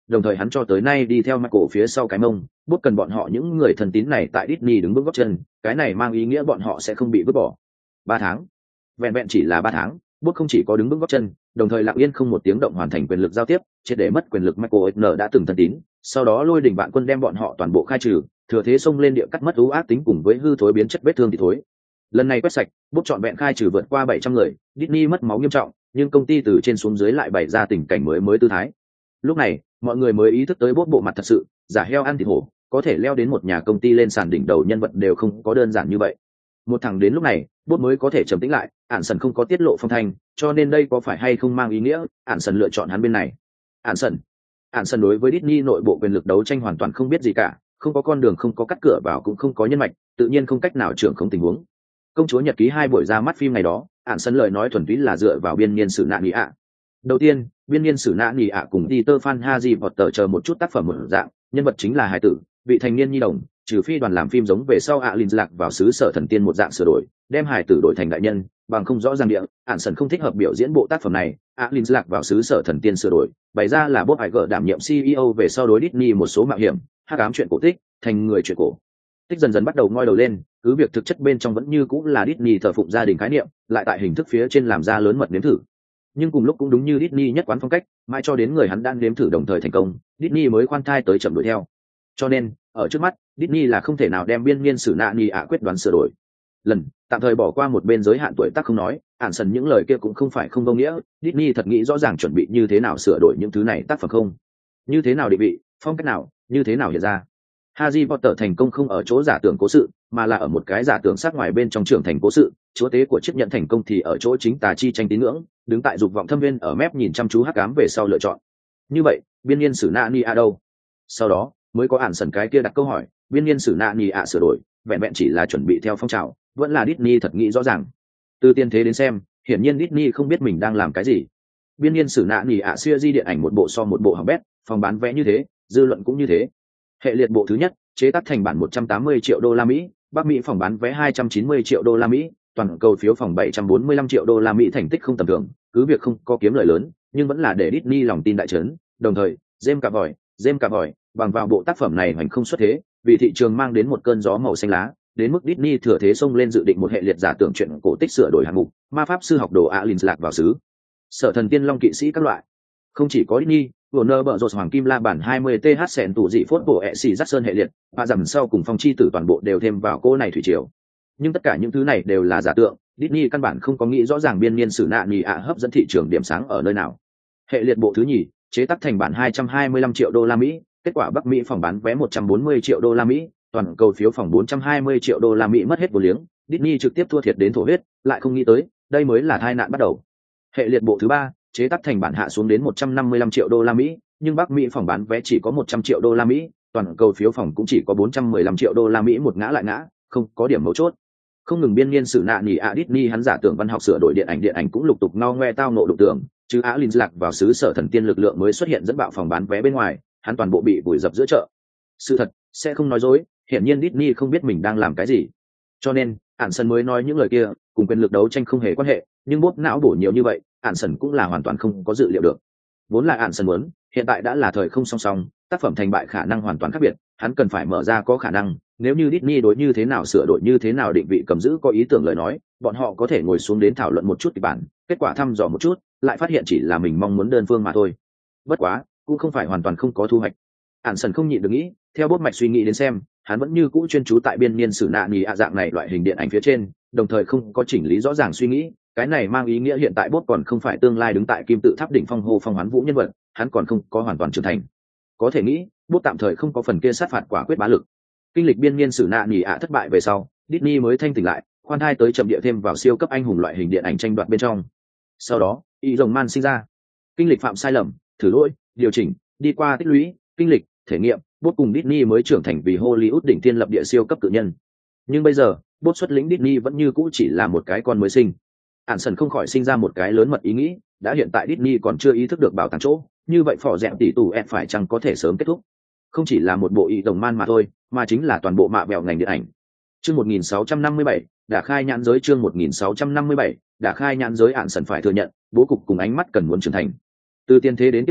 đồng thời hắn cho tới nay đi theo Michael phía sau cái mông, bút cần bọn họ những người thần tín này tại Disney đứng bước gót chân, cái này mang ý nghĩa bọn họ sẽ không bị vứt bỏ. Ba tháng, vẹn vẹn chỉ là ba tháng, bút không chỉ có đứng bước gót chân, đồng thời lặng yên không một tiếng động hoàn thành quyền lực giao tiếp, triệt để mất quyền lực. Michael Eisner đã từng thần tín, sau đó lôi đình bạn quân đem bọn họ toàn bộ khai trừ, thừa thế xông lên địa cắt mất ưu ác tính cùng với hư thối biến chất vết thương thì thối. Lần này quét sạch, bút trọn vẹn khai trừ vượt qua bảy trăm người, Disney mất máu nghiêm trọng, nhưng công ty từ trên xuống dưới lại bày ra tình cảnh mới mới tư thái. Lúc này, mọi người mới ý thức tới bút bộ mặt thật sự, giả heo ăn thịt hổ, có thể leo đến một nhà công ty lên sàn đỉnh đầu nhân vật đều không có đơn giản như vậy. Một thằng đến lúc này, bút mới có thể trầm tĩnh lại, Ản Sần không có tiết lộ phong thanh, cho nên đây có phải hay không mang ý nghĩa, Ản Sần lựa chọn hắn bên này. Ản Sần, Ản Sần đối với Disney nội bộ quyền lực đấu tranh hoàn toàn không biết gì cả, không có con đường, không có cắt cửa vào, cũng không có nhân mạch, tự nhiên không cách nào trưởng không tình huống. Công chúa nhật ký hai buổi ra mắt phim ngày đó, Ản Sần lời nói thuần túy là dựa vào biên niên sử nạn nhị ạ. Đầu tiên, biên niên sử nạn nhị ạ cùng Peter Fan Harry Potter chờ một chút tác phẩm một dạng, nhân vật chính là hài tử, vị thành niên nhi đồng, trừ phi đoàn làm phim giống về sau ạ Linh lạc vào xứ sở thần tiên một dạng sửa đổi, đem hài tử đổi thành đại nhân, bằng không rõ ràng địa, Ản Sần không thích hợp biểu diễn bộ tác phẩm này. ạ Linh lạc vào xứ sở thần tiên sửa đổi, bày ra là Bob Iger đảm nhiệm xê e ô về sau đối Disney một số mạo hiểm, hắc ám chuyện cổ tích, thành người chuyện cổ tích dần dần bắt đầu ngoi đầu lên, cứ việc thực chất bên trong vẫn như cũng là Disney thờ phụng gia đình khái niệm, lại tại hình thức phía trên làm ra lớn mật nếm thử. Nhưng cùng lúc cũng đúng như Disney nhất quán phong cách, mãi cho đến người hắn đang nếm thử đồng thời thành công, Disney mới khoan thai tới chậm đuổi theo. Cho nên, ở trước mắt, Disney là không thể nào đem biên niên sử nạn nhị ạ quyết đoán sửa đổi. Lần, tạm thời bỏ qua một bên giới hạn tuổi tác không nói, Ản Sần những lời kia cũng không phải không vô nghĩa, Disney thật nghĩ rõ ràng chuẩn bị như thế nào sửa đổi những thứ này tác phẩm không? Như thế nào định vị, phong cách nào, như thế nào hiện ra? Harry Potter thành công không ở chỗ giả tưởng cố sự, mà là ở một cái giả tưởng sát ngoài bên trong trưởng thành cố sự. Chúa tế của chiếc nhẫn thành công thì ở chỗ chính tà chi tranh tín ngưỡng, đứng tại dục vọng thâm viên ở mép nhìn chăm chú hắc ám về sau lựa chọn. Như vậy, biên niên sử nạn nhị ạ đâu? Sau đó mới có Ản Sần cái kia đặt câu hỏi, biên niên sử nạn nhị ạ sửa đổi, vẹn vẹn chỉ là chuẩn bị theo phong trào, vẫn là Disney thật nghĩ rõ ràng. Từ tiên thế đến xem, hiển nhiên Disney không biết mình đang làm cái gì. Biên niên sử nạn nhị ạ siêu di điện ảnh một bộ so một bộ hỏng bét, phòng bán vé như thế, dư luận cũng như thế. Hệ liệt bộ thứ nhất, chế tác thành bản một trăm tám mươi triệu đô la Mỹ, Bắc Mỹ phòng bán vé hai trăm chín mươi triệu đô la Mỹ, toàn cầu phiếu phòng bảy trăm bốn mươi lăm triệu đô la Mỹ, thành tích không tầm thường, cứ việc không có kiếm lợi lớn, nhưng vẫn là để Disney lòng tin đại chấn. Đồng thời, James Cavoy, James Cavoy bằng vào bộ tác phẩm này hoành không xuất thế, vì thị trường mang đến một cơn gió màu xanh lá, đến mức Disney thừa thế xông lên dự định một hệ liệt giả tưởng chuyện cổ tích sửa đổi hạng mục, ma pháp sư học đồ ạ Linh lạc vào xứ sở thần tiên long kỵ sĩ các loại. Không chỉ có Disney, Warner Bros hoàng kim la bản hai mươi th sẹn tủ dị phốt bộ ẹ xì dắt sơn hệ liệt, và dầm sau cùng phong chi tử toàn bộ đều thêm vào cô này thủy triều. Nhưng tất cả những thứ này đều là giả tượng, Disney căn bản không có nghĩ rõ ràng biên niên sử nạn nhị ạ hấp dẫn thị trường điểm sáng ở nơi nào. Hệ liệt bộ thứ nhì, chế tác thành bản hai trăm hai mươi lăm triệu đô la Mỹ, kết quả Bắc Mỹ phòng bán vé một trăm bốn mươi triệu đô la Mỹ, toàn cầu phiếu phòng bốn trăm hai mươi triệu đô la Mỹ, mất hết vô liếng, Disney trực tiếp thua thiệt đến thổ huyết, lại không nghĩ tới, đây mới là tai nạn bắt đầu. Hệ liệt bộ thứ ba, chế tác thành bản hạ xuống đến một trăm năm mươi lăm triệu đô la Mỹ, nhưng Bắc Mỹ phòng bán vé chỉ có một trăm triệu đô la Mỹ, toàn cầu phiếu phòng cũng chỉ có bốn trăm mười lăm triệu đô la Mỹ, một ngã lại ngã, không có điểm mấu chốt. Không ngừng biên niên sử nạn nhị ạ Disney hắn giả tưởng văn học sửa đổi điện ảnh điện ảnh cũng lục tục ngao ngoe tao nộ đụng tưởng, chứ Á Linh lạc vào xứ sở thần tiên lực lượng mới xuất hiện dẫn bạo phòng bán vé bên ngoài, hắn toàn bộ bị vùi dập giữa chợ. Sự thật sẽ không nói dối, hiển nhiên Disney không biết mình đang làm cái gì. Cho nên, Ản Sần mới nói những lời kia, cùng quyền lực đấu tranh không hề quan hệ, nhưng bốt não bổ nhiều như vậy, Ản Sần cũng là hoàn toàn không có dự liệu được. Vốn là Ản Sần muốn, hiện tại đã là thời không song song, tác phẩm thành bại khả năng hoàn toàn khác biệt, hắn cần phải mở ra có khả năng, nếu như Disney đối như thế nào sửa đổi như thế nào định vị cầm giữ có ý tưởng lời nói, bọn họ có thể ngồi xuống đến thảo luận một chút kịch bản, kết quả thăm dò một chút, lại phát hiện chỉ là mình mong muốn đơn phương mà thôi. Bất quá, cũng không phải hoàn toàn không có thu hoạch. Ản Sần không nhịn được nghĩ, theo bốt mạch suy nghĩ đến xem, hắn vẫn như cũ chuyên chú tại biên niên sử nạn nhị ạ dạng này loại hình điện ảnh phía trên, đồng thời không có chỉnh lý rõ ràng suy nghĩ, cái này mang ý nghĩa hiện tại bốt còn không phải tương lai đứng tại kim tự tháp đỉnh phong hô phong hoán vũ nhân vật, hắn còn không có hoàn toàn trưởng thành. Có thể nghĩ, bốt tạm thời không có phần kia sát phạt quả quyết bá lực. Kinh lịch biên niên sử nạn nhị ạ thất bại về sau, Disney mới thanh tỉnh lại, khoan thai tới chậm địa thêm vào siêu cấp anh hùng loại hình điện ảnh tranh đoạt bên trong. Sau đó, ý rồng man sinh ra, kinh lịch phạm sai lầm, thử lỗi, điều chỉnh, đi qua tích lũy, kinh lịch, thể nghiệm, bốt cùng Disney mới trưởng thành vì Hollywood đỉnh thiên lập địa siêu cấp cự nhân. Nhưng bây giờ, bốt xuất lĩnh Disney vẫn như cũ chỉ là một cái con mới sinh. Ản Sần không khỏi sinh ra một cái lớn mật ý nghĩ, đã hiện tại Disney còn chưa ý thức được bảo tàng chỗ, như vậy phỏ dẹm tỷ tù ép phải chăng có thể sớm kết thúc. Không chỉ là một bộ ý đồng man mà thôi, mà chính là toàn bộ mạ bèo ngành điện ảnh. Chương một nghìn sáu trăm năm mươi bảy, đã khai nhãn giới. Chương một nghìn sáu trăm năm mươi bảy, đã khai nhãn giới. Ản Sần phải thừa nhận, bố cục cùng ánh mắt cần muốn trưởng thành. Từ tiên thế đến tiếp này,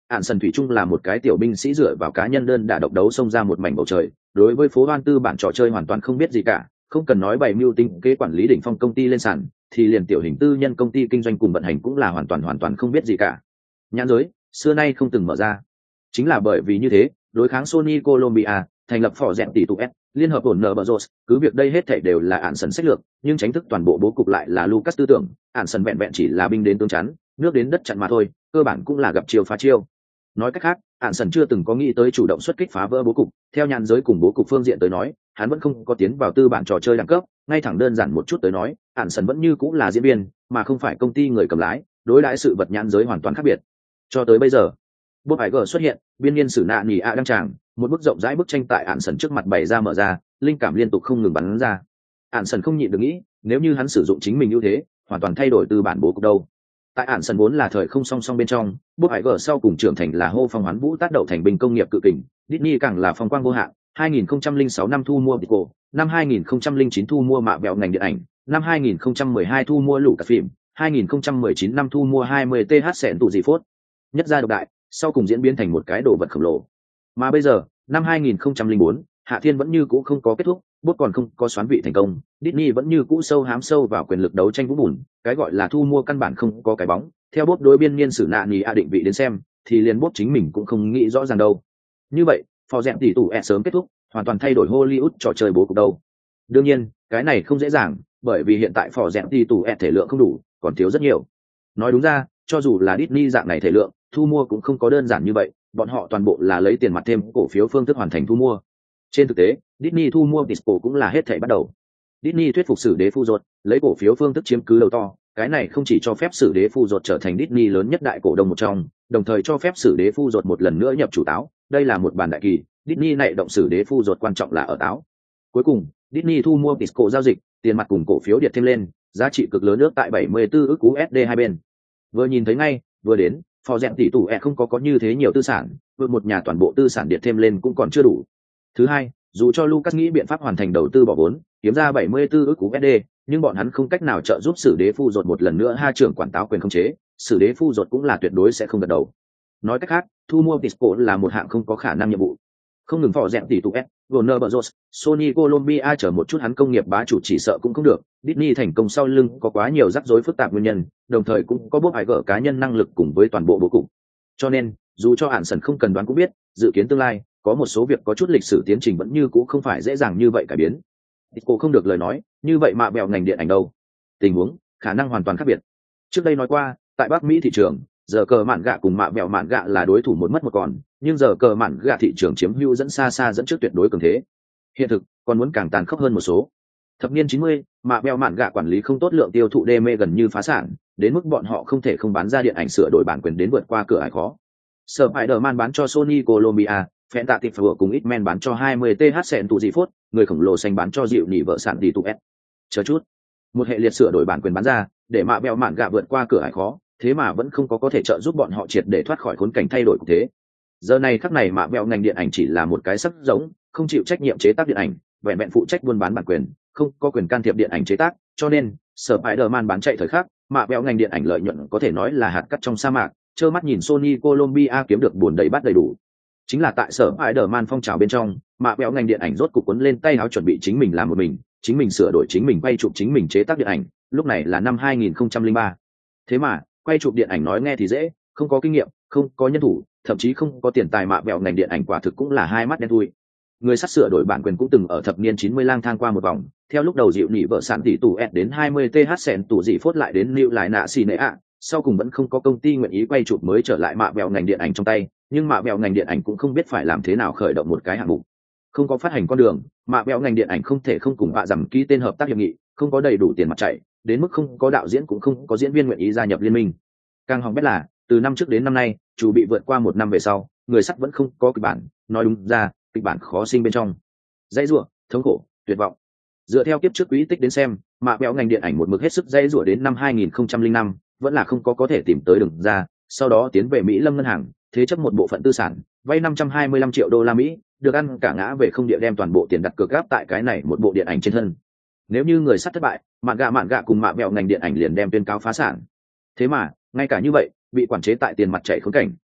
ạn sần thủy chung là một cái tiểu binh sĩ dựa vào cá nhân đơn đả độc đấu xông ra một mảnh bầu trời, đối với phố hoan tư bản trò chơi hoàn toàn không biết gì cả, không cần nói bày mưu tinh kế quản lý đỉnh phong công ty lên sàn, thì liền tiểu hình tư nhân công ty kinh doanh cùng vận hành cũng là hoàn toàn hoàn toàn không biết gì cả. Nhãn giới xưa nay không từng mở ra, chính là bởi vì như thế, đối kháng Sony Colombia, thành lập phỏ dẹn tỷ tụ S, liên hợp ổn nở bờ rột, cứ việc đây hết thảy đều là ạn sần sách lược, nhưng tránh thức toàn bộ bố cục lại là Lucas tư tưởng, ạn sần vẹn vẹn chỉ là binh đến tướng chắn, nước đến đất chặn mà thôi, cơ bản cũng là gặp chiêu phá chiêu. Nói cách khác, ạn sần chưa từng có nghĩ tới chủ động xuất kích phá vỡ bố cục, theo nhãn giới cùng bố cục phương diện tới nói, hắn vẫn không có tiến vào tư bản trò chơi đẳng cấp, ngay thẳng đơn giản một chút tới nói, ạn sần vẫn như cũng là diễn viên, mà không phải công ty người cầm lái, đối đãi sự vật nhãn giới hoàn toàn khác biệt. Cho tới bây giờ, Bob Iger xuất hiện, biên niên sử nạ nhì a đăng tràng, một bức rộng rãi bức tranh tại ạn sần trước mặt bày ra mở ra, linh cảm liên tục không ngừng bắn ra. Ạn sần không nhịn được nghĩ, nếu như hắn sử dụng chính mình ưu thế, hoàn toàn thay đổi từ bản bố cục đâu. Tại ạn sần vốn là thời không song song bên trong, Bob Iger sau cùng trưởng thành là hô phong hoán vũ tác đậu thành binh công nghiệp cự kình, Disney càng là phong quang vô hạn. hai nghìn không trăm lẻ sáu năm thu mua Pico, năm hai nghìn không trăm lẻ chín thu mua mạ bèo ngành điện ảnh, năm hai nghìn không trăm mười hai thu mua lũ cả phim, hai nghìn không trăm mười chín năm thu mua hai mươi th sẹn tụ dị phốt. Nhất gia độc đại, sau cùng diễn biến thành một cái đồ vật khổng lồ. Mà bây giờ, năm hai nghìn không trăm lẻ bốn, Hạ Thiên vẫn như cũ không có kết thúc, Bốt còn không có xoán vị thành công, Disney vẫn như cũ sâu hám sâu vào quyền lực đấu tranh vũng bùn, cái gọi là thu mua căn bản không có cái bóng. Theo Bốt đối biên niên sử nạ nhì a định vị đến xem, thì liền Bốt chính mình cũng không nghĩ rõ ràng đâu. Như vậy, phò dẹn tỷ tụ e sớm kết thúc, hoàn toàn thay đổi Hollywood trò chơi bố cục đâu. Đương nhiên, cái này không dễ dàng, bởi vì hiện tại phò dẹn tỷ tụ e thể lượng không đủ, còn thiếu rất nhiều. Nói đúng ra, cho dù là Disney dạng này thể lượng, thu mua cũng không có đơn giản như vậy, bọn họ toàn bộ là lấy tiền mặt thêm cổ phiếu phương thức hoàn thành thu mua. Trên thực tế, Disney thu mua Disco cũng là hết thảy bắt đầu. Disney thuyết phục sử đế phu ruột, lấy cổ phiếu phương thức chiếm cứ đầu to, cái này không chỉ cho phép sử đế phu ruột trở thành Disney lớn nhất đại cổ đông một trong, đồng thời cho phép sử đế phu ruột một lần nữa nhập chủ táo, đây là một bản đại kỳ, Disney này động sử đế phu ruột quan trọng là ở táo. Cuối cùng, Disney thu mua Disco giao dịch, tiền mặt cùng cổ phiếu điệt thêm lên, giá trị cực lớn ước tại bảy mươi tư ức u ét đê hai bên. Vừa nhìn thấy ngay, vừa đến, phò dẹn tỷ tụ e không có có như thế nhiều tư sản, vượt một nhà toàn bộ tư sản điệt thêm lên cũng còn chưa đủ. Thứ hai, dù cho Lucas nghĩ biện pháp hoàn thành đầu tư bỏ vốn, kiếm ra bảy mươi tư ức u ét đê, nhưng bọn hắn không cách nào trợ giúp sử đế phu ruột một lần nữa ha trưởng quản táo quyền khống chế, sử đế phu ruột cũng là tuyệt đối sẽ không gật đầu. Nói cách khác, thu mua Disco là một hạng không có khả năng nhiệm vụ. Không ngừng phò dẹn tỷ tụ e, Warner Bros, Sony Colombia chờ một chút hắn công nghiệp bá chủ chỉ sợ cũng không được, Disney thành công sau lưng có quá nhiều rắc rối phức tạp nguyên nhân, đồng thời cũng có Bob Iger cá nhân năng lực cùng với toàn bộ bố cục. Cho nên, dù cho Anderson không cần đoán cũng biết, dự kiến tương lai, có một số việc có chút lịch sử tiến trình vẫn như cũ không phải dễ dàng như vậy cải biến. Disco không được lời nói, như vậy mạ bèo ngành điện ảnh đâu? Tình huống, khả năng hoàn toàn khác biệt. Trước đây nói qua, tại Bắc Mỹ thị trường, giờ cờ mạn gạ cùng mạ bèo mạn gạ là đối thủ một mất một còn, nhưng giờ cờ mạn gạ thị trường chiếm hữu dẫn xa xa dẫn trước tuyệt đối cường thế. Hiện thực còn muốn càng tàn khốc hơn một số. Thập niên chín mươi, mạ bèo mạn gạ quản lý không tốt, lượng tiêu thụ đê mê gần như phá sản, đến mức bọn họ không thể không bán ra điện ảnh sửa đổi bản quyền đến vượt qua cửa ải khó. Spider-Man bán cho Sony Colombia, Phẹn tạ tịp vừa cùng X-Men bán cho hai mươi th sẹn tụ dị phốt, người khổng lồ xanh bán cho dịu nhị vợ sản tỷ tụ S. Chờ chút, một hệ liệt sửa đổi bản quyền bán ra, để mạ bèo mạn gạ vượt qua cửa ải khó, thế mà vẫn không có có thể trợ giúp bọn họ triệt để thoát khỏi khốn cảnh thay đổi cục thế. Giờ này khắc này mạ bèo ngành điện ảnh chỉ là một cái sắc giống, không chịu trách nhiệm chế tác điện ảnh, vẹn vẹn phụ trách buôn bán bản quyền, không có quyền can thiệp điện ảnh chế tác, cho nên Spider-Man bán chạy thời khắc, mạ bèo ngành điện ảnh lợi nhuận có thể nói là hạt cát trong sa mạc, trơ mắt nhìn Sony Colombia kiếm được buồn đầy bát đầy đủ. Chính là tại Spider-Man phong trào bên trong, mạ bèo ngành điện ảnh rốt cục cuốn lên tay áo chuẩn bị chính mình làm một mình, chính mình sửa đổi chính mình quay chụp chính mình chế tác điện ảnh, lúc này là năm hai nghìn không trăm lẻ ba. Thế mà, quay chụp điện ảnh nói nghe thì dễ, không có kinh nghiệm, không có nhân thủ, thậm chí không có tiền tài, mạ bèo ngành điện ảnh quả thực cũng là hai mắt đen thui. Người sắp sửa đổi bản quyền cũng từng ở thập niên chín mươi lang thang qua một vòng, theo lúc đầu dịu nhị vợ sản tỷ tụ S đến hai mươi th sẹn tụ dị phốt lại đến lưu lại nạ xì nệ ạ, sau cùng vẫn không có công ty nguyện ý quay chụp mới trở lại mạ bèo ngành điện ảnh trong tay, nhưng mạ bèo ngành điện ảnh cũng không biết phải làm thế nào khởi động một cái hạng mục. Không có phát hành con đường, mạ bèo ngành điện ảnh không thể không cùng bạ dầm ký tên hợp tác hiệp nghị, không có đầy đủ tiền mặt chạy, đến mức không có đạo diễn cũng không có diễn viên nguyện ý gia nhập liên minh. Càng hỏng bét là, từ năm trước đến năm nay, chủ bị vượt qua một năm về sau, người sắt vẫn không có kịch bản, nói đúng ra, kịch bản khó sinh bên trong. Dãy rủa, thống khổ, tuyệt vọng. Dựa theo kiếp trước quỹ tích đến xem, mạ bèo ngành điện ảnh một mực hết sức dãy rủa đến năm hai nghìn không trăm lẻ năm, vẫn là không có có thể tìm tới đường ra, sau đó tiến về Mỹ Lâm ngân hàng, thế chấp một bộ phận tư sản, vay năm trăm hai mươi lăm triệu đô la Mỹ, được ăn cả ngã về không địa đem toàn bộ tiền đặt cược gáp tại cái này một bộ điện ảnh trên thân. Nếu như người sắt thất bại, mạn gạ mạn gạ cùng mạ bèo ngành điện ảnh liền đem tuyên cáo phá sản. Thế mà, ngay cả như vậy, bị quản chế tại tiền mặt chạy khốn cảnh,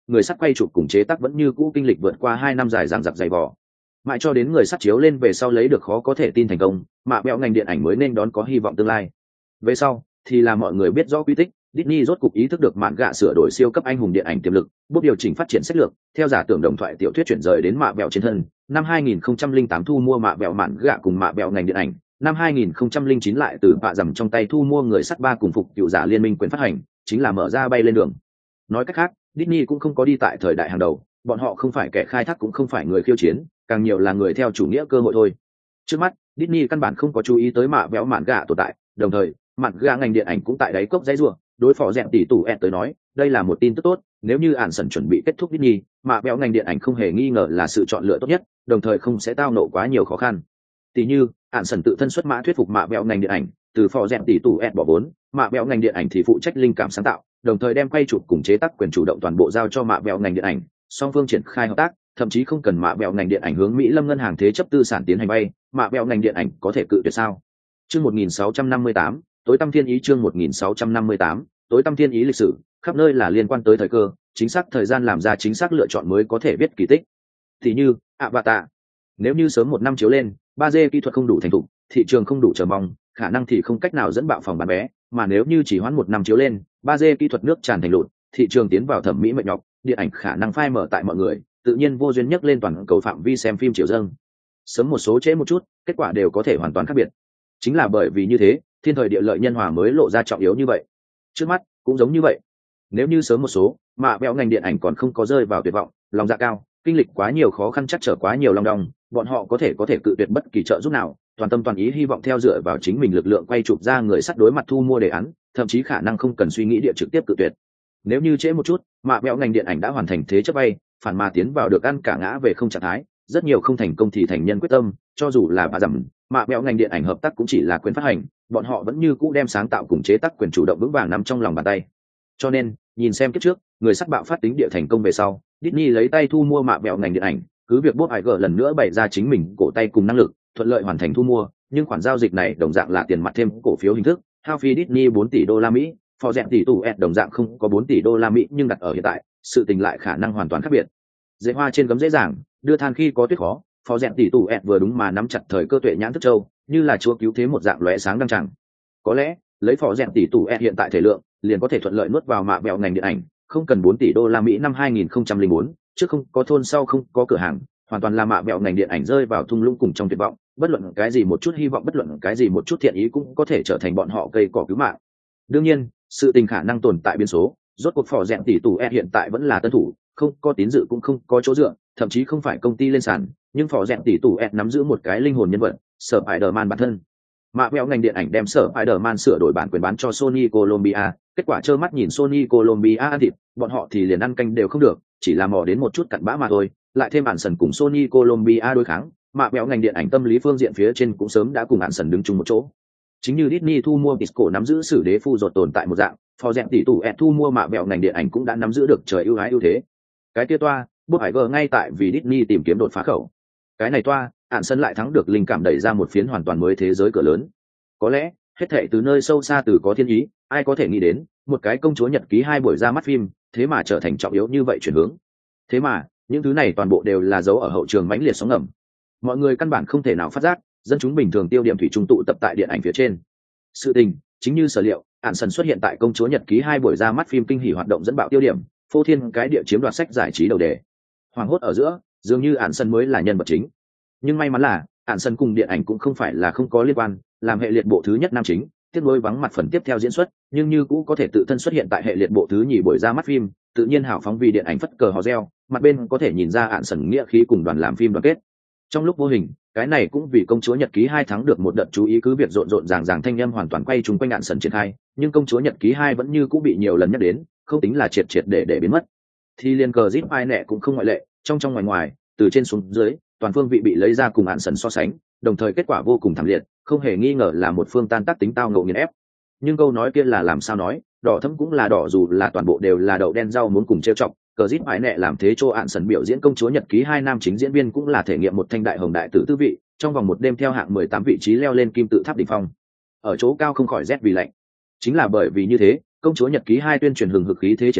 người sắt quay chụp cùng chế tác vẫn như cũ kinh lịch vượt qua hai năm dài dằng dặc dày vò. Mãi cho đến người sắt chiếu lên về sau lấy được khó có thể tin thành công, mạ bẹo ngành điện ảnh mới nên đón có hy vọng tương lai. Về sau thì là mọi người biết rõ quy tích, Disney rốt cục ý thức được mạn gạ sửa đổi siêu cấp anh hùng điện ảnh tiềm lực, bước điều chỉnh phát triển sách lược, theo giả tưởng đồng thoại tiểu thuyết chuyển rời đến mạ bẹo trên thân. Năm hai nghìn không trăm lẻ tám thu mua mạ bẹo mạn gạ cùng mạ bẹo ngành điện ảnh, năm hai nghìn không trăm lẻ chín lại từ bạ dầm trong tay thu mua người sắt ba cùng phục cựu giả liên minh quyền phát hành, chính là mở ra bay lên đường. Nói cách khác, Disney cũng không có đi tại thời đại hàng đầu, bọn họ không phải kẻ khai thác cũng không phải người khiêu chiến, càng nhiều là người theo chủ nghĩa cơ hội thôi. Trước mắt, Disney căn bản không có chú ý tới mạ bẹo mạn gạ tồn tại, đồng thời, mạn gạ ngành điện ảnh cũng tại đáy cốc dãy rủa. Đối phó dẹn tỷ tủ ed tới nói, đây là một tin tức tốt, nếu như ản sần chuẩn bị kết thúc Disney, mạ bẹo ngành điện ảnh không hề nghi ngờ là sự chọn lựa tốt nhất, đồng thời không sẽ tao nộ quá nhiều khó khăn. Tỷ như, ản sần tự thân xuất mã thuyết phục mạ bẹo ngành điện ảnh, từ phó dẹn tỷ tủ ed bỏ vốn, mạ bẹo ngành điện ảnh thì phụ trách linh cảm sáng tạo, đồng thời đem quay chụp cùng chế tác quyền chủ động toàn bộ giao cho mạ bẹo ngành điện ảnh, song phương triển khai hợp tác, thậm chí không cần mạ bẹo ngành điện ảnh hướng Mỹ Lâm ngân hàng thế chấp tư sản tiến hành vay, mạ bẹo ngành điện ảnh có thể cự tuyệt sao? Chương một nghìn sáu trăm năm mươi tám, tối tăm thiên ý chương một nghìn sáu trăm năm mươi tám, tối tăm thiên ý lịch sử, khắp nơi là liên quan tới thời cơ, chính xác thời gian làm ra chính xác lựa chọn mới có thể biết kỳ tích. Thì như Avatar, nếu như sớm một năm chiếu lên, ba D kỹ thuật không đủ thành thục, thị trường không đủ chờ mong, khả năng thì không cách nào dẫn bạo phòng bán vé, mà nếu như chỉ hoãn một năm chiếu lên, ba D kỹ thuật nước tràn thành lụt, thị trường tiến vào thẩm mỹ mệt nhọc, điện ảnh khả năng phai mở tại mọi người, tự nhiên vô duyên nhắc lên toàn cầu phạm vi xem phim chiều dâng. Sớm một số trễ một chút, kết quả đều có thể hoàn toàn khác biệt. Chính là bởi vì như thế, thiên thời địa lợi nhân hòa mới lộ ra trọng yếu như vậy. Trước mắt cũng giống như vậy, nếu như sớm một số, mạ bẹo ngành điện ảnh còn không có rơi vào tuyệt vọng, lòng dạ cao, kinh lịch quá nhiều khó khăn chắc trở quá nhiều long đong, bọn họ có thể có thể cự tuyệt bất kỳ trợ giúp nào, toàn tâm toàn ý hy vọng theo dựa vào chính mình lực lượng quay chụp ra người sắt đối mặt thu mua đề án, thậm chí khả năng không cần suy nghĩ địa trực tiếp cự tuyệt. Nếu như trễ một chút, mạ bẹo ngành điện ảnh đã hoàn thành thế chấp bay, phản mà tiến vào được ăn cả ngã về không trạng thái, rất nhiều không thành công thì thành nhân quyết tâm, cho dù là bà dầm, mạ bẹo ngành điện ảnh hợp tác cũng chỉ là quyền phát hành, bọn họ vẫn như cũ đem sáng tạo cùng chế tác quyền chủ động vững vàng nắm trong lòng bàn tay. Cho nên, nhìn xem kiếp trước, người sắt bạo phát tính địa thành công về sau, Disney lấy tay thu mua mạ bẹo ngành điện ảnh, cứ việc Bob Iger lần nữa bày ra chính mình cổ tay cùng năng lực, thuận lợi hoàn thành thu mua, nhưng khoản giao dịch này đồng dạng là tiền mặt thêm cổ phiếu hình thức, hao phí Disney bốn tỷ đô la Mỹ, phò dẹn tỷ tủ ẹt đồng dạng không có bốn tỷ đô la Mỹ, nhưng đặt ở hiện tại, sự tình lại khả năng hoàn toàn khác biệt. Dễ hoa trên gấm dễ dàng, đưa than khi có tuyết khó, phò dẹn tỷ tủ ẹt vừa đúng mà nắm chặt thời cơ tuệ nhãn thức châu, như là chúa cứu thế một dạng lóe sáng đăng tràng. Có lẽ, lấy phò dẹn tỷ tủ ẹt hiện tại thể lượng, liền có thể thuận lợi nuốt vào mạ bẹo ngành điện ảnh, không cần bốn tỷ đô la Mỹ năm hai nghìn không trăm lẻ bốn, trước không có thôn sau không có cửa hàng, hoàn toàn là mạ bẹo ngành điện ảnh rơi vào thung lũng cùng trong tuyệt vọng, bất luận cái gì một chút hy vọng, bất luận cái gì một chút thiện ý cũng có thể trở thành bọn họ cây cỏ cứu mạng. Đương nhiên, sự tình khả năng tồn tại biến số, rốt cuộc phò dẹn tỷ tủ ẹt hiện tại vẫn là tân thủ, không có tín dự cũng không có chỗ dựa, thậm chí không phải công ty lên sàn, nhưng phò dẹn tỷ tủ ẹt nắm giữ một cái linh hồn nhân vật, sở Spider-Man bản thân. Mạ bẹo ngành điện ảnh đem sở Spider-Man sửa đổi bản quyền bán cho Sony Colombia, kết quả trơ mắt nhìn Sony Colombia ăn thịt, bọn họ thì liền ăn canh đều không được, chỉ là mò đến một chút cặn bã mà thôi, lại thêm bản sần cùng Sony Colombia đối kháng, mạ bẹo ngành điện ảnh tâm lý phương diện phía trên cũng sớm đã cùng bản sần đứng chung một chỗ. Chính như Disney thu mua Disco nắm giữ sử đế phu ruột tồn tại một dạng, phò dẹn tỷ tủ ẹt thu mua mạ bẹo ngành điện ảnh cũng đã nắm giữ được trời ưu ái ưu thế. Cái kia toa, Bob Iger ngay tại vì Disney tìm kiếm đột phá khẩu. Cái này toa, ạn sân lại thắng được linh cảm đẩy ra một phiến hoàn toàn mới thế giới cửa lớn. Có lẽ, hết thảy từ nơi sâu xa từ có thiên ý, ai có thể nghĩ đến, một cái công chúa nhật ký hai buổi ra mắt phim, thế mà trở thành trọng yếu như vậy chuyển hướng. Thế mà, những thứ này toàn bộ đều là dấu ở hậu trường mãnh liệt sóng ngầm. Mọi người căn bản không thể nào phát giác, dân chúng bình thường tiêu điểm thủy trung tụ tập tại điện ảnh phía trên. Sự tình, chính như sở liệu, ạn sân xuất hiện tại công chúa nhật ký hai buổi ra mắt phim kinh hỉ hoạt động dẫn bạo tiêu điểm, phô thiên cái địa chiếm đoạt sách giải trí đầu đề. Hoàng hốt ở giữa, dường như ạn sân mới là nhân vật chính. Nhưng may mắn là, ạn sân cùng điện ảnh cũng không phải là không có liên quan, làm hệ liệt bộ thứ nhất nam chính, tiếp nối vắng mặt phần tiếp theo diễn xuất, nhưng như cũ có thể tự thân xuất hiện tại hệ liệt bộ thứ nhì buổi ra mắt phim, tự nhiên hào phóng vì điện ảnh phất cờ hò reo, mặt bên có thể nhìn ra ạn sân nghĩa khí cùng đoàn làm phim đoàn kết. Trong lúc vô hình, cái này cũng vì công chúa nhật ký hai thắng được một đợt chú ý, cứ việc rộn rộn ràng ràng thanh âm hoàn toàn quay chung quanh ạn sân triển khai, nhưng công chúa nhật ký hai vẫn như cũ bị nhiều lần nhắc đến, không tính là triệt triệt để để biến mất. Thì liên cờ zip ai nẹ cũng không ngoại lệ, trong trong ngoài ngoài, từ trên xuống dưới, toàn phương vị bị lấy ra cùng ạn sân so sánh, đồng thời kết quả vô cùng thảm liệt, không hề nghi ngờ là một phương tan tác tính tao ngộ nghiền ép. Nhưng câu nói kia là làm sao nói, đỏ thẫm cũng là đỏ, dù là toàn bộ đều là đậu đen rau muốn cùng trêu chọc. Cờ dít mãi nẹ làm thế cho ạn sần biểu diễn công chúa nhật ký hai nam chính diễn viên cũng là thể nghiệm một thanh đại hồng đại tử tư vị, trong vòng một đêm theo hạng mười tám vị trí leo lên kim tự tháp đỉnh phong, ở chỗ cao không khỏi rét vì lạnh. Chính là bởi vì như thế, công chúa nhật ký hai tuyên truyền hừng hực khí thế triển khai,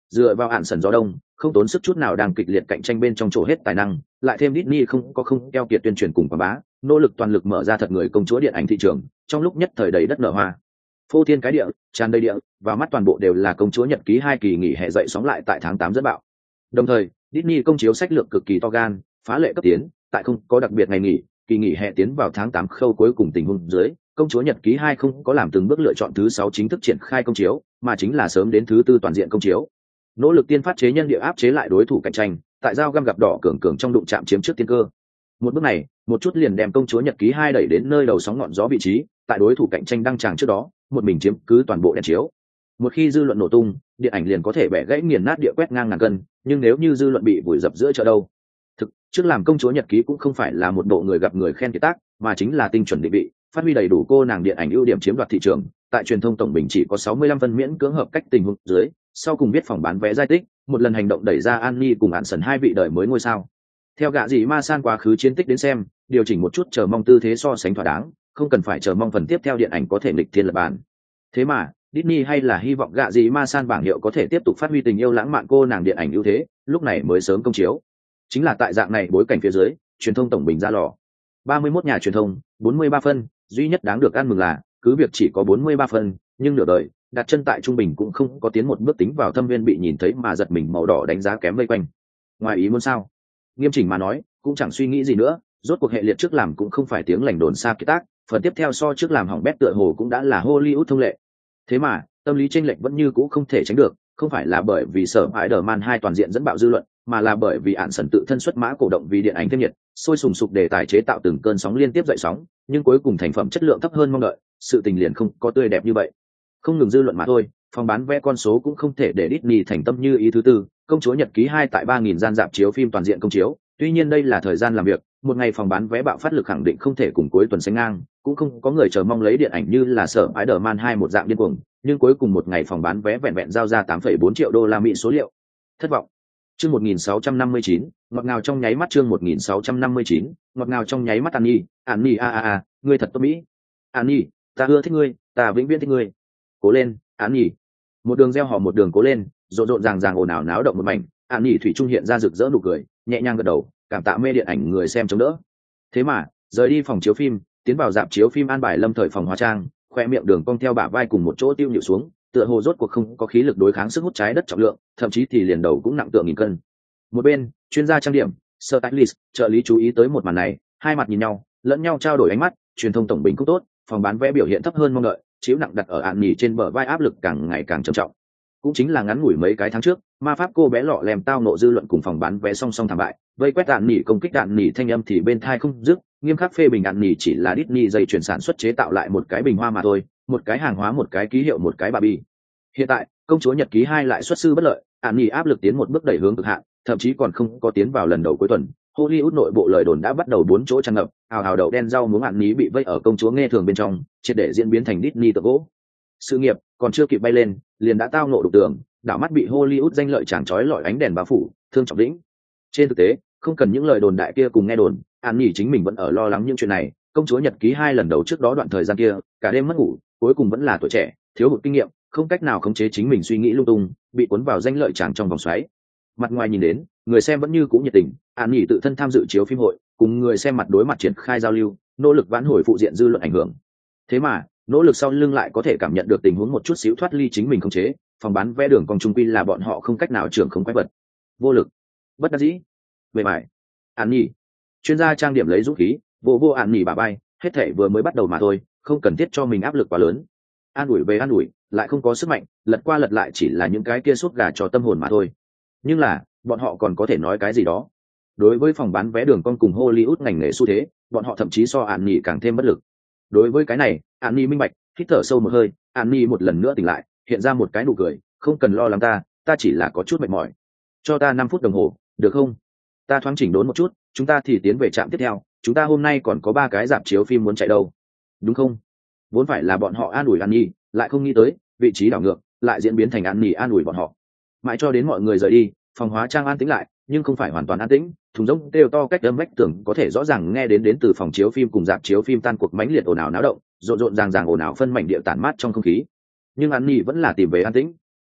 Dựa vào ạn sần gió đông, không tốn sức chút nào đang kịch liệt cạnh tranh bên trong chỗ hết tài năng, lại thêm Disney không có không keo kiệt tuyên truyền cùng quảng bá, nỗ lực toàn lực mở ra thật người công chúa điện ảnh thị trường, trong lúc nhất thời đầy đất nở hoa. Phô thiên cái địa, tràn đầy địa, và mắt toàn bộ đều là công chúa nhật ký hai kỳ nghỉ hè dậy sóng lại tại tháng tám rất bạo. Đồng thời, Disney công chiếu sách lược cực kỳ to gan, phá lệ cấp tiến, tại không có đặc biệt ngày nghỉ, kỳ nghỉ hè tiến vào tháng tám khâu cuối cùng tình huống dưới, công chúa nhật ký hai không có làm từng bước lựa chọn thứ sáu chính thức triển khai công chiếu, mà chính là sớm đến thứ tư toàn diện công chiếu. Nỗ lực tiên phát chế nhân địa áp chế lại đối thủ cạnh tranh, tại giao găm gặp đỏ cường cường trong đụng chạm chiếm trước tiên cơ. Một bước này, một chút liền đem công chúa nhật ký hai đẩy đến nơi đầu sóng ngọn gió vị trí, tại đối thủ cạnh tranh đăng tràng trước đó, một mình chiếm cứ toàn bộ đèn chiếu. Một khi dư luận nổ tung, điện ảnh liền có thể bẻ gãy nghiền nát địa quét ngang ngàn cân, nhưng nếu như dư luận bị vùi dập giữa chợ đâu. Thực, trước làm công chúa nhật ký cũng không phải là một bộ người gặp người khen kiệt tác, mà chính là tinh chuẩn định vị, phát huy đầy đủ cô nàng điện ảnh ưu điểm chiếm đoạt thị trường, tại truyền thông tổng bình chỉ có sáu mươi lăm phân miễn cưỡng hợp cách tình huống dưới, sau cùng biết phòng bán vé giai tích, một lần hành động đẩy ra Annie cùng Án Sần hai vị đời mới ngôi sao. Theo gạ gì ma san quá khứ chiến tích đến xem, điều chỉnh một chút chờ mong tư thế so sánh thỏa đáng, không cần phải chờ mong phần tiếp theo điện ảnh có thể nghịch thiên lập bản. Thế mà, Disney hay là hy vọng gạ gì ma san bảng hiệu có thể tiếp tục phát huy tình yêu lãng mạn cô nàng điện ảnh ưu thế, lúc này mới sớm công chiếu. Chính là tại dạng này bối cảnh phía dưới, truyền thông tổng bình ra lò. ba mươi mốt nhà truyền thông, bốn mươi ba phân, duy nhất đáng được ăn mừng là, cứ việc chỉ có bốn mươi ba phân, nhưng nửa đời, đặt chân tại trung bình cũng không có tiến một bước tính vào thâm viên bị nhìn thấy mà giật mình màu đỏ đánh giá kém vây quanh. Ngoài ý muốn sao? Nghiêm chỉnh mà nói, cũng chẳng suy nghĩ gì nữa, rốt cuộc hệ liệt trước làm cũng không phải tiếng lành đồn xa kiệt tác, phần tiếp theo so trước làm hỏng bét tựa hồ cũng đã là Hollywood thông lệ. Thế mà, tâm lý chênh lệch vẫn như cũ không thể tránh được, không phải là bởi vì sở Spider-Man hai toàn diện dẫn bạo dư luận, mà là bởi vì Án Sần tự thân xuất mã cổ động vì điện ảnh thêm nhiệt, sôi sùng sục để tài chế tạo từng cơn sóng liên tiếp dậy sóng, nhưng cuối cùng thành phẩm chất lượng thấp hơn mong đợi, sự tình liền không có tươi đẹp như vậy. Không ngừng dư luận mà thôi, phòng bán vé con số cũng không thể để Disney thành tâm như ý thứ tư, công chúa nhật ký hai tại ba nghìn gian rạp chiếu phim toàn diện công chiếu, tuy nhiên đây là thời gian làm việc, một ngày phòng bán vé bạo phát lực khẳng định không thể cùng cuối tuần sánh ngang, cũng không có người chờ mong lấy điện ảnh như là sở Spider-Man hai một dạng điên cuồng, nhưng cuối cùng một ngày phòng bán vé vẹn vẹn giao ra tám phẩy bốn triệu đô la Mỹ số liệu. Thất vọng. Chương một nghìn sáu trăm năm mươi chín, ngọt ngào trong nháy mắt chương một nghìn sáu trăm năm mươi chín, ngọt ngào trong nháy mắt Annie, Annie a a a, ngươi thật tốt mỹ. Annie, ta ưa thích ngươi, ta vĩnh viễn thích ngươi. Cố lên, Annie. Một đường reo hò một đường cố lên, rộn rộn ràng ràng ồn ào náo động một mảnh, Annie thủy trung hiện ra rực rỡ nụ cười, nhẹ nhàng gật đầu, cảm tạ mê điện ảnh người xem chống đỡ. Thế mà, rời đi phòng chiếu phim, tiến vào dạp chiếu phim an bài lâm thời phòng hóa trang, khoe miệng đường cong theo bả vai cùng một chỗ tiêu nhịu xuống, tựa hồ rốt cuộc không có khí lực đối kháng sức hút trái đất trọng lượng, thậm chí thì liền đầu cũng nặng tượng nghìn cân. Một bên, chuyên gia trang điểm, stylist, trợ lý chú ý tới một màn này, hai mặt nhìn nhau, lẫn nhau trao đổi ánh mắt, truyền thông tổng bình cũng tốt, phòng bán vé biểu hiện thấp hơn mong đợi, chiếu nặng đặt ở ạn nhì trên bờ vai áp lực càng ngày càng trầm trọng. Cũng chính là ngắn ngủi mấy cái tháng trước, ma pháp cô bé lọ lem tao nộ dư luận cùng phòng bán vé song song thảm bại, vây quét ạn nhì công kích ạn nhì thanh âm thì bên thai không dứt, nghiêm khắc phê bình ạn nhì chỉ là Disney dây chuyển sản xuất chế tạo lại một cái bình hoa mà thôi, một cái hàng hóa một cái ký hiệu một cái bà bì. Hiện tại, công chúa nhật ký hai lại xuất sư bất lợi, ạn nhì áp lực tiến một bước đẩy hướng cực hạn, thậm chí còn không có tiến vào lần đầu cuối tuần. Hollywood nội bộ lời đồn đã bắt đầu bốn chỗ tràn ngập, hào hào đậu đen rau muống ạn nhì bị vây ở công chúa nghe thường bên trong, triệt để diễn biến thành Disney tự gỗ. Sự nghiệp còn chưa kịp bay lên, liền đã tao ngộ đục tường, đảo mắt bị Hollywood danh lợi chàng chói lọi ánh đèn bao phủ, thương trọng đỉnh. Trên thực tế, không cần những lời đồn đại kia cùng nghe đồn, An Nhi chính mình vẫn ở lo lắng những chuyện này. Công chúa nhật ký hai lần đầu trước đó đoạn thời gian kia, cả đêm mất ngủ, cuối cùng vẫn là tuổi trẻ, thiếu hụt kinh nghiệm, không cách nào khống chế chính mình suy nghĩ lung tung, bị cuốn vào danh lợi chàng trong vòng xoáy. Mặt ngoài nhìn đến, người xem vẫn như cũ nhiệt tình, An Nhi tự thân tham dự chiếu phim hội, cùng người xem mặt đối mặt triển khai giao lưu, nỗ lực vãn hồi phụ diện dư luận ảnh hưởng. Thế mà, nỗ lực sau lưng lại có thể cảm nhận được tình huống một chút xíu thoát ly chính mình khống chế, phòng bán vé đường còn trung quy là bọn họ không cách nào trưởng không quái vật. Vô lực, bất đắc dĩ. Về bài, An Nhi, chuyên gia trang điểm lấy dũng khí, vô vô An Nhi bà bay, hết thể vừa mới bắt đầu mà thôi, không cần thiết cho mình áp lực quá lớn. An ủi về an ủi, lại không có sức mạnh, lật qua lật lại chỉ là những cái kia sốt gà cho tâm hồn mà thôi. Nhưng là, bọn họ còn có thể nói cái gì đó. Đối với phòng bán vé đường con cùng Hollywood ngành nghề xu thế, bọn họ thậm chí so An Nhi càng thêm bất lực. Đối với cái này, An Nhi minh bạch, hít thở sâu một hơi, An Nhi một lần nữa tỉnh lại, hiện ra một cái nụ cười, không cần lo lắng ta, ta chỉ là có chút mệt mỏi. Cho ta năm phút đồng hồ, được không? Ta thoáng chỉnh đốn một chút, chúng ta thì tiến về trạm tiếp theo, chúng ta hôm nay còn có ba cái rạp chiếu phim muốn chạy đâu. Đúng không? Vốn phải là bọn họ an ủi An Nhi, lại không nghĩ tới, vị trí đảo ngược, lại diễn biến thành An Nhi an ủi bọn họ. Mãi cho đến mọi người rời đi, phòng hóa trang an tĩnh lại, nhưng không phải hoàn toàn an tĩnh, thùng rỗng kêu to cách âm vách tường có thể rõ ràng nghe đến đến từ phòng chiếu phim cùng rạp chiếu phim tan cuộc mãnh liệt ồn ào náo động, rộn rộn ràng ràng ồn ào phân mảnh địa tản mát trong không khí. Nhưng An Nhi vẫn là tìm về an tĩnh.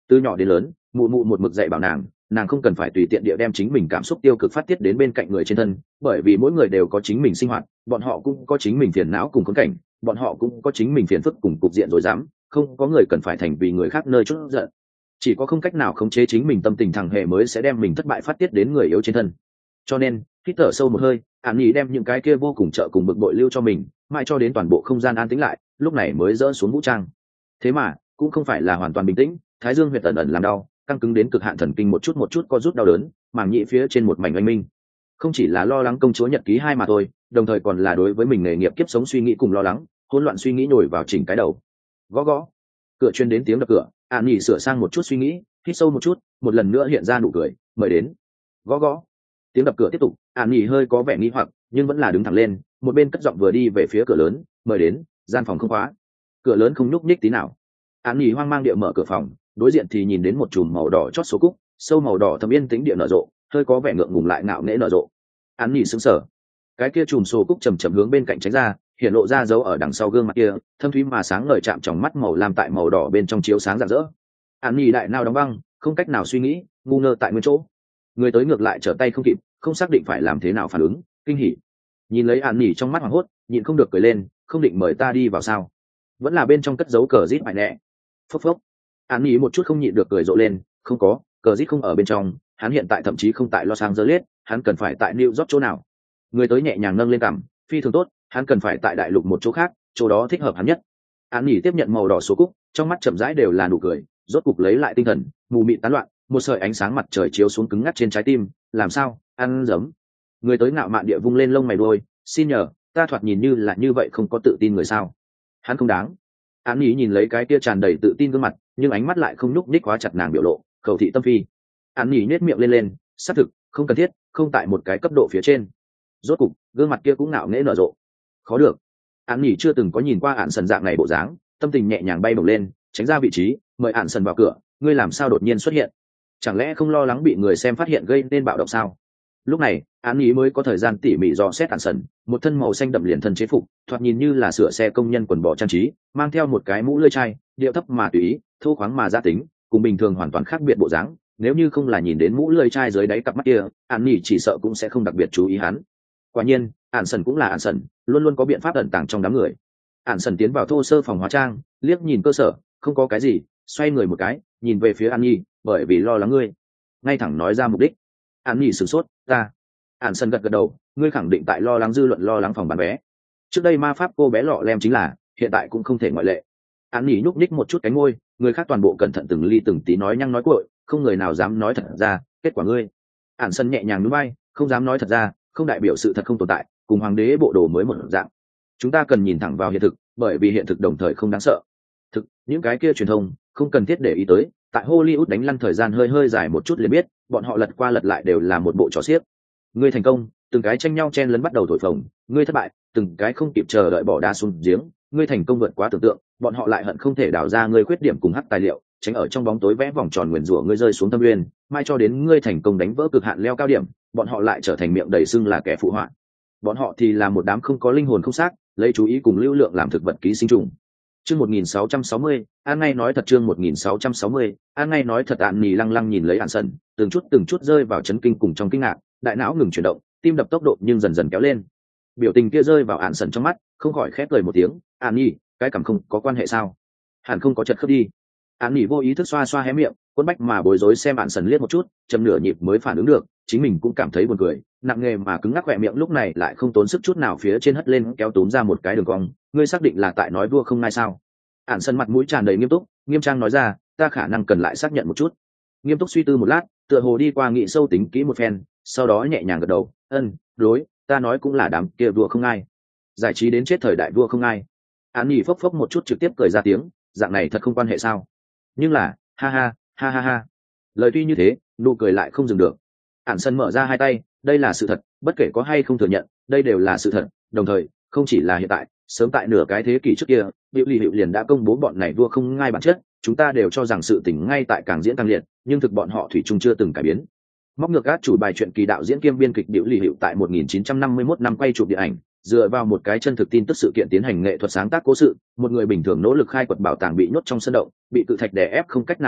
từ nhỏ đến lớn mụ mụ một mực dạy bảo nàng nàng không cần phải tùy tiện địa đem chính mình cảm xúc tiêu cực phát tiết đến bên cạnh người trên thân, bởi vì mỗi người đều có chính mình sinh hoạt, bọn họ cũng có chính mình phiền não cùng khốn cảnh, bọn họ cũng có chính mình phiền phức cùng cục diện rồi dám, không có người cần phải thành vì người khác nơi chút giận. Chỉ có không cách nào khống chế chính mình tâm tình thằng hề mới sẽ đem mình thất bại phát tiết đến người yếu trên thân. Cho nên hít thở sâu một hơi, An Nhi đem những cái kia vô cùng trợ cùng bực bội lưu cho mình, mãi cho đến toàn bộ không gian an tĩnh lại, lúc này mới dỡ xuống vũ trang. Thế mà cũng không phải là hoàn toàn bình tĩnh, thái dương huyệt ẩn ẩn làm đau, căng cứng đến cực hạn thần kinh một chút một chút co rút đau đớn, màng nhĩ phía trên một mảnh oanh minh. Không chỉ là lo lắng công chúa nhật ký hai mà thôi, đồng thời còn là đối với mình nghề nghiệp kiếp sống suy nghĩ cùng lo lắng, hỗn loạn suy nghĩ nổi vào chỉnh cái đầu. Gõ gõ, cửa chuyên đến tiếng đập cửa. An Nhi sửa sang một chút suy nghĩ, hít sâu một chút, một lần nữa hiện ra nụ cười, mời đến. Gõ gõ, tiếng đập cửa tiếp tục. An Nhi hơi có vẻ nghi hoặc, nhưng vẫn là đứng thẳng lên, một bên cất giọng vừa đi về phía cửa lớn, mời đến. Gian phòng không khóa, cửa lớn không nhúc nhích tí nào. An Nhi hoang mang địa mở cửa phòng, đối diện thì nhìn đến một chùm màu đỏ chót số cúc, sâu màu đỏ thâm yên tĩnh địa nở rộ, hơi có vẻ ngượng ngùng lại ngạo nghễ nở rộ. An Nhi sững sờ, cái kia chùm số cúc chầm chậm hướng bên cạnh tránh ra, hiện lộ ra dấu ở đằng sau gương mặt kia, thâm thúy mà sáng ngời chạm trong mắt màu lam tại màu đỏ bên trong chiếu sáng rạng rỡ. An Nhi đại nào đóng băng, không cách nào suy nghĩ, ngu ngơ tại nguyên chỗ. Người tới ngược lại trở tay không kịp, không xác định phải làm thế nào phản ứng, kinh hỉ. Nhìn lấy An Nhi trong mắt hoảng hốt, nhịn không được cười lên, không định mời ta đi vào sao? Vẫn là bên trong cất dấu cờ rít mại nẹ. Phốc phốc. An Nhi một chút không nhịn được cười rộ lên, không có, cờ rít không ở bên trong, hắn hiện tại thậm chí không tại Los Angeles, hắn cần phải tại New York chỗ nào? Người tới nhẹ nhàng nâng lên cằm, phi thường tốt, hắn cần phải tại đại lục một chỗ khác, chỗ đó thích hợp hắn nhất. An Nhi tiếp nhận màu đỏ số cúc, trong mắt chậm rãi đều là nụ cười, rốt cục lấy lại tinh thần, mù mịt tán loạn, một sợi ánh sáng mặt trời chiếu xuống cứng ngắc trên trái tim, làm sao? Ăn giấm. Người tới ngạo mạn địa vung lên lông mày đuôi, xin nhờ, ta thoạt nhìn như là như vậy không có tự tin người sao? Hắn không đáng. An Nhi nhìn lấy cái kia tràn đầy tự tin gương mặt, nhưng ánh mắt lại không nhúc nhích, khóa chặt nàng biểu lộ, khẩu thị tâm phi. An Nhi nhếch miệng lên lên, xác thực, không cần thiết, không tại một cái cấp độ phía trên. Rốt cục, gương mặt kia cũng ngạo nghễ nở rộ. Khó được. An Nhi chưa từng có nhìn qua Ản Sần dạng này bộ dáng, tâm tình nhẹ nhàng bay bổng lên, tránh ra vị trí, mời Ản Sần vào cửa. Ngươi làm sao đột nhiên xuất hiện? Chẳng lẽ không lo lắng bị người xem phát hiện gây nên bạo động sao? Lúc này, An Nhi mới có thời gian tỉ mỉ dò xét Ản Sần, một thân màu xanh đậm liền thân chế phục, thoạt nhìn như là sửa xe công nhân quần bò trang trí, mang theo một cái mũ lưỡi chai, điệu thấp mà tùy ý, thô khoáng mà gia tính, cùng bình thường hoàn toàn khác biệt bộ dáng. Nếu như không là nhìn đến mũ lưỡi chai dưới đáy cặp mắt kia, An Nhi chỉ sợ cũng sẽ không đặc biệt chú ý hắn. Quả nhiên, Ản Sần cũng là Ản Sần, luôn luôn có biện pháp ẩn tàng trong đám người. Ản Sần tiến vào thô sơ phòng hóa trang, liếc nhìn cơ sở, không có cái gì, xoay người một cái, nhìn về phía An Nhi, bởi vì lo lắng ngươi, ngay thẳng nói ra mục đích. An Nhi sửng sốt, ta. Ản Sần gật gật đầu, ngươi khẳng định tại lo lắng dư luận, lo lắng phòng bán vé. Trước đây ma pháp cô bé lọ lem chính là, hiện tại cũng không thể ngoại lệ. An Nhi nhúc nhích một chút cánh môi, người khác toàn bộ cẩn thận từng ly từng tí nói nhăng nói cuội, không người nào dám nói thật ra, kết quả ngươi. Ản Sần nhẹ nhàng nhún vai, không dám nói thật ra, không đại biểu sự thật không tồn tại, cùng hoàng đế bộ đồ mới một dạng. Chúng ta cần nhìn thẳng vào hiện thực, bởi vì hiện thực đồng thời không đáng sợ. Thực, những cái kia truyền thông không cần thiết để ý tới, tại Hollywood đánh lăn thời gian hơi hơi dài một chút liền biết, bọn họ lật qua lật lại đều là một bộ trò xiếc. Ngươi thành công, từng cái tranh nhau chen lấn bắt đầu thổi phồng, ngươi thất bại, từng cái không kịp chờ đợi bỏ đá xuống giếng, ngươi thành công vượt quá tưởng tượng, bọn họ lại hận không thể đào ra ngươi khuyết điểm cùng hắc tài liệu, tránh ở trong bóng tối vẽ vòng tròn nguyền rủa ngươi rơi xuống thâm nguyên, mai cho đến ngươi thành công đánh vỡ cực hạn leo cao điểm, bọn họ lại trở thành miệng đầy sưng là kẻ phụ họa. Bọn họ thì là một đám không có linh hồn không xác, lấy chú ý cùng lưu lượng làm thực vật ký sinh trùng. Chương một nghìn sáu trăm sáu mươi, An ngay nói thật chương một nghìn sáu trăm sáu mươi, An ngay nói thật. An Nhi lăng lăng nhìn lấy Ản Sần, từng chút từng chút rơi vào chấn kinh cùng trong kinh ngạc, đại não ngừng chuyển động, tim đập tốc độ nhưng dần dần kéo lên. Biểu tình kia rơi vào Ản Sần trong mắt, không khỏi khép cười một tiếng, An Nhi, cái cảm không có quan hệ sao? Hẳn không có chật khớp đi. An Nhi vô ý thức xoa xoa hé miệng, quấn bách mà bối rối xem Ản Sần liếc một chút, chầm nửa nhịp mới phản ứng được, chính mình cũng cảm thấy buồn cười, nặng nề mà cứng ngắc khỏe miệng lúc này lại không tốn sức chút nào phía trên hất lên kéo túm ra một cái đường cong. Ngươi xác định là tại nói vua không ngai sao? Ản Sần mặt mũi tràn đầy nghiêm túc, nghiêm trang nói ra, ta khả năng cần lại xác nhận một chút. Nghiêm túc suy tư một lát, tựa hồ đi qua nghị sâu tính kỹ một phen, sau đó nhẹ nhàng gật đầu, ân, đối, ta nói cũng là đám kia vua không ngai, giải trí đến chết thời đại vua không ngai. An Nhi phốc phốc một chút trực tiếp cười ra tiếng, dạng này thật không quan hệ sao? Nhưng là, ha ha, ha ha ha. Lời tuy như thế, nụ cười lại không dừng được. Ản Sần mở ra hai tay, đây là sự thật, bất kể có hay không thừa nhận, đây đều là sự thật. Đồng thời, không chỉ là hiện tại, sớm tại nửa cái thế kỷ trước kia, Diệu Lì Hiệu liền đã công bố bọn này vua không ngai bản chất. Chúng ta đều cho rằng sự tình ngay tại càng diễn càng liệt, nhưng thực bọn họ thủy chung chưa từng cải biến. Móc ngược át chủ bài truyện kỳ đạo diễn kiêm biên kịch Diệu Lì Hiệu tại một nghìn chín trăm năm mươi mốt năm quay chụp điện ảnh, dựa vào một cái chân thực tin tức sự kiện tiến hành nghệ thuật sáng tác cố sự. Một người bình thường nỗ lực khai quật bảo tàng bị nhốt trong sân động, bị cự thạch đè ép không cách nào động đậy,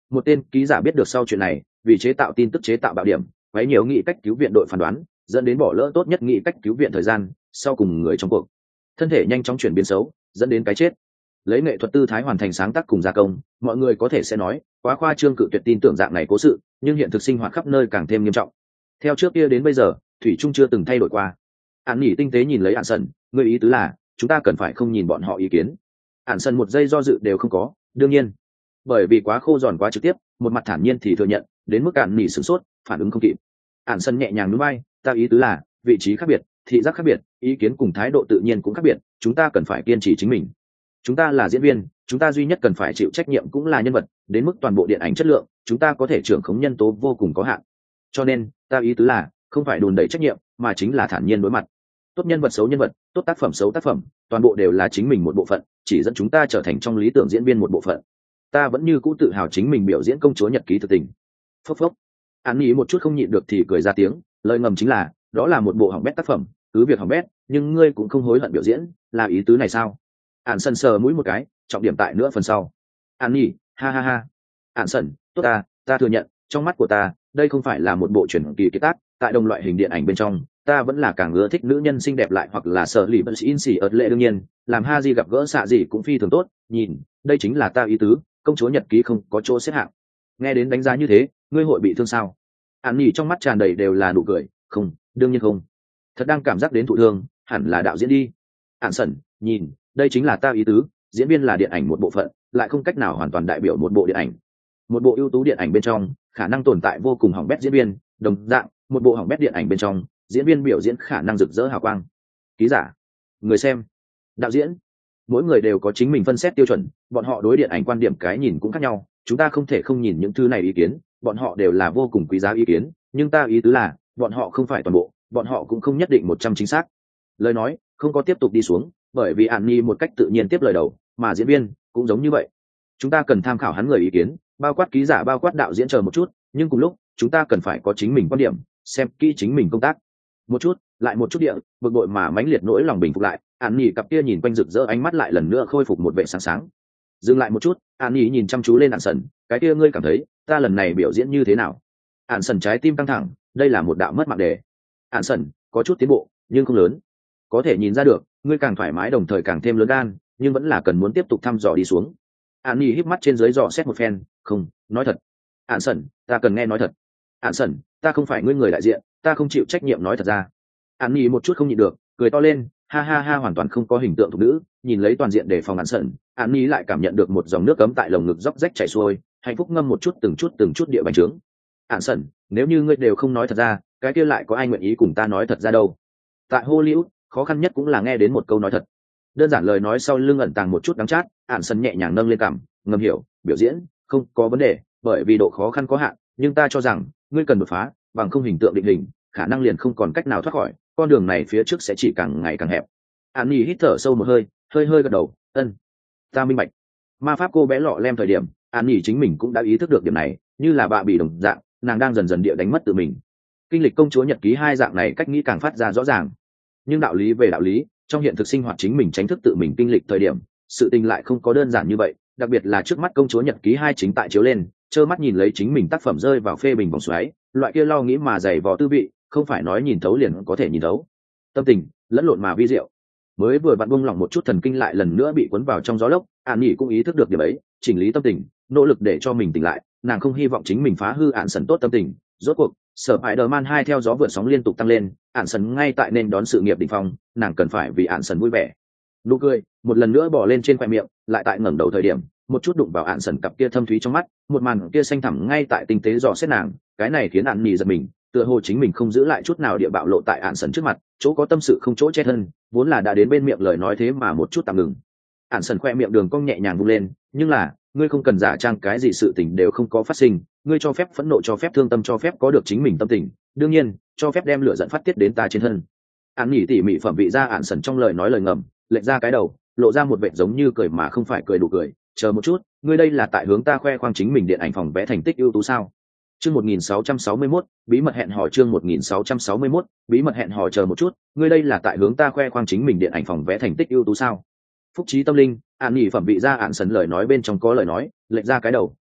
một tên ký giả biết được sau chuyện này, vì chế tạo tin tức chế tạo bạo điểm, quấy nhiều nghị cách cứu viện đội phán đoán, dẫn đến bỏ lỡ tốt nhất nghị cách cứu viện thời gian, sau cùng người trong cuộc thân thể nhanh chóng chuyển biến xấu, dẫn đến cái chết. Lấy nghệ thuật tư thái hoàn thành sáng tác cùng gia công, mọi người có thể sẽ nói quá khoa trương, cự tuyệt tin tưởng dạng này cố sự, nhưng hiện thực sinh hoạt khắp nơi càng thêm nghiêm trọng. Theo trước kia đến bây giờ, thủy trung chưa từng thay đổi qua. Án nhỉ tinh tế nhìn lấy Án Sần, người ý tứ là chúng ta cần phải không nhìn bọn họ ý kiến. Án Sần một giây do dự đều không có, đương nhiên, bởi vì quá khô giòn quá trực tiếp, một mặt thản nhiên thì thừa nhận, đến mức Án nhỉ sửng sốt, phản ứng không kịp. Án Sần nhẹ nhàng nhún vai, ta ý tứ là vị trí khác biệt, thị giác khác biệt, ý kiến cùng thái độ tự nhiên cũng khác biệt, chúng ta cần phải kiên trì chính mình. Chúng ta là diễn viên, chúng ta duy nhất cần phải chịu trách nhiệm cũng là nhân vật, đến mức toàn bộ điện ảnh chất lượng, chúng ta có thể trưởng khống nhân tố vô cùng có hạn. Cho nên, ta ý tứ là không phải đùn đẩy trách nhiệm, mà chính là thản nhiên đối mặt. Tốt nhân vật xấu nhân vật, tốt tác phẩm xấu tác phẩm, toàn bộ đều là chính mình một bộ phận, chỉ dẫn chúng ta trở thành trong lý tưởng diễn viên một bộ phận. Ta vẫn như cũ tự hào chính mình biểu diễn công chúa nhật ký thực tình. Phốc phốc. Án ý một chút không nhịn được thì cười ra tiếng, lời ngầm chính là, đó là một bộ hỏng bét tác phẩm, cứ việc hỏng bét, nhưng ngươi cũng không hối hận biểu diễn, là ý tứ này sao? Án Sần sờ mũi một cái, trọng điểm tại nữa phần sau. Án nhỉ, ha ha ha. Án Sần, tốt ta, ta thừa nhận, trong mắt của ta, đây không phải là một bộ truyền kỳ kiệt tác, tại đồng loại hình điện ảnh bên trong, ta vẫn là càng ưa thích nữ nhân xinh đẹp lại hoặc là sở lì bật in xì ớt lệ đương nhiên, làm ha di gặp gỡ xạ gì cũng phi thường tốt, nhìn, đây chính là ta ý tứ, công chúa nhật ký không có chỗ xếp hạng. Nghe đến đánh giá như thế, ngươi hội bị thương sao? Án nhỉ trong mắt tràn đầy đều là nụ cười, không, đương nhiên không. Thật đang cảm giác đến thụ thương, hẳn là đạo diễn đi. Án Sần, nhìn, đây chính là ta ý tứ, diễn viên là điện ảnh một bộ phận, lại không cách nào hoàn toàn đại biểu một bộ điện ảnh. Một bộ ưu tú điện ảnh bên trong, khả năng tồn tại vô cùng hỏng bét diễn viên, đồng dạng, một bộ hỏng bét điện ảnh bên trong, diễn viên biểu diễn khả năng rực rỡ hào quang. Ký giả, người xem, đạo diễn, mỗi người đều có chính mình phân xét tiêu chuẩn, bọn họ đối điện ảnh quan điểm cái nhìn cũng khác nhau, chúng ta không thể không nhìn những thứ này ý kiến, bọn họ đều là vô cùng quý giá ý kiến, nhưng ta ý tứ là, bọn họ không phải toàn bộ, bọn họ cũng không nhất định một trăm chính xác. Lời nói không có tiếp tục đi xuống, bởi vì An Nhi một cách tự nhiên tiếp lời đầu, mà diễn viên cũng giống như vậy. Chúng ta cần tham khảo hắn người ý kiến, bao quát ký giả, bao quát đạo diễn chờ một chút, nhưng cùng lúc chúng ta cần phải có chính mình quan điểm, xem kỹ chính mình công tác. Một chút, lại một chút địa, bực bội mà mãnh liệt nỗi lòng bình phục lại, An Nhi cặp kia nhìn quanh rực rỡ ánh mắt lại lần nữa khôi phục một vẻ sáng sáng. Dừng lại một chút, An Nhi nhìn chăm chú lên Án Sần, cái kia ngươi cảm thấy, ta lần này biểu diễn như thế nào? Án Sần trái tim căng thẳng, đây là một đạo mất mạng đề. Án Sần, có chút tiến bộ, nhưng không lớn. Có thể nhìn ra được, ngươi càng thoải mái đồng thời càng thêm lớn gan, nhưng vẫn là cần muốn tiếp tục thăm dò đi xuống. Án Nhi híp mắt trên dưới dò xét một phen, không, nói thật. Án Sần, ta cần nghe nói thật. Án Sần, ta không phải ngươi người đại diện, ta không chịu trách nhiệm nói thật ra. Án Nhi một chút không nhịn được, cười to lên, ha ha ha, hoàn toàn không có hình tượng thục nữ, nhìn lấy toàn diện để phòng Án Sần, Án Nhi lại cảm nhận được một dòng nước cấm tại lồng ngực róc rách chảy xuôi, hạnh phúc ngâm một chút từng chút từng chút địa bành trướng. Án Sần, nếu như ngươi đều không nói thật ra, cái kia lại có ai nguyện ý cùng ta nói thật ra đâu? Tại Hollywood, khó khăn nhất cũng là nghe đến một câu nói thật. Đơn giản lời nói sau lưng ẩn tàng một chút đắng chát, Án Sần nhẹ nhàng nâng lên cằm, ngầm hiểu, biểu diễn không có vấn đề, bởi vì độ khó khăn có hạn, nhưng ta cho rằng ngươi cần đột phá, bằng không hình tượng định hình, khả năng liền không còn cách nào thoát khỏi, con đường này phía trước sẽ chỉ càng ngày càng hẹp. Án Nhi hít thở sâu một hơi, hơi hơi gật đầu, ân, ta minh bạch. Ma pháp cô bé lọ lem thời điểm, Án Nhi chính mình cũng đã ý thức được điểm này, như là bạ bị đồng dạng, nàng đang dần dần địa đánh mất tự mình. Kinh lịch công chúa nhật ký hai dạng này cách nghĩ càng phát ra rõ ràng, nhưng đạo lý về đạo lý, trong hiện thực sinh hoạt chính mình tránh thức tự mình kinh lịch thời điểm, sự tình lại không có đơn giản như vậy, đặc biệt là trước mắt công chúa nhật ký hai chính tại chiếu lên, trơ mắt nhìn lấy chính mình tác phẩm rơi vào phê bình vòng xoáy, loại kia lo nghĩ mà dày vò tư vị, không phải nói nhìn thấu liền có thể nhìn thấu. Tâm tình lẫn lộn mà vi diệu, mới vừa vặn buông lỏng một chút thần kinh lại lần nữa bị cuốn vào trong gió lốc. Án Nhi cũng ý thức được điểm ấy, chỉnh lý tâm tình, nỗ lực để cho mình tỉnh lại, nàng không hy vọng chính mình phá hư Án Sần tốt tâm tình. Rốt cuộc sở hại đờ man hai theo gió vượt sóng liên tục tăng lên, Án Sần ngay tại nên đón sự nghiệp đỉnh phong, nàng cần phải vì Án Sần vui vẻ. Nụ cười một lần nữa bỏ lên trên khoe miệng, lại tại ngẩng đầu thời điểm, một chút đụng vào Án Sần cặp kia thâm thúy trong mắt, một màn kia xanh thẳm ngay tại tinh tế dò xét nàng, cái này khiến Án Nhi giật mình, tựa hồ chính mình không giữ lại chút nào địa bạo lộ tại Án Sần trước mặt, chỗ có tâm sự không chỗ che thân, vốn là đã đến bên miệng lời nói thế mà một chút tạm ngừng. Án Sần khoe miệng đường cong nhẹ nhàng vung lên, nhưng là ngươi không cần giả trang cái gì sự tình đều không có phát sinh, ngươi cho phép phẫn nộ, cho phép thương tâm, cho phép có được chính mình tâm tình, đương nhiên cho phép đem lửa giận phát tiết đến ta trên thân. Án Nhi tỉ mỉ phẩm vị ra Án Sần trong lời nói lời ngầm, lệch ra cái đầu, lộ ra một vẻ giống như cười mà không phải cười đủ cười. Chờ một chút, ngươi đây là tại hướng ta khoe khoang chính mình điện ảnh phòng vẽ thành tích ưu tú sao? Chương một nghìn sáu trăm sáu mươi mốt, bí mật hẹn hò. Chương một nghìn sáu trăm sáu mươi mốt, bí mật hẹn hò. Chờ một chút, ngươi đây là tại hướng ta khoe khoang chính mình điện ảnh phòng vẽ thành tích ưu tú sao? Phúc trí tâm linh, Án Nhi phẩm vị ra Án Sần lời nói bên trong có lời nói, lệch ra cái đầu,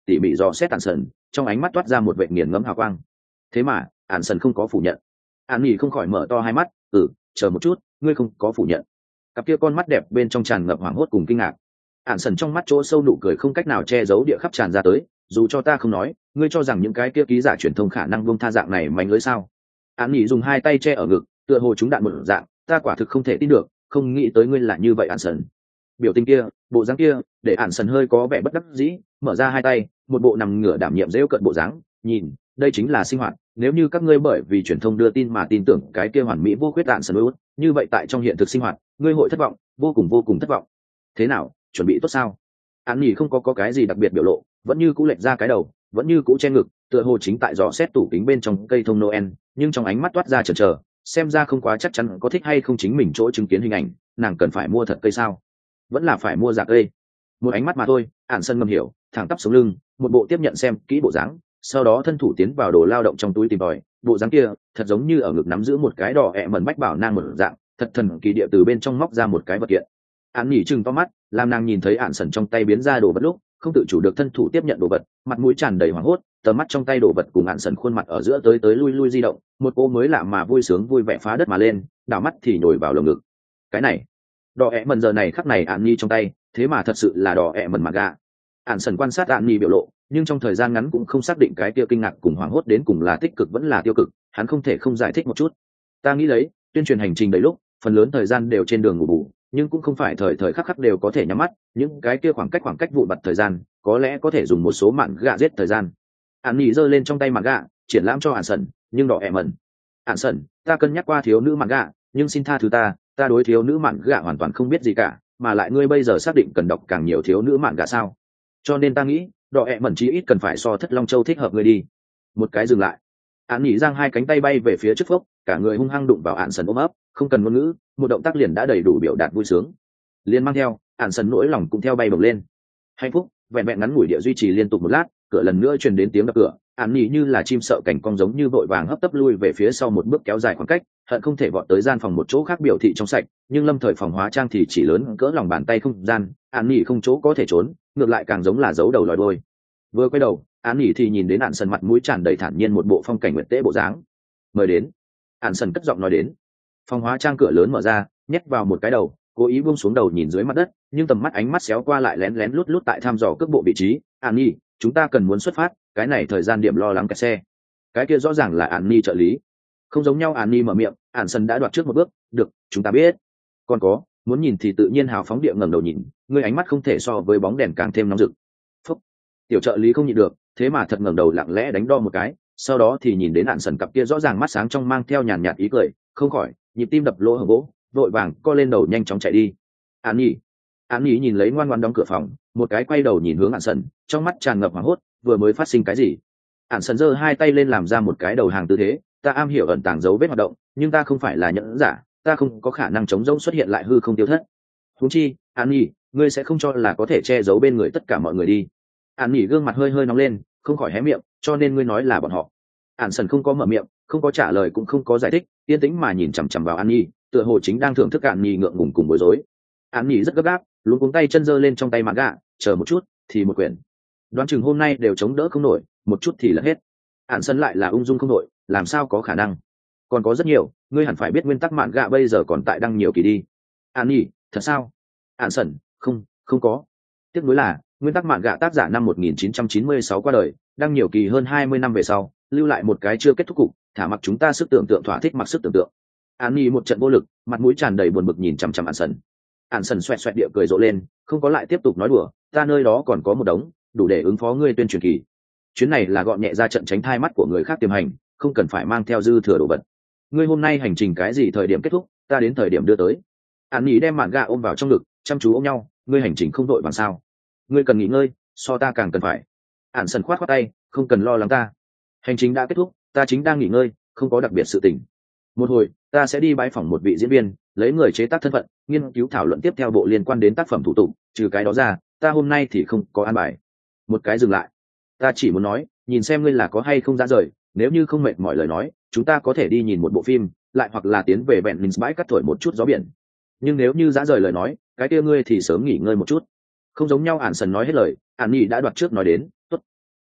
tỉ mỉ dò xét ạn sần, trong ánh mắt toát ra một vệ nghiền ngẫm hào quang. Thế mà ạn sần không có phủ nhận. Ạn nghỉ không khỏi mở to hai mắt. Ừ, chờ một chút, ngươi không có phủ nhận. Cặp kia con mắt đẹp bên trong tràn ngập hoảng hốt cùng kinh ngạc. Ạn sần trong mắt chỗ sâu nụ cười không cách nào che giấu địa khắp tràn ra tới. Dù cho ta không nói, ngươi cho rằng những cái kia ký giả truyền thông khả năng buông tha dạng này mánh lưới sao? Ạn nghỉ dùng hai tay che ở ngực, tựa hồ chúng đạn một dạng. Ta quả thực không thể tin được, không nghĩ tới ngươi là như vậy ạn sần. Biểu tình kia, bộ dáng kia, để ạn sần hơi có vẻ bất đắc dĩ, mở ra hai tay, một bộ nằm ngửa đảm nhiệm dễu cận bộ dáng. Nhìn, đây chính là sinh hoạt. Nếu như các ngươi bởi vì truyền thông đưa tin mà tin tưởng cái kia hoàn mỹ vô khuyết ạn sần út, như vậy tại trong hiện thực sinh hoạt, ngươi hội thất vọng, vô cùng vô cùng thất vọng. Thế nào, chuẩn bị tốt sao? Ạn nghỉ không có có cái gì đặc biệt biểu lộ, vẫn như cũ lệch ra cái đầu, vẫn như cũ che ngực, tựa hồ chính tại dò xét tủ kính bên trong cây thông Noel, nhưng trong ánh mắt toát ra chần chờ, xem ra không quá chắc chắn có thích hay không chính mình chỗ chứng kiến hình ảnh, nàng cần phải mua thật cây sao? Vẫn là phải mua giả cây? Một ánh mắt mà thôi, ạn sân ngầm hiểu, thẳng tắp sống lưng, một bộ tiếp nhận xem kỹ bộ dáng, sau đó thân thủ tiến vào đồ lao động trong túi tìm tòi, bộ dáng kia thật giống như ở ngực nắm giữ một cái đỏ ẹ mẩn bách bảo nang một dạng, thật thần kỳ địa từ bên trong móc ra một cái vật kiện. Án nhỉ chừng to mắt, làm nàng nhìn thấy ạn sần trong tay biến ra đồ vật lúc không tự chủ được thân thủ tiếp nhận đồ vật, mặt mũi tràn đầy hoảng hốt, tầm mắt trong tay đồ vật cùng ạn sần khuôn mặt ở giữa tới tới lui lui di động, một cô mới lạ mà vui sướng vui vẻ phá đất mà lên, đảo mắt thì nhồi vào lồng ngực. Cái này, đỏ ẹ mẩn giờ này khắc này ạn nhi trong tay, thế mà thật sự là đỏ ẹ mẩn mà gà. Ạn sần quan sát ạn nhi biểu lộ, nhưng trong thời gian ngắn cũng không xác định cái kia kinh ngạc cùng hoảng hốt đến cùng là tích cực vẫn là tiêu cực, hắn không thể không giải thích một chút. Ta nghĩ lấy, tuyên truyền hành trình đầy lúc, phần lớn thời gian đều trên đường ngủ bù, nhưng cũng không phải thời thời khắc khắc đều có thể nhắm mắt, những cái kia khoảng cách khoảng cách vụn vặt thời gian, có lẽ có thể dùng một số mạn gạ giết thời gian. Ạn nhi giơ lên trong tay mạn gạ, triển lãm cho Ạn sần, nhưng đỏ ẹ mẩn. Ạn sần, ta cân nhắc qua thiếu nữ mạn gạ, nhưng xin tha thứ ta, ta đối thiếu nữ mạn gạ hoàn toàn không biết gì cả, mà lại ngươi bây giờ xác định cần đọc càng nhiều thiếu nữ mạn gạ sao? Cho nên ta nghĩ, đỏ ẹ mẩn chí ít cần phải so Thất Long Châu thích hợp ngươi đi. Một cái dừng lại. Ạn nhi giang hai cánh tay bay về phía trước phốc, cả người hung hăng đụng vào Ạn sần ôm ấp, không cần ngôn ngữ, một động tác liền đã đầy đủ biểu đạt vui sướng. Liên mang theo, Ạn sần nỗi lòng cũng theo bay bổng lên. Hạnh phúc vẹn vẹn ngắn ngủi địa duy trì liên tục một lát, cửa lần nữa truyền đến tiếng đập cửa. Ạn nhi như là chim sợ cảnh cong giống như vội vàng hấp tấp lui về phía sau một bước kéo dài khoảng cách, hận không thể vọt tới gian phòng một chỗ khác biểu thị trong sạch, nhưng lâm thời phòng hóa trang thì chỉ lớn cỡ lòng bàn tay không gian, Ạn nhi không chỗ có thể trốn, ngược lại càng giống là giấu đầu lòi đuôi. Vừa quay đầu, Ạn nhi thì nhìn đến Ạn sần mặt mũi tràn đầy thản nhiên một bộ phong cảnh nguyệt tế bộ dáng. Mời đến. Ạn sần cất giọng nói đến. Phòng hóa trang cửa lớn mở ra, nhét vào một cái đầu, cố ý buông xuống đầu nhìn dưới mặt đất, nhưng tầm mắt ánh mắt xéo qua lại lén lén lút lút tại thăm dò cước bộ vị trí. An nhi, chúng ta cần muốn xuất phát, cái này thời gian điểm lo lắng kẹt xe. Cái kia rõ ràng là An nhi trợ lý. Không giống nhau, An nhi mở miệng, Ạn sần đã đoạt trước một bước. Được, chúng ta biết. Còn có, muốn nhìn thì tự nhiên hào phóng địa ngẩng đầu nhìn, ngươi ánh mắt không thể so với bóng đèn càng thêm nóng rực. Phúc. Tiểu trợ lý không nhịn được, thế mà thật ngẩng đầu lặng lẽ đánh đo một cái, sau đó thì nhìn đến Ạn sần cặp kia rõ ràng mắt sáng trong mang theo nhàn nhạt ý cười, không khỏi nhịp tim đập lỗ hở gỗ, vội vàng co lên đầu nhanh chóng chạy đi. An nhi, An nhi nhìn lấy ngoan ngoan đóng cửa phòng, một cái quay đầu nhìn hướng Ạn sần, trong mắt tràn ngập hoảng hốt, vừa mới phát sinh cái gì? Ạn sần giơ hai tay lên làm ra một cái đầu hàng tư thế, ta am hiểu ẩn tàng dấu vết hoạt động, nhưng ta không phải là nhẫn giả, ta không có khả năng chống rỗng xuất hiện lại hư không tiêu thất. Huống chi, An nhi, ngươi sẽ không cho là có thể che giấu bên người tất cả mọi người đi. An nhi gương mặt hơi hơi nóng lên, không khỏi hé miệng, cho nên ngươi nói là bọn họ. Ạn sần không có mở miệng, không có trả lời cũng không có giải thích, yên tĩnh mà nhìn chằm chằm vào An nhi, tựa hồ chính đang thưởng thức An nhi ngượng ngùng cùng bối rối. An nhi rất gấp gáp, luống cuống tay chân giơ lên trong tay mạn gạ, chờ một chút thì một quyển, đoán chừng hôm nay đều chống đỡ không nổi, một chút thì là hết. Ạn sần lại là ung dung không nổi, làm sao có khả năng? Còn có rất nhiều, ngươi hẳn phải biết nguyên tắc mạn gạ bây giờ còn tại đăng nhiều kỳ đi. An nhi, thật sao? Ạn sần, không, không có. Tiếc nuối là nguyên tắc mạn gạ tác giả năm một nghìn chín trăm chín mươi sáu qua đời, đăng nhiều kỳ hơn hai mươi năm về sau, lưu lại một cái chưa kết thúc cục, thả mặc chúng ta sức tưởng tượng thỏa thích mặc sức tưởng tượng. An nhi một trận vô lực, mặt mũi tràn đầy buồn bực nhìn chằm chằm Ạn sần. Ạn sần xoẹt xoẹt địa cười rộ lên, không có lại tiếp tục nói đùa, ta nơi đó còn có một đống, đủ để ứng phó ngươi tuyên truyền kỳ. Chuyến này là gọn nhẹ ra trận tránh thai mắt của người khác tiềm hành, không cần phải mang theo dư thừa đồ vật. Ngươi hôm nay hành trình cái gì thời điểm kết thúc, ta đến thời điểm đưa tới. An nhi đem mạn gạ ôm vào trong ngực, chăm chú ôm nhau, ngươi hành trình không đội bằng sao? Ngươi cần nghỉ ngơi, so ta càng cần phải. Ạn sần khoát khoát tay, không cần lo lắng ta. Hành trình đã kết thúc, ta chính đang nghỉ ngơi, không có đặc biệt sự tình. Một hồi, ta sẽ đi bãi phỏng một vị diễn viên, lấy người chế tác thân phận, nghiên cứu thảo luận tiếp theo bộ liên quan đến tác phẩm thủ tục. Trừ cái đó ra, ta hôm nay thì không có an bài. Một cái dừng lại. Ta chỉ muốn nói, nhìn xem ngươi là có hay không ra rời. Nếu như không mệt mỏi lời nói, chúng ta có thể đi nhìn một bộ phim, lại hoặc là tiến về vẹn mình bãi cắt thổi một chút gió biển. Nhưng nếu như dã rời lời nói, cái kia ngươi thì sớm nghỉ ngơi một chút. Không giống nhau. Ạn sần nói hết lời, An nhi đã đoạt trước nói đến, tốt.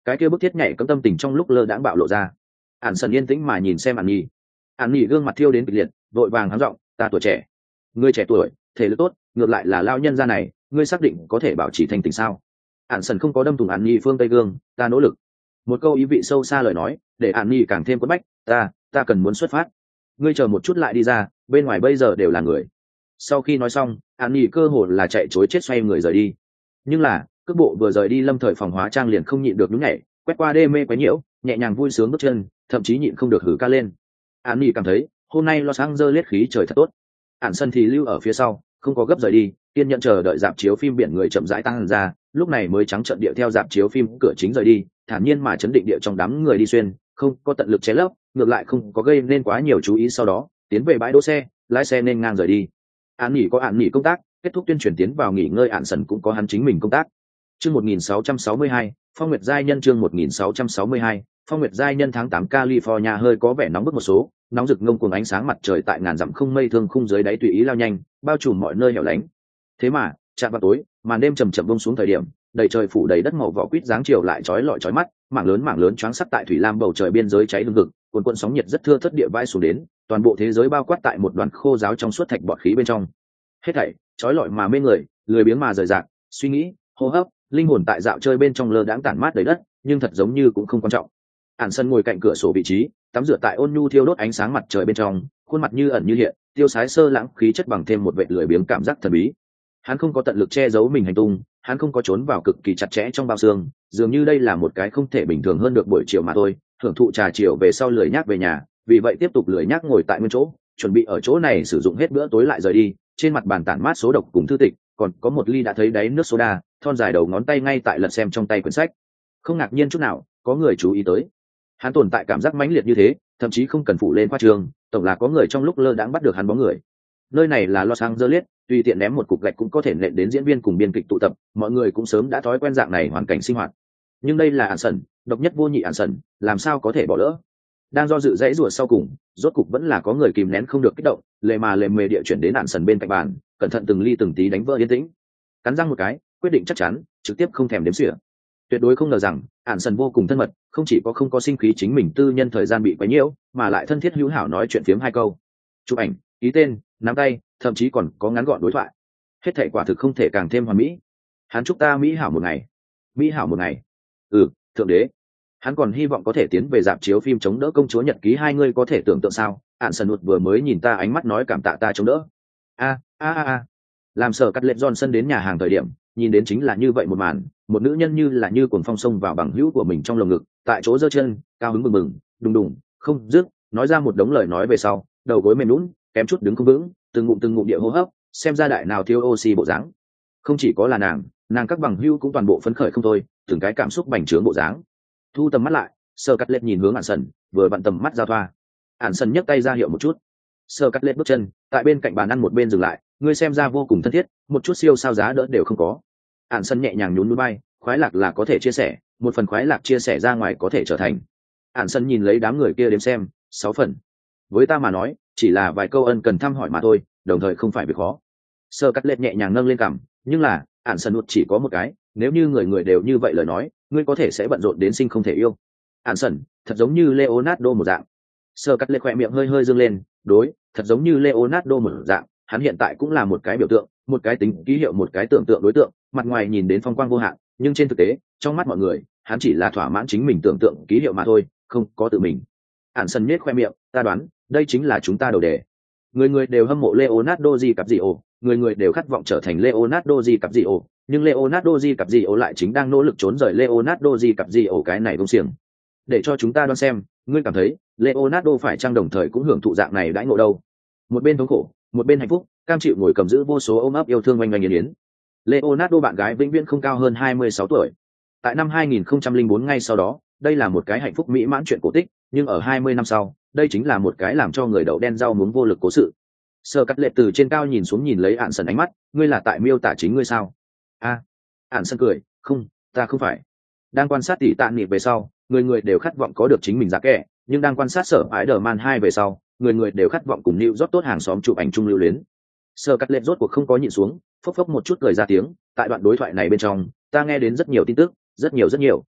cái kia bức thiết nhảy cấm tâm tình trong lúc lơ đãng bạo lộ ra. Ản sần yên tĩnh mà nhìn xem Ản Nhi. Ản Nhi gương mặt thiêu đến kịch liệt, vội vàng hắng giọng, ta tuổi trẻ, ngươi trẻ tuổi, thể lực tốt, ngược lại là lao nhân gia này, ngươi xác định có thể bảo trì thanh tỉnh sao? Ản sần không có đâm thủng Ản Nhi phương tây gương, ta nỗ lực. Một câu ý vị sâu xa lời nói, để Ản Nhi càng thêm quấn bách, ta, ta cần muốn xuất phát. Ngươi chờ một chút lại đi ra, bên ngoài bây giờ đều là người. Sau khi nói xong, Ản Nhi cơ hồ là chạy chối chết xoay người rời đi. Nhưng là, cước bộ vừa rời đi lâm thời phòng hóa trang liền không nhịn được nhún nhảy, quét qua đê mê quấy nhiễu, nhẹ nhàng vui sướng bước chân, thậm chí nhịn không được hử ca lên. Ản Nhi cảm thấy, hôm nay Los Angeles khí trời thật tốt. Ản sân thì lưu ở phía sau, không có gấp rời đi, kiên nhẫn chờ đợi dạp chiếu phim biển người chậm rãi tăng ra, lúc này mới trắng trợn địa theo dạp chiếu phim cửa chính rời đi, thản nhiên mà chấn định địa trong đám người đi xuyên, không có tận lực che lấp, ngược lại không có gây nên quá nhiều chú ý. Sau đó tiến về bãi đỗ xe, lái xe nên ngang rời đi. Ản Nhi có Ản Nhi công tác, kết thúc tuyên truyền tiến vào nghỉ ngơi. Ản sân cũng có hắn chính mình công tác. Chương một nghìn sáu trăm sáu mươi hai, Phong Nguyệt giai nhân. Chương một nghìn sáu trăm sáu mươi hai, Phong Nguyệt giai nhân. Tháng tám California hơi có vẻ nóng bức một số, nóng rực ngông cuồng ánh sáng mặt trời tại ngàn dặm không mây thương khung dưới đáy tùy ý lao nhanh, bao trùm mọi nơi hẻo lánh. Thế mà chạm vào tối, màn đêm chầm chậm buông xuống thời điểm, đầy trời phủ đầy đất màu vỏ quýt dáng chiều lại chói lọi chói mắt, mảng lớn mảng lớn choáng sắc tại thủy lam bầu trời biên giới cháy hừng hực, cuồn cuộn sóng nhiệt rất thưa thớt địa vai xuống đến, toàn bộ thế giới bao quát tại một đoàn khô giáo trong suốt thạch bọt khí bên trong. Hết thảy chói lọi mà mê người, lười biếng mà rời rạc, suy nghĩ, hô hấp, linh hồn tại dạo chơi bên trong lơ đãng tản mát đầy đất, nhưng thật giống như cũng không quan trọng. Ản sân ngồi cạnh cửa sổ vị trí, tắm rửa tại ôn nhu thiêu đốt ánh sáng mặt trời bên trong, khuôn mặt như ẩn như hiện, tiêu sái sơ lãng khí chất bằng thêm một vệ lười biếng cảm giác thần bí. Hắn không có tận lực che giấu mình hành tung, hắn không có trốn vào cực kỳ chặt chẽ trong bao xương, dường như đây là một cái không thể bình thường hơn được buổi chiều mà thôi. Hưởng thụ trà chiều về sau lười nhác về nhà, vì vậy tiếp tục lười nhác ngồi tại nguyên chỗ, chuẩn bị ở chỗ này sử dụng hết bữa tối lại rời đi. Trên mặt bàn tản mát số độc cùng thư tịch, còn có một ly đã thấy đáy nước soda, thon dài đầu ngón tay ngay tại lật xem trong tay quyển sách. Không ngạc nhiên chút nào, có người chú ý tới. Hắn tồn tại cảm giác mãnh liệt như thế, thậm chí không cần phụ lên khoa trường, tổng là có người trong lúc lơ đãng bắt được hắn bóng người. Nơi này là Los Angeles, tùy tiện ném một cục gạch cũng có thể nện đến diễn viên cùng biên kịch tụ tập, mọi người cũng sớm đã thói quen dạng này hoàn cảnh sinh hoạt. Nhưng đây là Ản sần, độc nhất vô nhị Ản sần, làm sao có thể bỏ lỡ? Đang do dự dãy rủa sau cùng, rốt cục vẫn là có người kìm nén không được kích động, lề mà lề mề địa chuyển đến Ản sần bên cạnh bàn, cẩn thận từng ly từng tí đánh vỡ yên tĩnh. Cắn răng một cái, quyết định chắc chắn, trực tiếp không thèm đếm xỉa. Tuyệt đối không ngờ rằng Ản sần vô cùng thân mật, không chỉ có không có sinh khí chính mình tư nhân thời gian bị quấy nhiễu, mà lại thân thiết hữu hảo nói chuyện phiếm hai câu, chụp ảnh, ký tên, nắm tay, thậm chí còn có ngắn gọn đối thoại. Hết thảy quả thực không thể càng thêm hoàn mỹ. Hắn chúc ta mỹ hảo một ngày, mỹ hảo một ngày. Ừ, thượng đế. Hắn còn hy vọng có thể tiến về dạp chiếu phim chống đỡ công chúa nhật ký. Hai người có thể tưởng tượng sao? Ản sần ụt vừa mới nhìn ta ánh mắt nói cảm tạ ta chống đỡ. A a a a. Làm sở cắt lệnh Johnson đến nhà hàng thời điểm, nhìn đến chính là như vậy một màn, một nữ nhân như là như cuồng phong sông vào bằng hữu của mình trong lồng ngực, tại chỗ giơ chân, cao hứng mừng mừng, đùng đùng, không dứt, nói ra một đống lời nói về sau, đầu gối mềm nhũn, kém chút đứng không vững, từng ngụm từng ngụm địa hô hấp, xem ra đại nào thiếu oxy bộ dáng. Không chỉ có là nàng, nàng các bằng hữu cũng toàn bộ phấn khởi không thôi, từng cái cảm xúc bành trướng bộ dáng. Thu tầm mắt lại, Sơ Cắt Lết nhìn hướng Ản sần, vừa vặn tầm mắt giao thoa. Ản sần nhấc tay ra hiệu một chút. Sơ Cắt Lết bước chân, tại bên cạnh bàn ăn một bên dừng lại, ngươi xem ra vô cùng thân thiết, một chút siêu sao giá đỡ đều không có. Ản sần nhẹ nhàng nhún núi bay, khoái lạc là có thể chia sẻ, một phần khoái lạc chia sẻ ra ngoài có thể trở thành. Ản sần nhìn lấy đám người kia đếm xem, sáu phần. Với ta mà nói, chỉ là vài câu ân cần thăm hỏi mà thôi, đồng thời không phải việc khó. Sơ Cắt Lết nhẹ nhàng nâng lên cằm, nhưng là Ản sần chỉ có một cái, nếu như người người đều như vậy lời nói, ngươi có thể sẽ bận rộn đến sinh không thể yêu. Ản sần, thật giống như Leonardo một dạng. Sơ Cắt Lết khỏe miệng hơi hơi dương lên, đối, thật giống như Leonardo một dạng, hắn hiện tại cũng là một cái biểu tượng, một cái tính ký hiệu, một cái tưởng tượng đối tượng, mặt ngoài nhìn đến phong quang vô hạn, nhưng trên thực tế, trong mắt mọi người, hắn chỉ là thỏa mãn chính mình tưởng tượng ký hiệu mà thôi, không có tự mình. Ản sần nhếch khoe miệng, ta đoán, đây chính là chúng ta đầu đề. Người người đều hâm mộ Leonardo DiCaprio, người người đều khát vọng trở thành Leonardo DiCaprio, nhưng Leonardo DiCaprio lại chính đang nỗ lực trốn rời Leonardo DiCaprio cái này công xiềng. Để cho chúng ta đoán xem, ngươi cảm thấy Leonardo phải chăng đồng thời cũng hưởng thụ dạng này đãi ngộ đâu? Một bên thống khổ, một bên hạnh phúc, cam chịu ngồi cầm giữ vô số ôm ấp yêu thương oanh oanh yến yến. Leonardo bạn gái vĩnh viễn không cao hơn hai mươi sáu tuổi. Tại năm hai nghìn không trăm lẻ bốn ngay sau đó, đây là một cái hạnh phúc mỹ mãn chuyện cổ tích, nhưng ở hai mươi năm sau, đây chính là một cái làm cho người đậu đen rau muống vô lực cố sự. Sơ Cắt Lệ từ trên cao nhìn xuống nhìn lấy Ản sần ánh mắt, ngươi là tại miêu tả chính ngươi sao? A, Ản sần cười, không, ta không phải. Đang quan sát tỷ tạ niệm về sau, người người đều khát vọng có được chính mình giá kẻ, nhưng đang quan sát sở Spider-Man hai về sau, người người đều khát vọng cùng New York tốt hàng xóm chụp ảnh chung lưu luyến. Sơ Cắt Lệ rốt cuộc không có nhịn xuống, phốc phốc một chút cười ra tiếng, tại đoạn đối thoại này bên trong, ta nghe đến rất nhiều tin tức, rất nhiều rất nhiều.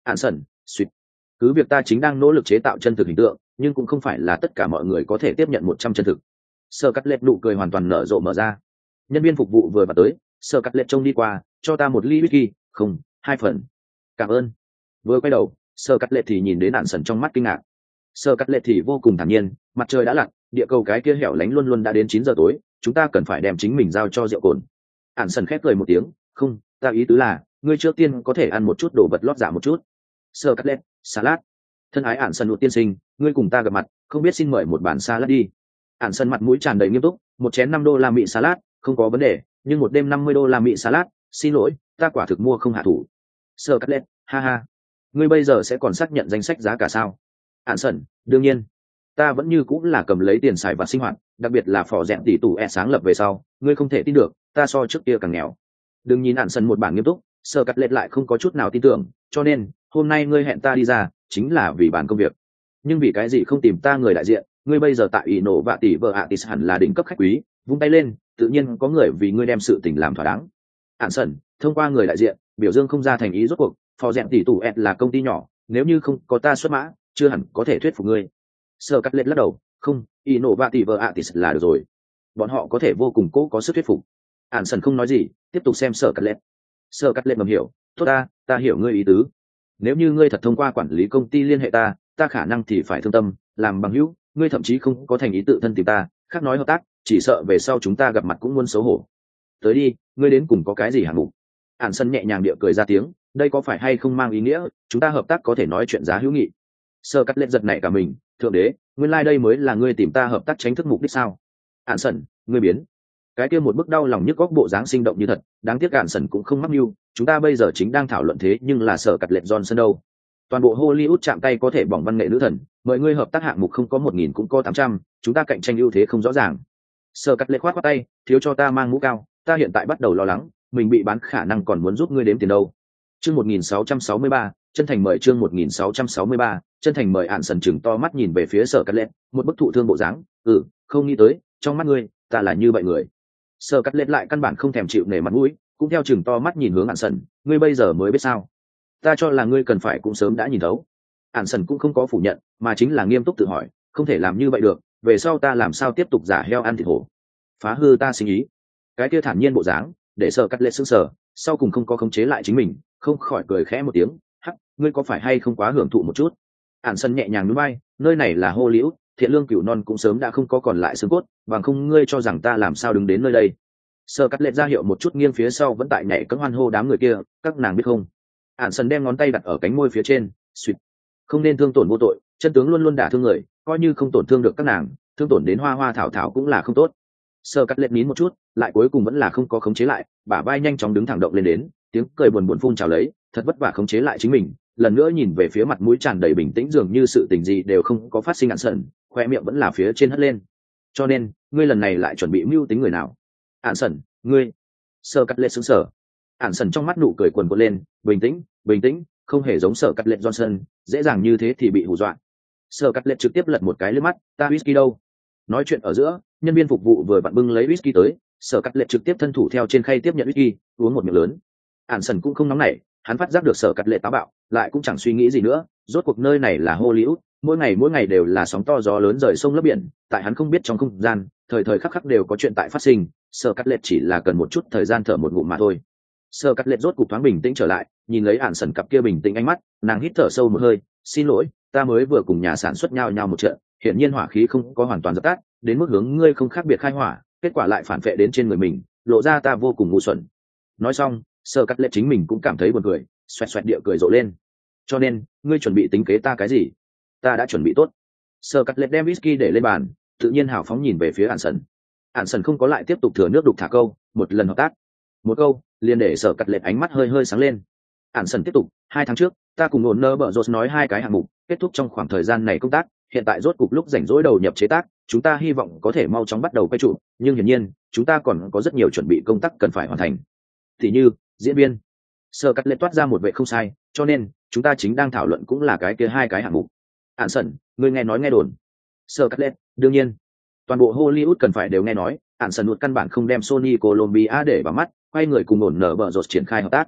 Hạn sần suýt, cứ việc ta chính đang nỗ lực chế tạo chân thực hình tượng, nhưng cũng không phải là tất cả mọi người có thể tiếp nhận một trăm chân thực. Sơ cắt lết nụ cười hoàn toàn nở rộ mở ra. Nhân viên phục vụ vừa vào tới, Sơ cắt lết trông đi qua, cho ta một ly whisky, không, hai phần. Cảm ơn. Vừa quay đầu, Sơ cắt lết thì nhìn đến Hạn sần trong mắt kinh ngạc. Sơ cắt lết thì vô cùng thản nhiên, mặt trời đã lặn, địa cầu cái kia hẻo lánh luôn luôn đã đến chín giờ tối, chúng ta cần phải đem chính mình giao cho rượu cồn. Hạn sần khép cười một tiếng, không, ta ý tứ là, ngươi trước tiên có thể ăn một chút đồ vật lót dạ một chút. Sơ cắt lết, salad. Thân ái Hạn sần nụ tiên sinh, ngươi cùng ta gặp mặt, không biết xin mời một bàn salad đi. Hạn sần mặt mũi tràn đầy nghiêm túc, một chén năm đô la Mỹ salad, không có vấn đề, nhưng một đêm năm mươi đô la Mỹ salad, xin lỗi, ta quả thực mua không hạ thủ. Sơ cắt lết, ha ha, ngươi bây giờ sẽ còn xác nhận danh sách giá cả sao? Hạn sần, đương nhiên, ta vẫn như cũng là cầm lấy tiền xài và sinh hoạt, đặc biệt là phò rèn tỷ tủ e sáng lập về sau, ngươi không thể tin được, ta so trước kia càng nghèo. Đừng nhìn Hạn sần một bản nghiêm túc, Sơ cắt lết lại không có chút nào tin tưởng, cho nên hôm nay ngươi hẹn ta đi ra chính là vì bàn công việc. Nhưng vì cái gì không tìm ta người đại diện? Ngươi bây giờ tại ủy nổ và tỷ vợ Atis hẳn là đỉnh cấp khách quý, vung tay lên, tự nhiên có người vì ngươi đem sự tình làm thỏa đáng. Hạn sần, thông qua người đại diện, biểu dương không ra thành ý rốt cuộc, phò rèn tỷ tủ ed là công ty nhỏ, nếu như không có ta xuất mã, chưa hẳn có thể thuyết phục ngươi. Sơ cắt lết lắc đầu, không, ủy nổ và tỷ vợ Atis là được rồi, bọn họ có thể vô cùng cố có sức thuyết phục. Hạn sần không nói gì, tiếp tục xem Sơ cắt lết. Sơ cắt lết ngầm hiểu, tốt ta, ta hiểu ngươi ý tứ. Nếu như ngươi thật thông qua quản lý công ty liên hệ ta, ta khả năng thì phải thương tâm, làm bằng hữu, ngươi thậm chí không có thành ý tự thân tìm ta, khác nói hợp tác, chỉ sợ về sau chúng ta gặp mặt cũng muốn xấu hổ. Tới đi, ngươi đến cùng có cái gì hạng mục? Hạn sân nhẹ nhàng địa cười ra tiếng, đây có phải hay không mang ý nghĩa chúng ta hợp tác có thể nói chuyện giá hữu nghị? Sơ cắt lết giật nảy cả mình, thượng đế, nguyên lai đây mới là ngươi tìm ta hợp tác tránh thức mục đích sao? Hạn sân, ngươi biến. Cái kia một bức đau lòng nhức góc bộ dáng sinh động như thật, đáng tiếc Hạn sân cũng không mắc mưu, chúng ta bây giờ chính đang thảo luận thế nhưng là Sở Cắt Lệ Johnson đâu. Toàn bộ Hollywood chạm tay có thể bỏng văn nghệ nữ thần, mời ngươi hợp tác hạng mục không có một nghìn cũng có tám trăm, chúng ta cạnh tranh ưu thế không rõ ràng. Sở Cắt Lệ khoát khoát tay, thiếu cho ta mang mũ cao, ta hiện tại bắt đầu lo lắng, mình bị bán khả năng còn muốn giúp ngươi đếm tiền đâu. Chương một nghìn sáu trăm sáu mươi ba, chân thành mời chương một nghìn sáu trăm sáu mươi ba, chân thành mời Hạn sần chừng to mắt nhìn về phía Sở Cắt Lệ, một bức thụ thương bộ dáng, ừ, không nghĩ tới, trong mắt ngươi, ta là như vậy người. Sở Cắt Lệ lại căn bản không thèm chịu nể mặt mũi, cũng theo chừng to mắt nhìn hướng Hạn sần, ngươi bây giờ mới biết sao? Ta cho là ngươi cần phải cũng sớm đã nhìn thấu. Hạn sần cũng không có phủ nhận, mà chính là nghiêm túc tự hỏi, không thể làm như vậy được, về sau ta làm sao tiếp tục giả heo ăn thịt hổ, phá hư ta sinh ý. Cái kia thản nhiên bộ dáng, để Sở Cắt Lệ sững sờ, sau cùng không có khống chế lại chính mình, không khỏi cười khẽ một tiếng, hắc, ngươi có phải hay không quá hưởng thụ một chút? Hạn sần nhẹ nhàng nhún vai, nơi này là Hollywood, thiện lương cửu non cũng sớm đã không có còn lại xương cốt, bằng không ngươi cho rằng ta làm sao đứng đến nơi đây? Sở Cắt Lệ ra hiệu một chút nghiêng phía sau vẫn tại nhảy cẫng hoan hô đám người kia, các nàng biết không? Hạn sần đem ngón tay đặt ở cánh môi phía trên, suýt, không nên thương tổn vô tội, chân tướng luôn luôn đả thương người, coi như không tổn thương được các nàng, thương tổn đến hoa hoa thảo thảo cũng là không tốt. Sở Cắt Lệ nín một chút, lại cuối cùng vẫn là không có khống chế lại, bả vai nhanh chóng đứng thẳng động lên đến, tiếng cười buồn buồn phun trào lấy, thật vất vả khống chế lại chính mình, lần nữa nhìn về phía mặt mũi tràn đầy bình tĩnh dường như sự tình gì đều không có phát sinh. Hạn sần, khoe miệng vẫn là phía trên hất lên. Cho nên, ngươi lần này lại chuẩn bị mưu tính người nào? Hạn sần, ngươi. Sở Cắt Lệ sững sờ. Hạn sần trong mắt nụ cười quần quật lên, bình tĩnh, bình tĩnh, không hề giống Sở Cắt Lệ Johnson, dễ dàng như thế thì bị hù dọa. Sở Cắt Lệ trực tiếp lật một cái lướt mắt, ta whisky đâu? Nói chuyện ở giữa, nhân viên phục vụ vừa vặn bưng lấy whisky tới, Sở Cắt Lệ trực tiếp thân thủ theo trên khay tiếp nhận whisky, uống một miệng lớn. Hạn sần cũng không nóng nảy, hắn phát giác được Sở Cắt Lệ táo bạo, lại cũng chẳng suy nghĩ gì nữa, rốt cuộc nơi này là Hollywood, mỗi ngày mỗi ngày đều là sóng to gió lớn rời sông lấp biển, tại hắn không biết trong không gian, thời thời khắc khắc đều có chuyện tại phát sinh, Sở Cắt Lệ chỉ là cần một chút thời gian thở một ngụm mà thôi. Sở Cắt Lệ rốt cục thoáng bình tĩnh trở lại, nhìn lấy Hạn sần cặp kia bình tĩnh ánh mắt, nàng hít thở sâu một hơi, xin lỗi, ta mới vừa cùng nhà sản xuất nhau nhau một trận, hiển nhiên hỏa khí không có hoàn toàn dập tắt, đến mức hướng ngươi không khác biệt khai hỏa, kết quả lại phản vệ đến trên người mình, lộ ra ta vô cùng ngu xuẩn. Nói xong, Sở Cắt Lệ chính mình cũng cảm thấy buồn cười, xoẹt xoẹt địa cười rộ lên. Cho nên, ngươi chuẩn bị tính kế ta cái gì? Ta đã chuẩn bị tốt. Sở Cắt Lệ đem whisky để lên bàn, tự nhiên hào phóng nhìn về phía Hạn sần. Hạn sần không có lại tiếp tục thừa nước đục thả câu, một lần hợp tác, một câu, liền để Sở Cắt Lệ ánh mắt hơi hơi sáng lên. Hạn sần tiếp tục, hai tháng trước, ta cùng ổn nơ bợ rột nói hai cái hạng mục, kết thúc trong khoảng thời gian này công tác, hiện tại rốt cục lúc rảnh rỗi đầu nhập chế tác, chúng ta hy vọng có thể mau chóng bắt đầu quay trụ, nhưng hiển nhiên, chúng ta còn có rất nhiều chuẩn bị công tác cần phải hoàn thành. Thì như, diễn viên. Sở Cắt Lệ toát ra một vệ không sai, cho nên, chúng ta chính đang thảo luận cũng là cái kia hai cái hạng mục. Hạn sần, ngươi nghe nói nghe đồn. Sở Cắt Lệ, đương nhiên. Toàn bộ Hollywood cần phải đều nghe nói, Hạn sần nuốt căn bản không đem Sony Columbia để vào mắt, quay người cùng ổn nở bợ rột triển khai hợp tác.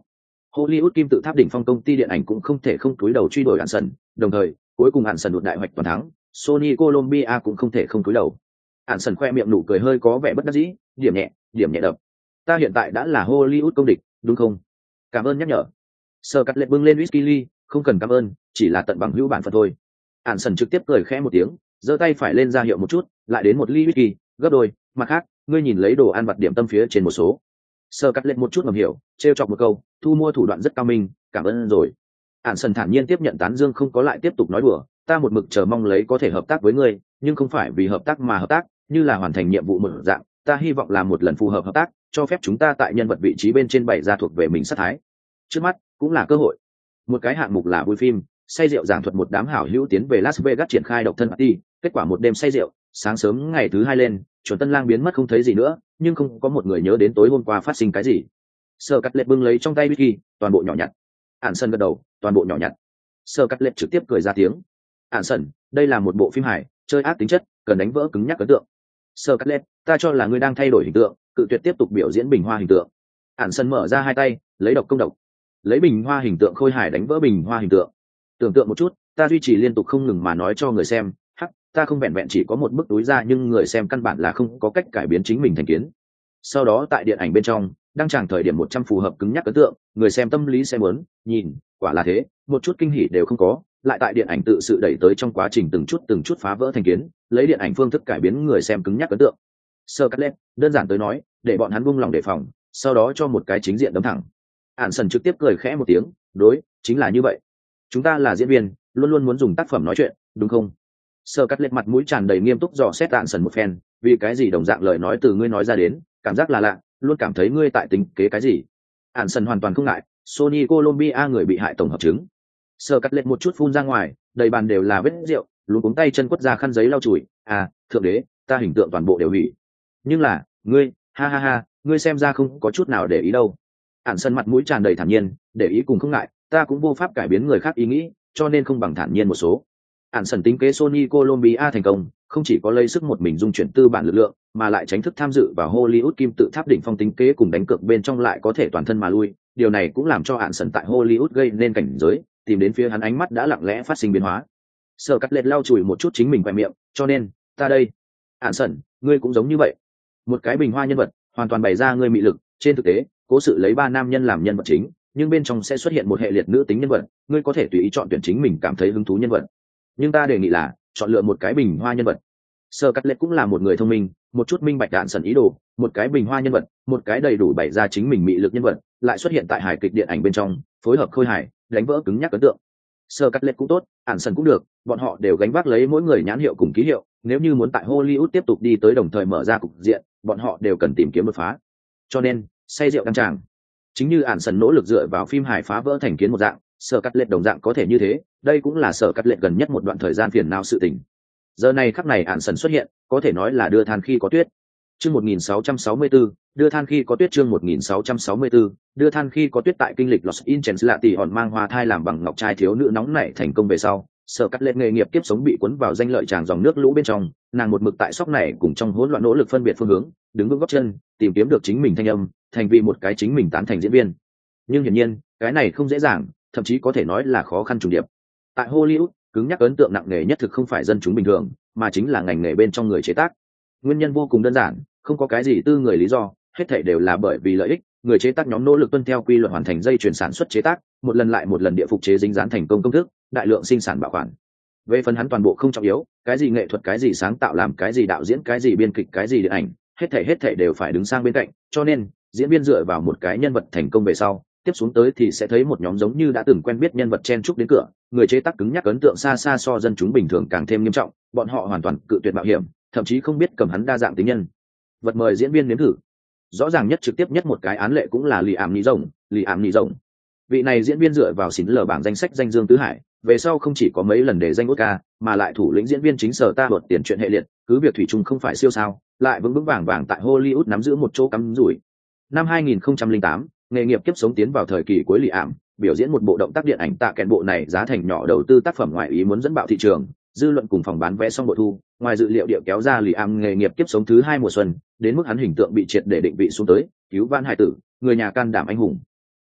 Hollywood kim tự tháp đỉnh phong công ty điện ảnh cũng không thể không cúi đầu truy đuổi Anderson, đồng thời, cuối cùng Anderson đột đại hoạch toàn thắng, Sony Colombia cũng không thể không cúi đầu. Anderson khoe miệng nụ cười hơi có vẻ bất đắc dĩ, điểm nhẹ, điểm nhẹ đập. Ta hiện tại đã là Hollywood công địch, đúng không? Cảm ơn nhắc nhở. Scarlett bưng lên whisky ly, không cần cảm ơn, chỉ là tận bằng hữu bản phận thôi. Anderson trực tiếp cười khẽ một tiếng, giơ tay phải lên ra hiệu một chút, lại đến một ly whisky, gấp đôi, mặt khác, ngươi nhìn lấy đồ ăn vặt điểm tâm phía trên một số. Scarlett một chút ngầm hiểu, trêu chọc một câu, thu mua thủ đoạn rất cao minh, cảm ơn rồi. Anderson thản nhiên tiếp nhận tán dương, không có lại tiếp tục nói đùa, ta một mực chờ mong lấy có thể hợp tác với ngươi, nhưng không phải vì hợp tác mà hợp tác, như là hoàn thành nhiệm vụ một dạng, ta hy vọng làm một lần phù hợp hợp tác, cho phép chúng ta tại nhân vật vị trí bên trên bày ra thuộc về mình sát thái. Trước mắt cũng là cơ hội. Một cái hạng mục là vui phim, say rượu giảng thuật một đám hảo hữu tiến về Las Vegas triển khai độc thân party, kết quả một đêm say rượu, sáng sớm ngày thứ hai lên, chuẩn tân lang biến mất không thấy gì nữa, nhưng không có một người nhớ đến tối hôm qua phát sinh cái gì. Scarlett bưng lấy trong tay whisky, toàn bộ nhỏ nhặt. Anderson gật đầu, toàn bộ nhỏ nhặt. Scarlett trực tiếp cười ra tiếng. Anderson, đây là một bộ phim hài, chơi ác tính chất, cần đánh vỡ cứng nhắc ấn tượng. Scarlett, ta cho là ngươi đang thay đổi hình tượng, cự tuyệt tiếp tục biểu diễn bình hoa hình tượng. Anderson mở ra hai tay, lấy độc công độc, lấy bình hoa hình tượng khôi hài đánh vỡ bình hoa hình tượng. Tưởng tượng một chút, ta duy trì liên tục không ngừng mà nói cho người xem, hắc, ta không vẹn vẹn chỉ có một bức túi ra, nhưng người xem căn bản là không có cách cải biến chính mình thành kiến. Sau đó tại điện ảnh bên trong, đăng tràng thời điểm một trăm phù hợp cứng nhắc ấn tượng, người xem tâm lý sẽ muốn nhìn, quả là thế, một chút kinh hỉ đều không có, lại tại điện ảnh tự sự đẩy tới trong quá trình từng chút từng chút phá vỡ thành kiến, lấy điện ảnh phương thức cải biến người xem cứng nhắc ấn tượng. Scarlett, đơn giản tới nói, để bọn hắn buông lòng đề phòng, sau đó cho một cái chính diện đấm thẳng. Anderson trực tiếp cười khẽ một tiếng, đối, chính là như vậy. Chúng ta là diễn viên, luôn luôn muốn dùng tác phẩm nói chuyện, đúng không? Scarlett mặt mũi tràn đầy nghiêm túc dò xét Anderson một phen, vì cái gì đồng dạng lời nói từ ngươi nói ra đến, cảm giác là lạ, luôn cảm thấy ngươi tại tính kế cái gì. Anderson hoàn toàn không ngại, Sony Colombia người bị hại tổng hợp chứng. Scarlett một chút phun ra ngoài, đầy bàn đều là vết rượu, luôn cuống tay chân quất ra khăn giấy lau chùi, à, thượng đế, ta hình tượng toàn bộ đều hủy. Nhưng là, ngươi, ha ha ha, ngươi xem ra không có chút nào để ý đâu. Anderson mặt mũi tràn đầy thản nhiên, để ý cùng không ngại, ta cũng vô pháp cải biến người khác ý nghĩ, cho nên không bằng thản nhiên một số. Anderson tính kế Sony Colombia thành công, không chỉ có lấy sức một mình dung chuyển tư bản lực lượng, mà lại tránh thức tham dự vào Hollywood kim tự tháp đỉnh phong tính kế cùng đánh cược bên trong lại có thể toàn thân mà lui. Điều này cũng làm cho Anderson tại Hollywood gây nên cảnh giới, tìm đến phía hắn ánh mắt đã lặng lẽ phát sinh biến hóa. Scarlett lau chùi một chút chính mình quẹt miệng, cho nên, ta đây. Anderson, ngươi cũng giống như vậy. Một cái bình hoa nhân vật, hoàn toàn bày ra ngươi mị lực, trên thực tế, cố sự lấy ba nam nhân làm nhân vật chính, nhưng bên trong sẽ xuất hiện một hệ liệt nữ tính nhân vật, ngươi có thể tùy ý chọn tuyển chính mình cảm thấy hứng thú nhân vật. Nhưng ta đề nghị là chọn lựa một cái bình hoa nhân vật. Scarlett cũng là một người thông minh, một chút minh bạch đạn sần ý đồ, một cái bình hoa nhân vật, một cái đầy đủ bày ra chính mình mị lực nhân vật, lại xuất hiện tại hài kịch điện ảnh bên trong, phối hợp khôi hài, đánh vỡ cứng nhắc ấn tượng. Scarlett cũng tốt, Anderson cũng được, bọn họ đều gánh vác lấy mỗi người nhãn hiệu cùng ký hiệu, nếu như muốn tại Hollywood tiếp tục đi tới đồng thời mở ra cục diện, bọn họ đều cần tìm kiếm đột phá. Cho nên, say rượu đăng tràng. Chính như Anderson nỗ lực dựa vào phim hài phá vỡ thành kiến một dạng, Scarlett đồng dạng có thể như thế, đây cũng là Scarlett gần nhất một đoạn thời gian phiền não sự tình. Giờ này khắc này Anderson xuất hiện, có thể nói là đưa than khi có tuyết. Chương một nghìn sáu trăm sáu mươi tư, đưa than khi có tuyết chương một nghìn sáu trăm sáu mươi tư, đưa than khi có tuyết tại kinh lịch Los Angeles lạ tỷ hòn mang hoa thai làm bằng ngọc trai thiếu nữ nóng nảy thành công về sau, Scarlett nghề nghiệp kiếp sống bị cuốn vào danh lợi tràng dòng nước lũ bên trong, nàng một mực tại sóc này cùng trong hỗn loạn nỗ lực phân biệt phương hướng, đứng vững gót chân, tìm kiếm được chính mình thanh âm, thành vì một cái chính mình tán thành diễn viên. Nhưng hiển nhiên, cái này không dễ dàng, thậm chí có thể nói là khó khăn trùng điệp. Tại Hollywood, cứng nhắc ấn tượng nặng nề nhất thực không phải dân chúng bình thường, mà chính là ngành nghề bên trong người chế tác. Nguyên nhân vô cùng đơn giản, không có cái gì tư người lý do, hết thảy đều là bởi vì lợi ích, người chế tác nhóm nỗ lực tuân theo quy luật hoàn thành dây chuyền sản xuất chế tác, một lần lại một lần địa phục chế dính dán thành công công thức, đại lượng sinh sản bảo quản. Về phần hắn toàn bộ không trọng yếu, cái gì nghệ thuật, cái gì sáng tạo làm, cái gì đạo diễn, cái gì biên kịch, cái gì điện ảnh, hết thảy hết thảy đều phải đứng sang bên cạnh, cho nên, diễn viên dựa vào một cái nhân vật thành công về sau, tiếp xuống tới thì sẽ thấy một nhóm giống như đã từng quen biết nhân vật chen chúc đến cửa, người chế tác cứng nhắc ấn tượng xa xa so dân chúng bình thường càng thêm nghiêm trọng, bọn họ hoàn toàn cự tuyệt mạo hiểm, thậm chí không biết cầm hắn đa dạng tính nhân vật mời diễn viên nếm thử. Rõ ràng nhất trực tiếp nhất một cái án lệ cũng là Lì Ảm Nhĩ Rồng, Lì Ảm Nhĩ Rồng. Vị này diễn viên dựa vào xín lờ bảng danh sách danh dương tứ hải, về sau không chỉ có mấy lần để danh Oscar, mà lại thủ lĩnh diễn viên chính sở ta vượt tiền chuyện hệ liệt, cứ việc thủy chung không phải siêu sao, lại vững vững vàng vàng tại Hollywood nắm giữ một chỗ cắm rủi. Năm hai nghìn không trăm lẻ tám, nghề nghiệp kiếp sống tiến vào thời kỳ cuối Lì Ảm, biểu diễn một bộ động tác điện ảnh tạ kèn bộ này giá thành nhỏ đầu tư tác phẩm ngoại ý muốn dẫn bạo thị trường, dư luận cùng phòng bán vé xong bộ thu, ngoài dự liệu điệu kéo ra Lì Ảm nghề nghiệp kiếp sống thứ hai mùa xuân, đến mức hắn hình tượng bị triệt để định vị xuống tới, cứu vãn hải tử, người nhà can đảm anh hùng.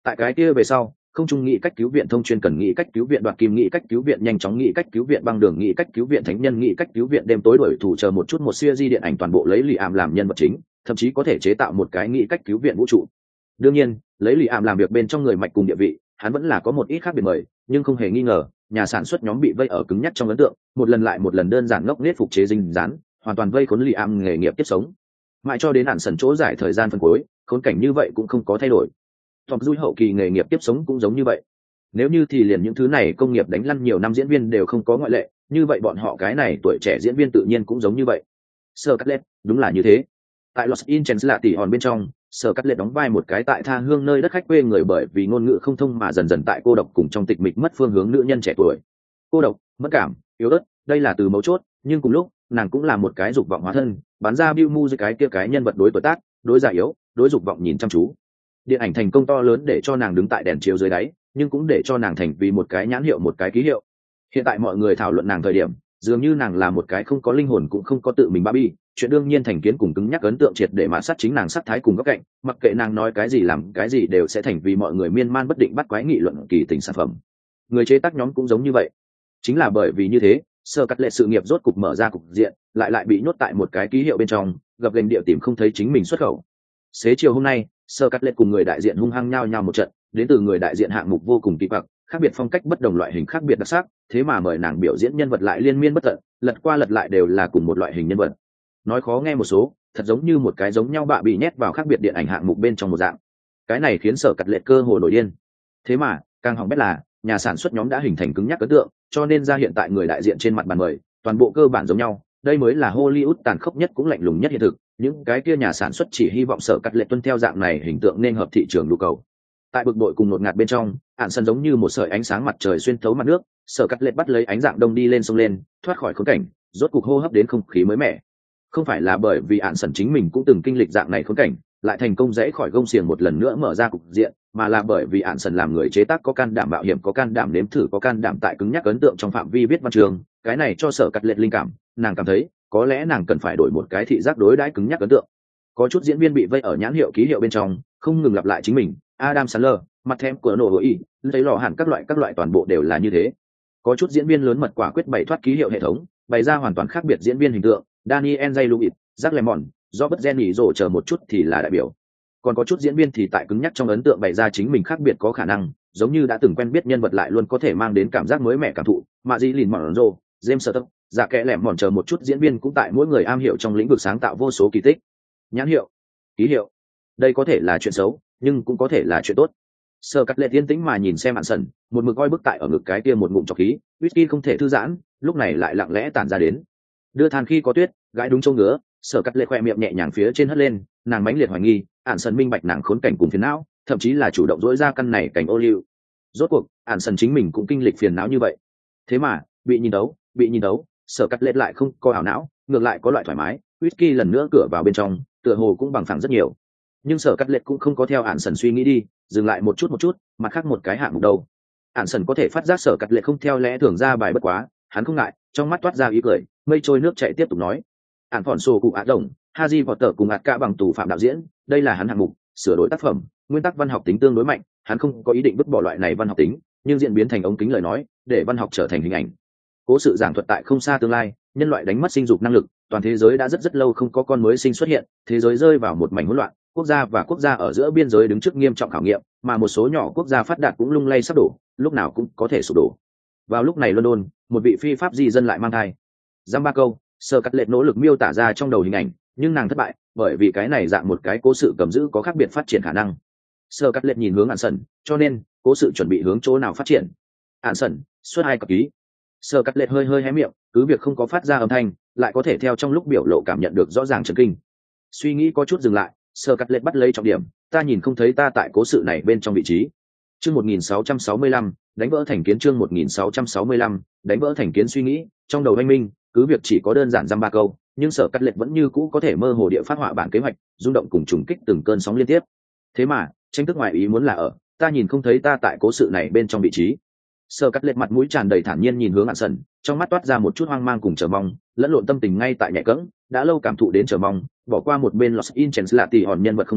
Tại cái kia về sau, không trung nghĩ cách cứu viện thông chuyên cần nghĩ cách cứu viện đoạt kim nghĩ cách cứu viện nhanh chóng nghĩ cách cứu viện băng đường nghĩ cách cứu viện thánh nhân nghĩ cách cứu viện đêm tối đuổi thủ chờ một chút một siêu di điện ảnh toàn bộ lấy lì ảm làm nhân vật chính, thậm chí có thể chế tạo một cái nghĩ cách cứu viện vũ trụ. Đương nhiên, lấy lì ảm làm việc bên trong người mạch cùng địa vị, hắn vẫn là có một ít khác biệt mời, nhưng không hề nghi ngờ, nhà sản xuất nhóm bị vây ở cứng nhắc trong ấn tượng, một lần lại một lần đơn giản ngốc nghếch phục chế dinh dán, hoàn toàn vây khốn lì ảm nghề nghiệp tiếp sống. Mãi cho đến hạn sần chỗ giải thời gian phân cuối, khốn cảnh như vậy cũng không có thay đổi. Tom Dui hậu kỳ nghề nghiệp tiếp sống cũng giống như vậy. Nếu như thì liền những thứ này công nghiệp đánh lăn nhiều năm diễn viên đều không có ngoại lệ, như vậy bọn họ cái này tuổi trẻ diễn viên tự nhiên cũng giống như vậy. Sir Cutlet, đúng là như thế. Tại Los Angeles là tỷ hòn bên trong, Sir Cutlet đóng vai một cái tại tha hương nơi đất khách quê người bởi vì ngôn ngữ không thông mà dần dần tại cô độc cùng trong tịch mịch mất phương hướng nữ nhân trẻ tuổi. Cô độc, mất cảm, yếu ớt, đây là từ mấu chốt, nhưng cùng lúc, nàng cũng là một cái dục vọng hóa thân, bán ra Bill Mu cái kia cái nhân vật đối tuổi tác, đối già yếu, đối dục vọng nhìn chăm chú. Điện ảnh thành công to lớn để cho nàng đứng tại đèn chiếu dưới đáy, nhưng cũng để cho nàng thành vì một cái nhãn hiệu một cái ký hiệu. Hiện tại mọi người thảo luận nàng thời điểm, dường như nàng là một cái không có linh hồn cũng không có tự mình Barbie, chuyện đương nhiên thành kiến cùng cứng nhắc ấn tượng triệt để mã sát chính nàng sắc thái cùng góc cạnh, mặc kệ nàng nói cái gì làm cái gì đều sẽ thành vì mọi người miên man bất định bắt quái nghị luận kỳ tình sản phẩm. Người chế tác nhóm cũng giống như vậy. Chính là bởi vì như thế, Sơ Cắt Lệ sự nghiệp rốt cục mở ra cục diện, lại lại bị nhốt tại một cái ký hiệu bên trong, gặp gềnh địa tìm không thấy chính mình xuất khẩu. Xế chiều hôm nay, Sơ Cắt Lệ cùng người đại diện hung hăng nhau nhau một trận, đến từ người đại diện hạng mục vô cùng kỳ quặc, khác biệt phong cách bất đồng loại hình khác biệt đặc sắc, thế mà mời nàng biểu diễn nhân vật lại liên miên bất tận, lật qua lật lại đều là cùng một loại hình nhân vật. Nói khó nghe một số, thật giống như một cái giống nhau bạ bị nhét vào khác biệt điện ảnh hạng mục bên trong một dạng. Cái này khiến Sở Cắt Lệ cơ hồ nổi điên. Thế mà, càng hỏng bét là, nhà sản xuất nhóm đã hình thành cứng nhắc ấn tượng, cho nên ra hiện tại người đại diện trên mặt bàn mời, toàn bộ cơ bản giống nhau, đây mới là Hollywood tàn khốc nhất cũng lạnh lùng nhất hiện thực, những cái kia nhà sản xuất chỉ hy vọng Sở Cắt Lệ tuân theo dạng này hình tượng nên hợp thị trường nhu cầu. Tại bực bội cùng ngột ngạt bên trong, ạn sân giống như một sợi ánh sáng mặt trời xuyên thấu mặt nước, Sở Cắt Lệ bắt lấy ánh dạng đông đi lên sông lên, thoát khỏi khốn cảnh, rốt cục hô hấp đến không khí mới mẻ. Không phải là bởi vì ạn sân chính mình cũng từng kinh lịch dạng này khốn cảnh, lại thành công rẽ khỏi gông xiềng một lần nữa mở ra cục diện, mà là bởi vì ạn sân làm người chế tác có can đảm mạo hiểm, có can đảm nếm thử, có can đảm tại cứng nhắc ấn tượng trong phạm vi viết văn trường, cái này cho Sở Cắt Lệ linh cảm, nàng cảm thấy, có lẽ nàng cần phải đổi một cái thị giác đối đãi cứng nhắc ấn tượng. Có chút diễn viên bị vây ở nhãn hiệu ký hiệu bên trong, không ngừng lặp lại chính mình, Adam Sandler, mặt thèm của nổ hối ý, thấy lò hẳn các loại các loại toàn bộ đều là như thế. Có chút diễn viên lớn mật quả quyết bày thoát ký hiệu hệ thống, bày ra hoàn toàn khác biệt diễn viên hình tượng, Daniel Day-Lewis, Jack Lemmon, Robert De Niro chờ một chút thì là đại biểu. Còn có chút diễn viên thì tại cứng nhắc trong ấn tượng bày ra chính mình khác biệt có khả năng, giống như đã từng quen biết nhân vật lại luôn có thể mang đến cảm giác mới mẻ cảm thụ, mà Dĩ Lìn Monroe, James Stewart, giả kẽ lẻm mòn chờ một chút diễn viên cũng tại mỗi người am hiểu trong lĩnh vực sáng tạo vô số kỳ tích. Nhãn hiệu, ký hiệu, đây có thể là chuyện xấu, nhưng cũng có thể là chuyện tốt. Sơ Cắt Lệ yên tĩnh mà nhìn xem Mạn Sần, một mực coi bức tại ở ngực cái kia một ngụm trọc khí, whisky không thể thư giãn, lúc này lại lặng lẽ tản ra đến. Đưa than khi có tuyết, gãi đúng chỗ ngứa, Sơ Cắt Lệ khoe miệng nhẹ nhàng phía trên hất lên, nàng mãnh liệt hoài nghi, Mạn Sần minh bạch nàng khốn cảnh cùng phiền não, thậm chí là chủ động dỗi ra căn này cảnh ô liu. Rốt cuộc, Mạn Sần chính mình cũng kinh lịch phiền não như vậy. Thế mà, bị nhìn đấu, bị nhìn đấu, Sơ Cắt Lệ lại không có ảo não, ngược lại có loại thoải mái, whisky lần nữa cửa vào bên trong, tựa hồ cũng bằng phẳng rất nhiều. Nhưng Sở Cắt Lệ cũng không có theo Mạn Sần suy nghĩ đi, dừng lại một chút một chút, mặt khác một cái hạng mục đầu. Mạn Sần có thể phát giác Sở Cắt Lệ không theo lẽ thường ra bài bất quá, hắn không ngại, trong mắt toát ra ý cười, mây trôi nước chảy tiếp tục nói: "Ản Phỏn Sô cụ Át Đồng, Harry Potter cùng Át Cả bằng tù phạm đạo diễn, đây là hắn hạng mục, sửa đổi tác phẩm, nguyên tắc văn học tính tương đối mạnh, hắn không có ý định vứt bỏ loại này văn học tính, nhưng diễn biến thành ống kính lời nói, để văn học trở thành hình ảnh." Cố sự giảng thuật tại không xa tương lai, nhân loại đánh mất sinh dục năng lực, toàn thế giới đã rất rất lâu không có con mới sinh xuất hiện, thế giới rơi vào một mảnh hỗn loạn, quốc gia và quốc gia ở giữa biên giới đứng trước nghiêm trọng khảo nghiệm, mà một số nhỏ quốc gia phát đạt cũng lung lay sắp đổ, lúc nào cũng có thể sụp đổ. Vào lúc này London, một vị phi pháp di dân lại mang thai. Giam ba câu, Sơ Cắt Lệ nỗ lực miêu tả ra trong đầu hình ảnh, nhưng nàng thất bại, bởi vì cái này dạng một cái cố sự cầm giữ có khác biệt phát triển khả năng. Sơ Cắt Lệ nhìn hướng Ản Sần, cho nên, cố sự chuẩn bị hướng chỗ nào phát triển? Ản Sần, suốt hai cặp ký. Sơ Cắt Lệ hơi hơi hé miệng, cứ việc không có phát ra âm thanh, lại có thể theo trong lúc biểu lộ cảm nhận được rõ ràng chấn kinh. Suy nghĩ có chút dừng lại, Sơ Cắt Lệ bắt lấy trọng điểm, ta nhìn không thấy ta tại cố sự này bên trong vị trí. Chương một nghìn sáu trăm sáu mươi lăm, đánh vỡ thành kiến chương một nghìn sáu trăm sáu mươi lăm, đánh vỡ thành kiến suy nghĩ, trong đầu anh minh, cứ việc chỉ có đơn giản dăm ba câu, nhưng Sở Cắt Lệ vẫn như cũ có thể mơ hồ địa phát họa bản kế hoạch, rung động cùng trùng kích từng cơn sóng liên tiếp. Thế mà, tranh thức ngoài ý muốn là ở, ta nhìn không thấy ta tại cố sự này bên trong vị trí. Sở Cắt Lệ mặt mũi tràn đầy thản nhiên nhìn hướng Ản Sần, trong mắt toát ra một chút hoang mang cùng chờ mong, lẫn lộn tâm tình ngay tại nhẹ cẫng, đã lâu cảm thụ đến chờ mong, bỏ qua một bên Los Angeles là tỷ hòn nhân vật không nói,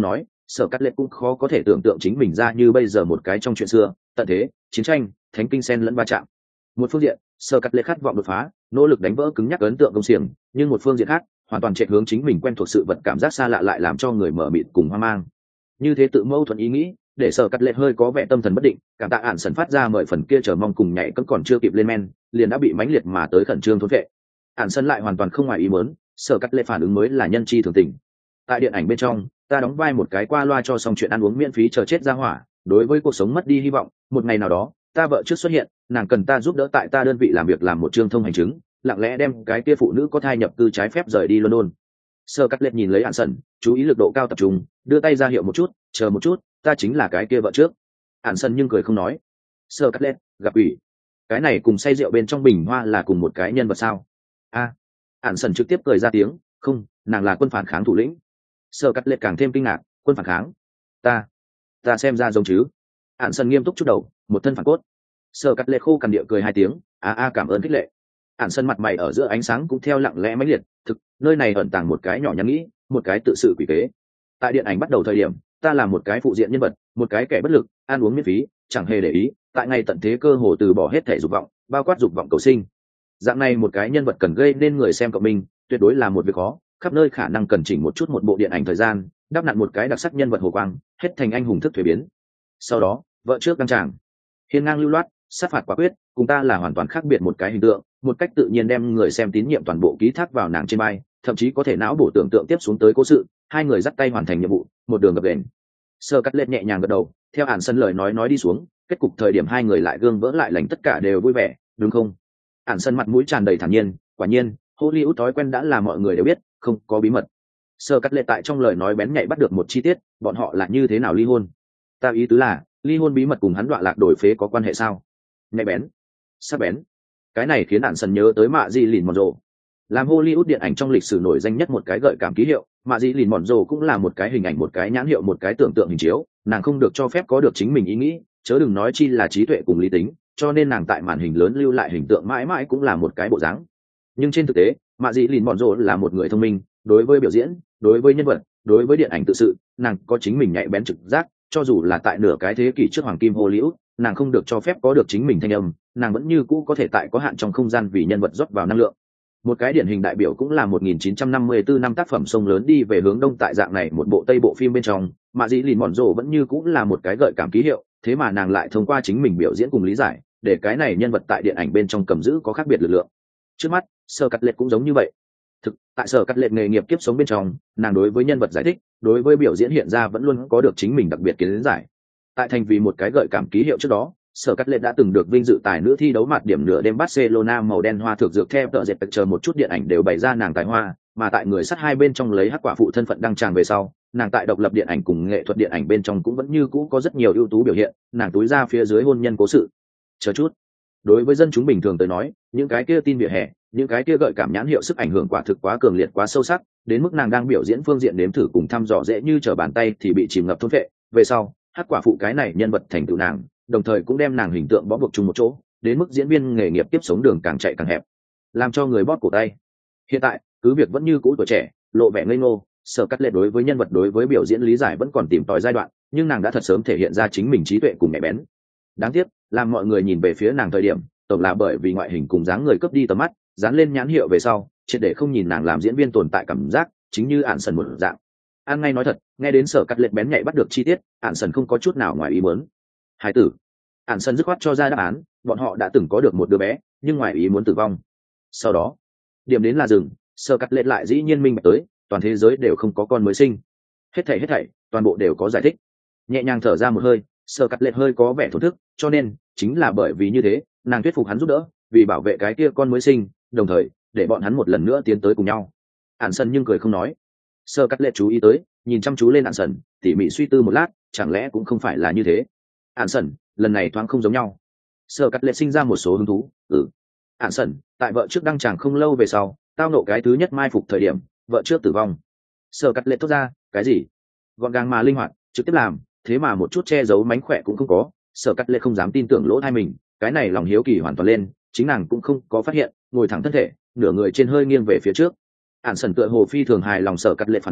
Sở Cắt Lệ cũng khó có thể tưởng tượng chính mình ra như bây giờ một cái trong chuyện xưa, tận thế, chiến tranh, thánh kinh sen lẫn va chạm. Một phương diện, Sở Cắt Lệ khát vọng đột phá, nỗ lực đánh vỡ cứng nhắc ấn tượng công xiềng, nhưng một phương diện khác, hoàn toàn chạy hướng chính mình quen thuộc sự vật, cảm giác xa lạ lại làm cho người mở mịt cùng hoang mang. Như thế tự mâu thuẫn ý nghĩ, để Sở Cắt Lệ hơi có vẻ tâm thần bất định, cảm tạ ản sần phát ra mời phần kia chờ mong cùng nhảy cẫng còn chưa kịp lên men, liền đã bị mãnh liệt mà tới khẩn trương thốn vệ. Ản sần lại hoàn toàn không ngoài ý muốn, Sở Cắt Lệ phản ứng mới là nhân chi thường tình. Tại điện ảnh bên trong, ta đóng vai một cái qua loa cho xong chuyện ăn uống miễn phí chờ chết ra hỏa, đối với cuộc sống mất đi hy vọng, một ngày nào đó, ta vợ trước xuất hiện, nàng cần ta giúp đỡ tại ta đơn vị làm việc làm một chương thông hành chứng, lặng lẽ đem cái kia phụ nữ có thai nhập cư trái phép rời đi London. Sơ Cắt Lệ nhìn lấy Ản sần, chú ý lực độ cao tập trung, đưa tay ra hiệu một chút, chờ một chút, ta chính là cái kia vợ trước. Ản sần nhưng cười không nói. Sơ Cắt Lệ, gặp ủy, cái này cùng say rượu bên trong bình hoa là cùng một cái nhân vật sao? A, Ản sần trực tiếp cười ra tiếng, không, nàng là quân phản kháng thủ lĩnh. Sơ Cắt Lệ càng thêm kinh ngạc, quân phản kháng? Ta, ta xem ra giống chứ? Ản sần nghiêm túc chút đầu, một thân phản cốt. Sơ Cắt Lệ khô cằn địa cười hai tiếng, a a cảm ơn khích lệ. Ản sần mặt mày ở giữa ánh sáng cũng theo lặng lẽ mãnh liệt, thực, nơi này ẩn tàng một cái nhỏ nhắn nghĩ, một cái tự sự quỷ kế. Tại điện ảnh bắt đầu thời điểm, ta là một cái phụ diện nhân vật, một cái kẻ bất lực, ăn uống miễn phí, chẳng hề để ý, tại ngày tận thế cơ hồ từ bỏ hết thể dục vọng, bao quát dục vọng cầu sinh. Dạng này một cái nhân vật cần gây nên người xem cộng minh, tuyệt đối là một việc khó, khắp nơi khả năng cần chỉnh một chút một bộ điện ảnh thời gian, đắp nặn một cái đặc sắc nhân vật hồ quang, hết thành anh hùng thức thuế biến. Sau đó, vợ trước đăng tràng, hiên ngang lưu loát, sát phạt quả quyết, cùng ta là hoàn toàn khác biệt một cái hình tượng, một cách tự nhiên đem người xem tín nhiệm toàn bộ ký thác vào nàng trên vai, thậm chí có thể não bổ tưởng tượng tiếp xuống tới cố sự, hai người dắt tay hoàn thành nhiệm vụ, một đường gập ghềnh. Sơ Cắt Lệ nhẹ nhàng gật đầu, theo Ản sân lời nói nói đi xuống, kết cục thời điểm hai người lại gương vỡ lại lành tất cả đều vui vẻ, đúng không? Ản sân mặt mũi tràn đầy thản nhiên, quả nhiên, Hollywood thói quen đã là mọi người đều biết, không có bí mật. Sơ Cắt Lệ tại trong lời nói bén nhạy bắt được một chi tiết, bọn họ là như thế nào ly hôn? Ta ý tứ là, ly hôn bí mật cùng hắn đọa lạc đổi phế có quan hệ sao? Nhạy bén, sắc bén. Cái này khiến Ản sân nhớ tới Mạ Di Lìn Mòn Rồ. Làm Hollywood điện ảnh trong lịch sử nổi danh nhất một cái gợi cảm ký hiệu, Mạ Di Lìn Mòn Rồ cũng là một cái hình ảnh, một cái nhãn hiệu, một cái tưởng tượng hình chiếu, nàng không được cho phép có được chính mình ý nghĩ, chớ đừng nói chi là trí tuệ cùng lý tính, cho nên nàng tại màn hình lớn lưu lại hình tượng mãi mãi cũng là một cái bộ dáng. Nhưng trên thực tế, Mạ Di Lìn Mòn Rồ là một người thông minh, đối với biểu diễn, đối với nhân vật, đối với điện ảnh tự sự, nàng có chính mình nhạy bén trực giác, cho dù là tại nửa cái thế kỷ trước hoàng kim Hollywood, nàng không được cho phép có được chính mình thanh âm, nàng vẫn như cũ có thể tại có hạn trong không gian vì nhân vật rót vào năng lượng. Một cái điển hình đại biểu cũng là một nghìn chín trăm năm mươi tư năm tác phẩm Sông Lớn đi về hướng đông, tại dạng này một bộ tây bộ phim bên trong, Mạ Dĩ Lìn Mòn Rồ vẫn như cũng là một cái gợi cảm ký hiệu, thế mà nàng lại thông qua chính mình biểu diễn cùng lý giải, để cái này nhân vật tại điện ảnh bên trong cầm giữ có khác biệt lực lượng. Trước mắt, Sơ Cắt Lệ cũng giống như vậy. Thực, tại Sơ Cắt Lệ nghề nghiệp kiếp sống bên trong, nàng đối với nhân vật giải thích, đối với biểu diễn hiện ra vẫn luôn có được chính mình đặc biệt kiến giải. Tại thành vì một cái gợi cảm ký hiệu trước đó, Sở Cắt Lệ đã từng được vinh dự tài nữ thi đấu mặt điểm nửa đêm Barcelona màu đen hoa thực dược theo tờ dệt chờ một chút điện ảnh đều bày ra nàng tài hoa, mà tại người sắt hai bên trong lấy hắc quả phụ thân phận đăng tràng về sau, nàng tại độc lập điện ảnh cùng nghệ thuật điện ảnh bên trong cũng vẫn như cũ có rất nhiều ưu tú biểu hiện, nàng túi ra phía dưới hôn nhân cố sự. Chờ chút, đối với dân chúng bình thường tới nói, những cái kia tin vỉa hè, những cái kia gợi cảm nhãn hiệu sức ảnh hưởng quả thực quá cường liệt quá sâu sắc, đến mức nàng đang biểu diễn phương diện nếm thử cùng thăm dò dễ như trở bàn tay thì bị chìm ngập thôn phệ, về sau, hắc quả phụ cái này nhân vật thành tựu nàng, đồng thời cũng đem nàng hình tượng bó buộc chung một chỗ, đến mức diễn viên nghề nghiệp tiếp sống đường càng chạy càng hẹp, làm cho người bóp cổ tay. Hiện tại, cứ việc vẫn như cũ tuổi trẻ, lộ vẻ ngây ngô, Sở Cắt Lệ đối với nhân vật đối với biểu diễn lý giải vẫn còn tìm tòi giai đoạn, nhưng nàng đã thật sớm thể hiện ra chính mình trí tuệ cùng nhạy bén. Đáng tiếc, làm mọi người nhìn về phía nàng thời điểm, tổng là bởi vì ngoại hình cùng dáng người cướp đi tầm mắt, dán lên nhãn hiệu về sau, triệt để không nhìn nàng làm diễn viên tồn tại cảm giác, chính như Ản Sần một dạng. An ngay nói thật, nghe đến Sở Cắt Lệ bén nhạy bắt được chi tiết, Ản Sần không có chút nào ngoài ý muốn. Hải tử. Ản Sần dứt khoát cho ra đáp án, bọn họ đã từng có được một đứa bé, nhưng ngoài ý muốn tử vong. Sau đó, điểm đến là rừng, Sở Cắt Lệ lại dĩ nhiên minh bạch tới, toàn thế giới đều không có con mới sinh. Hết thảy hết thảy, toàn bộ đều có giải thích. Nhẹ nhàng thở ra một hơi, Sở Cắt Lệ hơi có vẻ thổn thức, cho nên, chính là bởi vì như thế, nàng thuyết phục hắn giúp đỡ, vì bảo vệ cái kia con mới sinh, đồng thời, để bọn hắn một lần nữa tiến tới cùng nhau. Ản Sần nhưng cười không nói. Sở Cắt Lệ chú ý tới, nhìn chăm chú lên Ản Sần, tỉ mỉ suy tư một lát, chẳng lẽ cũng không phải là như thế. Ản Sần, lần này thoáng không giống nhau. Sở Cắt Lệ sinh ra một số hứng thú. Ừ. Ản Sần, tại vợ trước đăng tràng không lâu về sau, tao nộ cái thứ nhất mai phục thời điểm, vợ trước tử vong. Sở Cắt Lệ thốt ra, cái gì? Gọn gàng mà linh hoạt, trực tiếp làm, thế mà một chút che giấu mánh khỏe cũng không có. Sở Cắt Lệ không dám tin tưởng lỗ tai mình, cái này lòng hiếu kỳ hoàn toàn lên, chính nàng cũng không có phát hiện, ngồi thẳng thân thể, nửa người trên hơi nghiêng về phía trước. Ản Sần tựa hồ phi thường hài lòng Sở Cắt Lệ phản ứng,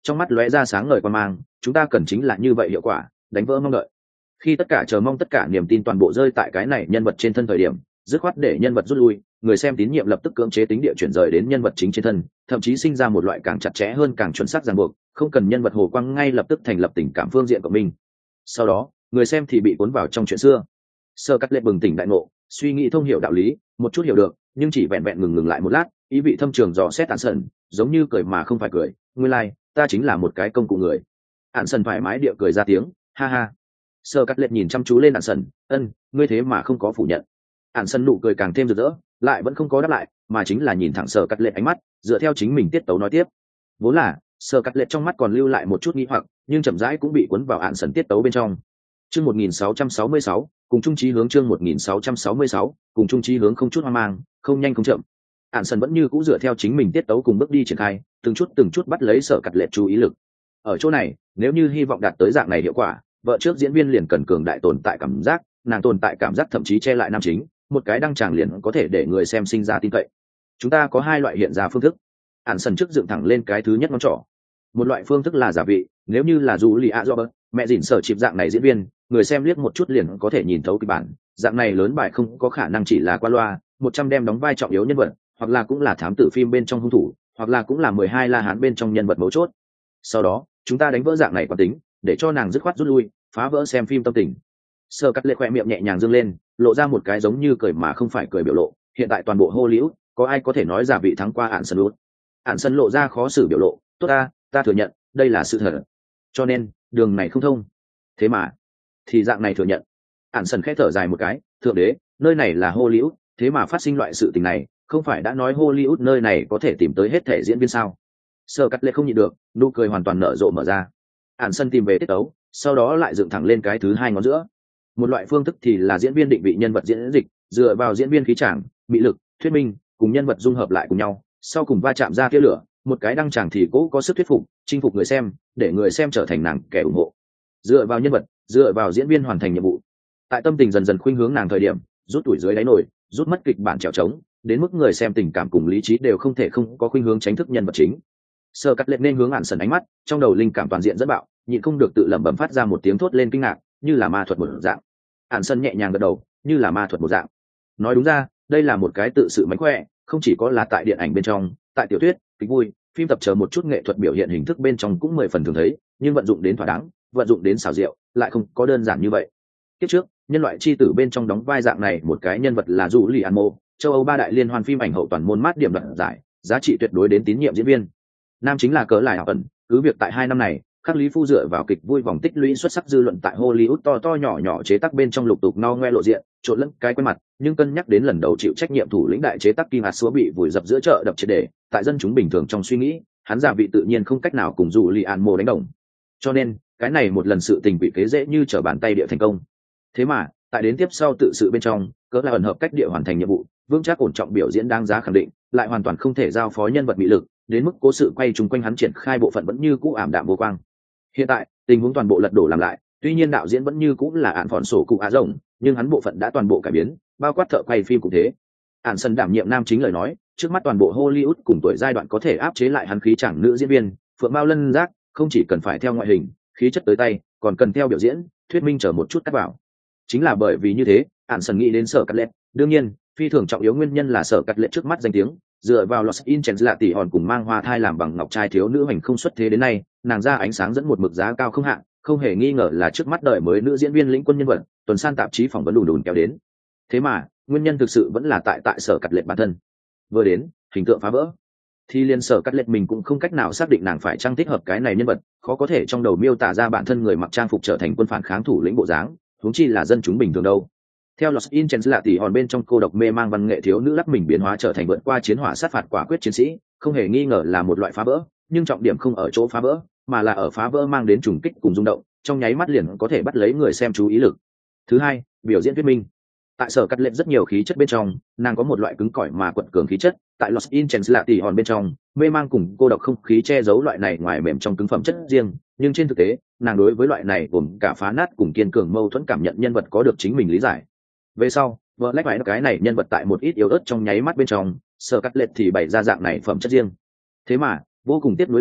trong mắt lóe ra sáng ngời quan mang. Chúng ta cần chính là như vậy hiệu quả, đánh vỡ mong đợi. Khi tất cả chờ mong, tất cả niềm tin toàn bộ rơi tại cái này nhân vật trên thân thời điểm, dứt khoát để nhân vật rút lui, người xem tín nhiệm lập tức cưỡng chế tính địa chuyển rời đến nhân vật chính trên thân, thậm chí sinh ra một loại càng chặt chẽ hơn, càng chuẩn xác ràng buộc, không cần nhân vật hồ quang ngay lập tức thành lập tình cảm phương diện của mình. Sau đó, người xem thì bị cuốn vào trong chuyện xưa. Sơ Cắt Lệ bừng tỉnh đại ngộ, suy nghĩ thông hiểu đạo lý, một chút hiểu được, nhưng chỉ vẹn vẹn ngừng ngừng lại một lát, ý vị thâm trường dò xét Ản Sần, giống như cười mà không phải cười, nguyên lai, like, ta chính là một cái công cụ người. Ản Sần thoải mái địa cười ra tiếng, ha ha. Sơ Cắt Lệ nhìn chăm chú lên Ản Sần, ân, ngươi thế mà không có phủ nhận. Ản Sần nụ cười càng thêm rực rỡ, lại vẫn không có đáp lại, mà chính là nhìn thẳng Sơ Cắt Lệ ánh mắt, dựa theo chính mình tiết tấu nói tiếp. Vốn là Sơ Cắt Lệ trong mắt còn lưu lại một chút nghi hoặc, nhưng chậm rãi cũng bị cuốn vào Ản Sần tiết tấu bên trong. Chương một nghìn sáu trăm sáu mươi sáu, cùng chung chí hướng. Chương một nghìn sáu trăm sáu mươi sáu, cùng chung chí hướng, không chút hoang mang, không nhanh không chậm. Ản Sần vẫn như cũ dựa theo chính mình tiết tấu cùng bước đi triển khai, từng chút từng chút bắt lấy Sở Cắt Lệ chú ý lực. Ở chỗ này, nếu như hy vọng đạt tới dạng này hiệu quả, vợ trước diễn viên liền cần cường đại tồn tại cảm giác, nàng tồn tại cảm giác thậm chí che lại nam chính, một cái đăng tràng liền có thể để người xem sinh ra tin cậy. Chúng ta có hai loại hiện ra phương thức. Ản Sần trước dựng thẳng lên cái thứ nhất ngón trỏ. Một loại phương thức là giả vị, nếu như là dù lì ạ do bớt, mẹ dỉn sở chịp dạng này diễn viên, người xem liếc một chút liền có thể nhìn thấu kịch bản, dạng này lớn bài không có khả năng chỉ là qua loa, một trăm đem đóng vai trọng yếu nhân vật, hoặc là cũng là thám tử phim bên trong hung thủ, hoặc là cũng là mười hai la hán bên trong nhân vật mấu chốt. Sau đó, chúng ta đánh vỡ dạng này quán tính, để cho nàng dứt khoát rút lui, phá vỡ xem phim tâm tình. Sơ Cắt Lệ khỏe miệng nhẹ nhàng dương lên, lộ ra một cái giống như cười mà không phải cười biểu lộ. Hiện tại toàn bộ Hollywood, có ai có thể nói giả vị thắng qua Ản Sần út? Ản Sần lộ ra khó xử biểu lộ, tốt ta, ta thừa nhận, đây là sự thật. Cho nên, đường này không thông. Thế mà, thì dạng này thừa nhận. Ản Sần khẽ thở dài một cái, thượng đế, nơi này là Hollywood, thế mà phát sinh loại sự tình này, không phải đã nói Hollywood nơi này có thể tìm tới hết thể diễn viên sao? Sơ Cắt Lệ không nhịn được, nụ cười hoàn toàn nở rộ mở ra. Ản Sần tìm về tiết tấu, sau đó lại dựng thẳng lên cái thứ hai ngón giữa. Một loại phương thức thì là diễn viên định vị nhân vật diễn dịch, dựa vào diễn viên khí tràng, mị lực, thuyết minh, cùng nhân vật dung hợp lại cùng nhau, sau cùng va chạm ra tia lửa, một cái đăng tràng thì cố có sức thuyết phục, chinh phục người xem, để người xem trở thành nàng kẻ ủng hộ. Dựa vào nhân vật, dựa vào diễn viên hoàn thành nhiệm vụ. Tại tâm tình dần dần khuynh hướng nàng thời điểm, rút tuổi dưới đáy nổi, rút mất kịch bản trèo trống, đến mức người xem tình cảm cùng lý trí đều không thể không có khuynh hướng tránh thức nhân vật chính. Sơ Cắt Lệ nên hướng Ản Sần ánh mắt, trong đầu linh cảm toàn diện dẫn bạo, nhịn không được tự lẩm bẩm phát ra một tiếng thốt lên kinh ngạc, như là ma thuật một dạng. Ản Sần nhẹ nhàng gật đầu, như là ma thuật một dạng. Nói đúng ra, đây là một cái tự sự mánh khỏe, không chỉ có là tại điện ảnh bên trong, tại tiểu thuyết, kịch vui, phim tập chờ một chút nghệ thuật biểu hiện hình thức bên trong cũng mười phần thường thấy, nhưng vận dụng đến thỏa đáng, vận dụng đến xảo diệu, lại không có đơn giản như vậy. Kiếp trước, nhân loại chi tử bên trong đóng vai dạng này một cái nhân vật là Julian Moore, châu Âu ba đại liên hoan phim ảnh hậu toàn môn mát điểm đoạt giải, giá trị tuyệt đối đến tín nhiệm diễn viên. Nam chính là cớ lại học ẩn, cứ việc tại hai năm này, Khắc Lý Phu dựa vào kịch vui vòng tích lũy xuất sắc dư luận tại Hollywood to to nhỏ nhỏ chế tác bên trong lục tục no ngoe lộ diện, trộn lẫn cái quen mặt, nhưng cân nhắc đến lần đầu chịu trách nhiệm thủ lĩnh đại chế tác Kim Hạt Súa bị vùi dập giữa chợ đập triệt để, tại dân chúng bình thường trong suy nghĩ, hắn giả vị tự nhiên không cách nào cùng dù Li An Mô đánh đồng. Cho nên, cái này một lần sự tình bị kế dễ như trở bàn tay địa thành công. Thế mà, tại đến tiếp sau tự sự bên trong, cớ là ẩn hợp cách địa hoàn thành nhiệm vụ, vững chắc ổn trọng biểu diễn đáng giá khẳng định, lại hoàn toàn không thể giao phó nhân vật bị lực, đến mức cố sự quay chung quanh hắn triển khai bộ phận vẫn như cũ ảm đạm vô quang. Hiện tại, tình huống toàn bộ lật đổ làm lại, tuy nhiên đạo diễn vẫn như cũ là Ản Phòn Sổ cụ Á Rồng, nhưng hắn bộ phận đã toàn bộ cải biến, bao quát thợ quay phim cũng thế. Ản Sần đảm nhiệm nam chính lời nói, trước mắt toàn bộ Hollywood cùng tuổi giai đoạn có thể áp chế lại hắn khí chàng nữ diễn viên, Phượng Mao Lân Giác, không chỉ cần phải theo ngoại hình, khí chất tới tay, còn cần theo biểu diễn, thuyết minh chờ một chút cắt vào. Chính là bởi vì như thế, Ản Sần nghĩ đến Sở Cắt Lệ, đương nhiên, phi thường trọng yếu nguyên nhân là Sở Cắt Lệ trước mắt danh tiếng, dựa vào Los Angeles lạ tỷ hòn cùng mang hoa thai làm bằng ngọc trai thiếu nữ hành không xuất thế đến nay, nàng ra ánh sáng dẫn một mực giá cao không hạn, không hề nghi ngờ là trước mắt đời mới nữ diễn viên lĩnh quân nhân vật, tuần san tạp chí phỏng vấn đùn đùn kéo đến. Thế mà, nguyên nhân thực sự vẫn là tại tại Sở Cắt Lệ bản thân. Vừa đến, hình tượng phá vỡ, thì liên Sở Cắt Lệ mình cũng không cách nào xác định nàng phải trang thích hợp cái này nhân vật, khó có thể trong đầu miêu tả ra bản thân người mặc trang phục trở thành quân phản kháng thủ lĩnh bộ dáng, huống chi là dân chúng bình thường đâu. Theo Los Angeles lạ tỷ hòn bên trong cô độc mê mang văn nghệ thiếu nữ lắc mình biến hóa trở thành vượt qua chiến hỏa sát phạt quả quyết chiến sĩ, không hề nghi ngờ là một loại phá vỡ, nhưng trọng điểm không ở chỗ phá vỡ, mà là ở phá vỡ mang đến trùng kích cùng rung động, trong nháy mắt liền có thể bắt lấy người xem chú ý lực. Thứ hai, biểu diễn thuyết minh. Tại Sở Cắt Lệ rất nhiều khí chất bên trong, nàng có một loại cứng cỏi mà quật cường khí chất, tại Los Angeles lạ tỷ hòn bên trong, mê mang cùng cô độc không khí che giấu loại này ngoài mềm trong cứng phẩm chất riêng, nhưng trên thực tế, nàng đối với loại này gồm cả phá nát cùng kiên cường mâu thuẫn cảm nhận nhân vật có được chính mình lý giải. Về sau, vợ lách phải cái này nhân vật tại một ít yếu ớt trong nháy mắt bên trong, Sở Cắt Lệ thì bày ra dạng này phẩm chất riêng. Thế mà, vô cùng tiếc nuối là,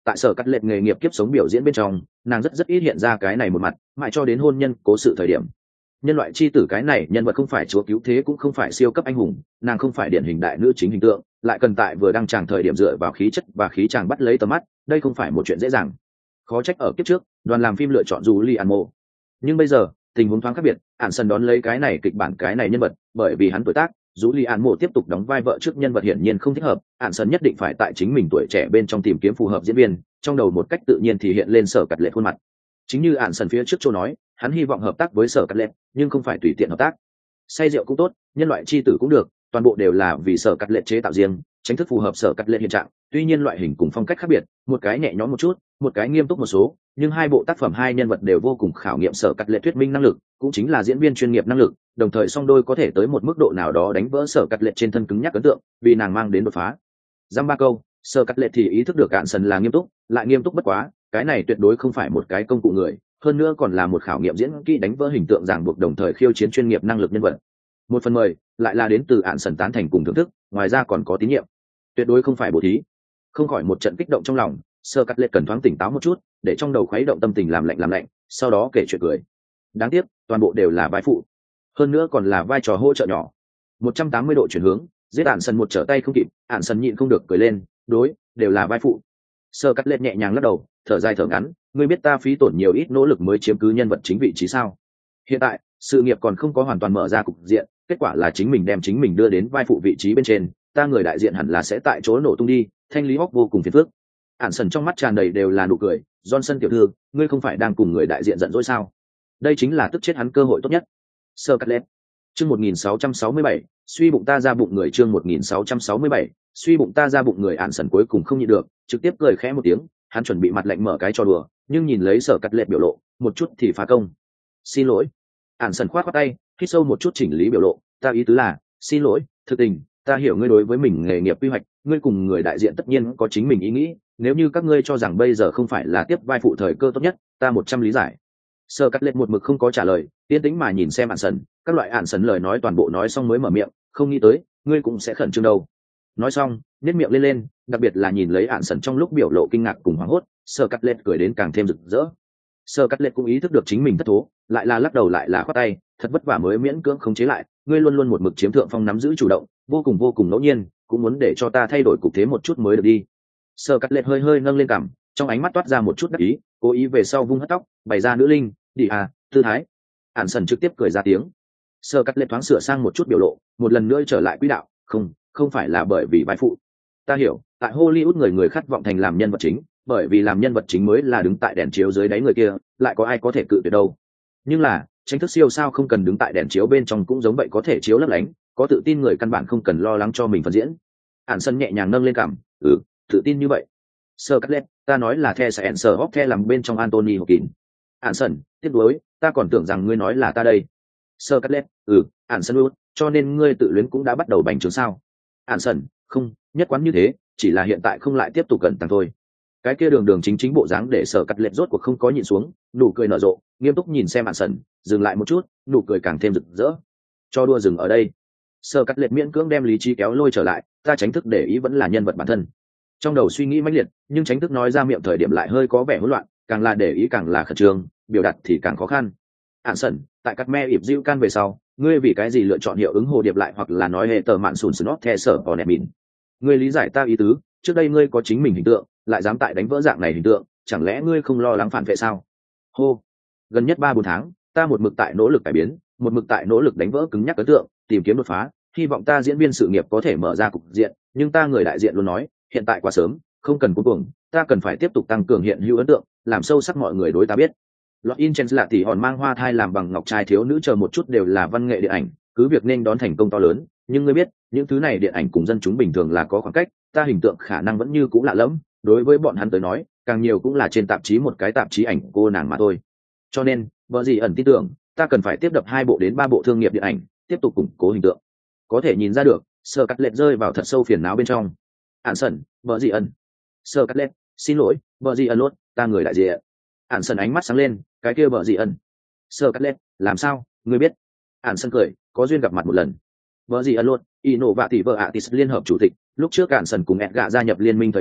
tại sở cắt lệ nghề nghiệp kiếp sống biểu diễn bên trong nàng rất rất ít hiện ra cái này một mặt, mãi cho đến hôn nhân cố sự thời điểm. Nhân loại chi tử cái này nhân vật không phải chúa cứu thế cũng không phải siêu cấp anh hùng, nàng không phải điển hình đại nữ chính hình tượng, lại cần tại vừa đăng tràng thời điểm dựa vào khí chất và khí chàng bắt lấy tầm mắt, đây không phải một chuyện dễ dàng. Khó trách ở kiếp trước đoàn làm phim lựa chọn dù li an mộ, nhưng bây giờ tình huống thoáng khác biệt, ạn sần đón lấy cái này kịch bản cái này nhân vật, bởi vì hắn tuổi tác, dù li an mộ tiếp tục đóng vai vợ trước nhân vật hiển nhiên không thích hợp, ạn sần nhất định phải tại chính mình tuổi trẻ bên trong tìm kiếm phù hợp diễn viên, trong đầu một cách tự nhiên thì hiện lên sở cắt lệ khuôn mặt. Chính như ạn sần phía trước châu nói, hắn hy vọng hợp tác với sở cắt lệ, nhưng không phải tùy tiện hợp tác. Say rượu cũng tốt, nhân loại chi tử cũng được, toàn bộ đều là vì sở cắt lệ chế tạo riêng, tránh thức phù hợp sở cắt lệ hiện trạng. Tuy nhiên loại hình cùng phong cách khác biệt, một cái nhẹ nhõm một chút, một cái nghiêm túc một số, nhưng hai bộ tác phẩm hai nhân vật đều vô cùng khảo nghiệm sở cắt lệ thuyết minh năng lực, cũng chính là diễn viên chuyên nghiệp năng lực, đồng thời song đôi có thể tới một mức độ nào đó đánh vỡ sở cắt lệ trên thân cứng nhắc ấn tượng, vì nàng mang đến đột phá. Giam ba câu, sở cắt lệ thì ý thức được ạn sần là nghiêm túc, lại nghiêm túc bất quá, cái này tuyệt đối không phải một cái công cụ người, hơn nữa còn là một khảo nghiệm diễn kỹ đánh vỡ hình tượng ràng buộc đồng thời khiêu chiến chuyên nghiệp năng lực nhân vật. Một phần mười lại là đến từ ạn sần tán thành cùng thưởng thức, ngoài ra còn có tín nhiệm, tuyệt đối không phải bổ thí. Không khỏi một trận kích động trong lòng, sơ cắt lệ cần thoáng tỉnh táo một chút, để trong đầu khuấy động tâm tình làm lạnh làm lạnh, sau đó kể chuyện cười. Đáng tiếc toàn bộ đều là vai phụ, hơn nữa còn là vai trò hỗ trợ nhỏ. Một trăm tám mươi độ chuyển hướng, giết ạn sần một trở tay không kịp, ạn sần nhịn không được cười lên, đối, đều là vai phụ. Sơ cắt lệ nhẹ nhàng lắc đầu, thở dài thở ngắn, ngươi biết ta phí tổn nhiều ít nỗ lực mới chiếm cứ nhân vật chính vị trí sao? Hiện tại sự nghiệp còn không có hoàn toàn mở ra cục diện, kết quả là chính mình đem chính mình đưa đến vai phụ vị trí bên trên, ta người đại diện hẳn là sẽ tại chỗ nổ tung đi, thanh lý hóc vô cùng phiền phức. Ản sần trong mắt tràn đầy đều là nụ cười, Johnson tiểu thư, ngươi không phải đang cùng người đại diện giận dỗi sao? Đây chính là tức chết hắn cơ hội tốt nhất. Sơ cắt lét. Chương một nghìn sáu trăm sáu mươi bảy, suy bụng ta ra bụng người chương một nghìn sáu trăm sáu mươi bảy, suy bụng ta ra bụng người Ản sần cuối cùng không nhịn được, trực tiếp cười khẽ một tiếng, hắn chuẩn bị mặt lạnh mở cái trò đùa, nhưng nhìn lấy Sở Cắt Lệ biểu lộ, một chút thì phá công. Xin lỗi. Ản sần khoát khoát tay, hít sâu một chút chỉnh lý biểu lộ, ta ý tứ là, xin lỗi, thực tình, ta hiểu ngươi đối với mình nghề nghiệp quy hoạch, ngươi cùng người đại diện tất nhiên có chính mình ý nghĩ, nếu như các ngươi cho rằng bây giờ không phải là tiếp vai phụ thời cơ tốt nhất, ta một trăm lý giải. Sở Cắt Lệ một mực không có trả lời, yên tĩnh mà nhìn xem Ản sần, các loại Ản sần lời nói toàn bộ nói xong mới mở miệng, không nghĩ tới, ngươi cũng sẽ khẩn trương đâu. Nói xong, nhếch miệng lên lên, đặc biệt là nhìn lấy Ản sần trong lúc biểu lộ kinh ngạc cùng hoảng hốt, Sở Cắt Lệ cười đến càng thêm rực rỡ. Sở Cắt Lệ cũng ý thức được chính mình thất thố, lại là lắc đầu lại là khoát tay, thật vất vả mới miễn cưỡng khống chế lại, ngươi luôn luôn một mực chiếm thượng phong nắm giữ chủ động, vô cùng vô cùng ngẫu nhiên, cũng muốn để cho ta thay đổi cục thế một chút mới được đi. Sở Cắt Lệ hơi hơi nâng lên cằm, trong ánh mắt toát ra một chút đắc ý, cố ý về sau vung hất tóc, bày ra nữ linh, đi à, tư thái. Ản sần trực tiếp cười ra tiếng. Sở Cắt Lệ thoáng sửa sang một chút biểu lộ, một lần nữa trở lại quỹ đạo, không, không phải là bởi vì vai phụ. Ta hiểu, tại Hollywood người người khát vọng thành làm nhân vật chính, bởi vì làm nhân vật chính mới là đứng tại đèn chiếu dưới đáy người kia, lại có ai có thể cự tuyệt đâu. Nhưng là, tranh thức siêu sao không cần đứng tại đèn chiếu bên trong cũng giống vậy có thể chiếu lấp lánh, có tự tin người căn bản không cần lo lắng cho mình phần diễn. Ản sân nhẹ nhàng nâng lên cằm, ừ, tự tin như vậy. Sơ Cắt Lệ, ta nói là The sẽ Sir Hawk The làm bên trong Anthony Hopkins. Ản sân, tiếc nuối, ta còn tưởng rằng ngươi nói là ta đây. Sơ Cắt Lệ, ừ, Ản sân út, cho nên ngươi tự luyến cũng đã bắt đầu bành trướng sao? Ản sân, không, nhất quán như thế, chỉ là hiện tại không lại tiếp tục cẩn tăng thôi. Cái kia đường đường chính chính bộ dáng để Sở Cắt Lệ rốt cuộc không có nhịn xuống, nụ cười nở rộ, nghiêm túc nhìn xem Ản sần, dừng lại một chút, nụ cười càng thêm rực rỡ. Cho đua dừng ở đây. Sở Cắt Lệ miễn cưỡng đem lý trí kéo lôi trở lại, ta tránh thức để ý vẫn là nhân vật bản thân. Trong đầu suy nghĩ mãnh liệt, nhưng tránh thức nói ra miệng thời điểm lại hơi có vẻ hỗn loạn, càng là để ý càng là khẩn trương, biểu đạt thì càng khó khăn. Ản sần, tại cắt me ịp diệu can về sau, ngươi vì cái gì lựa chọn hiệu ứng hồ điệp lại hoặc là nói hệ tờ mạn sùn snot the sở bỏ nẹp mìn? Ngươi lý giải ta ý tứ, trước đây ngươi có chính mình hình tượng, lại dám tại đánh vỡ dạng này hình tượng, chẳng lẽ ngươi không lo lắng phản vệ sao? Hô, gần nhất ba bốn tháng, ta một mực tại nỗ lực cải biến, một mực tại nỗ lực đánh vỡ cứng nhắc ấn tượng, tìm kiếm đột phá, hy vọng ta diễn viên sự nghiệp có thể mở ra cục diện, nhưng ta người đại diện luôn nói, hiện tại quá sớm, không cần cuống cuồng, ta cần phải tiếp tục tăng cường hiện hữu ấn tượng, làm sâu sắc mọi người đối ta biết. Lọt in chen là tỷ hòn mang hoa thai làm bằng ngọc trai thiếu nữ chờ một chút đều là văn nghệ điện ảnh, cứ việc nên đón thành công to lớn, nhưng ngươi biết, những thứ này điện ảnh cùng dân chúng bình thường là có khoảng cách, ta hình tượng khả năng vẫn như cũng lạ lẫm, đối với bọn hắn tới nói, càng nhiều cũng là trên tạp chí một cái tạp chí ảnh cô nàng mà thôi. Cho nên, vợ gì ẩn tin tưởng, ta cần phải tiếp đập hai bộ đến ba bộ thương nghiệp điện ảnh, tiếp tục củng cố hình tượng. Có thể nhìn ra được, Sở Cắt Lệ rơi vào thật sâu phiền não bên trong. Ản sần, vợ gì ẩn. Sở Cắt Lệ, xin lỗi, vợ gì ẩn lốt, ta người đại diện. Ản sần ánh mắt sáng lên, cái kia vợ gì ẩn. Sở Cắt Lệ, làm sao, ngươi biết? Ản sần cười, có duyên gặp mặt một lần. Vợ gì ẩn lốt, y nổ vạ tỷ vợ Atis liên hợp chủ tịch, lúc trước Ản sần cùng Edgar gia nhập liên minh thời điểm,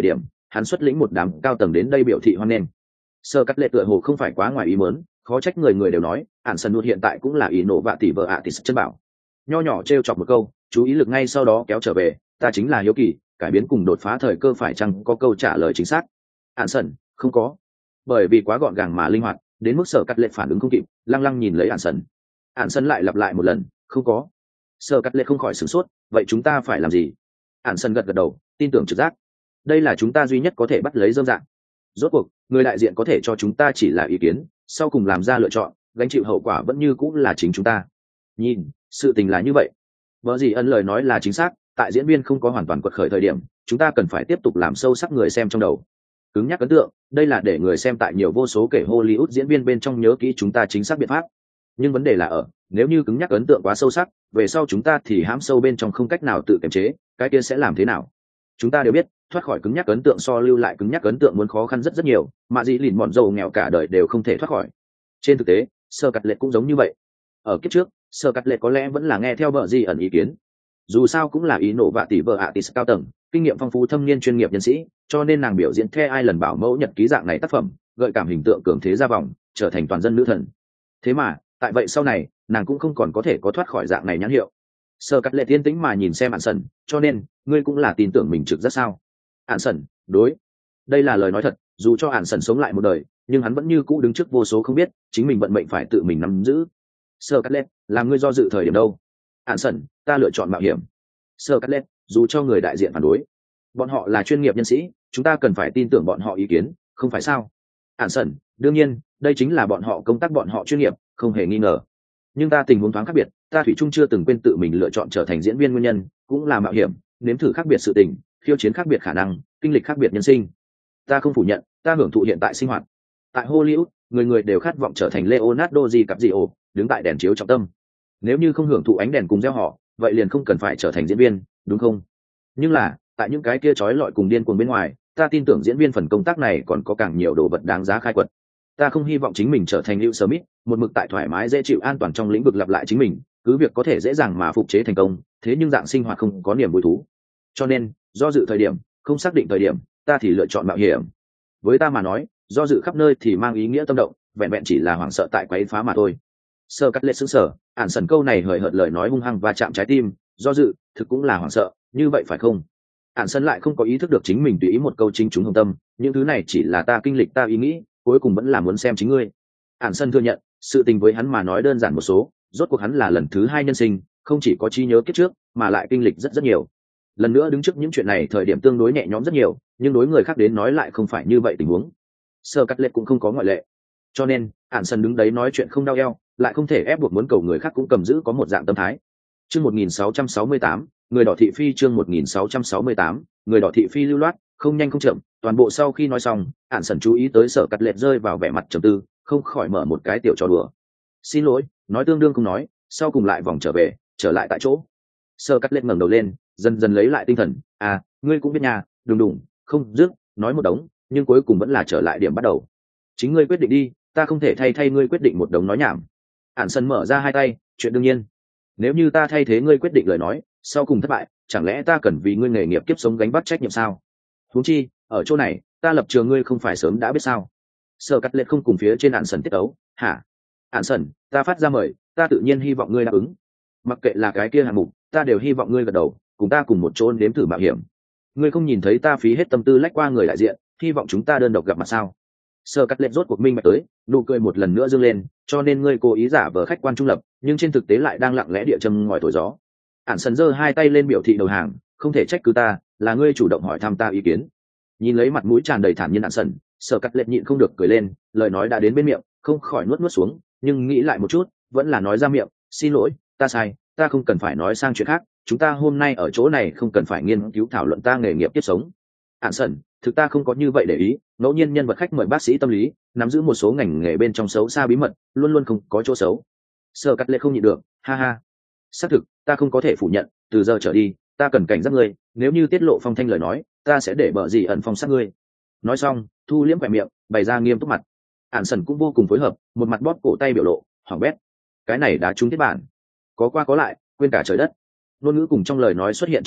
hắn xuất lĩnh một đám cao tầng đến đây biểu thị hoan nghênh. Sơ cắt lệ tựa hồ không phải quá ngoài ý muốn, khó trách người người đều nói ạn sần nút hiện tại cũng là ý nổ vạ tỷ vợ ạ tỷ chân bảo. Nho nhỏ trêu chọc một câu, chú ý lực ngay sau đó kéo trở về, ta chính là hiếu kỳ, cải biến cùng đột phá thời cơ phải chăng có câu trả lời chính xác. Ạn sần, không có, bởi vì quá gọn gàng mà linh hoạt, đến mức Sở cắt lệ phản ứng không kịp, lăng lăng nhìn lấy ạn sần. Ạn sần lại lặp lại một lần, không có. Sở cắt lệ không khỏi sửng sốt, vậy chúng ta phải làm gì? Ạn sần gật gật đầu, tin tưởng trực giác, đây là chúng ta duy nhất có thể bắt lấy dâm dạng. Rốt cuộc người đại diện có thể cho chúng ta chỉ là ý kiến, sau cùng làm ra lựa chọn, gánh chịu hậu quả vẫn như cũng là chính chúng ta. Nhìn, sự tình là như vậy. Vợ gì ân lời nói là chính xác, tại diễn viên không có hoàn toàn quật khởi thời điểm, chúng ta cần phải tiếp tục làm sâu sắc người xem trong đầu. Cứng nhắc ấn tượng, đây là để người xem tại nhiều vô số kể Hollywood diễn viên bên trong nhớ kỹ chúng ta chính xác biện pháp. Nhưng vấn đề là ở, nếu như cứng nhắc ấn tượng quá sâu sắc, về sau chúng ta thì hãm sâu bên trong không cách nào tự kiềm chế, cái kia sẽ làm thế nào? Chúng ta đều biết, thoát khỏi cứng nhắc ấn tượng so lưu lại cứng nhắc ấn tượng muốn khó khăn rất rất nhiều, mà dĩ lìn mọn dầu nghèo cả đời đều không thể thoát khỏi. Trên thực tế, Sơ cắt lệ cũng giống như vậy. Ở kiếp trước, Sơ cắt lệ có lẽ vẫn là nghe theo vợ gì ẩn ý kiến. Dù sao cũng là ý nổ vạ tỷ vợ ạ tỷ cao tầng, kinh nghiệm phong phú thâm niên chuyên nghiệp nhân sĩ, cho nên nàng biểu diễn The ai lần bảo mẫu nhật ký dạng này tác phẩm, gợi cảm hình tượng cường thế ra vòng, trở thành toàn dân nữ thần. Thế mà, tại vậy sau này, nàng cũng không còn có thể có thoát khỏi dạng này nhãn hiệu. Sơ cắt lệ tiên tĩnh mà nhìn xem ạn sần, cho nên ngươi cũng là tin tưởng mình trực rất sao? Ạn sần, đối, đây là lời nói thật. Dù cho ạn sần sống lại một đời, nhưng hắn vẫn như cũ đứng trước vô số không biết, chính mình vận mệnh phải tự mình nắm giữ. Sơ cắt lệ, làm ngươi do dự thời điểm đâu? Ạn sần, ta lựa chọn mạo hiểm. Sơ cắt lệ, dù cho người đại diện phản đối, bọn họ là chuyên nghiệp nhân sĩ, chúng ta cần phải tin tưởng bọn họ ý kiến, không phải sao? Ạn sần, đương nhiên, đây chính là bọn họ công tác, bọn họ chuyên nghiệp, không hề nghi ngờ. Nhưng ta tình huống thoáng khác biệt, ta thủy chung chưa từng quên tự mình lựa chọn trở thành diễn viên nguyên nhân cũng là mạo hiểm, nếm thử khác biệt sự tình, khiêu chiến khác biệt khả năng, kinh lịch khác biệt nhân sinh. Ta không phủ nhận, ta hưởng thụ hiện tại sinh hoạt. Tại Hollywood, người người đều khát vọng trở thành Leonardo DiCaprio, đứng tại đèn chiếu trọng tâm. Nếu như không hưởng thụ ánh đèn cùng gieo họ, vậy liền không cần phải trở thành diễn viên, đúng không? Nhưng là, tại những cái kia trói lọi cùng điên cuồng bên ngoài, ta tin tưởng diễn viên phần công tác này còn có càng nhiều đồ vật đáng giá khai quật. Ta không hy vọng chính mình trở thành Will Smith, một mực tại thoải mái dễ chịu an toàn trong lĩnh vực lặp lại chính mình, cứ việc có thể dễ dàng mà phục chế thành công, thế nhưng dạng sinh hoạt không có niềm vui thú. Cho nên, do dự thời điểm, không xác định thời điểm, ta thì lựa chọn mạo hiểm. Với ta mà nói, do dự khắp nơi thì mang ý nghĩa tâm động, vẹn vẹn chỉ là hoảng sợ tại quấy phá mà thôi. Sơ cắt lệ sững sờ, ản sần câu này hời hợt lời nói hung hăng và chạm trái tim, do dự, thực cũng là hoảng sợ, như vậy phải không? Ản sần lại không có ý thức được chính mình tùy ý một câu chính chúng hồng tâm, những thứ này chỉ là ta kinh lịch, ta ý nghĩ, cuối cùng vẫn là muốn xem chính ngươi. Ản sần thừa nhận, sự tình với hắn mà nói đơn giản một số, rốt cuộc hắn là lần thứ hai nhân sinh, không chỉ có trí nhớ kiếp trước, mà lại kinh lịch rất rất nhiều. Lần nữa đứng trước những chuyện này thời điểm tương đối nhẹ nhõm rất nhiều, nhưng đối người khác đến nói lại không phải như vậy tình huống. Sơ cắt lệ cũng không có ngoại lệ. Cho nên, ản sần đứng đấy nói chuyện không đau eo, lại không thể ép buộc muốn cầu người khác cũng cầm giữ có một dạng tâm thái. Chương một nghìn sáu trăm sáu mươi tám, người đỏ thị phi. Chương một nghìn sáu trăm sáu mươi tám, người đỏ thị phi lưu loát, không nhanh không chậm. Toàn bộ sau khi nói xong, ản sần chú ý tới Sở cắt lệ rơi vào vẻ mặt trầm tư, không khỏi mở một cái tiểu trò đùa. Xin lỗi, nói tương đương không nói, sau cùng lại vòng trở về, trở lại tại chỗ. Sở cắt lệ ngẩng đầu lên, dần dần lấy lại tinh thần. À, ngươi cũng biết nhà, đùng đùng, không dứt, nói một đống, nhưng cuối cùng vẫn là trở lại điểm bắt đầu. Chính ngươi quyết định đi, ta không thể thay thay ngươi quyết định một đống nói nhảm. Ản sần mở ra hai tay, chuyện đương nhiên. Nếu như ta thay thế ngươi quyết định lời nói, sau cùng thất bại, chẳng lẽ ta cần vì ngươi nghề nghiệp kiếp sống gánh vác trách nhiệm sao? Huống chi, ở chỗ này, ta lập trường ngươi không phải sớm đã biết sao? Sở cắt lệ không cùng phía trên Ản sần tiết ấu, hả? Ản sần, ta phát ra mời, ta tự nhiên hy vọng ngươi đáp ứng. Mặc kệ là cái kia hạng mục, ta đều hy vọng ngươi gật đầu, cùng ta cùng một chỗ nếm thử mạo hiểm. Ngươi không nhìn thấy ta phí hết tâm tư lách qua người đại diện, hy vọng chúng ta đơn độc gặp mặt sao? Sở cắt lệ rốt cuộc minh bạch tới, nụ cười một lần nữa dâng lên, cho nên ngươi cố ý giả vờ khách quan trung lập, nhưng trên thực tế lại đang lặng lẽ địa châm ngòi thổi gió. Ản sần giơ hai tay lên biểu thị đầu hàng, không thể trách cứ ta, là ngươi chủ động hỏi thăm ta ý kiến. Nhìn lấy mặt mũi tràn đầy thản nhiên Ản sần, Sở cắt lệ nhịn không được cười lên, lời nói đã đến bên miệng, không khỏi nuốt nuốt xuống, nhưng nghĩ lại một chút, vẫn là nói ra miệng, xin lỗi, ta sai, ta không cần phải nói sang chuyện khác, chúng ta hôm nay ở chỗ này không cần phải nghiên cứu thảo luận ta nghề nghiệp tiếp sống. Ản sần, thực ta không có như vậy để ý, ngẫu nhiên nhân vật khách mời bác sĩ tâm lý, nắm giữ một số ngành nghề bên trong xấu xa bí mật, luôn luôn không có chỗ xấu. Sở cắt lệ không nhịn được, ha ha. Xác thực, ta không có thể phủ nhận, từ giờ trở đi, ta cần cảnh giác ngươi, nếu như tiết lộ phong thanh lời nói, ta sẽ để bợ gì ẩn phong sát ngươi. Nói xong, thu liễm vẻ miệng, bày ra nghiêm túc mặt. Ản sần cũng vô cùng phối hợp, một mặt bóp cổ tay biểu lộ, hoảng bét. Cái này đã trúng thiết bản, có qua có lại, quên cả trời đất. Ngôn ngữ cùng trong lời nói xuất hiện trống rỗng,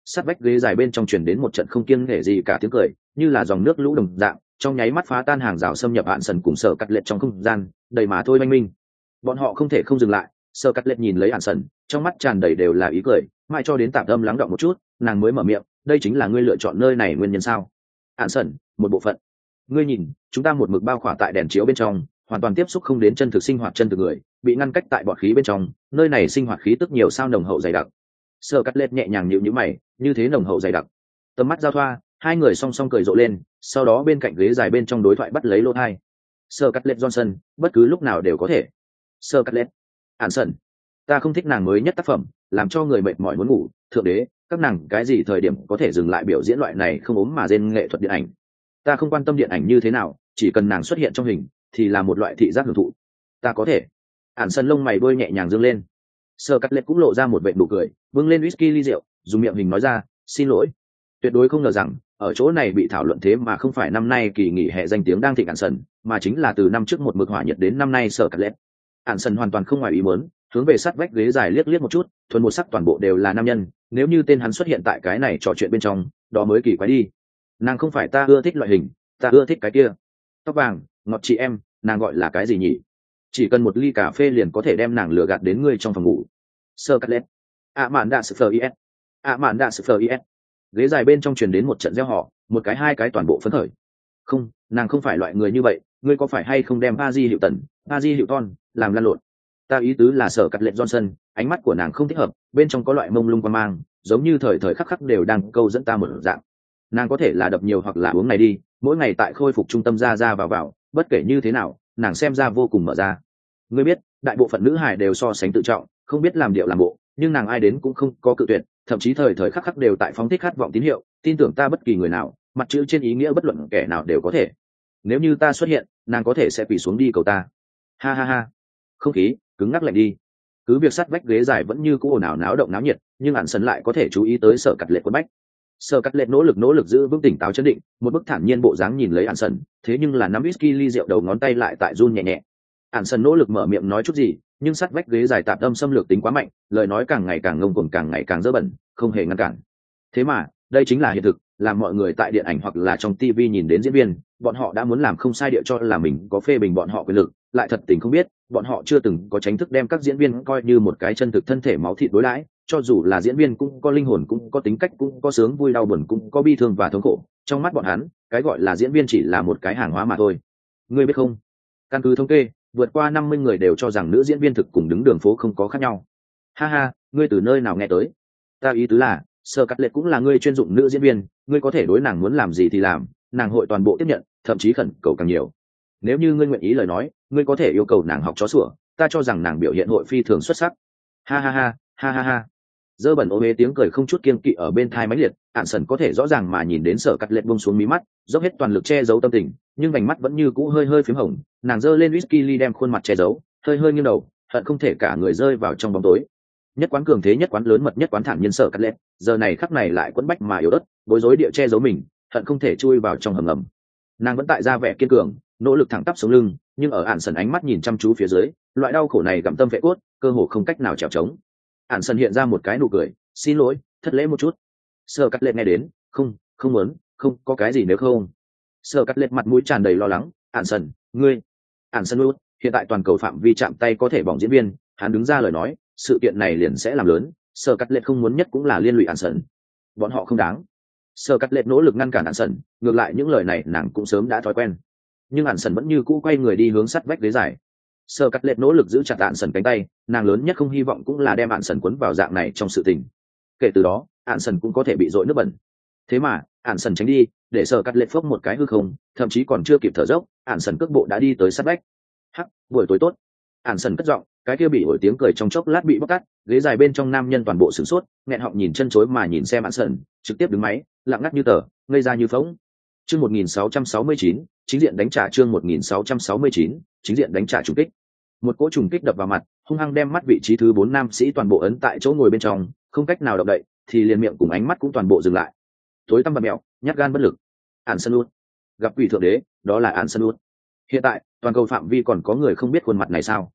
sát vách ghế dài bên trong truyền đến một trận không kiêng nể gì cả tiếng cười, như là dòng nước lũ đồng dạng, trong nháy mắt phá tan hàng rào xâm nhập hạn sần cùng Sở Cắt Lệ trong không gian, đầy má thôi oanh minh. Bọn họ không thể không dừng lại. Sở Cắt Lệ nhìn lấy hạn sần, trong mắt tràn đầy đều là ý cười, mãi cho đến tạm tâm lắng đọng một chút, nàng mới mở miệng, đây chính là ngươi lựa chọn nơi này nguyên nhân sao? Hạn sần, một bộ phận. Ngươi nhìn, chúng ta một mực bao khỏa tại đèn chiếu bên trong, hoàn toàn tiếp xúc không đến chân thực sinh hoạt chân thực người, bị ngăn cách tại bọt khí bên trong, nơi này sinh hoạt khí tức nhiều sao nồng hậu dày đặc. Sở Cắt Lệ nhẹ nhàng nhíu nhíu mày, như thế nồng hậu dày đặc. Tầm mắt giao thoa, hai người song song cười rộ lên, sau đó bên cạnh ghế dài bên trong đối thoại bắt lấy lỗ tai. Sở Cắt Lệ Johnson, bất cứ lúc nào đều có thể. Sở Cắt Lệ, Hạn sần, ta không thích nàng mới nhất tác phẩm, làm cho người mệt mỏi muốn ngủ. Thượng đế, các nàng cái gì thời điểm có thể dừng lại biểu diễn loại này không ốm mà rên nghệ thuật điện ảnh? Ta không quan tâm điện ảnh như thế nào, chỉ cần nàng xuất hiện trong hình, thì là một loại thị giác hưởng thụ. Ta có thể. Hạn sần lông mày đuôi nhẹ nhàng dương lên. Sở Cắt Lệ cũng lộ ra một vệt nụ cười, bưng lên whisky ly rượu, dùng miệng hình nói ra, xin lỗi. Tuyệt đối không ngờ rằng ở chỗ này bị thảo luận thế mà không phải năm nay kỳ nghỉ hè danh tiếng đang thịnh Hạn sần, mà chính là từ năm trước một mực hỏa nhiệt đến năm nay Sở Cắt Lệ. Hạn sần hoàn toàn không ngoài ý muốn, hướng về sát vách ghế dài liếc liếc một chút, thuần một sắc toàn bộ đều là nam nhân, nếu như tên hắn xuất hiện tại cái này trò chuyện bên trong, đó mới kỳ quái đi. Nàng không phải ta ưa thích loại hình, ta ưa thích cái kia. Tóc vàng, ngọt chị em, nàng gọi là cái gì nhỉ? Chỉ cần một ly cà phê liền có thể đem nàng lừa gạt đến ngươi trong phòng ngủ. Sơ Cắt Lệ. ạ mạn đạ sờ is. ạ mạn đạ sờ is. Ghế dài bên trong truyền đến một trận reo hò, một cái hai cái toàn bộ phấn khởi. Không, nàng không phải loại người như vậy, ngươi có phải hay không đem Paris Hilton, Paris Hilton làm lăn lộn? Ta ý tứ là Sở Cắt Lệ Johnson, ánh mắt của nàng không thích hợp, bên trong có loại mông lung quan mang, giống như thời thời khắc khắc đều đang câu dẫn ta một dạng. Nàng có thể là đập nhiều hoặc là uống này đi, mỗi ngày tại khôi phục trung tâm ra ra vào vào, bất kể như thế nào, nàng xem ra vô cùng mở ra. Ngươi biết, đại bộ phận nữ hài đều so sánh tự trọng, không biết làm điệu làm bộ, nhưng nàng ai đến cũng không có cự tuyệt, thậm chí thời thời khắc khắc đều tại phóng thích khát vọng tín hiệu, tin tưởng ta bất kỳ người nào, mặt chữ trên ý nghĩa bất luận kẻ nào đều có thể. Nếu như ta xuất hiện, nàng có thể sẽ quỳ xuống đi cầu ta. Ha ha ha. Không khí cứng ngắc lạnh đi. Cứ việc sắt vách ghế dài vẫn như cũ ồn ào náo động náo nhiệt, nhưng Hạn sần lại có thể chú ý tới Sở Cắt Lệ quấn bách. Sở Cắt Lệ nỗ lực nỗ lực giữ vững tỉnh táo chấn định, một bức thản nhiên bộ dáng nhìn lấy Hạn sần, thế nhưng là nắm whisky ly rượu đầu ngón tay lại tại run nhẹ nhẹ. Hạn sần nỗ lực mở miệng nói chút gì, nhưng sắt vách ghế dài tạp âm xâm lược tính quá mạnh, lời nói càng ngày càng ngông cuồng càng ngày càng dơ bẩn, không hề ngăn cản. Thế mà, đây chính là hiện thực, làm mọi người tại điện ảnh hoặc là trong ti vi nhìn đến diễn viên, bọn họ đã muốn làm không sai địa cho là mình có phê bình bọn họ quyền lực, lại thật tình không biết, bọn họ chưa từng có tránh thức đem các diễn viên coi như một cái chân thực thân thể máu thịt đối đãi, cho dù là diễn viên cũng có linh hồn, cũng có tính cách, cũng có sướng vui đau buồn, cũng có bi thương và thống khổ. Trong mắt bọn hắn, cái gọi là diễn viên chỉ là một cái hàng hóa mà thôi. Ngươi biết không? Căn cứ thống kê, vượt qua năm mươi người đều cho rằng nữ diễn viên thực cùng đứng đường phố không có khác nhau. Ha ha, ngươi từ nơi nào nghe tới? Ta ý tứ là, Sở Cắt Lệ cũng là ngươi chuyên dụng nữ diễn viên, ngươi có thể đối nàng muốn làm gì thì làm, nàng hội toàn bộ tiếp nhận, thậm chí khẩn cầu càng nhiều. Nếu như ngươi nguyện ý lời nói, ngươi có thể yêu cầu nàng học chó sủa, ta cho rằng nàng biểu hiện hội phi thường xuất sắc. Ha ha ha, ha ha ha. Dơ bẩn ô uế tiếng cười không chút kiêng kỵ ở bên thai mãnh liệt, Hạn sần có thể rõ ràng mà nhìn đến Sở Cắt Lệ buông xuống mí mắt, dốc hết toàn lực che giấu tâm tình, nhưng vành mắt vẫn như cũ hơi hơi phím hồng, nàng giơ lên whisky ly đem khuôn mặt che giấu, hơi hơi nghiêng đầu, hận không thể cả người rơi vào trong bóng tối. Nhất quán cường thế, nhất quán lớn mật, nhất quán thản nhiên Sở Cắt Lệ, giờ này khắc này lại quấn bách mà yếu ớt, bối rối địa che giấu mình, hận không thể chui vào trong hầm ngầm. Nàng vẫn tại ra vẻ kiên cường, nỗ lực thẳng tắp sống lưng, nhưng ở Hạn sần ánh mắt nhìn chăm chú phía dưới, loại đau khổ này gặm tâm vệ cốt, cơ hồ không cách nào trèo trống. Hạn sần hiện ra một cái nụ cười, xin lỗi, thất lễ một chút. Sở Cắt Lệ nghe đến, không, không muốn, không có cái gì nếu không. Sở Cắt Lệ mặt mũi tràn đầy lo lắng, Hạn sần, ngươi, Hạn sần út, hiện tại toàn cầu phạm vi chạm tay có thể bỏng diễn viên, hắn đứng ra lời nói, sự kiện này liền sẽ làm lớn. Sở Cắt Lệ không muốn nhất cũng là liên lụy Hạn sần, bọn họ không đáng. Sở Cắt Lệ nỗ lực ngăn cản Hạn sần, ngược lại những lời này nàng cũng sớm đã thói quen, nhưng Hạn sần vẫn như cũ quay người đi hướng sắt vách ghế dài. Sở Cắt Lệ nỗ lực giữ chặt Hạn sần cánh tay, nàng lớn nhất không hy vọng cũng là đem Hạn sần cuốn vào dạng này trong sự tình. Kể từ đó, Hạn sần cũng có thể bị dội nước bẩn. Thế mà, Hạn sần tránh đi, để Sở Cắt Lệ phốc một cái hư không, thậm chí còn chưa kịp thở dốc, Hạn sần cước bộ đã đi tới sát vách. Hắc, buổi tối tốt. Hạn sần cất giọng, cái kia bị ổi tiếng cười trong chốc lát bị bóc tát, ghế dài bên trong nam nhân toàn bộ sửng sốt, nghẹn họng nhìn chân chối mà nhìn xem Hạn sần, trực tiếp đứng máy, lặng ngắt như tờ, ngây ra như phỗng. Chương một nghìn sáu trăm sáu mươi chín, chính diện đánh trả chương một nghìn sáu trăm sáu mươi chín, chính diện đánh trả trùng kích. Một cỗ trùng kích đập vào mặt, hung hăng đem mắt vị trí thứ bốn nam sĩ toàn bộ ấn tại chỗ ngồi bên trong, không cách nào động đậy, thì liền miệng cùng ánh mắt cũng toàn bộ dừng lại. Tối tăm bặm mèo, nhát gan bất lực. Hạn sần út, gặp quỷ thượng đế, đó là Hạn sần út. Hiện tại, toàn cầu phạm vi còn có người không biết khuôn mặt này sao?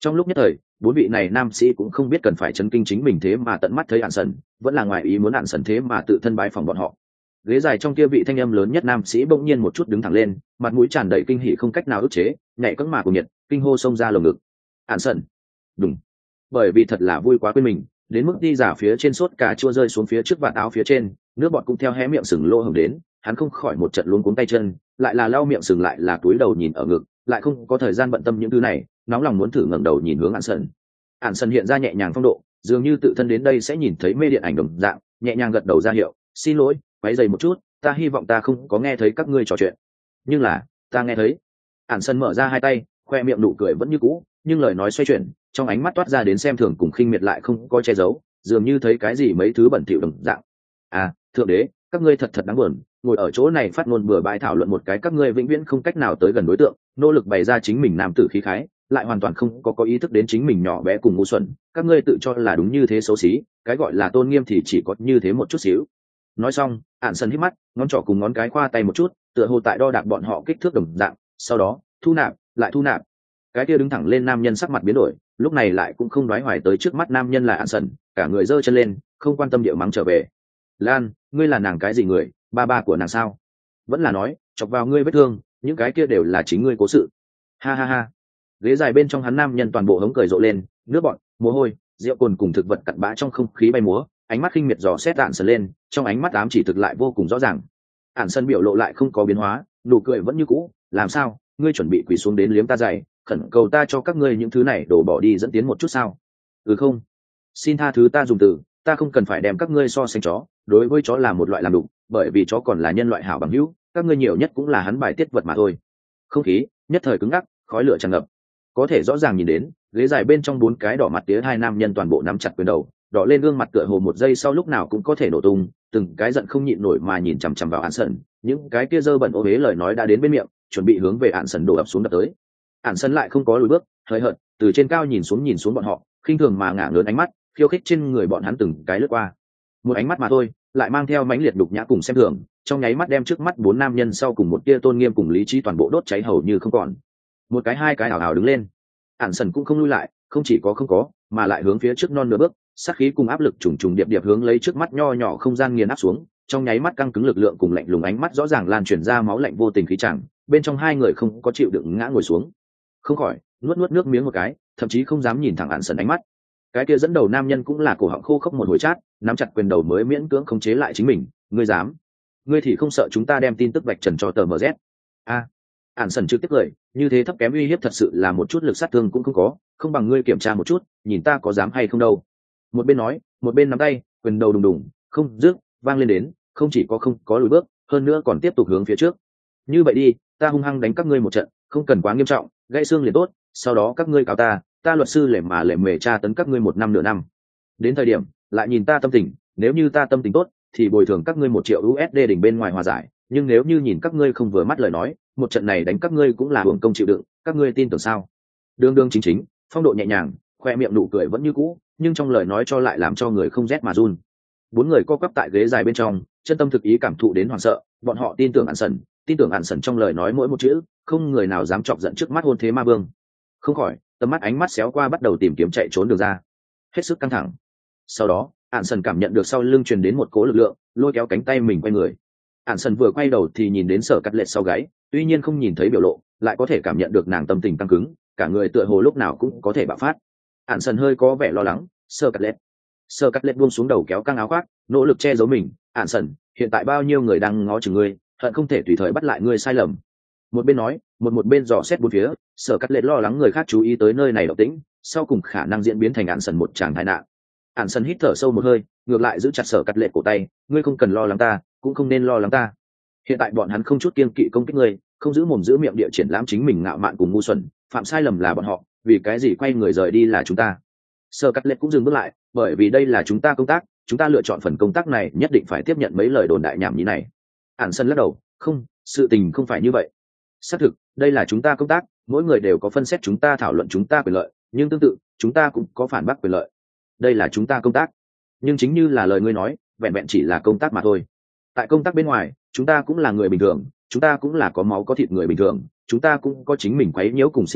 Trong lúc nhất thời bốn vị này nam sĩ cũng không biết cần phải chấn kinh chính mình thế mà tận mắt thấy ạn sần, vẫn là ngoài ý muốn ạn sần thế mà tự thân bái phòng bọn họ. Ghế dài trong kia vị thanh âm lớn nhất nam sĩ bỗng nhiên một chút đứng thẳng lên, mặt mũi tràn đầy kinh hỉ không cách nào ức chế, nhảy cẫng mà của nhiệt kinh hô xông ra lồng ngực. Ạn sần. Đúng. Bởi vì thật là vui quá quên mình, đến mức đi giả phía trên sốt cà chua rơi xuống phía trước vạt áo phía trên, nước bọt cũng theo hé miệng sừng lô hồng đến, hắn không khỏi một trận luống cuống tay chân, lại là lau miệng sừng lại là túi đầu nhìn ở ngực, lại không có thời gian bận tâm những thứ này, nóng lòng muốn thử ngẩng đầu nhìn hướng ạn sần. Ạn sần hiện ra nhẹ nhàng phong độ, dường như tự thân đến đây sẽ nhìn thấy mê điện ảnh đồng dạng, nhẹ nhàng gật đầu ra hiệu, xin lỗi, quấy rầy một chút, ta hy vọng ta không có nghe thấy các ngươi trò chuyện. Nhưng là ta nghe thấy. Ạn sần mở ra hai tay, khoe miệng nụ cười vẫn như cũ, nhưng lời nói xoay chuyển, trong ánh mắt toát ra đến xem thường cùng khinh miệt lại không có che giấu, dường như thấy cái gì mấy thứ bẩn thỉu đồng dạng. À, thượng đế, các ngươi thật thật đáng buồn, ngồi ở chỗ này phát ngôn bừa bãi thảo luận một cái các ngươi vĩnh viễn không cách nào tới gần đối tượng, nỗ lực bày ra chính mình nam tử khí khái, lại hoàn toàn không có có ý thức đến chính mình nhỏ bé cùng ngu xuẩn, các ngươi tự cho là đúng như thế xấu xí, cái gọi là tôn nghiêm thì chỉ có như thế một chút xíu. Nói xong, ạn sần hít mắt, ngón trỏ cùng ngón cái khoa tay một chút, tựa hồ tại đo đạc bọn họ kích thước đồng dạng, sau đó thu nạp, lại thu nạp. Cái kia đứng thẳng lên nam nhân sắc mặt biến đổi, lúc này lại cũng không đoái hoài tới trước mắt nam nhân là ạn sần, cả người giơ chân lên, không quan tâm điệu mắng trở về. Lan, ngươi là nàng cái gì người, ba ba của nàng sao? Vẫn là nói chọc vào ngươi vết thương, những cái kia đều là chính ngươi cố sự. Ha ha ha. Ghế dài bên trong hắn nam nhân toàn bộ hống cười rộ lên, nước bọn, mồ hôi, rượu cồn cùng thực vật cặn bã trong không khí bay múa, ánh mắt khinh miệt dò xét ạn sần lên, trong ánh mắt ám chỉ thực lại vô cùng rõ ràng. Ạn sần biểu lộ lại không có biến hóa, nụ cười vẫn như cũ, làm sao, ngươi chuẩn bị quỳ xuống đến liếm ta dày, khẩn cầu ta cho các ngươi những thứ này đổ bỏ đi dẫn tiến một chút sao? Ừ không? Xin tha thứ ta dùng từ, ta không cần phải đem các ngươi so sánh chó, đối với chó là một loại làm đục, bởi vì chó còn là nhân loại hảo bằng hữu, các ngươi nhiều nhất cũng là hắn bài tiết vật mà thôi. Không khí nhất thời cứng ngắc, khói lửa tràn ngập, có thể rõ ràng nhìn đến ghế dài bên trong bốn cái đỏ mặt tía hai nam nhân toàn bộ nắm chặt quyền đầu, đỏ lên gương mặt tựa hồ một giây sau lúc nào cũng có thể nổ tung, từng cái giận không nhịn nổi mà nhìn chằm chằm vào ạn sần, những cái kia dơ bẩn ô uế lời nói đã đến bên miệng, chuẩn bị hướng về ạn sần đổ ập xuống đập tới. Ạn sần lại không có lùi bước, hời hợt từ trên cao nhìn xuống nhìn xuống bọn họ, khinh thường mà ngả lớn ánh mắt khiêu khích trên người bọn hắn từng cái lướt qua, một ánh mắt mà thôi lại mang theo mãnh liệt đục nhã cùng xem thường, trong nháy mắt đem trước mắt bốn nam nhân sau cùng một tia tôn nghiêm cùng lý trí toàn bộ đốt cháy hầu như không còn. Một cái hai cái hào hào đứng lên, ạn sần cũng không lui lại, không chỉ có không có mà lại hướng phía trước non nửa bước, sát khí cùng áp lực trùng trùng điệp điệp hướng lấy trước mắt nho nhỏ không gian nghiền áp xuống, trong nháy mắt căng cứng lực lượng cùng lạnh lùng ánh mắt rõ ràng lan truyền ra máu lạnh vô tình khí chẳng, bên trong hai người không có chịu đựng ngã ngồi xuống, không khỏi nuốt nuốt nước miếng một cái, thậm chí không dám nhìn thẳng ạn sần ánh mắt. Cái kia dẫn đầu nam nhân cũng là cổ họng khô khốc một hồi chát, nắm chặt quyền đầu mới miễn cưỡng khống chế lại chính mình. Ngươi dám? Ngươi thì không sợ chúng ta đem tin tức vạch trần cho tờ em zét? A, ạn sần trực tiếp cười, như thế thấp kém uy hiếp thật sự là một chút lực sát thương cũng không có, không bằng ngươi kiểm tra một chút, nhìn ta có dám hay không đâu. Một bên nói, một bên nắm tay, quyền đầu đùng đùng, không rước, vang lên đến, không chỉ có không có lùi bước, hơn nữa còn tiếp tục hướng phía trước. Như vậy đi, ta hung hăng đánh các ngươi một trận, không cần quá nghiêm trọng, gãy xương liền tốt, sau đó các ngươi cáo ta, ta luật sư lề mà lề mề tra tấn các ngươi một năm nửa năm, đến thời điểm lại nhìn ta tâm tình, nếu như ta tâm tình tốt thì bồi thường các ngươi một triệu u ét đê đỉnh bên ngoài hòa giải, nhưng nếu như nhìn các ngươi không vừa mắt lời nói, một trận này đánh các ngươi cũng là hưởng công chịu đựng, các ngươi tin tưởng sao? Đương đương chính chính, phong độ nhẹ nhàng, khoe miệng nụ cười vẫn như cũ, nhưng trong lời nói cho lại làm cho người không rét mà run. Bốn người co quắp tại ghế dài bên trong, chân tâm thực ý cảm thụ đến hoảng sợ, bọn họ tin tưởng ạn sần, tin tưởng ạn sần trong lời nói mỗi một chữ, không người nào dám chọc giận trước mắt hôn thế ma vương. Không khỏi tầm mắt ánh mắt xéo qua bắt đầu tìm kiếm chạy trốn đường ra, hết sức căng thẳng. Sau đó ạn sần cảm nhận được sau lưng truyền đến một cỗ lực lượng, lôi kéo cánh tay mình quay người. Ạn sần vừa quay đầu thì nhìn đến Sở Cắt Lệ sau gáy, tuy nhiên không nhìn thấy biểu lộ, lại có thể cảm nhận được nàng tâm tình căng cứng, cả người tựa hồ lúc nào cũng có thể bạo phát. Ạn sần hơi có vẻ lo lắng. Sở Cắt Lệ, Sở Cắt Lệ buông xuống đầu kéo căng áo khoác, nỗ lực che giấu mình. Ạn sần, hiện tại bao nhiêu người đang ngó chừng ngươi, hận không thể tùy thời bắt lại ngươi sai lầm. Một bên nói, một một bên dò xét bốn phía. Sở Cắt Lệ lo lắng người khác chú ý tới nơi này động tĩnh, sau cùng khả năng diễn biến thành ạn sần một tràng tai nạn. Ạn sần hít thở sâu một hơi, ngược lại giữ chặt Sở Cắt Lệ cổ tay, ngươi không cần lo lắng ta, cũng không nên lo lắng ta. Hiện tại bọn hắn không chút kiêng kỵ công kích ngươi, không giữ mồm giữ miệng địa triển lãm chính mình ngạo mạn cùng ngu xuẩn, phạm sai lầm là bọn họ, vì cái gì quay người rời đi là chúng ta. Sở Cắt Lệ cũng dừng bước lại, bởi vì đây là chúng ta công tác, chúng ta lựa chọn phần công tác này nhất định phải tiếp nhận mấy lời đồn đại nhảm nhí này. Ạn sần lắc đầu, không, sự tình không phải như vậy. Xác thực, đây là chúng ta công tác, mỗi người đều có phân xét chúng ta thảo luận chúng ta quyền lợi, nhưng tương tự chúng ta cũng có phản bác quyền lợi. Đây là chúng ta công tác, nhưng chính như là lời ngươi nói, vẹn vẹn chỉ là công tác mà thôi. Tại công tác bên ngoài, chúng ta cũng là người bình thường, chúng ta cũng là có máu có thịt người bình thường, chúng ta cũng có chính mình quấy nhiễu cùng sinh hoạt,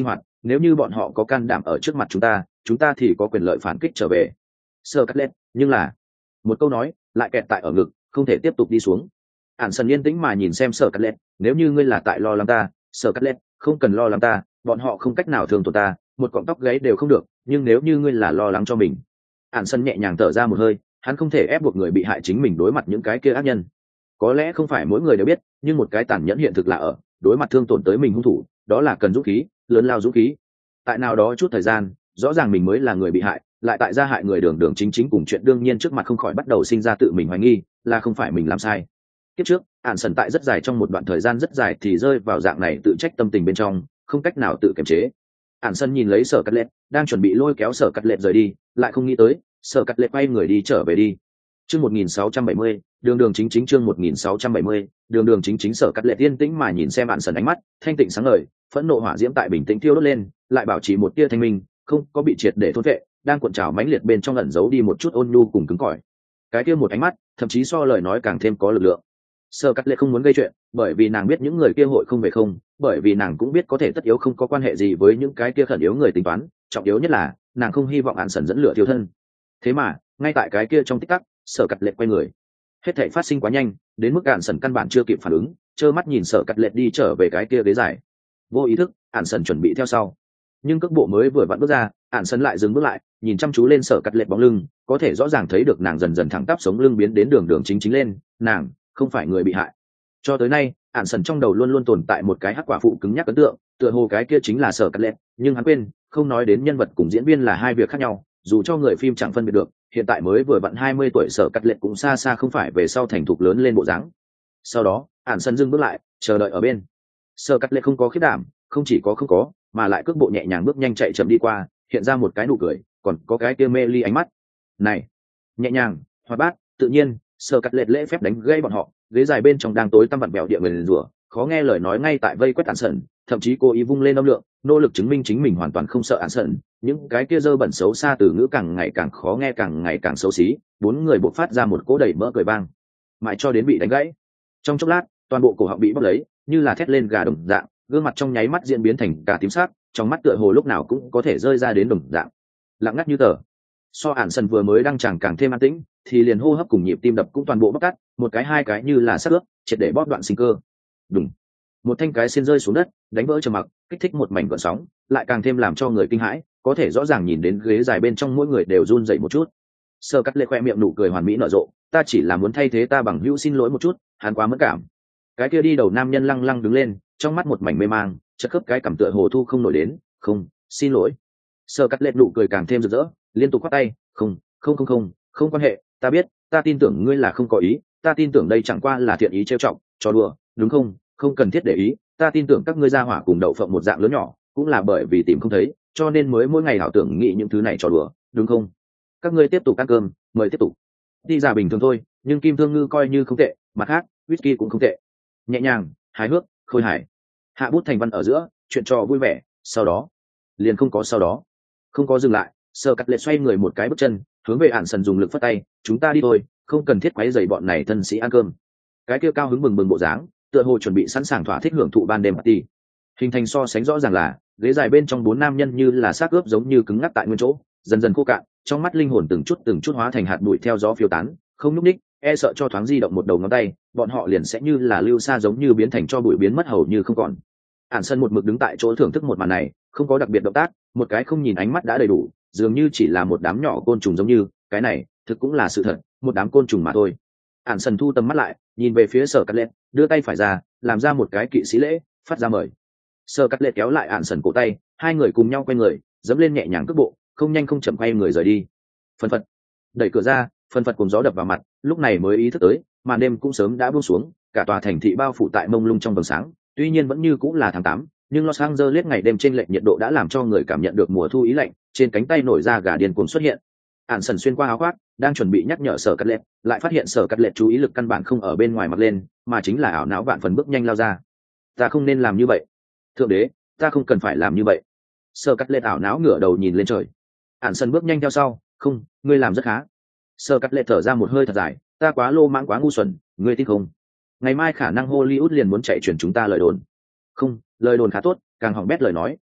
nếu như bọn họ có can đảm ở trước mặt chúng ta chúng ta thì có quyền lợi phản kích trở về. Sơ cắt lết nhưng là một câu nói lại kẹt tại ở ngực, không thể tiếp tục đi xuống. Ản sần yên tĩnh mà nhìn xem Sở Cắt Lẹt, nếu như ngươi là tại lo lắng ta, Sở Cắt Lẹt, không cần lo lắng ta, bọn họ không cách nào thương tổn ta, một cọng tóc gáy đều không được, nhưng nếu như ngươi là lo lắng cho mình. Ản sần nhẹ nhàng thở ra một hơi, hắn không thể ép buộc người bị hại chính mình đối mặt những cái kia ác nhân. Có lẽ không phải mỗi người đều biết, nhưng một cái tàn nhẫn hiện thực là ở, đối mặt thương tổn tới mình hung thủ, đó là cần dũng khí, lớn lao dũng khí. Tại nào đó chút thời gian, rõ ràng mình mới là người bị hại, lại tại gia hại người đường đường chính chính cùng chuyện đương nhiên trước mặt không khỏi bắt đầu sinh ra tự mình hoài nghi, là không phải mình làm sai. Kiếp trước, Ản sần tại rất dài trong một đoạn thời gian rất dài thì rơi vào dạng này tự trách tâm tình bên trong, không cách nào tự kiềm chế. Ản sần nhìn lấy Sở Cắt Lẹt, đang chuẩn bị lôi kéo Sở Cắt Lẹt rời đi, lại không nghĩ tới, Sở Cắt Lẹt quay người đi trở về đi. Chương một nghìn sáu trăm bảy mươi, đường đường chính chính chương một nghìn sáu trăm bảy mươi, đường đường chính chính Sở Cắt Lẹt yên tĩnh mà nhìn xem Ản sần ánh mắt, thanh tịnh sáng ngời, phẫn nộ hỏa diễm tại bình tĩnh thiêu đốt lên, lại bảo trì một tia thanh minh, không có bị triệt để thôn vệ, đang cuộn trào mãnh liệt bên trong ẩn giấu đi một chút ôn nhu cùng cứng cỏi. Cái kia một ánh mắt, thậm chí so lời nói càng thêm có lực lượng. Sở Cắt Lệ không muốn gây chuyện, bởi vì nàng biết những người kia hội không về không, bởi vì nàng cũng biết có thể tất yếu không có quan hệ gì với những cái kia khẩn yếu người tính toán, trọng yếu nhất là nàng không hy vọng Ản sần dẫn lửa thiêu thân. Thế mà, ngay tại cái kia trong tích tắc, Sở Cắt Lệ quay người. Hết thảy phát sinh quá nhanh, đến mức Ản sần căn bản chưa kịp phản ứng, trơ mắt nhìn Sở Cắt Lệ đi trở về cái kia ghế dài. Vô ý thức, Ản sần chuẩn bị theo sau, nhưng cước bộ mới vừa vặn bước ra, Ản sần lại dừng bước lại, nhìn chăm chú lên Sở Cắt Lệ bóng lưng, có thể rõ ràng thấy được nàng dần dần thẳng tắp sống lưng biến đến đường đường chính chính lên, nàng không phải người bị hại. Cho tới nay, Ản sần trong đầu luôn luôn tồn tại một cái hắc quả phụ cứng nhắc ấn tượng, tựa hồ cái kia chính là Sở Cắt Lẹt, nhưng hắn quên, không nói đến nhân vật cùng diễn viên là hai việc khác nhau, dù cho người phim chẳng phân biệt được, hiện tại mới vừa vặn hai mươi tuổi Sở Cắt Lẹt cũng xa xa không phải về sau thành thục lớn lên bộ dáng. Sau đó, Ản sần dừng bước lại, chờ đợi ở bên. Sở Cắt Lẹt không có khiếp đảm, không chỉ có không có, mà lại cước bộ nhẹ nhàng bước nhanh chạy chậm đi qua, hiện ra một cái nụ cười, còn có cái kia mê ly ánh mắt. Này, nhẹ nhàng, hoạt bát, tự nhiên, Sở Cắt Lẹt lễ phép đánh gây bọn họ, ghế dài bên trong đang tối tăm vặn bẹo địa người liền rủa, khó nghe lời nói ngay tại vây quét Ản sần, thậm chí cố ý vung lên âm lượng, nỗ lực chứng minh chính mình hoàn toàn không sợ Ản sần, những cái kia dơ bẩn xấu xa từ ngữ càng ngày càng khó nghe càng ngày càng xấu xí, bốn người bộc phát ra một cỗ đầy mỡ cười vang, mãi cho đến bị đánh gãy. Trong chốc lát, toàn bộ cổ họng bị bóc lấy, như là thét lên gà đồng dạng, gương mặt trong nháy mắt diễn biến thành cả tím sắc, trong mắt tựa hồ lúc nào cũng có thể rơi ra đến đồng dạng, lặng ngắt như tờ. So Ản sần vừa mới đang chẳng càng thêm an tĩnh, thì liền hô hấp cùng nhịp tim đập cũng toàn bộ bóc tắt, một cái hai cái như là sát ướp, triệt để bóp đoạn sinh cơ. Đùng, một thanh cái xiên rơi xuống đất, đánh vỡ trầm mặc, kích thích một mảnh gợn sóng, lại càng thêm làm cho người kinh hãi, có thể rõ ràng nhìn đến ghế dài bên trong mỗi người đều run dậy một chút. Sở Cắt Lệ khoe miệng nụ cười hoàn mỹ nở rộ, ta chỉ là muốn thay thế ta bằng hữu xin lỗi một chút, hắn quá mất cảm. Cái kia đi đầu nam nhân lăng lăng đứng lên, trong mắt một mảnh mê mang, chật khớp cái cảm tựa hồ thu không nổi đến, không, xin lỗi. Sở Cắt Lệ nụ cười càng thêm rực rỡ, liên tục quát tay, không, không không không, không quan hệ, ta biết, ta tin tưởng ngươi là không có ý, ta tin tưởng đây chẳng qua là thiện ý trêu chọc, trò đùa, đúng không? Không cần thiết để ý, ta tin tưởng các ngươi ra hỏa cùng đậu phộng một dạng lớn nhỏ, cũng là bởi vì tìm không thấy, cho nên mới mỗi ngày ảo tưởng nghĩ những thứ này trò đùa, đúng không? Các ngươi tiếp tục ăn cơm, mời tiếp tục. Đi giả bình thường thôi, nhưng Kim Thương Ngư coi như không tệ, mặt khác, whisky cũng không tệ. Nhẹ nhàng, hài hước, khôi hài. Hạ bút thành văn ở giữa, chuyện trò vui vẻ, sau đó, liền không có sau đó, không có dừng lại. Sở Cắt Lệ xoay người một cái bước chân, hướng về Ản sần dùng lực phất tay, chúng ta đi thôi, không cần thiết quấy rầy bọn này thân sĩ ăn cơm. Cái kia cao hứng bừng bừng bộ dáng, tựa hồ chuẩn bị sẵn sàng thỏa thích hưởng thụ ban đêm party. Hình thành so sánh rõ ràng là, ghế dài bên trong bốn nam nhân như là xác ướp giống như cứng ngắc tại nguyên chỗ, dần dần khô cạn, trong mắt linh hồn từng chút từng chút hóa thành hạt bụi theo gió phiêu tán, không nhúc nhích, e sợ cho thoáng di động một đầu ngón tay, bọn họ liền sẽ như là lưu xa giống như biến thành cho bụi biến mất hầu như không còn. Ản sần một mực đứng tại chỗ thưởng thức một màn này, không có đặc biệt động tác, một cái không nhìn ánh mắt đã đầy đủ, dường như chỉ là một đám nhỏ côn trùng giống như, cái này thực cũng là sự thật, một đám côn trùng mà thôi. Ản sần thu tầm mắt lại, nhìn về phía Sở Cắt Lệ, đưa tay phải ra, làm ra một cái kỵ sĩ lễ, phát ra mời. Sở Cắt Lệ kéo lại Ản sần cổ tay, hai người cùng nhau quay người, dẫm lên nhẹ nhàng cước bộ, không nhanh không chậm quay người rời đi. Phần phật, đẩy cửa ra, phần phật cùng gió đập vào mặt, lúc này mới ý thức tới, màn đêm cũng sớm đã buông xuống, cả tòa thành thị bao phủ tại mông lung trong vầng sáng, tuy nhiên vẫn như cũng là tháng tám, nhưng Los Angeles ngày đêm trên lệch nhiệt độ đã làm cho người cảm nhận được mùa thu ý lạnh, trên cánh tay nổi ra gà điên cuồng xuất hiện. Ản sần xuyên qua áo khoác, đang chuẩn bị nhắc nhở Sở Cắt Lệ, lại phát hiện Sở Cắt Lệ chú ý lực căn bản không ở bên ngoài mặc lên, mà chính là ảo não vạn phần bước nhanh lao ra. Ta không nên làm như vậy. Thượng đế, ta không cần phải làm như vậy. Sở Cắt Lệ ảo não ngửa đầu nhìn lên trời. Ản sần bước nhanh theo sau, không, ngươi làm rất khá. Sở Cắt Lệ thở ra một hơi thật dài, ta quá lô mãng quá ngu xuẩn, ngươi tin không? Ngày mai khả năng Hollywood liền muốn chạy chuyển chúng ta lời đồn. Không, lời đồn khá tốt, càng hỏng bét lời nói,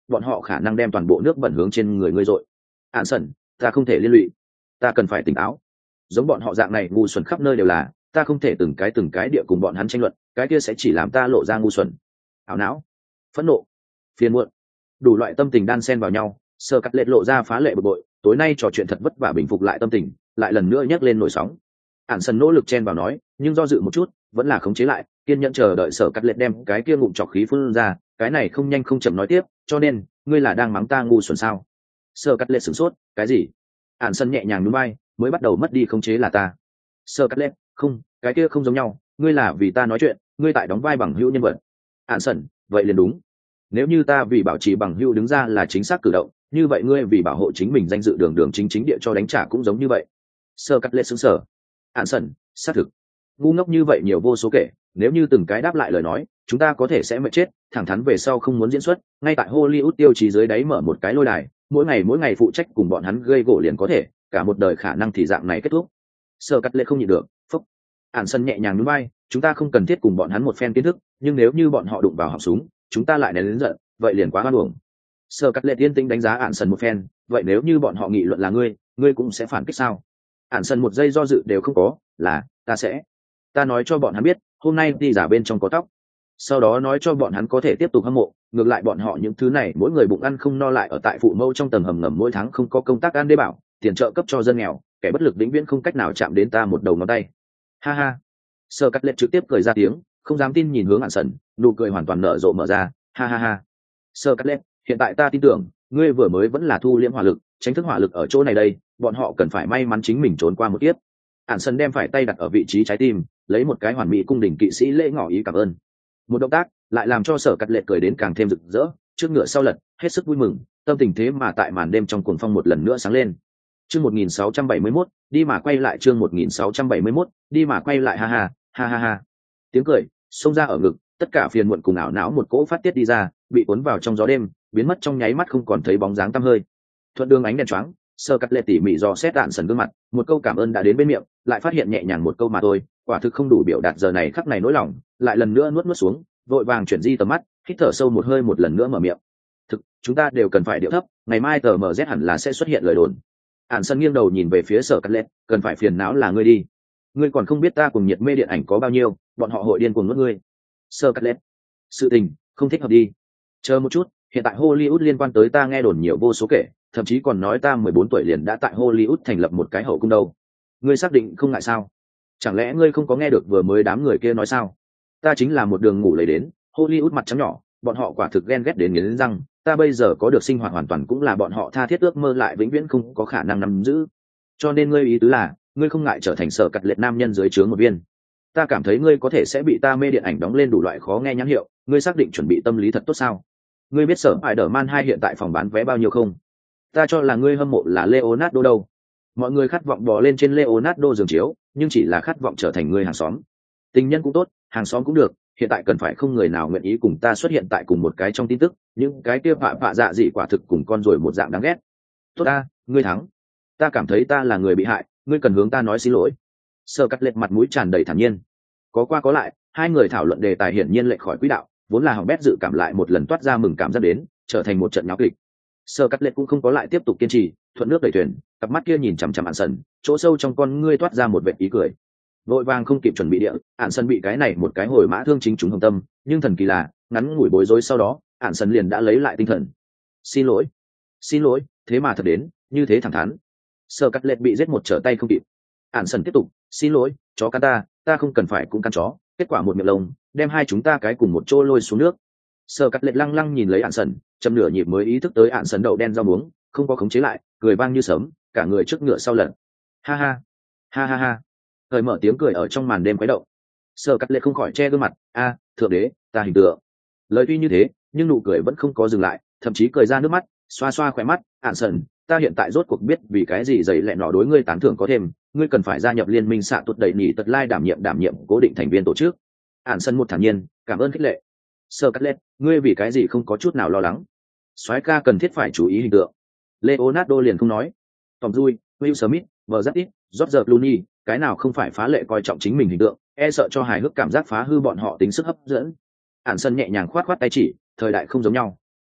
bọn họ khả năng đem toàn bộ nước bẩn hướng trên người ngươi dội. Ản sần, ta không thể liên lụy, ta cần phải tỉnh táo. Giống bọn họ dạng này ngu xuẩn khắp nơi đều là, ta không thể từng cái từng cái địa cùng bọn hắn tranh luận, cái kia sẽ chỉ làm ta lộ ra ngu xuẩn. Ảo não, phẫn nộ, phiền muộn, đủ loại tâm tình đan xen vào nhau. Sơ Cắt Lệ lộ ra phá lệ bực bội, tối nay trò chuyện thật vất vả bình phục lại tâm tình, lại lần nữa nhấc lên nổi sóng. Ản sần nỗ lực chen vào nói, nhưng do dự một chút, vẫn là khống chế lại, kiên nhẫn chờ đợi Sở Cắt Lệ đem cái kia ngụm trọc khí phun ra, cái này không nhanh không chậm nói tiếp, cho nên ngươi là đang mắng ta ngu xuẩn sao? Sở Cắt Lệ sửng sốt, cái gì? Ản sần nhẹ nhàng nhún vai, mới bắt đầu mất đi khống chế là ta. Sở Cắt Lệ, không, cái kia không giống nhau, ngươi là vì ta nói chuyện, ngươi tại đóng vai bằng hữu nhân vật. Ản sần, vậy liền đúng. Nếu như ta vì bảo trì bằng hữu đứng ra là chính xác cử động, như vậy ngươi vì bảo hộ chính mình danh dự đường đường chính chính địa cho đánh trả cũng giống như vậy. Sơ Cắt Lệ sững sờ. Ản sần, xác thực. Ngu ngốc như vậy nhiều vô số kể, nếu như từng cái đáp lại lời nói, chúng ta có thể sẽ mệt chết, thẳng thắn về sau không muốn diễn xuất, ngay tại Hollywood tiêu chí dưới đáy mở một cái lôi đài, mỗi ngày mỗi ngày phụ trách cùng bọn hắn gây gổ liền có thể, cả một đời khả năng thì dạng này kết thúc. Sơ Cắt Lệ không nhịn được, phốc. Ản sần nhẹ nhàng nhún vai, chúng ta không cần thiết cùng bọn hắn một phen kiến thức, nhưng nếu như bọn họ đụng vào họng súng, chúng ta lại nén lớn giận, vậy liền quá hoan uổng. Sơ Cắt Lệ tiên tinh đánh giá Ản sần một phen, vậy nếu như bọn họ nghị luận là ngươi, ngươi cũng sẽ phản kích sao? Ản sần một giây do dự đều không có, là ta sẽ, ta nói cho bọn hắn biết, hôm nay đi giả bên trong có tóc, sau đó nói cho bọn hắn có thể tiếp tục hâm mộ, ngược lại bọn họ những thứ này mỗi người bụng ăn không no lại ở tại phụ mâu trong tầng hầm ngầm mỗi tháng không có công tác ăn đê bảo, tiền trợ cấp cho dân nghèo, kẻ bất lực vĩnh viễn không cách nào chạm đến ta một đầu ngón tay. Ha ha. Sơ Cắt Lệ trực tiếp cười ra tiếng, không dám tin nhìn hướng Ản sần, nụ cười hoàn toàn nở rộ mở ra, ha ha ha. Sơ Cắt Lệ, hiện tại ta tin tưởng ngươi vừa mới vẫn là thu liễm hỏa lực, tránh thức hỏa lực ở chỗ này đây, bọn họ cần phải may mắn chính mình trốn qua một kiếp. Ản sần đem phải tay đặt ở vị trí trái tim, lấy một cái hoàn mỹ cung đình kỵ sĩ lễ ngỏ ý cảm ơn. Một động tác lại làm cho Sở Cắt Lệ cười đến càng thêm rực rỡ, trước ngựa sau lật, hết sức vui mừng, tâm tình thế mà tại màn đêm trong cuồng phong một lần nữa sáng lên. Chương một nghìn sáu trăm bảy mươi mốt, đi mà quay lại chương một nghìn sáu trăm bảy mươi mốt, đi mà quay lại ha ha, ha ha ha. Tiếng cười xông ra ở ngực, tất cả phiền muộn cùng ảo não một cỗ phát tiết đi ra, bị cuốn vào trong gió đêm, biến mất trong nháy mắt không còn thấy bóng dáng tăm hơi. Thuận đường ánh đèn choáng, Sơ Cắt Lệ tỉ mỉ dò xét Ản sần gương mặt, một câu cảm ơn đã đến bên miệng, lại phát hiện nhẹ nhàng một câu mà thôi, quả thực không đủ biểu đạt giờ này khắc này nỗi lòng, lại lần nữa nuốt nuốt xuống, vội vàng chuyển di tầm mắt, hít thở sâu một hơi một lần nữa mở miệng. Thực, chúng ta đều cần phải điệu thấp, ngày mai tờ em rét hẳn là sẽ xuất hiện lời đồn. Ản sần nghiêng đầu nhìn về phía Sở Cắt Lệ, cần phải phiền não là ngươi đi. Ngươi còn không biết ta cùng nhiệt mê điện ảnh có bao nhiêu, bọn họ hội điên cuồng nuốt ngươi. Sơ Cắt Lệ, sự tình không thích hợp đi. Chờ một chút, hiện tại Hollywood liên quan tới ta nghe đồn nhiều vô số kể, thậm chí còn nói ta mười bốn tuổi liền đã tại Hollywood thành lập một cái hậu cung đâu. Ngươi xác định không ngại sao? Chẳng lẽ ngươi không có nghe được vừa mới đám người kia nói sao? Ta chính là một đường ngủ lấy đến, Hollywood mặt trắng nhỏ, bọn họ quả thực ghen ghét đến nghiến răng, ta bây giờ có được sinh hoạt hoàn toàn cũng là bọn họ tha thiết ước mơ lại vĩnh viễn không có khả năng nắm giữ. Cho nên ngươi ý tứ là, ngươi không ngại trở thành Sở Cắt Lệ nam nhân dưới trướng một viên. Ta cảm thấy ngươi có thể sẽ bị ta mê điện ảnh đóng lên đủ loại khó nghe nhãn hiệu, ngươi xác định chuẩn bị tâm lý thật tốt sao? Ngươi biết Sở Spider-Man hai hiện tại phòng bán vé bao nhiêu không? Ta cho là ngươi hâm mộ là Leonardo đâu. Mọi người khát vọng bò lên trên Leonardo giường chiếu, nhưng chỉ là khát vọng trở thành người hàng xóm. Tình nhân cũng tốt, hàng xóm cũng được, hiện tại cần phải không người nào nguyện ý cùng ta xuất hiện tại cùng một cái trong tin tức, những cái kia vạ vạ dạ dị quả thực cùng con rồi một dạng đáng ghét. Tốt ta, ngươi thắng. Ta cảm thấy ta là người bị hại, ngươi cần hướng ta nói xin lỗi. Sơ Cắt Lệ mặt mũi tràn đầy thản nhiên. Có qua có lại, hai người thảo luận đề tài hiển nhiên lệch khỏi quỹ đạo, vốn là hỏng bét dự cảm lại một lần toát ra mừng cảm giác đến, trở thành một trận nháo kịch. Sơ Cắt Lệ cũng không có lại tiếp tục kiên trì, thuận nước đẩy thuyền, cặp mắt kia nhìn chằm chằm Ản sần, chỗ sâu trong con ngươi toát ra một vệt ý cười. Vội vàng không kịp chuẩn bị địa, Ản sần bị cái này một cái hồi mã thương chính trúng hồng tâm, nhưng thần kỳ là, ngắn ngủi bối rối sau đó, Ản sần liền đã lấy lại tinh thần. Xin lỗi, xin lỗi, thế mà thật đến, như thế thẳng thắn. Sơ Cắt Lệ bị giết một trở tay không kịp. Ản sần tiếp tục, xin lỗi, chó cắn ta, ta không cần phải cũng cắn chó, kết quả một miệng lông, đem hai chúng ta cái cùng một chỗ lôi xuống nước. Sơ Cắt Lệ lăng lăng nhìn lấy Ản sần, chầm nửa nhịp mới ý thức tới Ản sần đậu đen rau muống, không có khống chế lại, cười vang như sớm, cả người trước ngựa sau lật. Ha ha, ha ha ha. Thời mở tiếng cười ở trong màn đêm quấy động. Sơ Cắt Lệ không khỏi che gương mặt, a, thượng đế, ta hình tượng. Lời tuy như thế, nhưng nụ cười vẫn không có dừng lại, thậm chí cười ra nước mắt, xoa xoa khóe mắt. Ản sần, ta hiện tại rốt cuộc biết vì cái gì dày lẹ nọ đối ngươi tán thưởng có thêm, ngươi cần phải gia nhập liên minh xạ tuột đẩy nỉ tật lai đảm nhiệm đảm nhiệm cố định thành viên tổ chức. Ản sần một thản nhiên, cảm ơn khích lệ. Sơ Cắt Lệ, ngươi vì cái gì không có chút nào lo lắng? Soái ca cần thiết phải chú ý hình tượng. Leonardo liền không nói. Tom Cruise, Will Smith, Brad Pitt, George Clooney, cái nào không phải phá lệ coi trọng chính mình hình tượng, e sợ cho hài hước cảm giác phá hư bọn họ tính sức hấp dẫn. Ản sân nhẹ nhàng khoát khoát tay chỉ, thời đại không giống nhau.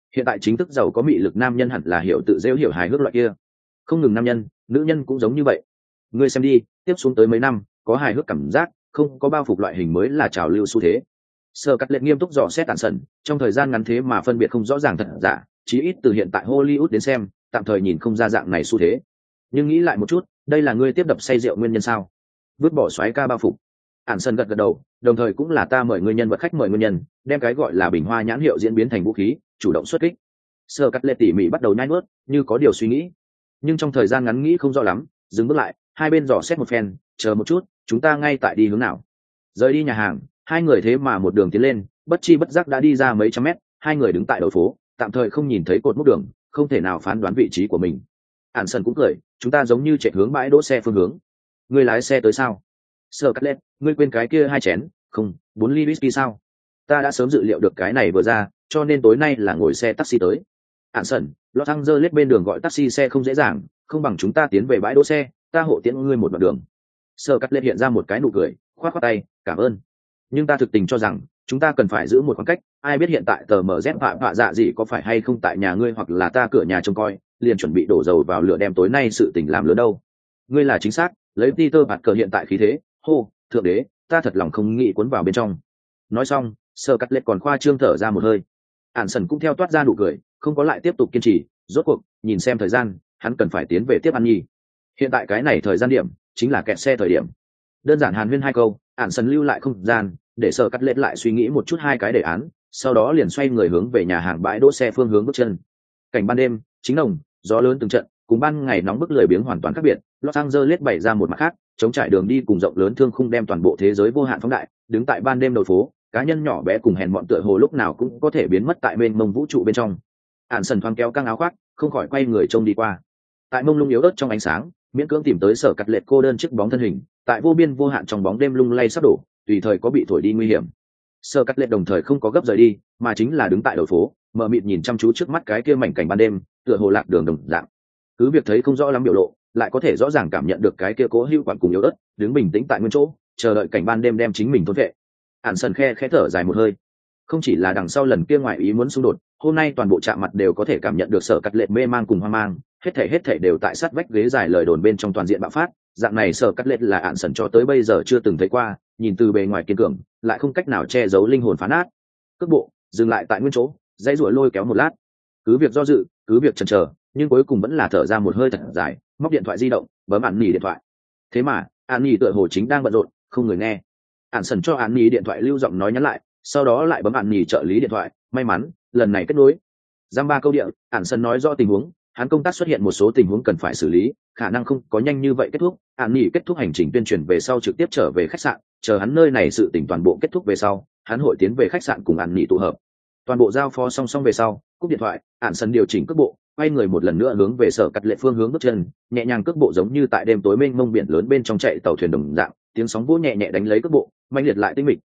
hiện tại chính thức giàu có mị lực nam nhân hẳn là hiểu tự rêu hiểu hài hước loại kia. Không ngừng nam nhân, nữ nhân cũng giống như vậy. Ngươi xem đi, tiếp xuống tới mấy năm có hài hước cảm giác, không có bao phục loại hình mới là trào lưu xu thế. Sơ Cắt Lệ nghiêm túc dò xét Ản Sần, trong thời gian ngắn thế mà phân biệt không rõ ràng thật giả, chí ít từ hiện tại Hollywood đến xem, tạm thời nhìn không ra dạng này xu thế. Nhưng nghĩ lại một chút, đây là ngươi tiếp đập say rượu nguyên nhân sao? Vứt bỏ xoáy ca bao phục. Ản Sần gật gật đầu, đồng thời cũng là ta mời ngươi nhân vật khách mời nguyên nhân, đem cái gọi là bình hoa nhãn hiệu diễn biến thành vũ khí, chủ động xuất kích. Sơ Cắt Lệ tỉ mỉ bắt đầu nhai nuốt, như có điều suy nghĩ. Nhưng trong thời gian ngắn nghĩ không rõ lắm, dừng bước lại, hai bên dò xét một phen, chờ một chút, chúng ta ngay tại đi hướng nào? Rời đi nhà hàng, hai người thế mà một đường tiến lên, bất chi bất giác đã đi ra mấy trăm mét, hai người đứng tại đầu phố, tạm thời không nhìn thấy cột mốc đường, không thể nào phán đoán vị trí của mình. Ản Sần cũng cười, chúng ta giống như chạy hướng bãi đỗ xe phương hướng. Ngươi lái xe tới sao? Sơ Cắt Lệ, ngươi quên cái kia hai chén, không, bốn ly whisky sao? Ta đã sớm dự liệu được cái này vừa ra, cho nên tối nay là ngồi xe taxi tới. Ản Sần, Los Angeles bên đường gọi taxi xe không dễ dàng, không bằng chúng ta tiến về bãi đỗ xe, ta hộ tiễn ngươi một đoạn đường. Sơ Cắt Lệ hiện ra một cái nụ cười, khoát khoát tay, cảm ơn. Nhưng ta thực tình cho rằng chúng ta cần phải giữ một khoảng cách, ai biết hiện tại tờ mz vạ vạ dạ gì có phải hay không tại nhà ngươi hoặc là ta cửa nhà trông coi, liền chuẩn bị đổ dầu vào lửa đem tối nay sự tình làm lớn đâu. Ngươi là chính xác, lấy Peter bạt cờ hiện tại khí thế, hô, thượng đế, ta thật lòng không nghĩ cuốn vào bên trong. Nói xong, Sơ Cắt Lệ còn khoa trương thở ra một hơi. Ản Sần cũng theo toát ra nụ cười, không có lại tiếp tục kiên trì, rốt cuộc, nhìn xem thời gian, hắn cần phải tiến về tiếp ăn nhi. Hiện tại cái này thời gian điểm, chính là kẹt xe thời điểm. Đơn giản hàn huyên hai câu, Ản Sần lưu lại không gian, để Sơ Cắt Lệ lại suy nghĩ một chút hai cái đề án, sau đó liền xoay người hướng về nhà hàng bãi đỗ xe phương hướng bước chân. Cảnh ban đêm, chính nồng, gió lớn từng trận, cùng ban ngày nóng bức lười biếng hoàn toàn khác biệt. Los Angeles bày ra một mặt khác, chống trải đường đi cùng rộng lớn thương khung đem toàn bộ thế giới vô hạn phóng đại, đứng tại ban đêm đầu phố, cá nhân nhỏ bé cùng hèn mọn tựa hồ lúc nào cũng có thể biến mất tại mênh mông vũ trụ bên trong. Ản Sần thoáng kéo căng áo khoác, không khỏi quay người trông đi qua. Tại mông lung yếu ớt trong ánh sáng, miễn cưỡng tìm tới Sở Cắt Lệ cô đơn chiếc bóng thân hình, tại vô biên vô hạn trong bóng đêm lung lay sắp đổ, tùy thời có bị thổi đi nguy hiểm. Sở Cắt Lệ đồng thời không có gấp rời đi, mà chính là đứng tại đầu phố, mờ mịt nhìn chăm chú trước mắt cái kia mảnh cảnh ban đêm, tựa hồ lạc đường đồng dạng. Cứ việc thấy không rõ lắm biểu lộ, lại có thể rõ ràng cảm nhận được cái kia cố hữu quản cùng yếu ớt, đứng bình tĩnh tại nguyên chỗ, chờ đợi cảnh ban đêm đem chính mình thôn vệ. Ản Sần khe khẽ thở dài một hơi. Không chỉ là đằng sau lần kia ngoài ý muốn xung đột, hôm nay toàn bộ chạm mặt đều có thể cảm nhận được Sở Cắt Lệ mê mang cùng hoang mang, hết thảy hết thảy đều tại sát vách ghế dài lời đồn bên trong toàn diện bạo phát. Dạng này Sở Cắt Lệ là Ản Sần cho tới bây giờ chưa từng thấy qua, nhìn từ bề ngoài kiên cường, lại không cách nào che giấu linh hồn phá nát. Cước bộ dừng lại tại nguyên chỗ, dãy ruổi lôi kéo một lát, cứ việc do dự, cứ việc chần chờ, nhưng cuối cùng vẫn là thở ra một hơi thật dài, móc điện thoại di động, bấm Ản Nhi điện thoại. Thế mà, Ản Nhi tựa hồ chính đang bận rộn, không người nghe. Ản Sần cho Ản Nhi điện thoại lưu giọng nói nhắn lại, sau đó lại bấm Ản Nhi trợ lý điện thoại, may mắn, lần này kết nối. Giam ba câu điện, Ản Sần nói rõ tình huống, hắn công tác xuất hiện một số tình huống cần phải xử lý, khả năng không có nhanh như vậy kết thúc. Ản Nhi kết thúc hành trình tuyên truyền về sau trực tiếp trở về khách sạn, chờ hắn nơi này sự tình toàn bộ kết thúc về sau, hắn hội tiến về khách sạn cùng Ản Nhi tụ hợp. Toàn bộ giao phó song song về sau, cúp điện thoại, Ản Sần điều chỉnh cước bộ, quay người một lần nữa hướng về Sở Cắt Lệ phương hướng bước chân, nhẹ nhàng cước bộ giống như tại đêm tối mênh mông biển lớn bên trong chạy tàu thuyền đồng dạng, tiếng sóng vỗ nhẹ nhẹ đánh lấy cước bộ, mãnh liệt lại tinh mịch,